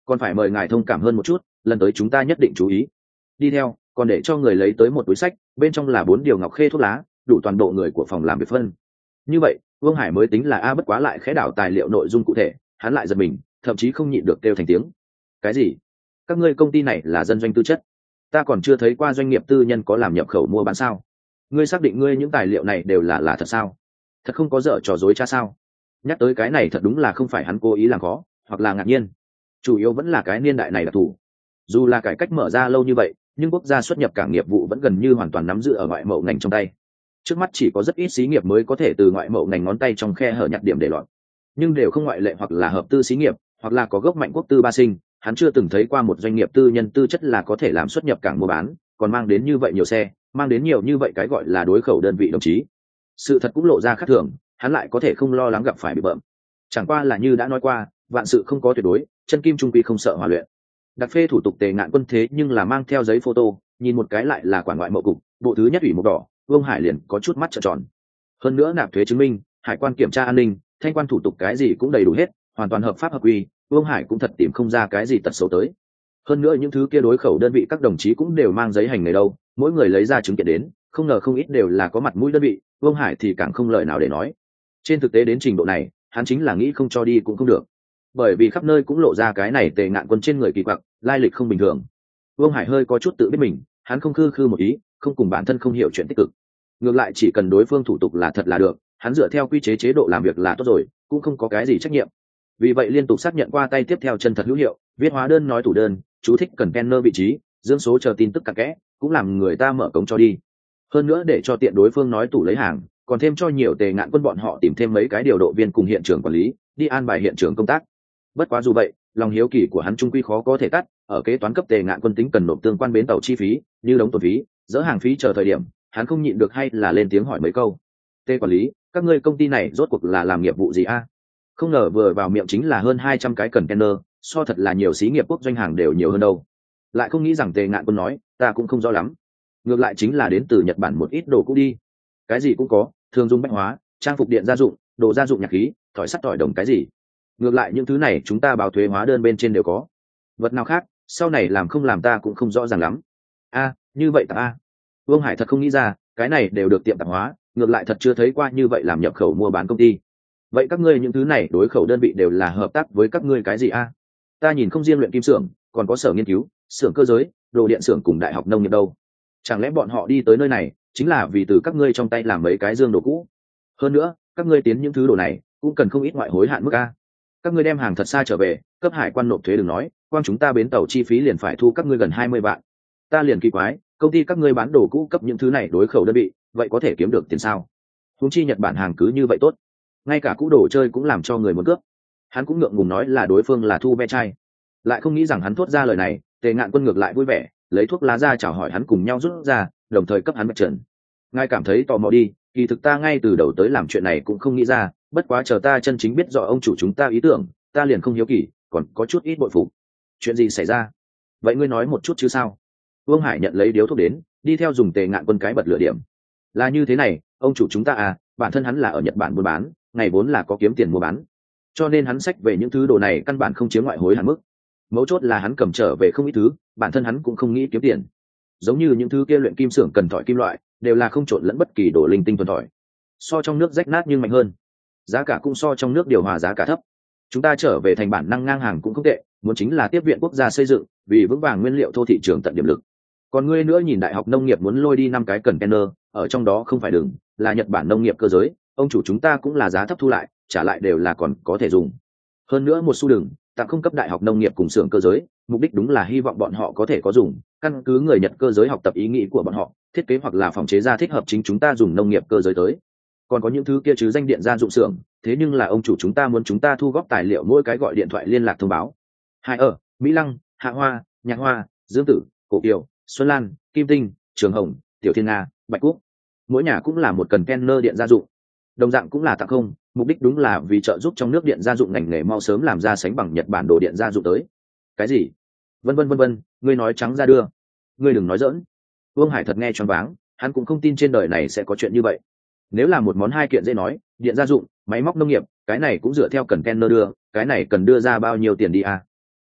Speaker 1: còn phải mời ngài thông cảm hơn một chút, lần tới chúng ta nhất định chú ý. Đi theo, còn để cho người lấy tới một túi sách, bên trong là bốn điều ngọc khê thuốc lá, đủ toàn bộ người của phòng làm việc phân. Như vậy, Vương Hải mới tính là a bất quá lại khẽ đảo tài liệu nội dung cụ thể, hắn lại giật mình, thậm chí không nhịn được kêu thành tiếng. Cái gì? Các ngươi công ty này là dân doanh tư chất? Ta còn chưa thấy qua doanh nghiệp tư nhân có làm nhập khẩu mua bán sao? Ngươi xác định ngươi những tài liệu này đều là là thật sao? Thật không có dở trò dối cha sao? Nhắc tới cái này thật đúng là không phải hắn cố ý làm khó, hoặc là ngạc nhiên. Chủ yếu vẫn là cái niên đại này đặc thù. Dù là cải cách mở ra lâu như vậy, nhưng quốc gia xuất nhập cảng nghiệp vụ vẫn gần như hoàn toàn nắm giữ ở ngoại mậu ngành trong tay. Trước mắt chỉ có rất ít xí nghiệp mới có thể từ ngoại mậu ngành ngón tay trong khe hở nhặt điểm để lọt, nhưng đều không ngoại lệ, hoặc là hợp tư xí nghiệp, hoặc là có gốc mạnh quốc tư ba sinh. Hắn chưa từng thấy qua một doanh nghiệp tư nhân tư chất là có thể làm xuất nhập cảng mua bán, còn mang đến như vậy nhiều xe, mang đến nhiều như vậy cái gọi là đối khẩu đơn vị đồng chí. Sự thật cũng lộ ra khác thường, hắn lại có thể không lo lắng gặp phải bị bợm. Chẳng qua là như đã nói qua, vạn sự không có tuyệt đối, chân kim trung quy không sợ hòa luyện. Đặc phê thủ tục Tề Ngạn Quân thế nhưng là mang theo giấy photo, nhìn một cái lại là quản ngoại mậu cục, bộ thứ nhất ủy mục đỏ, Vương Hải liền có chút mắt trợn tròn. Hơn nữa nạp thuế chứng minh, hải quan kiểm tra an ninh, thanh quan thủ tục cái gì cũng đầy đủ hết, hoàn toàn hợp pháp hợp quy, Vương Hải cũng thật tìm không ra cái gì tật xấu tới. Hơn nữa những thứ kia đối khẩu đơn vị các đồng chí cũng đều mang giấy hành nghề đâu, mỗi người lấy ra chứng kiện đến, không ngờ không ít đều là có mặt mũi đơn vị, Vương Hải thì càng không lời nào để nói. Trên thực tế đến trình độ này, hắn chính là nghĩ không cho đi cũng không được, bởi vì khắp nơi cũng lộ ra cái này Tề Ngạn Quân trên người kỳ quặc, lai lịch không bình thường. Vương Hải hơi có chút tự biết mình, hắn không khư khư một ý, không cùng bản thân không hiểu chuyện tích cực. Ngược lại chỉ cần đối phương thủ tục là thật là được, hắn dựa theo quy chế chế độ làm việc là tốt rồi, cũng không có cái gì trách nhiệm. Vì vậy liên tục xác nhận qua tay tiếp theo chân thật hữu hiệu, viết hóa đơn nói tủ đơn, chú thích cần penner vị trí, dưỡng số chờ tin tức cặn kẽ, cũng làm người ta mở cống cho đi. Hơn nữa để cho tiện đối phương nói tủ lấy hàng, còn thêm cho nhiều Tề Ngạn Quân bọn họ tìm thêm mấy cái điều độ viên cùng hiện trường quản lý, đi an bài hiện trường công tác. Bất quá dù vậy, lòng hiếu kỳ của hắn trung quy khó có thể tắt, ở kế toán cấp Tề Ngạn Quân tính cần nộp tương quan bến tàu chi phí, như đóng tổn phí, dỡ hàng phí chờ thời điểm, hắn không nhịn được hay là lên tiếng hỏi mấy câu. Tề quản lý, các ngươi công ty này rốt cuộc là làm nghiệp vụ gì a? Không ngờ vừa vào miệng chính là hơn hai trăm cái container, so thật là nhiều xí nghiệp quốc doanh hàng đều nhiều hơn đâu. Lại không nghĩ rằng Tề Ngạn Quân nói, ta cũng không rõ lắm. Ngược lại chính là đến từ Nhật Bản một ít đồ cũ đi. Cái gì cũng có, thường dùng bách hóa, trang phục điện gia dụng, đồ gia dụng nhạc khí, thỏi sắt thỏi đồng cái gì. Ngược lại những thứ này chúng ta báo thuế hóa đơn bên trên đều có. Vật nào khác, sau này làm không làm ta cũng không rõ ràng lắm. A, như vậy ta a. Vương Hải thật không nghĩ ra, cái này đều được tiệm tạp hóa, ngược lại thật chưa thấy qua như vậy làm nhập khẩu mua bán công ty. Vậy các ngươi những thứ này đối khẩu đơn vị đều là hợp tác với các ngươi cái gì a? Ta nhìn không riêng luyện kim xưởng, còn có sở nghiên cứu, xưởng cơ giới, đồ điện xưởng cùng đại học nông nghiệp đâu. Chẳng lẽ bọn họ đi tới nơi này chính là vì từ các ngươi trong tay làm mấy cái dương đồ cũ? Hơn nữa, các ngươi tiến những thứ đồ này cũng cần không ít ngoại hối hạn mức a. Các ngươi đem hàng thật xa trở về, cấp hải quan nộp thuế đừng nói, quang chúng ta bến tàu chi phí liền phải thu các ngươi gần hai mươi vạn. Ta liền kỳ quái, công ty các ngươi bán đồ cũ cấp những thứ này đối khẩu đơn vị, vậy có thể kiếm được tiền sao? Huống chi Nhật Bản hàng cứ như vậy tốt, ngay cả cũ đồ chơi cũng làm cho người muốn cướp. Hắn cũng ngượng ngùng nói là đối phương là thu ve chai, lại không nghĩ rằng hắn thốt ra lời này, Tề Ngạn Quân ngược lại vui vẻ, lấy thuốc lá ra chào hỏi hắn cùng nhau rút ra, đồng thời cấp hắn bạch trần. Ngài cảm thấy tò mò đi, kỳ thực ta ngay từ đầu tới làm chuyện này cũng không nghĩ ra, bất quá chờ ta chân chính biết rõ ông chủ chúng ta ý tưởng, ta liền không hiếu kỳ, còn có chút ít bội phục. Chuyện gì xảy ra? Vậy ngươi nói một chút chứ sao? Vương Hải nhận lấy điếu thuốc đến, đi theo dùng Tề Ngạn Quân cái bật lửa điểm. Là như thế này, ông chủ chúng ta à, bản thân hắn là ở Nhật Bản buôn bán, ngày vốn là có kiếm tiền mua bán, cho nên hắn xách về những thứ đồ này căn bản không chiếm ngoại hối hạn mức. Mấu chốt là hắn cầm trở về không ít thứ, bản thân hắn cũng không nghĩ kiếm tiền. Giống như những thứ kia luyện kim xưởng cần thỏi kim loại, đều là không trộn lẫn bất kỳ đồ linh tinh thuần thỏi, so trong nước rách nát nhưng mạnh hơn, giá cả cũng so trong nước điều hòa giá cả thấp. Chúng ta trở về thành bản năng ngang hàng cũng không tệ, muốn chính là tiếp viện quốc gia xây dựng, vì vững vàng nguyên liệu thô thị trường tận điểm lực. Còn ngươi nữa nhìn đại học nông nghiệp muốn lôi đi năm cái container, ở trong đó không phải đường, là Nhật Bản nông nghiệp cơ giới, ông chủ chúng ta cũng là giá thấp thu lại, trả lại đều là còn có thể dùng. Hơn nữa một xu đường, tặng không cấp đại học nông nghiệp cùng xưởng cơ giới, mục đích đúng là hy vọng bọn họ có thể có dùng, căn cứ người Nhật cơ giới học tập ý nghĩ của bọn họ, thiết kế hoặc là phòng chế ra thích hợp chính chúng ta dùng nông nghiệp cơ giới tới. Còn có những thứ kia chứ danh điện gia dụng xưởng, thế nhưng là ông chủ chúng ta muốn chúng ta thu góp tài liệu mỗi cái gọi điện thoại liên lạc thông báo. Hai ở Mỹ Lăng, Hạ Hoa, Nhạc Hoa, Dương Tử, Cổ Kiều, Xuân Lan, Kim Tinh, Trường Hồng, Tiểu Thiên Nga, Bạch Quốc, mỗi nhà cũng là một cần container điện gia dụng, đồng dạng cũng là tặng không, mục đích đúng là vì trợ giúp trong nước điện gia dụng ngành nghề mau sớm làm ra sánh bằng Nhật Bản đồ điện gia dụng tới. Cái gì? Vân vân vân vân, ngươi nói trắng ra đưa, ngươi đừng nói giỡn. Vương Hải thật nghe choáng váng, hắn cũng không tin trên đời này sẽ có chuyện như vậy. Nếu là một món hai kiện dễ nói, điện gia dụng, máy móc nông nghiệp, cái này cũng dựa theo cần container đưa, cái này cần đưa ra bao nhiêu tiền đi à?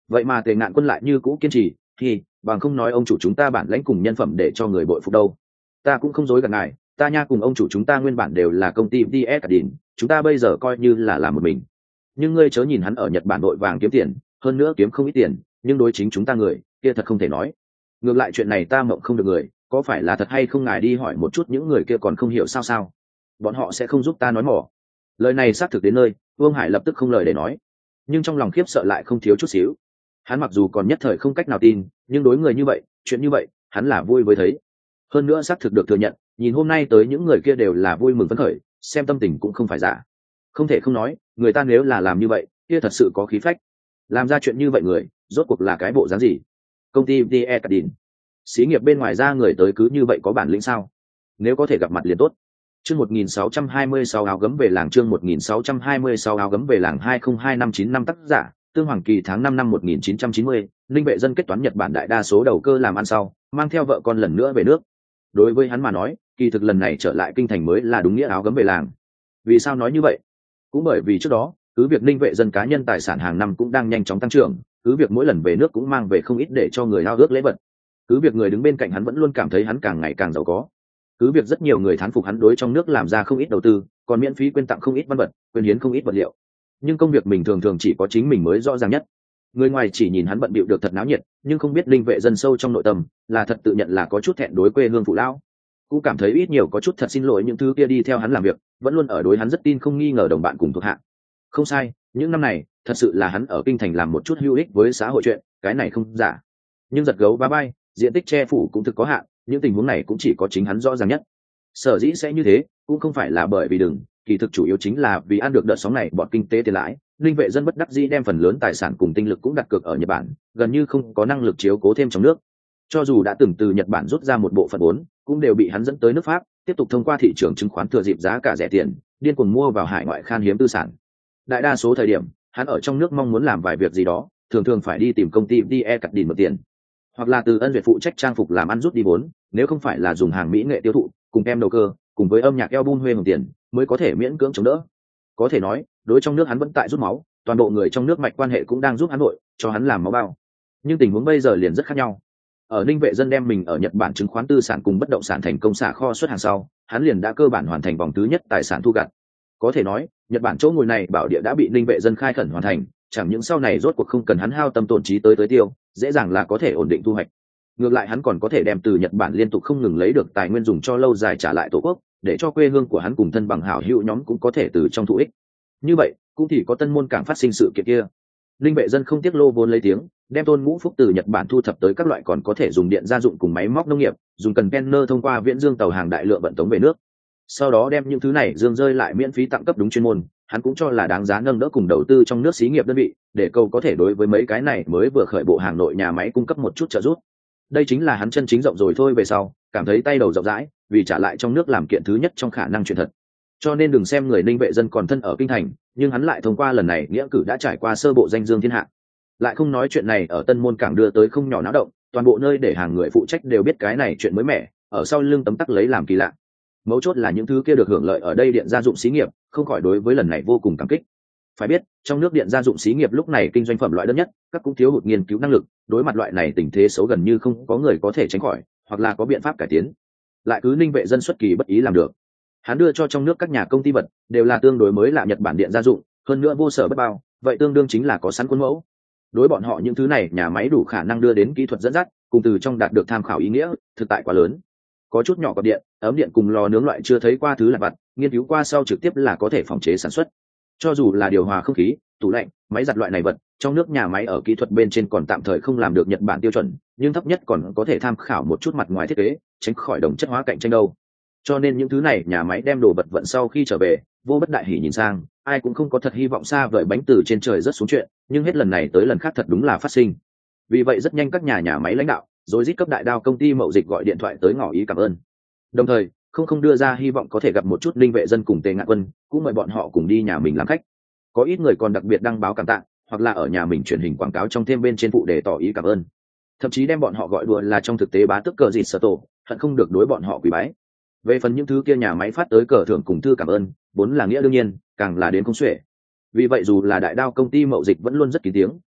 Speaker 1: vậy mà Tề Ngạn Quân lại như cũ kiên trì, thì bằng không nói ông chủ chúng ta bản lãnh cùng nhân phẩm để cho người bội phục đâu. Ta cũng không dối gạt ngài, ta nha cùng ông chủ chúng ta nguyên bản đều là công ty đê ét Cardin, chúng ta bây giờ coi như là làm một mình. Nhưng ngươi chớ nhìn hắn ở Nhật Bản đội vàng kiếm tiền, hơn nữa kiếm không ít tiền, nhưng đối chính chúng ta người kia thật không thể nói. Ngược lại chuyện này ta mộng không được người, có phải là thật hay không ngài đi hỏi một chút những người kia còn không hiểu sao sao, bọn họ sẽ không giúp ta nói mỏ. Lời này xác thực đến nơi, Vương Hải lập tức không lời để nói, nhưng trong lòng khiếp sợ lại không thiếu chút xíu. Hắn mặc dù còn nhất thời không cách nào tin, nhưng đối người như vậy, chuyện như vậy, hắn là vui với thấy. Hơn nữa xác thực được thừa nhận, nhìn hôm nay tới những người kia đều là vui mừng phấn khởi, xem tâm tình cũng không phải giả. Không thể không nói, người ta nếu là làm như vậy, kia thật sự có khí phách. Làm ra chuyện như vậy người, rốt cuộc là cái bộ dáng gì? Công ty đê e Cardin, xí nghiệp bên ngoài ra người tới cứ như vậy có bản lĩnh sao? Nếu có thể gặp mặt liền tốt. Chương một nghìn sáu trăm hai mươi sáu áo gấm về làng, chương một nghìn sáu trăm hai mươi sáu áo gấm về làng hai không hai năm chín năm tác giả, Tương Hoàng Kỳ tháng năm năm một nghìn chín trăm chín mươi, Linh Vệ Dân kết toán Nhật Bản đại đa số đầu cơ làm ăn sau, mang theo vợ con lần nữa về nước. Đối với hắn mà nói, kỳ thực lần này trở lại kinh thành mới là đúng nghĩa áo gấm về làng. Vì sao nói như vậy? Cũng bởi vì trước đó, cứ việc Linh Vệ Dân cá nhân tài sản hàng năm cũng đang nhanh chóng tăng trưởng, cứ việc mỗi lần về nước cũng mang về không ít để cho người ao ước lễ vật. Cứ việc người đứng bên cạnh hắn vẫn luôn cảm thấy hắn càng ngày càng giàu có. Cứ việc rất nhiều người thán phục hắn đối trong nước làm ra không ít đầu tư, còn miễn phí quyên tặng không ít văn vật, quyên hiến không ít vật liệu. Nhưng công việc mình thường thường chỉ có chính mình mới rõ ràng nhất. Người ngoài chỉ nhìn hắn bận bịu được thật náo nhiệt, nhưng không biết Linh Vệ Dân sâu trong nội tâm là thật tự nhận là có chút thẹn đối quê hương phụ lão, cũng cảm thấy ít nhiều có chút thật xin lỗi những thứ kia đi theo hắn làm việc, vẫn luôn ở đối hắn rất tin không nghi ngờ đồng bạn cùng thuộc hạ. Không sai, những năm này thật sự là hắn ở kinh thành làm một chút hữu ích với xã hội chuyện, cái này không giả. Nhưng giật gấu va bay, diện tích che phủ cũng thực có hạn, những tình huống này cũng chỉ có chính hắn rõ ràng nhất. Sở dĩ sẽ như thế, cũng không phải là bởi vì đừng, kỳ thực chủ yếu chính là vì ăn được đợt sóng này bọn kinh tế tiền lãi. Linh Vệ Dân bất đắc dĩ đem phần lớn tài sản cùng tinh lực cũng đặt cược ở Nhật Bản, gần như không có năng lực chiếu cố thêm trong nước. Cho dù đã từng từ Nhật Bản rút ra một bộ phận vốn, cũng đều bị hắn dẫn tới nước Pháp, tiếp tục thông qua thị trường chứng khoán thừa dịp giá cả rẻ tiền, điên cuồng mua vào hải ngoại khan hiếm tư sản. Đại đa số thời điểm, hắn ở trong nước mong muốn làm vài việc gì đó, thường thường phải đi tìm công ty đê e Cardin mượn tiền, hoặc là từ Ân Duyệt phụ trách trang phục làm ăn rút đi vốn, nếu không phải là dùng hàng mỹ nghệ tiêu thụ, cùng em đầu cơ, cùng với âm nhạc album huê hồng tiền, mới có thể miễn cưỡng chống đỡ. Có thể nói, đối trong nước hắn vẫn tại rút máu, toàn bộ người trong nước mạch quan hệ cũng đang giúp hắn nội, cho hắn làm máu bao. Nhưng tình huống bây giờ liền rất khác nhau. Ở Linh Vệ Dân đem mình ở Nhật Bản chứng khoán tư sản cùng bất động sản thành công xả kho xuất hàng sau, hắn liền đã cơ bản hoàn thành vòng thứ nhất tài sản thu gặt. Có thể nói, Nhật Bản chỗ ngồi này bảo địa đã bị Linh Vệ Dân khai khẩn hoàn thành, chẳng những sau này rốt cuộc không cần hắn hao tâm tổn trí tới tới tiêu, dễ dàng là có thể ổn định thu hoạch. Ngược lại hắn còn có thể đem từ Nhật Bản liên tục không ngừng lấy được tài nguyên dùng cho lâu dài trả lại tổ quốc, để cho quê hương của hắn cùng thân bằng hảo hữu nhóm cũng có thể từ trong thụ ích. Như vậy, cũng thì có Tân Môn Cảng phát sinh sự kiện kia. Linh Vệ Dân không tiếc lô vốn lấy tiếng, đem Tôn Ngũ Phúc từ Nhật Bản thu thập tới các loại còn có thể dùng điện gia dụng cùng máy móc nông nghiệp, dùng cần container thông qua viễn dương tàu hàng đại lượng vận tống về nước. Sau đó đem những thứ này dương rơi lại miễn phí tặng cấp đúng chuyên môn, hắn cũng cho là đáng giá nâng đỡ cùng đầu tư trong nước xí nghiệp đơn vị, để cầu có thể đối với mấy cái này mới vừa khởi bộ hàng nội nhà máy cung cấp một chút trợ giúp. Đây chính là hắn chân chính rộng rồi thôi về sau, cảm thấy tay đầu rộng rãi, vì trả lại trong nước làm kiện thứ nhất trong khả năng chuyện thật. Cho nên đừng xem người Linh Vệ Dân còn thân ở kinh thành, nhưng hắn lại thông qua lần này nghĩa cử đã trải qua sơ bộ danh dương thiên hạ. Lại không nói chuyện này ở Tân Môn Cảng đưa tới không nhỏ náo động, toàn bộ nơi để hàng người phụ trách đều biết cái này chuyện mới mẻ, ở sau lưng tấm tắc lấy làm kỳ lạ. Mấu chốt là những thứ kia được hưởng lợi ở đây điện gia dụng xí nghiệp, không khỏi đối với lần này vô cùng cảm kích. Phải biết, trong nước điện gia dụng xí nghiệp lúc này kinh doanh phẩm loại đơn nhất, các cũng thiếu hụt nghiên cứu năng lực, đối mặt loại này tình thế xấu gần như không có người có thể tránh khỏi, hoặc là có biện pháp cải tiến. Lại cứ Linh Vệ Dân xuất kỳ bất ý làm được. Hắn đưa cho trong nước các nhà công ty vật đều là tương đối mới lạ Nhật Bản điện gia dụng, hơn nữa vô sở bất bao, vậy tương đương chính là có sẵn khuôn mẫu. Đối bọn họ những thứ này nhà máy đủ khả năng đưa đến kỹ thuật dẫn dắt, cùng từ trong đạt được tham khảo ý nghĩa, thực tại quá lớn. Có chút nhỏ cọp điện, ấm điện cùng lò nướng loại chưa thấy qua thứ lặt vặt, nghiên cứu qua sau trực tiếp là có thể phòng chế sản xuất. Cho dù là điều hòa không khí, tủ lạnh, máy giặt loại này vật, trong nước nhà máy ở kỹ thuật bên trên còn tạm thời không làm được Nhật Bản tiêu chuẩn, nhưng thấp nhất còn có thể tham khảo một chút mặt ngoài thiết kế, tránh khỏi đồng chất hóa cạnh tranh đâu. Cho nên những thứ này nhà máy đem đồ vật vận sau khi trở về, vô bất đại hỉ nhìn sang, ai cũng không có thật hy vọng xa vời bánh từ trên trời rớt xuống chuyện, nhưng hết lần này tới lần khác thật đúng là phát sinh. Vì vậy rất nhanh các nhà nhà máy lãnh đạo rồi rít cấp đại đao công ty mậu dịch gọi điện thoại tới ngỏ ý cảm ơn, đồng thời không không đưa ra hy vọng có thể gặp một chút Linh Vệ Dân cùng Tề Ngạn Quân, cũng mời bọn họ cùng đi nhà mình làm khách. Có ít người còn đặc biệt đăng báo cảm tạ, hoặc là ở nhà mình truyền hình quảng cáo trong thêm bên trên phụ để tỏ ý cảm ơn, thậm chí đem bọn họ gọi đùa là trong thực tế bá tức cờ dịt sở tổ, hận không được đối bọn họ quỳ bái. Về phần những thứ kia nhà máy phát tới cờ thưởng cùng thư cảm ơn, vốn là nghĩa đương nhiên, càng là đến không xuể. Vì vậy dù là đại đao công ty mậu dịch vẫn luôn rất kín tiếng,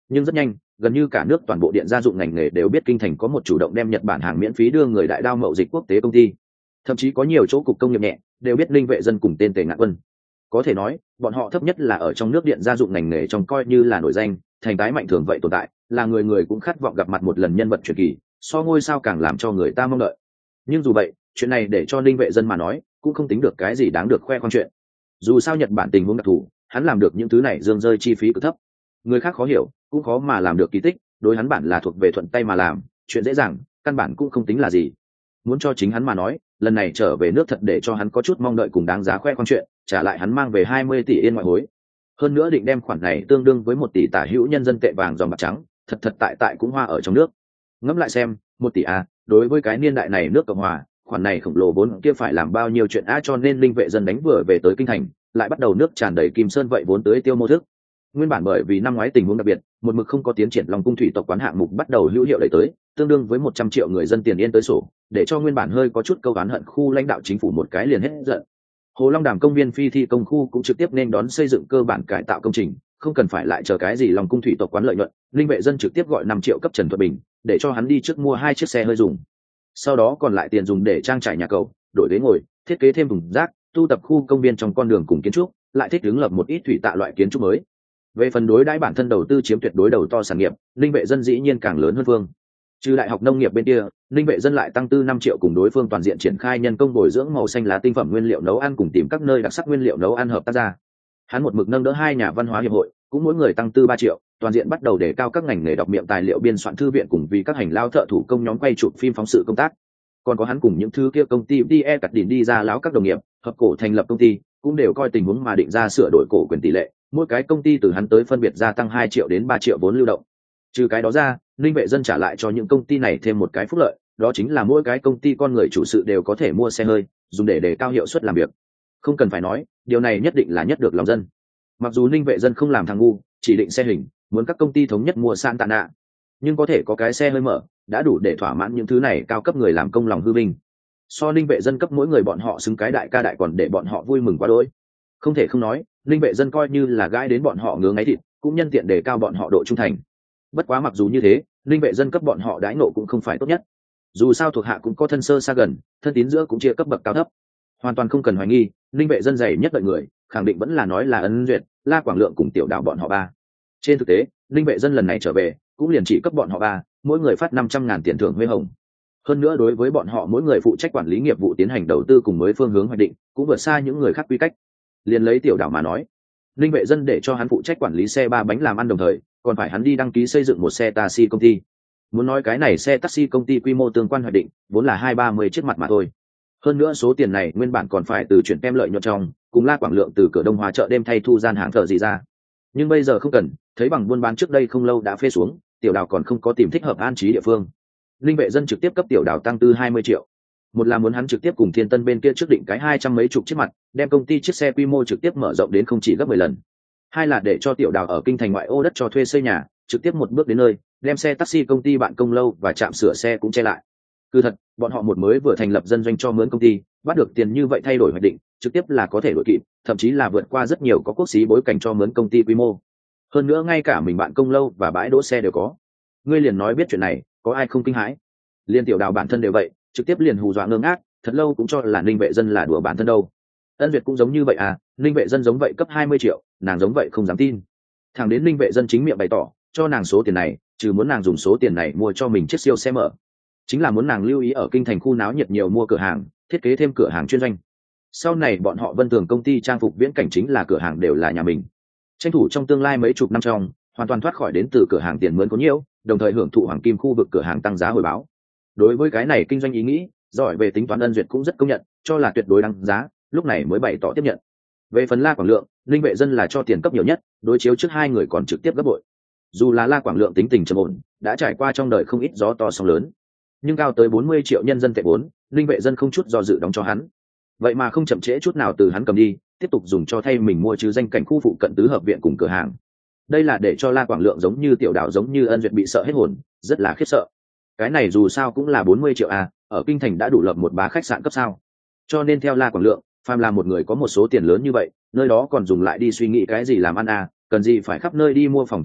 Speaker 1: nhưng rất nhanh gần như cả nước toàn bộ điện gia dụng ngành nghề đều biết kinh thành có một chủ động đem Nhật Bản hàng miễn phí đưa người đại đao mậu dịch quốc tế công ty. Thậm chí có nhiều chỗ cục công nghiệp nhẹ đều biết Linh Vệ Dân cùng tên Tề Ngạn Quân. Có thể nói bọn họ thấp nhất là ở trong nước điện gia dụng ngành nghề trong coi như là nổi danh, thành tái mạnh thường vậy tồn tại, là người người cũng khát vọng gặp mặt một lần nhân vật truyền kỳ, so ngôi sao càng làm cho người ta mong đợi. Nhưng dù vậy chuyện này để cho Linh Vệ Dân mà nói cũng không tính được cái gì đáng được khoe khoang chuyện. Dù sao Nhật Bản tình huống đặc thù, hắn làm được những thứ này dương rơi chi phí cực thấp, người khác khó hiểu cũng khó mà làm được kỳ tích, đối hắn bản là thuộc về thuận tay mà làm chuyện dễ dàng, căn bản cũng không tính là gì. Muốn cho chính hắn mà nói, lần này trở về nước thật để cho hắn có chút mong đợi cùng đáng giá khoe khoang chuyện, trả lại hắn mang về hai mươi tỷ yên ngoại hối, hơn nữa định đem khoản này tương đương với một tỷ tả hữu nhân dân tệ vàng dòng bạc trắng, thật thật tại tại cũng hoa ở trong nước. Ngẫm lại xem, một tỷ a, đối với cái niên đại này nước Cộng hòa, khoản này khổng lồ vốn kia phải làm bao nhiêu chuyện a, cho nên Linh Vệ Dân đánh vừa về tới kinh thành, lại bắt đầu nước tràn đầy kim sơn vậy vốn tới tiêu mô thức. Nguyên bản bởi vì năm ngoái tình huống đặc biệt, một mực không có tiến triển Long Cung thủy tộc quán hạng mục bắt đầu hữu hiệu đẩy tới, tương đương với một trăm triệu người dân tiền yên tới sổ, để cho nguyên bản hơi có chút câu oán hận khu lãnh đạo chính phủ một cái liền hết giận. Hồ Long Đàm công viên phi thi công khu cũng trực tiếp nên đón xây dựng cơ bản cải tạo công trình, không cần phải lại chờ cái gì Long Cung thủy tộc quán lợi nhuận, Linh Vệ Dân trực tiếp gọi năm triệu cấp Trần Thuận Bình, để cho hắn đi trước mua hai chiếc xe hơi dùng. Sau đó còn lại tiền dùng để trang trải nhà cầu, đổi ghế ngồi, thiết kế thêm thùng rác, tu tập khu công viên trong con đường cùng kiến trúc, lại thích ứng lập một ít thủy tạ loại kiến trúc mới. Về phần đối đãi bản thân đầu tư chiếm tuyệt đối đầu to sản nghiệp, Linh Vệ Dân dĩ nhiên càng lớn hơn phương. Trừ đại học nông nghiệp bên kia, Linh Vệ Dân lại tăng tư năm triệu cùng đối phương toàn diện triển khai nhân công bồi dưỡng màu xanh lá tinh phẩm nguyên liệu nấu ăn cùng tìm các nơi đặc sắc nguyên liệu nấu ăn hợp tác ra. Hắn một mực nâng đỡ hai nhà văn hóa hiệp hội, cũng mỗi người tăng tư ba triệu, toàn diện bắt đầu đề cao các ngành nghề đọc miệng tài liệu biên soạn thư viện cùng vì các hành lao thợ thủ công nhóm quay chụp phim phóng sự công tác. Còn có hắn cùng những thứ kia công ty đi e cắt đỉnh đi ra láo các đồng nghiệp, hợp cổ thành lập công ty, cũng đều coi tình huống mà định ra sửa đổi cổ quyền tỷ lệ, mỗi cái công ty từ hắn tới phân biệt gia tăng hai triệu đến ba triệu vốn lưu động. Trừ cái đó ra, Linh Vệ Dân trả lại cho những công ty này thêm một cái phúc lợi, đó chính là mỗi cái công ty con người chủ sự đều có thể mua xe hơi, dùng để đề cao hiệu suất làm việc. Không cần phải nói, điều này nhất định là nhất được lòng dân. Mặc dù Linh Vệ Dân không làm thằng ngu, chỉ định xe hình, muốn các công ty thống nhất mua san tạ nạ, nhưng có thể có cái xe hơi mở, đã đủ để thỏa mãn những thứ này cao cấp người làm công lòng hư vinh. So Linh Vệ Dân cấp mỗi người bọn họ xứng cái đại ca đại còn để bọn họ vui mừng quá đỗi. Không thể không nói, Linh Vệ Dân coi như là gãi đến bọn họ ngứa ngáy thịt, cũng nhân tiện đề cao bọn họ độ trung thành. Bất quá mặc dù như thế, Linh Vệ Dân cấp bọn họ đãi ngộ cũng không phải tốt nhất. Dù sao thuộc hạ cũng có thân sơ xa gần, thân tín giữa cũng chia cấp bậc cao thấp. Hoàn toàn không cần hoài nghi, Linh Vệ Dân dày nhất đợi người, khẳng định vẫn là nói là Ân Duyệt, La Quảng Lượng cùng Tiểu Đạo bọn họ ba. Trên thực tế, Linh Vệ Dân lần này trở về, cũng liền chỉ cấp bọn họ ba, mỗi người phát năm trăm ngàn tiền thưởng huê hồng. Hơn nữa đối với bọn họ mỗi người phụ trách quản lý nghiệp vụ tiến hành đầu tư cùng mới phương hướng hoạch định, cũng vượt xa những người khác quy cách. Liền lấy Tiểu Đạo mà nói, Linh Vệ Dân để cho hắn phụ trách quản lý xe ba bánh làm ăn đồng thời, còn phải hắn đi đăng ký xây dựng một xe taxi công ty. Muốn nói cái này xe taxi công ty quy mô tương quan hoạch định, vốn là hai ba mươi chiếc mặt mà thôi. Hơn nữa số tiền này nguyên bản còn phải từ chuyển tem lợi nhuận trong, cùng La Quảng Lượng từ cửa Đông Hòa chợ đêm thay thu gian hàng thợ gì ra. Nhưng bây giờ không cần, thấy bằng buôn bán trước đây không lâu đã phê xuống, Tiểu Đào còn không có tìm thích hợp an trí địa phương. Linh Vệ Dân trực tiếp cấp Tiểu Đào tăng tư hai mươi triệu. Một là muốn hắn trực tiếp cùng Thiên Tân bên kia trước định cái hai trăm mấy chục chiếc mặt, đem công ty chiếc xe quy mô trực tiếp mở rộng đến không chỉ gấp mười lần. Hai là để cho Tiểu Đào ở kinh thành ngoại ô đất cho thuê xây nhà, trực tiếp một bước đến nơi, đem xe taxi công ty bạn công lâu và trạm sửa xe cũng che lại. Cứ thật, bọn họ một mới vừa thành lập dân doanh cho mướn công ty, bắt được tiền như vậy thay đổi hoạch định, trực tiếp là có thể đổi kịp, thậm chí là vượt qua rất nhiều có quốc xí bối cảnh cho mướn công ty quy mô. Hơn nữa ngay cả mình bạn công lâu và bãi đỗ xe đều có. Ngươi liền nói biết chuyện này, có ai không kinh hãi? Liên Tiểu Đào bản thân đều vậy, trực tiếp liền hù dọa ngơ ngác, thật lâu cũng cho là Ninh Vệ Dân là đùa bản thân đâu. Ân Duyệt cũng giống như vậy à, Ninh Vệ Dân giống vậy cấp hai mươi triệu, nàng giống vậy không dám tin. Thằng đến Ninh Vệ Dân chính miệng bày tỏ, cho nàng số tiền này, trừ muốn nàng dùng số tiền này mua cho mình chiếc siêu xe mở, chính là muốn nàng lưu ý ở kinh thành khu náo nhiệt nhiều mua cửa hàng, thiết kế thêm cửa hàng chuyên doanh. Sau này bọn họ Vân Tường công ty trang phục viễn cảnh chính là cửa hàng đều là nhà mình. Tranh thủ trong tương lai mấy chục năm trong, hoàn toàn thoát khỏi đến từ cửa hàng tiền mướn có nhiều, đồng thời hưởng thụ hoàng kim khu vực cửa hàng tăng giá hồi báo. Đối với cái này kinh doanh ý nghĩ, giỏi về tính toán Ân Duyệt cũng rất công nhận, cho là tuyệt đối đáng giá, lúc này mới bày tỏ tiếp nhận. Về phần La Quảng Lượng, Linh Vệ Dân là cho tiền cấp nhiều nhất, đối chiếu trước hai người còn trực tiếp gấp bội. Dù là La Quảng Lượng tính tình trầm ổn, đã trải qua trong đời không ít gió to sóng lớn, nhưng cao tới bốn mươi triệu nhân dân tệ vốn, Linh Vệ Dân không chút do dự đóng cho hắn. Vậy mà không chậm trễ chút nào từ hắn cầm đi, tiếp tục dùng cho thay mình mua chứ danh cảnh khu phụ cận tứ hợp viện cùng cửa hàng. Đây là để cho La Quảng Lượng giống như Tiểu Đào giống như Ân Duyệt bị sợ hết hồn, rất là khiếp sợ. Cái này dù sao cũng là bốn mươi triệu à, ở kinh thành đã đủ lập một bá khách sạn cấp sao. Cho nên theo La Quảng Lượng, phàm là một người có một số tiền lớn như vậy, nơi đó còn dùng lại đi suy nghĩ cái gì làm ăn à, cần gì phải khắp nơi đi mua phòng trệt đâu,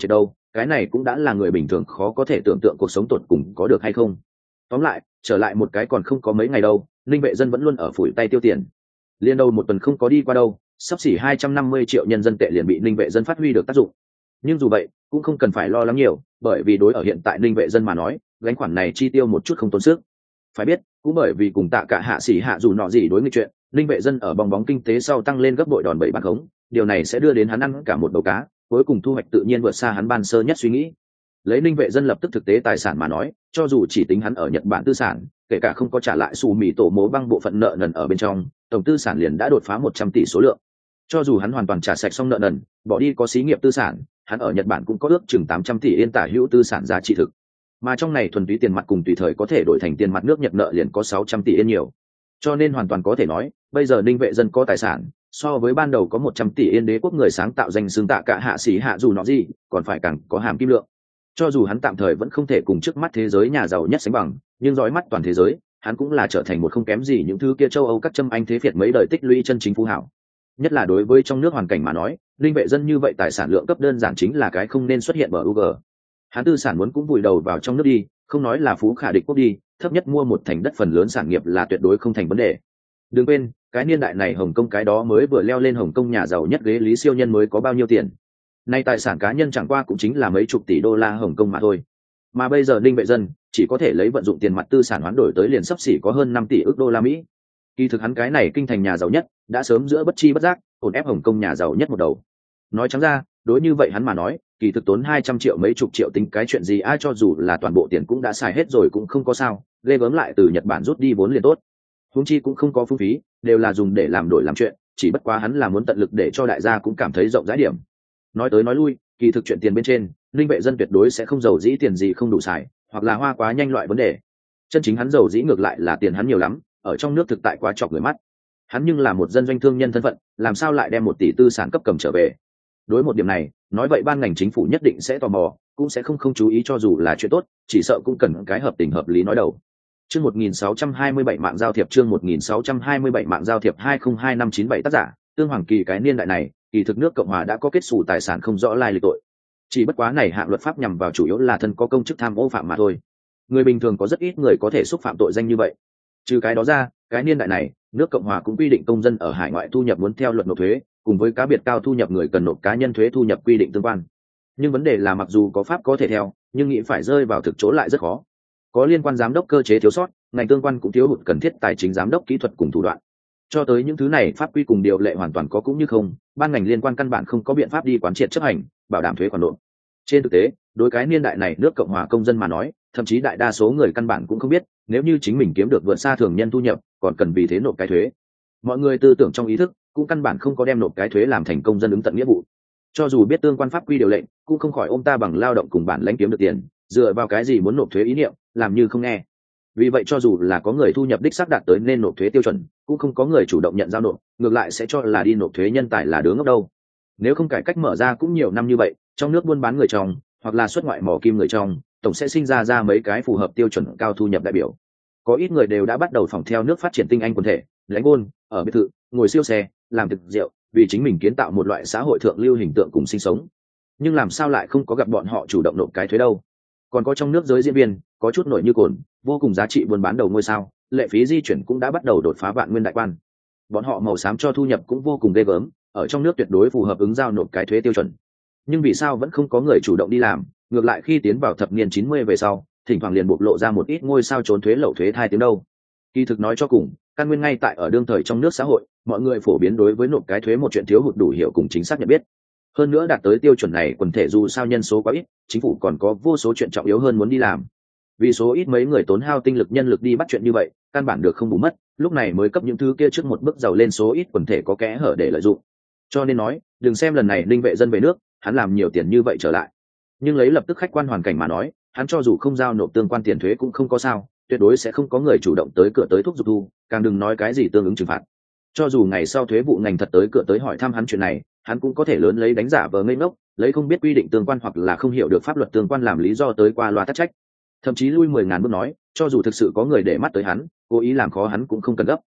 Speaker 1: cái này cũng đã là người bình thường khó có thể tưởng tượng cuộc sống tột cùng có được hay không. Tóm lại, trở lại một cái còn không có mấy ngày đâu, Ninh Vệ Dân vẫn luôn ở phủi tay tiêu tiền. Liên đâu một tuần không có đi qua đâu, sắp xỉ hai trăm năm mươi triệu nhân dân tệ liền bị Ninh Vệ Dân phát huy được tác dụng. Nhưng dù vậy, cũng không cần phải lo lắng nhiều, bởi vì đối ở hiện tại Ninh Vệ Dân mà nói, gánh khoản này chi tiêu một chút không tốn sức. Phải biết, cũng bởi vì cùng Tạ Cả hạ sĩ hạ dù nọ gì đối nghịch chuyện, Ninh Vệ Dân ở bong bóng kinh tế sau tăng lên gấp bội đòn bẩy bạc khống, điều này sẽ đưa đến hắn ăn cả một đầu cá, cuối cùng thu hoạch tự nhiên vượt xa hắn ban sơ nhất suy nghĩ. Lấy Ninh Vệ Dân lập tức thực tế tài sản mà nói, cho dù chỉ tính hắn ở Nhật Bản tư sản, kể cả không có trả lại xù mì tổ mố băng bộ phận nợ nần ở bên trong, tổng tư sản liền đã đột phá một trăm tỷ số lượng. Cho dù hắn hoàn toàn trả sạch xong nợ nần, bỏ đi có xí nghiệp tư sản, hắn ở Nhật Bản cũng có ước chừng tám trăm tỷ yên tả hữu tư sản giá trị thực. Mà trong này thuần túy tiền mặt cùng tùy thời có thể đổi thành tiền mặt nước Nhật nợ liền có sáu trăm tỷ yên nhiều. Cho nên hoàn toàn có thể nói, bây giờ Ninh Vệ Dân có tài sản, so với ban đầu có một trăm tỷ yên đế quốc người sáng tạo danh xưng Tạ Cả hạ sĩ hạ dù nọ gì, còn phải càng có hàm kim lượng. Cho dù hắn tạm thời vẫn không thể cùng trước mắt thế giới nhà giàu nhất sánh bằng, nhưng dõi mắt toàn thế giới, hắn cũng là trở thành một không kém gì những thứ kia châu Âu các châm anh thế Việt mấy đời tích lũy chân chính phú hảo. Nhất là đối với trong nước hoàn cảnh mà nói, Ninh Vệ Dân như vậy tài sản lượng cấp đơn giản chính là cái không nên xuất hiện bờ u giê. Hắn tư sản muốn cũng vùi đầu vào trong nước đi, không nói là phú khả địch quốc đi, thấp nhất mua một thành đất phần lớn sản nghiệp là tuyệt đối không thành vấn đề. Đừng quên, cái niên đại này Hồng Kông cái đó mới vừa leo lên Hồng Kông nhà giàu nhất ghế Lý Siêu Nhân mới có bao nhiêu tiền. Nay tài sản cá nhân chẳng qua cũng chính là mấy chục tỷ đô la Hồng Kông mà thôi. Mà bây giờ Ninh Vệ Dân chỉ có thể lấy vận dụng tiền mặt tư sản hoán đổi tới liền sắp xỉ có hơn năm tỷ ức đô la Mỹ. Kỳ thực hắn cái này kinh thành nhà giàu nhất, đã sớm giữa bất chi bất giác, ổn ép Hồng Kông nhà giàu nhất một đầu. Nói trắng ra, đối như vậy hắn mà nói, kỳ thực tốn hai trăm triệu mấy chục triệu tính cái chuyện gì ai cho dù là toàn bộ tiền cũng đã xài hết rồi cũng không có sao, ghê gớm lại từ Nhật Bản rút đi vốn liền tốt. Huống chi cũng không có phung phí, đều là dùng để làm đổi làm chuyện, chỉ bất quá hắn là muốn tận lực để cho đại gia cũng cảm thấy rộng rãi điểm. Nói tới nói lui, kỳ thực chuyện tiền bên trên, Ninh Vệ Dân tuyệt đối sẽ không giàu dĩ tiền gì không đủ xài, hoặc là hoa quá nhanh loại vấn đề. Chân chính hắn giàu dĩ ngược lại là tiền hắn nhiều lắm, ở trong nước thực tại quá chọc người mắt. Hắn nhưng là một dân doanh thương nhân thân phận, làm sao lại đem một tỷ tư sản cấp cầm trở về? Đối một điểm này, nói vậy ban ngành chính phủ nhất định sẽ tò mò, cũng sẽ không không chú ý cho dù là chuyện tốt, chỉ sợ cũng cần cái hợp tình hợp lý nói đầu. Chương một nghìn sáu trăm hai mươi bảy mạng giao thiệp chương một nghìn sáu trăm hai mươi bảy mạng giao thiệp hai không hai năm chín bảy tác giả, Tương Hoàng Kỳ cái niên đại này, kỳ thực nước Cộng hòa đã có kết sủ tài sản không rõ lai lịch tội. Chỉ bất quá này hạng luật pháp nhằm vào chủ yếu là thân có công chức tham ô phạm mà thôi. Người bình thường có rất ít người có thể xúc phạm tội danh như vậy. Trừ cái đó ra, cái niên đại này, nước Cộng hòa cũng quy định công dân ở hải ngoại thu nhập muốn theo luật nộp thuế, cùng với cá biệt cao thu nhập người cần nộp cá nhân thuế thu nhập quy định tương quan. Nhưng vấn đề là mặc dù có pháp có thể theo, nhưng nghĩ phải rơi vào thực chỗ lại rất khó. Có liên quan giám đốc cơ chế thiếu sót, ngành tương quan cũng thiếu hụt cần thiết tài chính giám đốc kỹ thuật cùng thủ đoạn. Cho tới những thứ này pháp quy cùng điều lệ hoàn toàn có cũng như không, ban ngành liên quan căn bản không có biện pháp đi quán triệt chấp hành, bảo đảm thuế khoản nộp. Trên thực tế, đối cái niên đại này nước Cộng hòa công dân mà nói, thậm chí đại đa số người căn bản cũng không biết, nếu như chính mình kiếm được vượt xa thường nhân thu nhập, còn cần vì thế nộp cái thuế. Mọi người tư tưởng trong ý thức, cũng căn bản không có đem nộp cái thuế làm thành công dân ứng tận nghĩa vụ. Cho dù biết tương quan pháp quy điều lệnh, cũng không khỏi ôm ta bằng lao động cùng bản lãnh kiếm được tiền, dựa vào cái gì muốn nộp thuế ý niệm, làm như không nghe. Vì vậy cho dù là có người thu nhập đích xác đạt tới nên nộp thuế tiêu chuẩn, cũng không có người chủ động nhận giao nộp, ngược lại sẽ cho là đi nộp thuế nhân tài là đứa ngốc đâu. Nếu không cải cách mở ra cũng nhiều năm như vậy, trong nước buôn bán người trong, hoặc là xuất ngoại mỏ kim người trong, tổng sẽ sinh ra ra mấy cái phù hợp tiêu chuẩn cao thu nhập đại biểu. Có ít người đều đã bắt đầu phỏng theo nước phát triển tinh anh quần thể, lãnh ngôn, ở biệt thự, ngồi siêu xe, làm thực rượu, vì chính mình kiến tạo một loại xã hội thượng lưu hình tượng cùng sinh sống. Nhưng làm sao lại không có gặp bọn họ chủ động nộp cái thuế đâu? Còn có trong nước giới diễn viên, có chút nổi như cồn, vô cùng giá trị buôn bán đầu ngôi sao, lệ phí di chuyển cũng đã bắt đầu đột phá vạn nguyên đại quan. Bọn họ màu xám cho thu nhập cũng vô cùng ghê gớm, ở trong nước tuyệt đối phù hợp ứng giao nộp cái thuế tiêu chuẩn. Nhưng vì sao vẫn không có người chủ động đi làm, ngược lại khi tiến vào thập niên chín mươi về sau, thỉnh thoảng liền bộc lộ ra một ít ngôi sao trốn thuế lậu thuế thai tiếng đâu? Kỳ thực nói cho cùng, căn nguyên ngay tại ở đương thời trong nước xã hội, mọi người phổ biến đối với nộp cái thuế một chuyện thiếu hụt đủ hiểu cùng chính xác nhận biết. Hơn nữa đạt tới tiêu chuẩn này quần thể dù sao nhân số quá ít, chính phủ còn có vô số chuyện trọng yếu hơn muốn đi làm. Vì số ít mấy người tốn hao tinh lực nhân lực đi bắt chuyện như vậy, căn bản được không bù mất, lúc này mới cấp những thứ kia trước một bước giàu lên số ít quần thể có kẽ hở để lợi dụng. Cho nên nói, đừng xem lần này Ninh Vệ Dân về nước, hắn làm nhiều tiền như vậy trở lại. Nhưng lấy lập tức khách quan hoàn cảnh mà nói, hắn cho dù không giao nộp tương quan tiền thuế cũng không có sao, tuyệt đối sẽ không có người chủ động tới cửa tới thúc giục thu, càng đừng nói cái gì tương ứng trừng phạt. Cho dù ngày sau thuế vụ ngành thật tới cửa tới hỏi thăm hắn chuyện này, hắn cũng có thể lớn lấy đánh giả vờ ngây ngốc, lấy không biết quy định tương quan hoặc là không hiểu được pháp luật tương quan làm lý do tới qua loa tắc trách. Thậm chí lui mười ngàn bước nói, cho dù thực sự có người để mắt tới hắn, cố ý làm khó hắn cũng không cần gấp.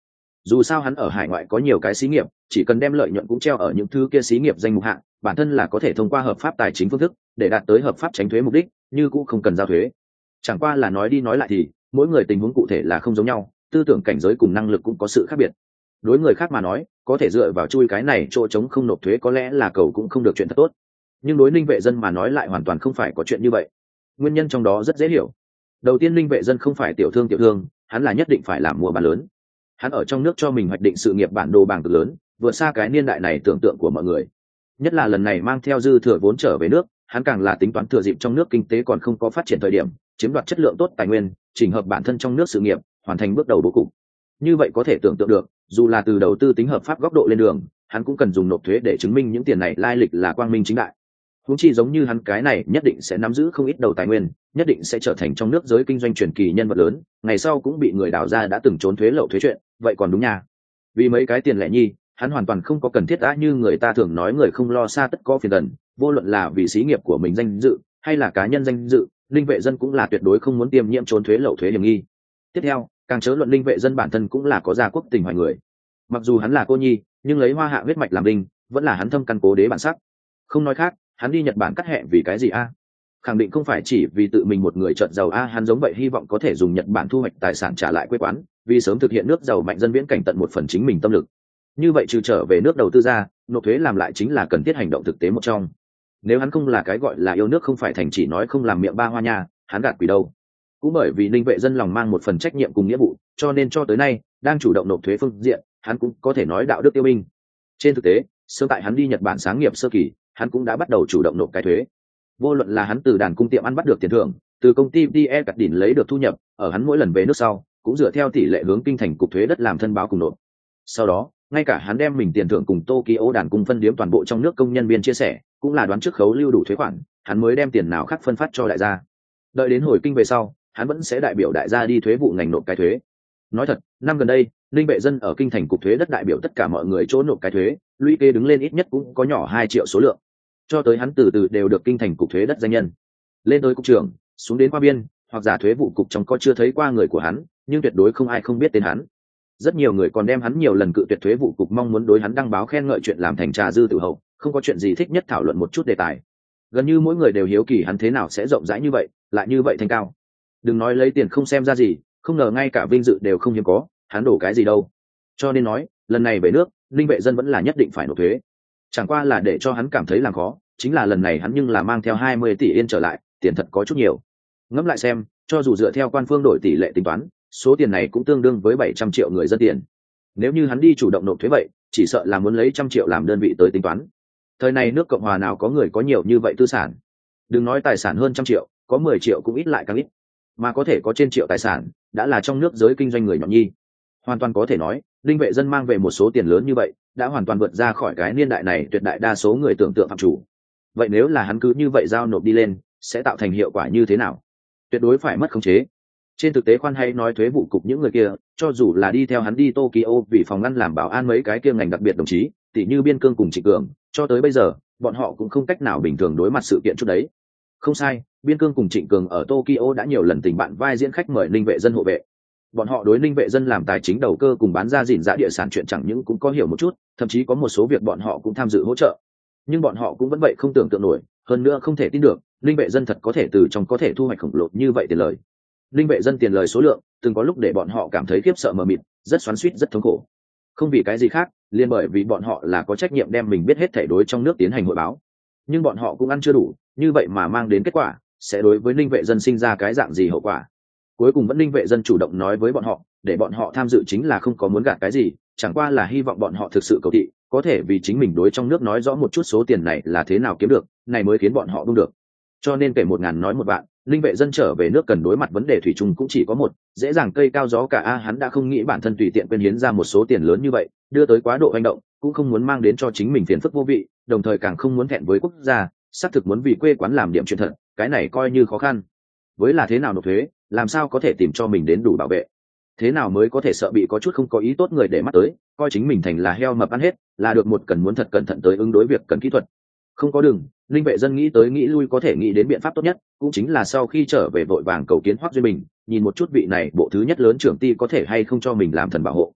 Speaker 1: Dù sao hắn ở hải ngoại có nhiều cái xí nghiệp, chỉ cần đem lợi nhuận cũng treo ở những thứ kia xí nghiệp danh mục hạng, bản thân là có thể thông qua hợp pháp tài chính phương thức để đạt tới hợp pháp tránh thuế mục đích, như cũng không cần giao thuế. Chẳng qua là nói đi nói lại thì mỗi người tình huống cụ thể là không giống nhau, tư tưởng cảnh giới cùng năng lực cũng có sự khác biệt. Đối người khác mà nói, có thể dựa vào chui cái này chỗ trống không nộp thuế có lẽ là cầu cũng không được chuyện thật tốt, nhưng đối Ninh Vệ Dân mà nói lại hoàn toàn không phải có chuyện như vậy. Nguyên nhân trong đó rất dễ hiểu. Đầu tiên, Ninh Vệ Dân không phải tiểu thương tiểu thương, hắn là nhất định phải làm mua bán lớn. Hắn ở trong nước cho mình hoạch định sự nghiệp bản đồ bảng cực lớn, vượt xa cái niên đại này tưởng tượng của mọi người. Nhất là lần này mang theo dư thừa vốn trở về nước, hắn càng là tính toán thừa dịp trong nước kinh tế còn không có phát triển thời điểm, chiếm đoạt chất lượng tốt tài nguyên, chỉnh hợp bản thân trong nước sự nghiệp, hoàn thành bước đầu bố cục. Như vậy có thể tưởng tượng được, dù là từ đầu tư tính hợp pháp góc độ lên đường, hắn cũng cần dùng nộp thuế để chứng minh những tiền này lai lịch là quang minh chính đại. Huống chi giống như hắn cái này nhất định sẽ nắm giữ không ít đầu tài nguyên, nhất định sẽ trở thành trong nước giới kinh doanh truyền kỳ nhân vật lớn, ngày sau cũng bị người đào ra đã từng trốn thuế lậu thuế chuyện, vậy còn đúng nha. Vì mấy cái tiền lẻ nhi, hắn hoàn toàn không có cần thiết đã như người ta thường nói người không lo xa tất có phiền tần, vô luận là vì xí nghiệp của mình danh dự hay là cá nhân danh dự, Linh Vệ Dân cũng là tuyệt đối không muốn tiêm nhiễm trốn thuế lậu thuế hiểm nghi. Tiếp theo, càng chớ luận Linh Vệ Dân bản thân cũng là có gia quốc tình hoài người. Mặc dù hắn là cô nhi, nhưng lấy hoa hạ huyết mạch làm đinh, vẫn là hắn thâm căn cố đế bản sắc. Không nói khác, hắn đi Nhật Bản cắt hẹ vì cái gì a? Khẳng định không phải chỉ vì tự mình một người trợn giàu a, hắn giống vậy hy vọng có thể dùng Nhật Bản thu hoạch tài sản trả lại quê quán, vì sớm thực hiện nước giàu mạnh dân viễn cảnh tận một phần chính mình tâm lực. Như vậy trừ trở về nước đầu tư ra, nộp thuế làm lại chính là cần thiết hành động thực tế một trong. Nếu hắn không là cái gọi là yêu nước không phải thành chỉ nói không làm miệng ba hoa nha, hắn gạt quỷ đâu. Cũng bởi vì Ninh Vệ Dân lòng mang một phần trách nhiệm cùng nghĩa vụ, cho nên cho tới nay đang chủ động nộp thuế phương diện, hắn cũng có thể nói đạo đức tiêu minh. Trên thực tế, sớm tại hắn đi Nhật Bản sáng nghiệp sơ kỳ, hắn cũng đã bắt đầu chủ động nộp cái thuế. Vô luận là hắn từ đàn cung tiệm ăn bắt được tiền thưởng, từ công ty đê e cắt đỉnh lấy được thu nhập, ở hắn mỗi lần về nước sau, cũng dựa theo tỷ lệ hướng kinh thành cục thuế đất làm thân báo cùng nộp. Sau đó, ngay cả hắn đem mình tiền thưởng cùng Tokyo đàn cung phân điếm toàn bộ trong nước công nhân viên chia sẻ, cũng là đoán trước khấu lưu đủ thuế khoản, hắn mới đem tiền nào khác phân phát cho đại gia. Đợi đến hồi kinh về sau, hắn vẫn sẽ đại biểu đại gia đi thuế vụ ngành nộp cái thuế. Nói thật, năm gần đây, Ninh Vệ Dân ở kinh thành cục thuế đất đại biểu tất cả mọi người chỗ nộp cái thuế, lũy kế đứng lên ít nhất cũng có nhỏ hai triệu số lượng. Cho tới hắn từ từ đều được kinh thành cục thuế đất danh nhân. Lên tới cục trưởng, xuống đến qua biên, hoặc giả thuế vụ cục trong có chưa thấy qua người của hắn, nhưng tuyệt đối không ai không biết tên hắn. Rất nhiều người còn đem hắn nhiều lần cự tuyệt thuế vụ cục mong muốn đối hắn đăng báo khen ngợi chuyện làm thành trà dư tự hậu, không có chuyện gì thích nhất thảo luận một chút đề tài. Gần như mỗi người đều hiếu kỳ hắn thế nào sẽ rộng rãi như vậy, lại như vậy thanh cao. Đừng nói lấy tiền không xem ra gì, không ngờ ngay cả vinh dự đều không hiếm có, hắn đổ cái gì đâu. Cho nên nói, lần này về nước, Ninh Vệ Dân vẫn là nhất định phải nộp thuế. Chẳng qua là để cho hắn cảm thấy làm khó, chính là lần này hắn nhưng là mang theo hai mươi tỷ yên trở lại, tiền thật có chút nhiều. Ngẫm lại xem, cho dù dựa theo quan phương đổi tỷ lệ tính toán, số tiền này cũng tương đương với bảy trăm triệu người dân tiền. Nếu như hắn đi chủ động nộp thuế vậy, chỉ sợ là muốn lấy trăm triệu làm đơn vị tới tính toán. Thời này nước Cộng hòa nào có người có nhiều như vậy tư sản? Đừng nói tài sản hơn trăm triệu, có mười triệu cũng ít lại càng ít. Mà có thể có trên triệu tài sản, đã là trong nước giới kinh doanh người nhọn nhi. Hoàn toàn có thể nói, Linh Vệ Dân mang về một số tiền lớn như vậy, đã hoàn toàn vượt ra khỏi cái niên đại này tuyệt đại đa số người tưởng tượng phạm chủ. Vậy nếu là hắn cứ như vậy giao nộp đi lên, sẽ tạo thành hiệu quả như thế nào? Tuyệt đối phải mất khống chế. Trên thực tế khoan hay nói thuế vụ cục những người kia, cho dù là đi theo hắn đi Tokyo vì phòng ngăn làm bảo an mấy cái kia ngành đặc biệt đồng chí, tỉ như Biên Cương cùng Trịnh Cường, cho tới bây giờ, bọn họ cũng không cách nào bình thường đối mặt sự kiện chút đấy. Không sai, Biên Cương cùng Trịnh Cường ở Tokyo đã nhiều lần tình bạn vai diễn khách mời Ninh Vệ Dân hộ vệ. Bọn họ đối Ninh Vệ Dân làm tài chính đầu cơ cùng bán ra dỉn giá địa sản chuyện chẳng những cũng có hiểu một chút, thậm chí có một số việc bọn họ cũng tham dự hỗ trợ. Nhưng bọn họ cũng vẫn vậy không tưởng tượng nổi, hơn nữa không thể tin được, Ninh Vệ Dân thật có thể từ trong có thể thu hoạch khổng lồ như vậy tiền lời. Ninh Vệ Dân tiền lời số lượng, từng có lúc để bọn họ cảm thấy khiếp sợ mờ mịt, rất xoắn xuýt rất thống khổ. Không vì cái gì khác, liền bởi vì bọn họ là có trách nhiệm đem mình biết hết thảy đối trong nước tiến hành hội báo. Nhưng bọn họ cũng ăn chưa đủ, như vậy mà mang đến kết quả, sẽ đối với Ninh Vệ Dân sinh ra cái dạng gì hậu quả. Cuối cùng vẫn Ninh Vệ Dân chủ động nói với bọn họ, để bọn họ tham dự chính là không có muốn gạt cái gì, chẳng qua là hy vọng bọn họ thực sự cầu thị, có thể vì chính mình đối trong nước nói rõ một chút số tiền này là thế nào kiếm được, này mới khiến bọn họ buông được. Cho nên kể một ngàn nói một vạn, Ninh Vệ Dân trở về nước cần đối mặt vấn đề thủy chung cũng chỉ có một, dễ dàng cây cao gió cả a, hắn đã không nghĩ bản thân tùy tiện quên hiến ra một số tiền lớn như vậy, đưa tới quá độ hành động, cũng không muốn mang đến cho chính mình phiền phức vô vị, đồng thời càng không muốn thẹn với quốc gia, xác thực muốn vì quê quán làm điểm chuyện thật, cái này coi như khó khăn. Với là thế nào nộp thuế, làm sao có thể tìm cho mình đến đủ bảo vệ, thế nào mới có thể sợ bị có chút không có ý tốt người để mắt tới, coi chính mình thành là heo mập ăn hết, là được một cần muốn thật cẩn thận tới ứng đối việc cần kỹ thuật. Không có đường, Linh Vệ Dân nghĩ tới nghĩ lui có thể nghĩ đến biện pháp tốt nhất, cũng chính là sau khi trở về vội vàng cầu kiến Hoắc Duyên Bình, nhìn một chút vị này bộ thứ nhất lớn trưởng ty có thể hay không cho mình làm thần bảo hộ.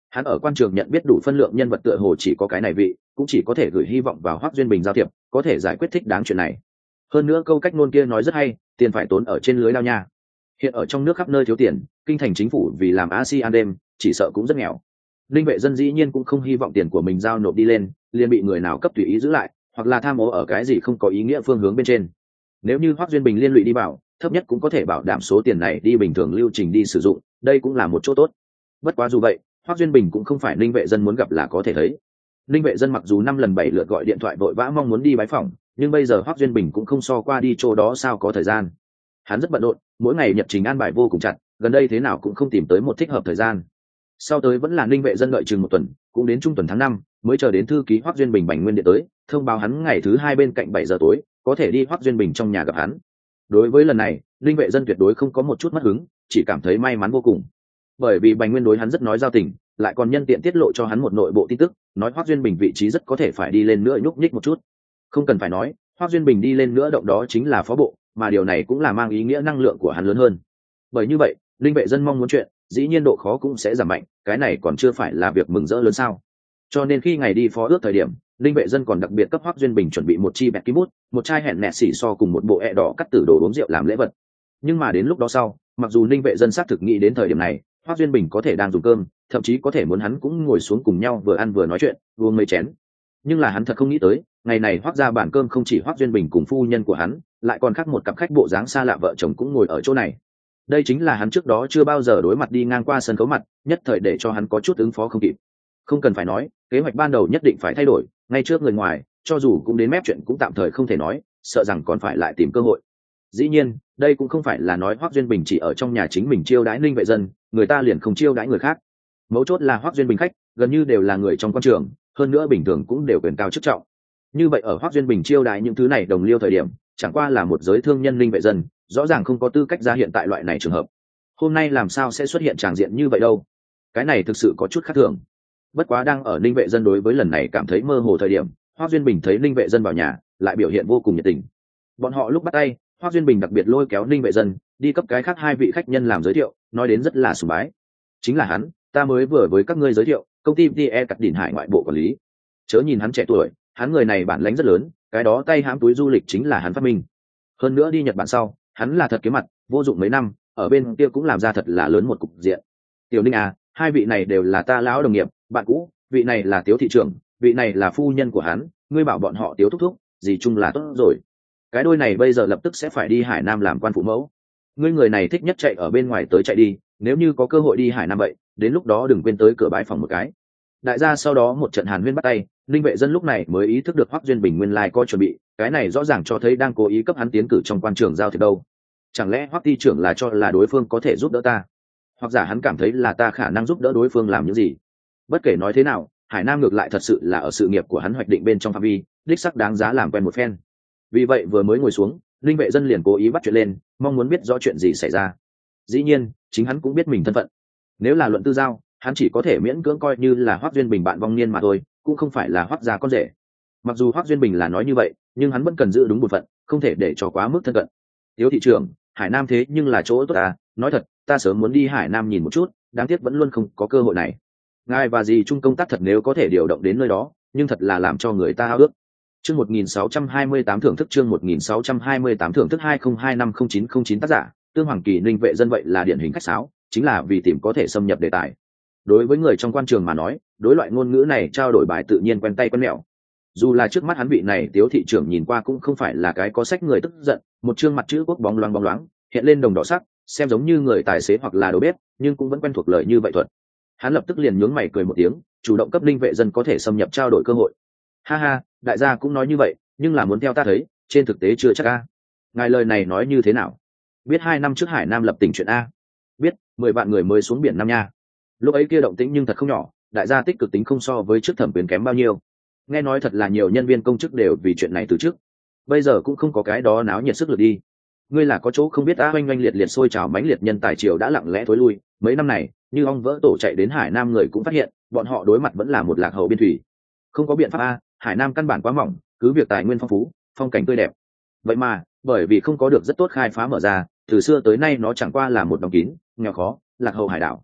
Speaker 1: Hắn ở quan trường nhận biết đủ phân lượng nhân vật tựa hồ chỉ có cái này vị, cũng chỉ có thể gửi hy vọng vào Hoắc Duyên Bình giao thiệp, có thể giải quyết thích đáng chuyện này. Hơn nữa câu cách ngôn kia nói rất hay, tiền phải tốn ở trên lưới lao nha. Hiện ở trong nước khắp nơi thiếu tiền, kinh thành chính phủ vì làm a si an đêm, chỉ sợ cũng rất nghèo. Linh Vệ Dân dĩ nhiên cũng không hy vọng tiền của mình giao nộp đi lên, liền bị người nào cấp tùy ý giữ lại, hoặc là tham ô ở cái gì không có ý nghĩa phương hướng bên trên. Nếu như Hoắc Duyên Bình liên lụy đi vào, thấp nhất cũng có thể bảo đảm số tiền này đi bình thường lưu trình đi sử dụng, đây cũng là một chỗ tốt. Bất quá dù vậy, Hoắc Duyên Bình cũng không phải Linh Vệ Dân muốn gặp là có thể thấy. Linh Vệ Dân mặc dù năm lần bảy lượt gọi điện thoại vội vã mong muốn đi bái phỏng, nhưng bây giờ Hoắc Duyên Bình cũng không so qua đi chỗ đó sao có thời gian. Hắn rất bận rộn, mỗi ngày nhật trình an bài vô cùng chặt, gần đây thế nào cũng không tìm tới một thích hợp thời gian. Sau tới vẫn là Linh Vệ Dân đợi chừng một tuần, cũng đến trung tuần tháng năm mới chờ đến thư ký Hoắc Duyên Bình bành nguyên điện tới, thông báo hắn ngày thứ hai bên cạnh bảy giờ tối có thể đi Hoắc Duyên Bình trong nhà gặp hắn. Đối với lần này, Linh Vệ Dân tuyệt đối không có một chút mất hứng, chỉ cảm thấy may mắn vô cùng. Bởi vì bành nguyên đối hắn rất nói giao tình, lại còn nhân tiện tiết lộ cho hắn một nội bộ tin tức, nói Hoắc Duyên Bình vị trí rất có thể phải đi lên nữa nhúc nhích một chút. Không cần phải nói, Hoắc Duyên Bình đi lên nữa động đó chính là phó bộ, mà điều này cũng là mang ý nghĩa năng lượng của hắn lớn hơn. Bởi như vậy, Linh Vệ Dân mong muốn chuyện, dĩ nhiên độ khó cũng sẽ giảm mạnh, cái này còn chưa phải là việc mừng rỡ lớn sao? Cho nên khi ngày đi phó ước thời điểm, Linh Vệ Dân còn đặc biệt cấp Hoắc Duyên Bình chuẩn bị một chi bẹt ký bút, một chai hẹn nẹt xỉ so cùng một bộ ẹ đỏ cắt tử đồ uống rượu làm lễ vật. Nhưng mà đến lúc đó sau, mặc dù Linh Vệ Dân xác thực nghĩ đến thời điểm này, Hoắc Duyên Bình có thể đang dùng cơm, thậm chí có thể muốn hắn cũng ngồi xuống cùng nhau vừa ăn vừa nói chuyện, uống mấy chén. Nhưng là hắn thật không nghĩ tới, ngày này Hoắc ra bàn cơm không chỉ Hoắc Duyên Bình cùng phu nhân của hắn, lại còn khác một cặp khách bộ dáng xa lạ vợ chồng cũng ngồi ở chỗ này. Đây chính là hắn trước đó chưa bao giờ đối mặt đi ngang qua sân khấu mặt, nhất thời để cho hắn có chút ứng phó không kịp. Không cần phải nói, kế hoạch ban đầu nhất định phải thay đổi, ngay trước người ngoài, cho dù cũng đến mép chuyện cũng tạm thời không thể nói, sợ rằng còn phải lại tìm cơ hội. Dĩ nhiên, đây cũng không phải là nói Hoắc Duyên Bình chỉ ở trong nhà chính mình chiêu đãi Linh Vệ Dân, người ta liền không chiêu đãi người khác. Mấu chốt là Hoắc Duyên Bình khách, gần như đều là người trong quan trường, hơn nữa bình thường cũng đều quyền cao chức trọng. Như vậy ở Hoắc Duyên Bình chiêu đãi những thứ này đồng liêu thời điểm, chẳng qua là một giới thương nhân Linh Vệ Dân, rõ ràng không có tư cách ra hiện tại loại này trường hợp. Hôm nay làm sao sẽ xuất hiện tràng diện như vậy đâu? Cái này thực sự có chút khác thường. Bất quá đang ở Linh Vệ Dân đối với lần này cảm thấy mơ hồ thời điểm, Hoắc Duyên Bình thấy Linh Vệ Dân vào nhà, lại biểu hiện vô cùng nhiệt tình. Bọn họ lúc bắt tay, Hoắc Duyên Bình đặc biệt lôi kéo Linh Vệ Dân đi cấp cái khác hai vị khách nhân làm giới thiệu, nói đến rất là sùng bái. Chính là hắn, ta mới vừa với các ngươi giới thiệu, công ty tê e Cắt Đỉnh Hải ngoại bộ quản lý. Chớ nhìn hắn trẻ tuổi, hắn người này bản lĩnh rất lớn, cái đó tay hãm túi du lịch chính là hắn phát minh. Hơn nữa đi Nhật Bản sau, hắn là thật kiếm mặt, vô dụng mấy năm, ở bên kia cũng làm ra thật là lớn một cục diện. Tiểu Ninh à, hai vị này đều là ta lão đồng nghiệp, bạn cũ, vị này là Tiếu thị trưởng, vị này là phu nhân của hắn, ngươi bảo bọn họ Tiếu thúc thúc, gì chung là tốt rồi. Cái đôi này bây giờ lập tức sẽ phải đi Hải Nam làm quan phụ mẫu. Ngươi người này thích nhất chạy ở bên ngoài tới chạy đi, nếu như có cơ hội đi Hải Nam vậy, đến lúc đó đừng quên tới cửa bãi phòng một cái. Đại gia sau đó một trận hàn huyên bắt tay, Linh Vệ Dân lúc này mới ý thức được Hoắc Duyên Bình nguyên lai like có chuẩn bị, cái này rõ ràng cho thấy đang cố ý cấp hắn tiến cử trong quan trường giao thiệp đâu. Chẳng lẽ Hoắc ty trưởng là cho là đối phương có thể giúp đỡ ta, hoặc giả hắn cảm thấy là ta khả năng giúp đỡ đối phương làm những gì? Bất kể nói thế nào, Hải Nam ngược lại thật sự là ở sự nghiệp của hắn hoạch định bên trong phạm vi, đích sắc đáng giá làm quen một phen. Vì vậy vừa mới ngồi xuống, Linh Vệ Dân liền cố ý bắt chuyện lên, mong muốn biết rõ chuyện gì xảy ra. Dĩ nhiên, chính hắn cũng biết mình thân phận. Nếu là luận tư giao, hắn chỉ có thể miễn cưỡng coi như là Hoắc Duyên Bình bạn vong niên mà thôi, cũng không phải là Hoắc gia con rể. Mặc dù Hoắc Duyên Bình là nói như vậy, nhưng hắn vẫn cần giữ đúng bổn phận, không thể để cho quá mức thân cận. Tiếu thị trưởng, Hải Nam thế nhưng là chỗ tốt à, nói thật, ta sớm muốn đi Hải Nam nhìn một chút, đáng tiếc vẫn luôn không có cơ hội này. Ngài và dì chung công tác thật nếu có thể điều động đến nơi đó, nhưng thật là làm cho người ta ao ước. Chương một nghìn sáu trăm hai mươi tám thưởng thức chương một nghìn sáu trăm hai mươi tám thưởng thức hai không hai năm không chín không chín tác giả, Tương Hoàng Kỳ Ninh Vệ Dân vậy là điển hình khách sáo, chính là vì tìm có thể xâm nhập đề tài. Đối với người trong quan trường mà nói, đối loại ngôn ngữ này trao đổi bài tự nhiên quen tay quen mẹo. Dù là trước mắt hắn vị này Tiếu thị trưởng nhìn qua cũng không phải là cái có sách người tức giận, một trương mặt chữ quốc bóng loáng bóng loáng, hiện lên đồng đỏ sắc, xem giống như người tài xế hoặc là đầu bếp, nhưng cũng vẫn quen thuộc lời như vậy thuật. Hắn lập tức liền nhướng mày cười một tiếng, chủ động cấp Ninh Vệ Dân có thể xâm nhập trao đổi cơ hội. Ha ha, đại gia cũng nói như vậy, nhưng là muốn theo ta thấy, trên thực tế chưa chắc a. Ngài lời này nói như thế nào? Biết hai năm trước Hải Nam lập tỉnh chuyện a? Biết, mười vạn người mới xuống biển năm nha. Lúc ấy kia động tĩnh nhưng thật không nhỏ, đại gia tích cực tính không so với trước thẩm quyền kém bao nhiêu. Nghe nói thật là nhiều nhân viên công chức đều vì chuyện này từ trước. Bây giờ cũng không có cái đó náo nhiệt sức lực đi. Ngươi là có chỗ không biết a, oanh oanh liệt liệt sôi trào mãnh liệt nhân tài triều đã lặng lẽ thối lui, mấy năm này, như ong vỡ tổ chạy đến Hải Nam người cũng phát hiện, bọn họ đối mặt vẫn là một lạc hậu biên thủy. Không có biện pháp a, Hải Nam căn bản quá mỏng, cứ việc tài nguyên phong phú, phong cảnh tươi đẹp. Vậy mà, bởi vì không có được rất tốt khai phá mở ra, từ xưa tới nay nó chẳng qua là một đóng kín, nghèo khó, lạc hậu hải đảo.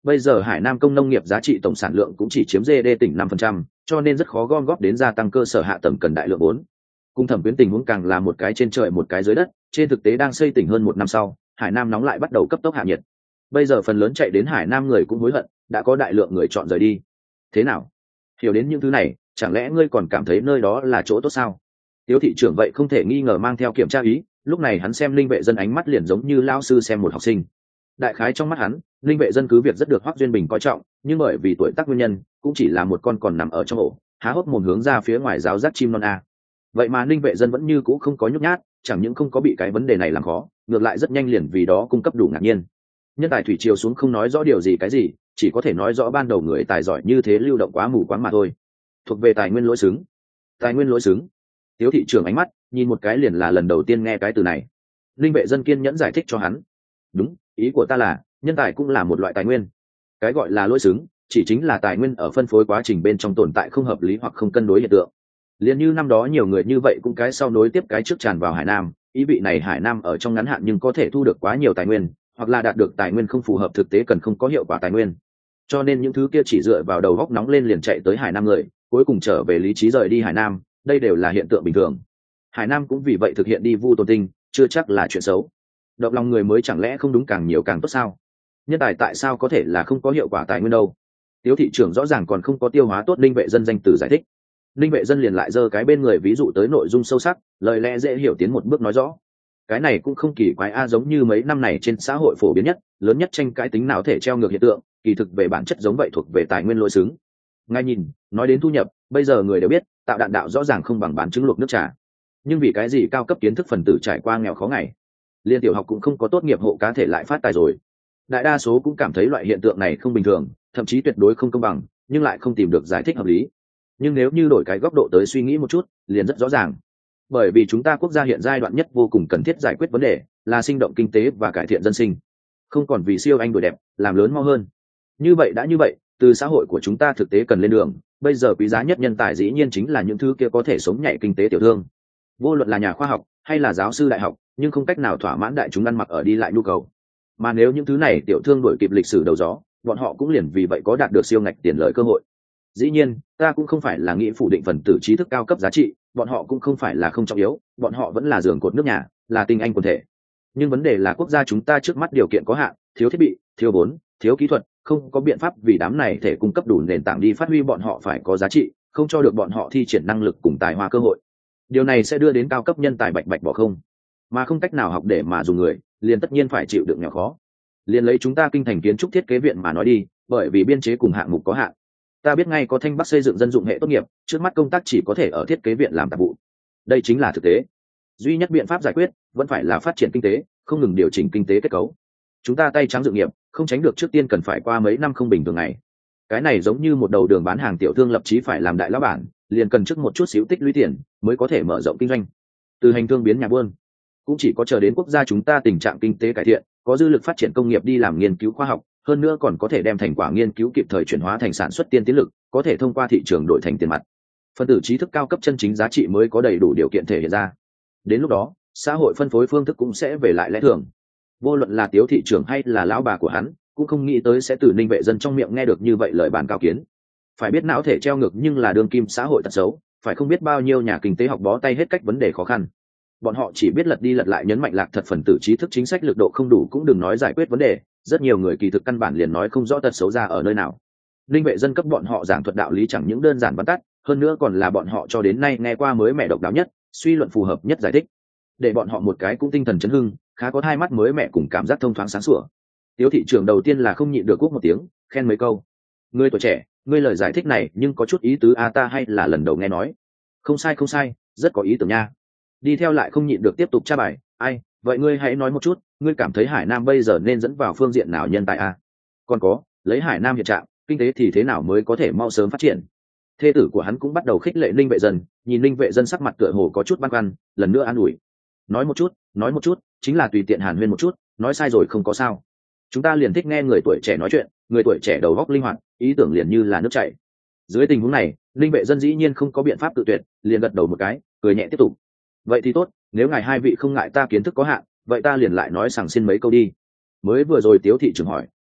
Speaker 1: Bây giờ Hải Nam công nông nghiệp giá trị tổng sản lượng cũng chỉ chiếm giê đê tỉnh năm phần trăm, cho nên rất khó gom góp đến gia tăng cơ sở hạ tầng cần đại lượng vốn. Cùng Thẩm Quyến tình huống càng là một cái trên trời một cái dưới đất, trên thực tế đang xây tỉnh hơn một năm sau, Hải Nam nóng lại bắt đầu cấp tốc hạ nhiệt. Bây giờ phần lớn chạy đến Hải Nam người cũng hối hận, đã có đại lượng người chọn rời đi. Thế nào? Hiểu đến những thứ này, chẳng lẽ ngươi còn cảm thấy nơi đó là chỗ tốt sao? Tiếu thị trưởng vậy không thể nghi ngờ mang theo kiểm tra ý, lúc này hắn xem Linh Vệ Dân ánh mắt liền giống như lao sư xem một học sinh. Đại khái trong mắt hắn, Linh Vệ Dân cứ việc rất được Hoắc Duyên Bình coi trọng, nhưng bởi vì tuổi tác nguyên nhân, cũng chỉ là một con còn nằm ở trong ổ, há hốc mồm hướng ra phía ngoài giáo giác chim non a. Vậy mà Linh Vệ Dân vẫn như cũ không có nhút nhát, chẳng những không có bị cái vấn đề này làm khó, ngược lại rất nhanh liền vì đó cung cấp đủ ngạc nhiên. Nhân tài thủy triều xuống không nói rõ điều gì cái gì, chỉ có thể nói rõ ban đầu người tài giỏi như thế lưu động quá mù quáng mà thôi. Thuộc về tài nguyên lỗi xứng. Tài nguyên lỗi xứng. Tiếu thị trưởng ánh mắt nhìn một cái liền là lần đầu tiên nghe cái từ này. Linh Vệ Dân kiên nhẫn giải thích cho hắn. Đúng, ý của ta là nhân tài cũng là một loại tài nguyên. Cái gọi là lỗi xứng chỉ chính là tài nguyên ở phân phối quá trình bên trong tồn tại không hợp lý hoặc không cân đối hiện tượng. Liền như năm đó nhiều người như vậy cũng cái sau nối tiếp cái trước tràn vào Hải Nam, ý vị này Hải Nam ở trong ngắn hạn nhưng có thể thu được quá nhiều tài nguyên, hoặc là đạt được tài nguyên không phù hợp thực tế cần không có hiệu quả tài nguyên. Cho nên những thứ kia chỉ dựa vào đầu góc nóng lên liền chạy tới Hải Nam người, cuối cùng trở về lý trí rời đi Hải Nam, đây đều là hiện tượng bình thường. Hải Nam cũng vì vậy thực hiện đi vu tồn tinh, chưa chắc là chuyện xấu. Động lòng người mới chẳng lẽ không đúng càng nhiều càng tốt sao? Nhân tài tại sao có thể là không có hiệu quả tài nguyên đâu? Tiếu thị trưởng rõ ràng còn không có tiêu hóa tốt Linh Vệ Dân danh từ giải thích. Linh Vệ Dân liền lại giơ cái bên người ví dụ tới nội dung sâu sắc, lời lẽ dễ hiểu tiến một bước nói rõ. Cái này cũng không kỳ quái a, giống như mấy năm này trên xã hội phổ biến nhất, lớn nhất tranh cãi tính não thể treo ngược hiện tượng, kỳ thực về bản chất giống vậy thuộc về tài nguyên lỗi xứng. Ngay nhìn, nói đến thu nhập, bây giờ người đều biết, tạo đạn đạo rõ ràng không bằng bán trứng luộc nước trà. Nhưng vì cái gì cao cấp kiến thức phần tử trải qua nghèo khó ngày, liên tiểu học cũng không có tốt nghiệp hộ cá thể lại phát tài rồi. Đại đa số cũng cảm thấy loại hiện tượng này không bình thường, thậm chí tuyệt đối không công bằng, nhưng lại không tìm được giải thích hợp lý. Nhưng nếu như đổi cái góc độ tới suy nghĩ một chút, liền rất rõ ràng. Bởi vì chúng ta quốc gia hiện giai đoạn nhất vô cùng cần thiết giải quyết vấn đề là sinh động kinh tế và cải thiện dân sinh, không còn vì siêu anh đuổi đẹp làm lớn mau hơn. Như vậy đã như vậy, từ xã hội của chúng ta thực tế cần lên đường, bây giờ quý giá nhất nhân tài dĩ nhiên chính là những thứ kia có thể sống nhạy kinh tế tiểu thương. Vô luận là nhà khoa học hay là giáo sư đại học, nhưng không cách nào thỏa mãn đại chúng ăn mặc ở đi lại nhu cầu. Mà nếu những thứ này tiểu thương đuổi kịp lịch sử đầu gió, bọn họ cũng liền vì vậy có đạt được siêu ngạch tiền lợi cơ hội. Dĩ nhiên, ta cũng không phải là nghĩ phủ định phần tử trí thức cao cấp giá trị, bọn họ cũng không phải là không trọng yếu, bọn họ vẫn là giường cột nước nhà, là tinh anh quần thể. Nhưng vấn đề là quốc gia chúng ta trước mắt điều kiện có hạn, thiếu thiết bị, thiếu vốn, thiếu kỹ thuật, không có biện pháp vì đám này thể cung cấp đủ nền tảng đi phát huy bọn họ phải có giá trị, không cho được bọn họ thi triển năng lực cùng tài hoa cơ hội. Điều này sẽ đưa đến cao cấp nhân tài bạch bạch bỏ không, mà không cách nào học để mà dùng người, liền tất nhiên phải chịu đựng nghèo khó. Liền lấy chúng ta kinh thành kiến trúc thiết kế viện mà nói đi, bởi vì biên chế cùng hạng mục có hạn, ta biết ngay có Thanh Bắc xây dựng dân dụng hệ tốt nghiệp, trước mắt công tác chỉ có thể ở thiết kế viện làm tạp vụ. Đây chính là thực tế. Duy nhất biện pháp giải quyết vẫn phải là phát triển kinh tế, không ngừng điều chỉnh kinh tế kết cấu. Chúng ta tay trắng dự nghiệp, không tránh được trước tiên cần phải qua mấy năm không bình thường này. Cái này giống như một đầu đường bán hàng tiểu thương lập chí phải làm đại lão bản, liền cần trước một chút xíu tích lũy tiền mới có thể mở rộng kinh doanh. Từ hành thương biến nhà buôn, cũng chỉ có chờ đến quốc gia chúng ta tình trạng kinh tế cải thiện, có dư lực phát triển công nghiệp đi làm nghiên cứu khoa học, hơn nữa còn có thể đem thành quả nghiên cứu kịp thời chuyển hóa thành sản xuất tiên tiến lực, có thể thông qua thị trường đổi thành tiền mặt. Phân tử trí thức cao cấp chân chính giá trị mới có đầy đủ điều kiện thể hiện ra. Đến lúc đó, xã hội phân phối phương thức cũng sẽ về lại lẽ thường. Vô luận là Tiếu thị trưởng hay là lão bà của hắn, cũng không nghĩ tới sẽ từ Ninh Vệ Dân trong miệng nghe được như vậy lời bàn cao kiến. Phải biết não thể treo ngược nhưng là đương kim xã hội tật xấu, phải không biết bao nhiêu nhà kinh tế học bó tay hết cách vấn đề khó khăn. Bọn họ chỉ biết lật đi lật lại nhấn mạnh lạc thật phần tử trí thức chính sách lực độ không đủ cũng đừng nói giải quyết vấn đề, rất nhiều người kỳ thực căn bản liền nói không rõ tật xấu ra ở nơi nào. Ninh Vệ Dân cấp bọn họ giảng thuật đạo lý chẳng những đơn giản văn tắt, hơn nữa còn là bọn họ cho đến nay nghe qua mới mẻ độc đáo nhất, suy luận phù hợp nhất giải thích, để bọn họ một cái cũng tinh thần chấn hưng, khá có hai mắt mới mẻ cùng cảm giác thông thoáng sáng sủa. Tiếu thị trưởng đầu tiên là không nhịn được quốc một tiếng, khen mấy câu. Ngươi tuổi trẻ, ngươi lời giải thích này nhưng có chút ý tứ a, ta hay là lần đầu nghe nói. Không sai không sai, rất có ý tưởng nha. Đi theo lại không nhịn được tiếp tục tra bài, ai, vậy ngươi hãy nói một chút, ngươi cảm thấy Hải Nam bây giờ nên dẫn vào phương diện nào nhân tài a? Còn có, lấy Hải Nam hiện trạng, kinh tế thì thế nào mới có thể mau sớm phát triển? Thê tử của hắn cũng bắt đầu khích lệ Ninh Vệ Dân, nhìn Ninh Vệ Dân sắc mặt tựa hồ có chút băn khoăn, lần nữa an ủi. Nói một chút, nói một chút, chính là tùy tiện hàn huyên một chút, nói sai rồi không có sao. Chúng ta liền thích nghe người tuổi trẻ nói chuyện, người tuổi trẻ đầu óc linh hoạt, ý tưởng liền như là nước chảy. Dưới tình huống này, Ninh Vệ Dân dĩ nhiên không có biện pháp tự tuyệt, liền gật đầu một cái, cười nhẹ tiếp tục. Vậy thì tốt, nếu ngài hai vị không ngại ta kiến thức có hạn, vậy ta liền lại nói sảng xin mấy câu đi. Mới vừa rồi Tiếu thị trưởng hỏi,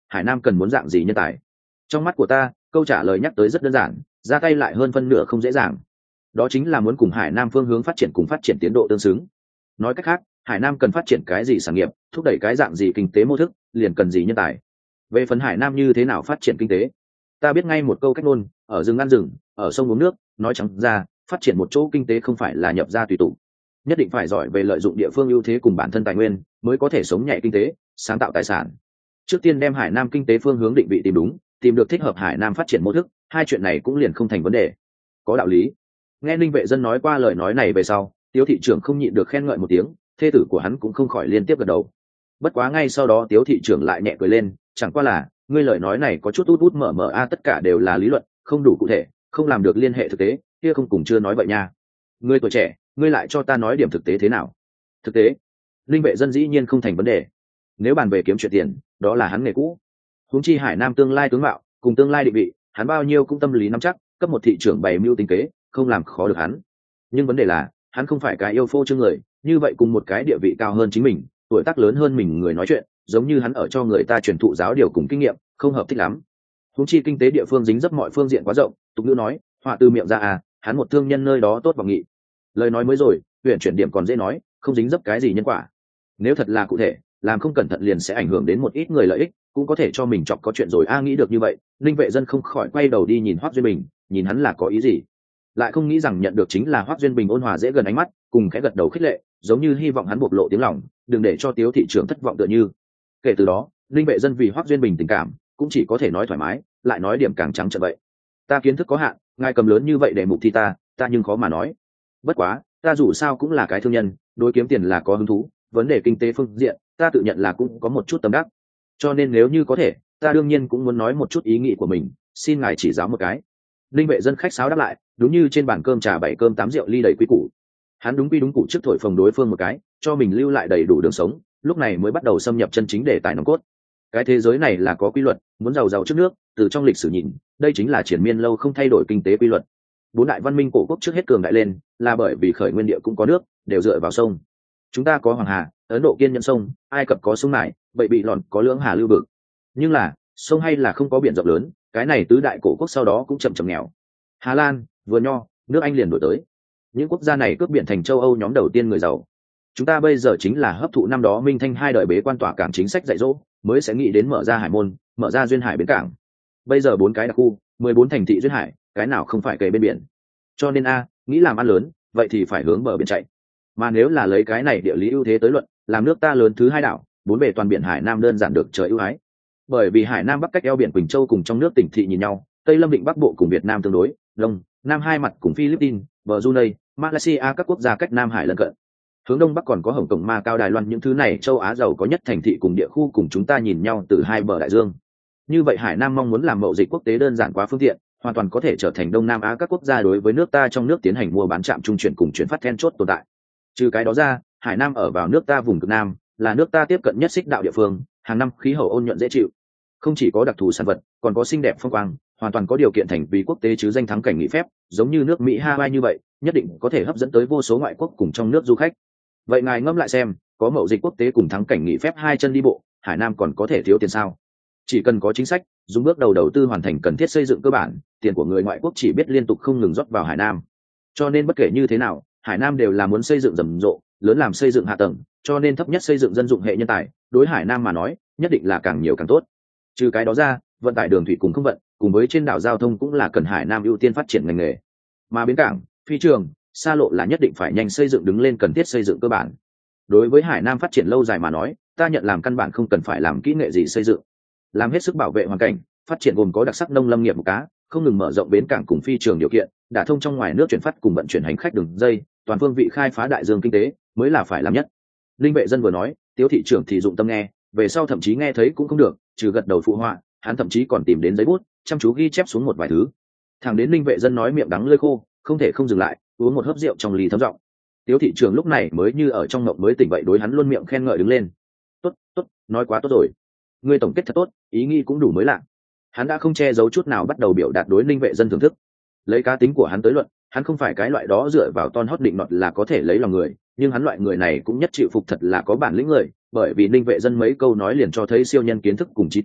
Speaker 1: Hải Nam cần muốn dạng gì nhân tài? Trong mắt của ta, câu trả lời nhắc tới rất đơn giản, ra tay lại hơn phân nửa không dễ dàng. Đó chính là muốn cùng Hải Nam phương hướng phát triển cùng phát triển tiến độ tương xứng. Nói cách khác, Hải Nam cần phát triển cái gì sản nghiệp, thúc đẩy cái dạng gì kinh tế mô thức, liền cần gì nhân tài. Về phần Hải Nam như thế nào phát triển kinh tế, ta biết ngay một câu cách ngôn, ở rừng ăn rừng, ở sông uống nước, nói trắng ra, phát triển một chỗ kinh tế không phải là nhập ra tùy tụ, nhất định phải giỏi về lợi dụng địa phương ưu thế cùng bản thân tài nguyên, mới có thể sống nhạy kinh tế, sáng tạo tài sản. Trước tiên đem Hải Nam kinh tế phương hướng định vị tìm đúng, tìm được thích hợp Hải Nam phát triển mô thức, hai chuyện này cũng liền không thành vấn đề. Có đạo lý. Nghe Ninh Vệ Dân nói qua lời nói này về sau, Tiếu thị trưởng không nhịn được khen ngợi một tiếng, thê tử của hắn cũng không khỏi liên tiếp gật đầu. Bất quá ngay sau đó Tiếu thị trưởng lại nhẹ cười lên, chẳng qua là, ngươi lời nói này có chút út út mở mở a, tất cả đều là lý luận, không đủ cụ thể, không làm được liên hệ thực tế, kia không cùng chưa nói vậy nha. Ngươi tuổi trẻ, ngươi lại cho ta nói điểm thực tế thế nào? Thực tế, Ninh Vệ Dân dĩ nhiên không thành vấn đề. Nếu bàn về kiếm chuyện tiền, đó là hắn nghề cũ. Huống chi Hải Nam tương lai tướng mạo, cùng tương lai định vị, hắn bao nhiêu cũng tâm lý nắm chắc, cấp một thị trưởng bày mưu tính kế, không làm khó được hắn. Nhưng vấn đề là, hắn không phải cái yêu phô trương người, như vậy cùng một cái địa vị cao hơn chính mình, tuổi tác lớn hơn mình người nói chuyện, giống như hắn ở cho người ta truyền thụ giáo điều cùng kinh nghiệm, không hợp thích lắm. Huống chi kinh tế địa phương dính dấp mọi phương diện quá rộng, tục ngữ nói, họa từ miệng ra à, hắn một thương nhân nơi đó tốt vọng nghị. Lời nói mới rồi, huyện chuyển điểm còn dễ nói, không dính dấp cái gì nhân quả. Nếu thật là cụ thể, làm không cẩn thận liền sẽ ảnh hưởng đến một ít người lợi ích, cũng có thể cho mình chọc có chuyện rồi a. Nghĩ được như vậy, Linh Vệ Dân không khỏi quay đầu đi nhìn Hoắc Duyên Bình, nhìn hắn là có ý gì, lại không nghĩ rằng nhận được chính là Hoắc Duyên Bình ôn hòa dễ gần ánh mắt, cùng khẽ gật đầu khích lệ, giống như hy vọng hắn bộc lộ tiếng lòng, đừng để cho Tiếu thị trưởng thất vọng tựa như. Kể từ đó, Linh Vệ Dân vì Hoắc Duyên Bình tình cảm, cũng chỉ có thể nói thoải mái, lại nói điểm càng trắng trợn vậy. Ta kiến thức có hạn, ngài cầm lớn như vậy để mục thi ta, ta nhưng khó mà nói. Bất quá, ta dù sao cũng là cái thương nhân, đối kiếm tiền là có hứng thú, vấn đề kinh tế phương diện, ta tự nhận là cũng có một chút tâm đắc. Cho nên nếu như có thể, ta đương nhiên cũng muốn nói một chút ý nghĩ của mình, xin ngài chỉ giáo một cái. Linh Vệ Dân khách sáo đáp lại, đúng như trên bàn cơm trà bảy cơm tám rượu ly đầy quý củ. Hắn đúng quy đúng cụ trước thổi phồng đối phương một cái, cho mình lưu lại đầy đủ đường sống, lúc này mới bắt đầu xâm nhập chân chính đề tài nòng cốt. Cái thế giới này là có quy luật, muốn giàu giàu trước nước, từ trong lịch sử nhìn, đây chính là triển miên lâu không thay đổi kinh tế quy luật. Bốn đại văn minh cổ quốc trước hết cường đại lên, là bởi vì khởi nguyên địa cũng có nước, đều dựa vào sông. Chúng ta có Hoàng Hà, Ấn Độ Kiên Nhẫn sông, Ai Cập có sông Nải, vậy bị lọn có Lưỡng Hà lưu vực. Nhưng là, sông hay là không có biển rộng lớn, cái này tứ đại cổ quốc sau đó cũng chậm chậm nghèo. Hà Lan, vừa nho, nước Anh liền đổi tới. Những quốc gia này cướp biển thành châu Âu nhóm đầu tiên người giàu. Chúng ta bây giờ chính là hấp thụ năm đó Minh Thanh hai đời bế quan tỏa cảng chính sách dạy dỗ, mới sẽ nghĩ đến mở ra hải môn, mở ra duyên hải bến cảng. Bây giờ bốn cái đặc khu, mười bốn thành thị duyên hải, cái nào không phải kề bên biển. Cho nên a, nghĩ làm ăn lớn, vậy thì phải hướng bờ biển chạy. Mà nếu là lấy cái này địa lý ưu thế tới luận, làm nước ta lớn thứ hai đảo, bốn bề toàn biển Hải Nam đơn giản được trời ưu ái. Bởi vì Hải Nam bắc cách eo biển Quỳnh Châu cùng trong nước tỉnh thị nhìn nhau, Tây Lâm Định Bắc Bộ cùng Việt Nam tương đối, Đông, Nam hai mặt cùng Philippines, Brunei, Malaysia các quốc gia cách Nam Hải lân cận. Hướng đông bắc còn có Hồng Kông, Macau, Đài Loan, những thứ này châu Á giàu có nhất thành thị cùng địa khu cùng chúng ta nhìn nhau từ hai bờ đại dương. Như vậy Hải Nam mong muốn làm mậu dịch quốc tế đơn giản quá phương tiện, hoàn toàn có thể trở thành Đông Nam Á các quốc gia đối với nước ta trong nước tiến hành mua bán trạm trung chuyển cùng chuyển phát then chốt tồn tại. Trừ cái đó ra, Hải Nam ở vào nước ta vùng cực Nam, là nước ta tiếp cận nhất xích đạo địa phương, hàng năm khí hậu ôn nhuận dễ chịu. Không chỉ có đặc thù sản vật, còn có xinh đẹp phong quang, hoàn toàn có điều kiện thành vì quốc tế chứ danh thắng cảnh nghỉ phép, giống như nước Mỹ Hawaii như vậy, nhất định có thể hấp dẫn tới vô số ngoại quốc cùng trong nước du khách. Vậy ngài ngẫm lại xem, có mậu dịch quốc tế cùng thắng cảnh nghỉ phép hai chân đi bộ, Hải Nam còn có thể thiếu tiền sao? Chỉ cần có chính sách, dùng bước đầu đầu tư hoàn thành cần thiết xây dựng cơ bản, tiền của người ngoại quốc chỉ biết liên tục không ngừng rót vào Hải Nam. Cho nên bất kể như thế nào, Hải Nam đều là muốn xây dựng rầm rộ, lớn làm xây dựng hạ tầng, cho nên thấp nhất xây dựng dân dụng hệ nhân tài, đối Hải Nam mà nói, nhất định là càng nhiều càng tốt. Trừ cái đó ra, vận tải đường thủy cùng không vận, cùng với trên đảo giao thông cũng là cần Hải Nam ưu tiên phát triển ngành nghề. Mà bến cảng, phi trường, xa lộ là nhất định phải nhanh xây dựng đứng lên cần thiết xây dựng cơ bản. Đối với Hải Nam phát triển lâu dài mà nói, ta nhận làm căn bản không cần phải làm kỹ nghệ gì xây dựng, làm hết sức bảo vệ hoàn cảnh, phát triển gồm có đặc sắc nông lâm nghiệp một cá, không ngừng mở rộng bến cảng cùng phi trường điều kiện, đả thông trong ngoài nước chuyển phát cùng vận chuyển hành khách đường dây, toàn phương vị khai phá đại dương kinh tế mới là phải làm nhất. Linh Vệ Dân vừa nói, Tiếu thị trưởng thì dụng tâm nghe, về sau thậm chí nghe thấy cũng không được, trừ gật đầu phụ họa, hắn thậm chí còn tìm đến giấy bút, chăm chú ghi chép xuống một vài thứ. Thẳng đến Linh Vệ Dân nói miệng đắng lưỡi khô, không thể không dừng lại, uống một hớp rượu trong ly thấm giọng. Tiếu thị trưởng lúc này mới như ở trong mộng mới tỉnh vậy, đối hắn luôn miệng khen ngợi đứng lên. Tốt, tốt, nói quá tốt rồi. Ngươi tổng kết thật tốt, ý nghĩ cũng đủ mới lạ. Hắn đã không che giấu chút nào bắt đầu biểu đạt đối Linh Vệ Dân thưởng thức. Lấy cá tính của hắn tới luận, hắn không phải cái loại đó dựa vào ton hót định nọt là có thể lấy lòng người, nhưng hắn loại người này cũng nhất chịu phục thật là có bản lĩnh người, bởi vì Linh Vệ Dân mấy câu nói liền cho thấy siêu nhân kiến thức cùng trí tuệ,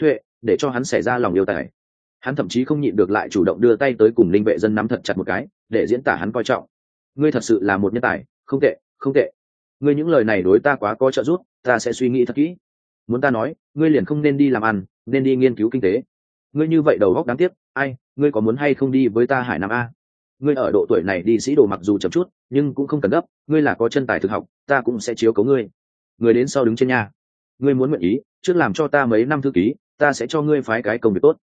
Speaker 1: để cho hắn xảy ra lòng yêu tài. Hắn thậm chí không nhịn được lại chủ động đưa tay tới cùng Linh Vệ Dân nắm thật chặt một cái để diễn tả hắn coi trọng. Ngươi thật sự là một nhân tài, không tệ không tệ. Ngươi những lời này đối ta quá có trợ giúp, ta sẽ suy nghĩ thật kỹ. Muốn ta nói, ngươi liền không nên đi làm ăn, nên đi nghiên cứu kinh tế. Ngươi như vậy đầu óc đáng tiếc. Ai, ngươi có muốn hay không đi với ta Hải Nam a? Ngươi ở độ tuổi này đi sĩ đồ mặc dù chậm chút nhưng cũng không cần gấp, ngươi là có chân tài thực học, ta cũng sẽ chiếu cố ngươi. Người đến sau đứng trên nhà. Ngươi muốn nguyện ý trước làm cho ta mấy năm thư ký, ta sẽ cho ngươi phái cái công việc tốt.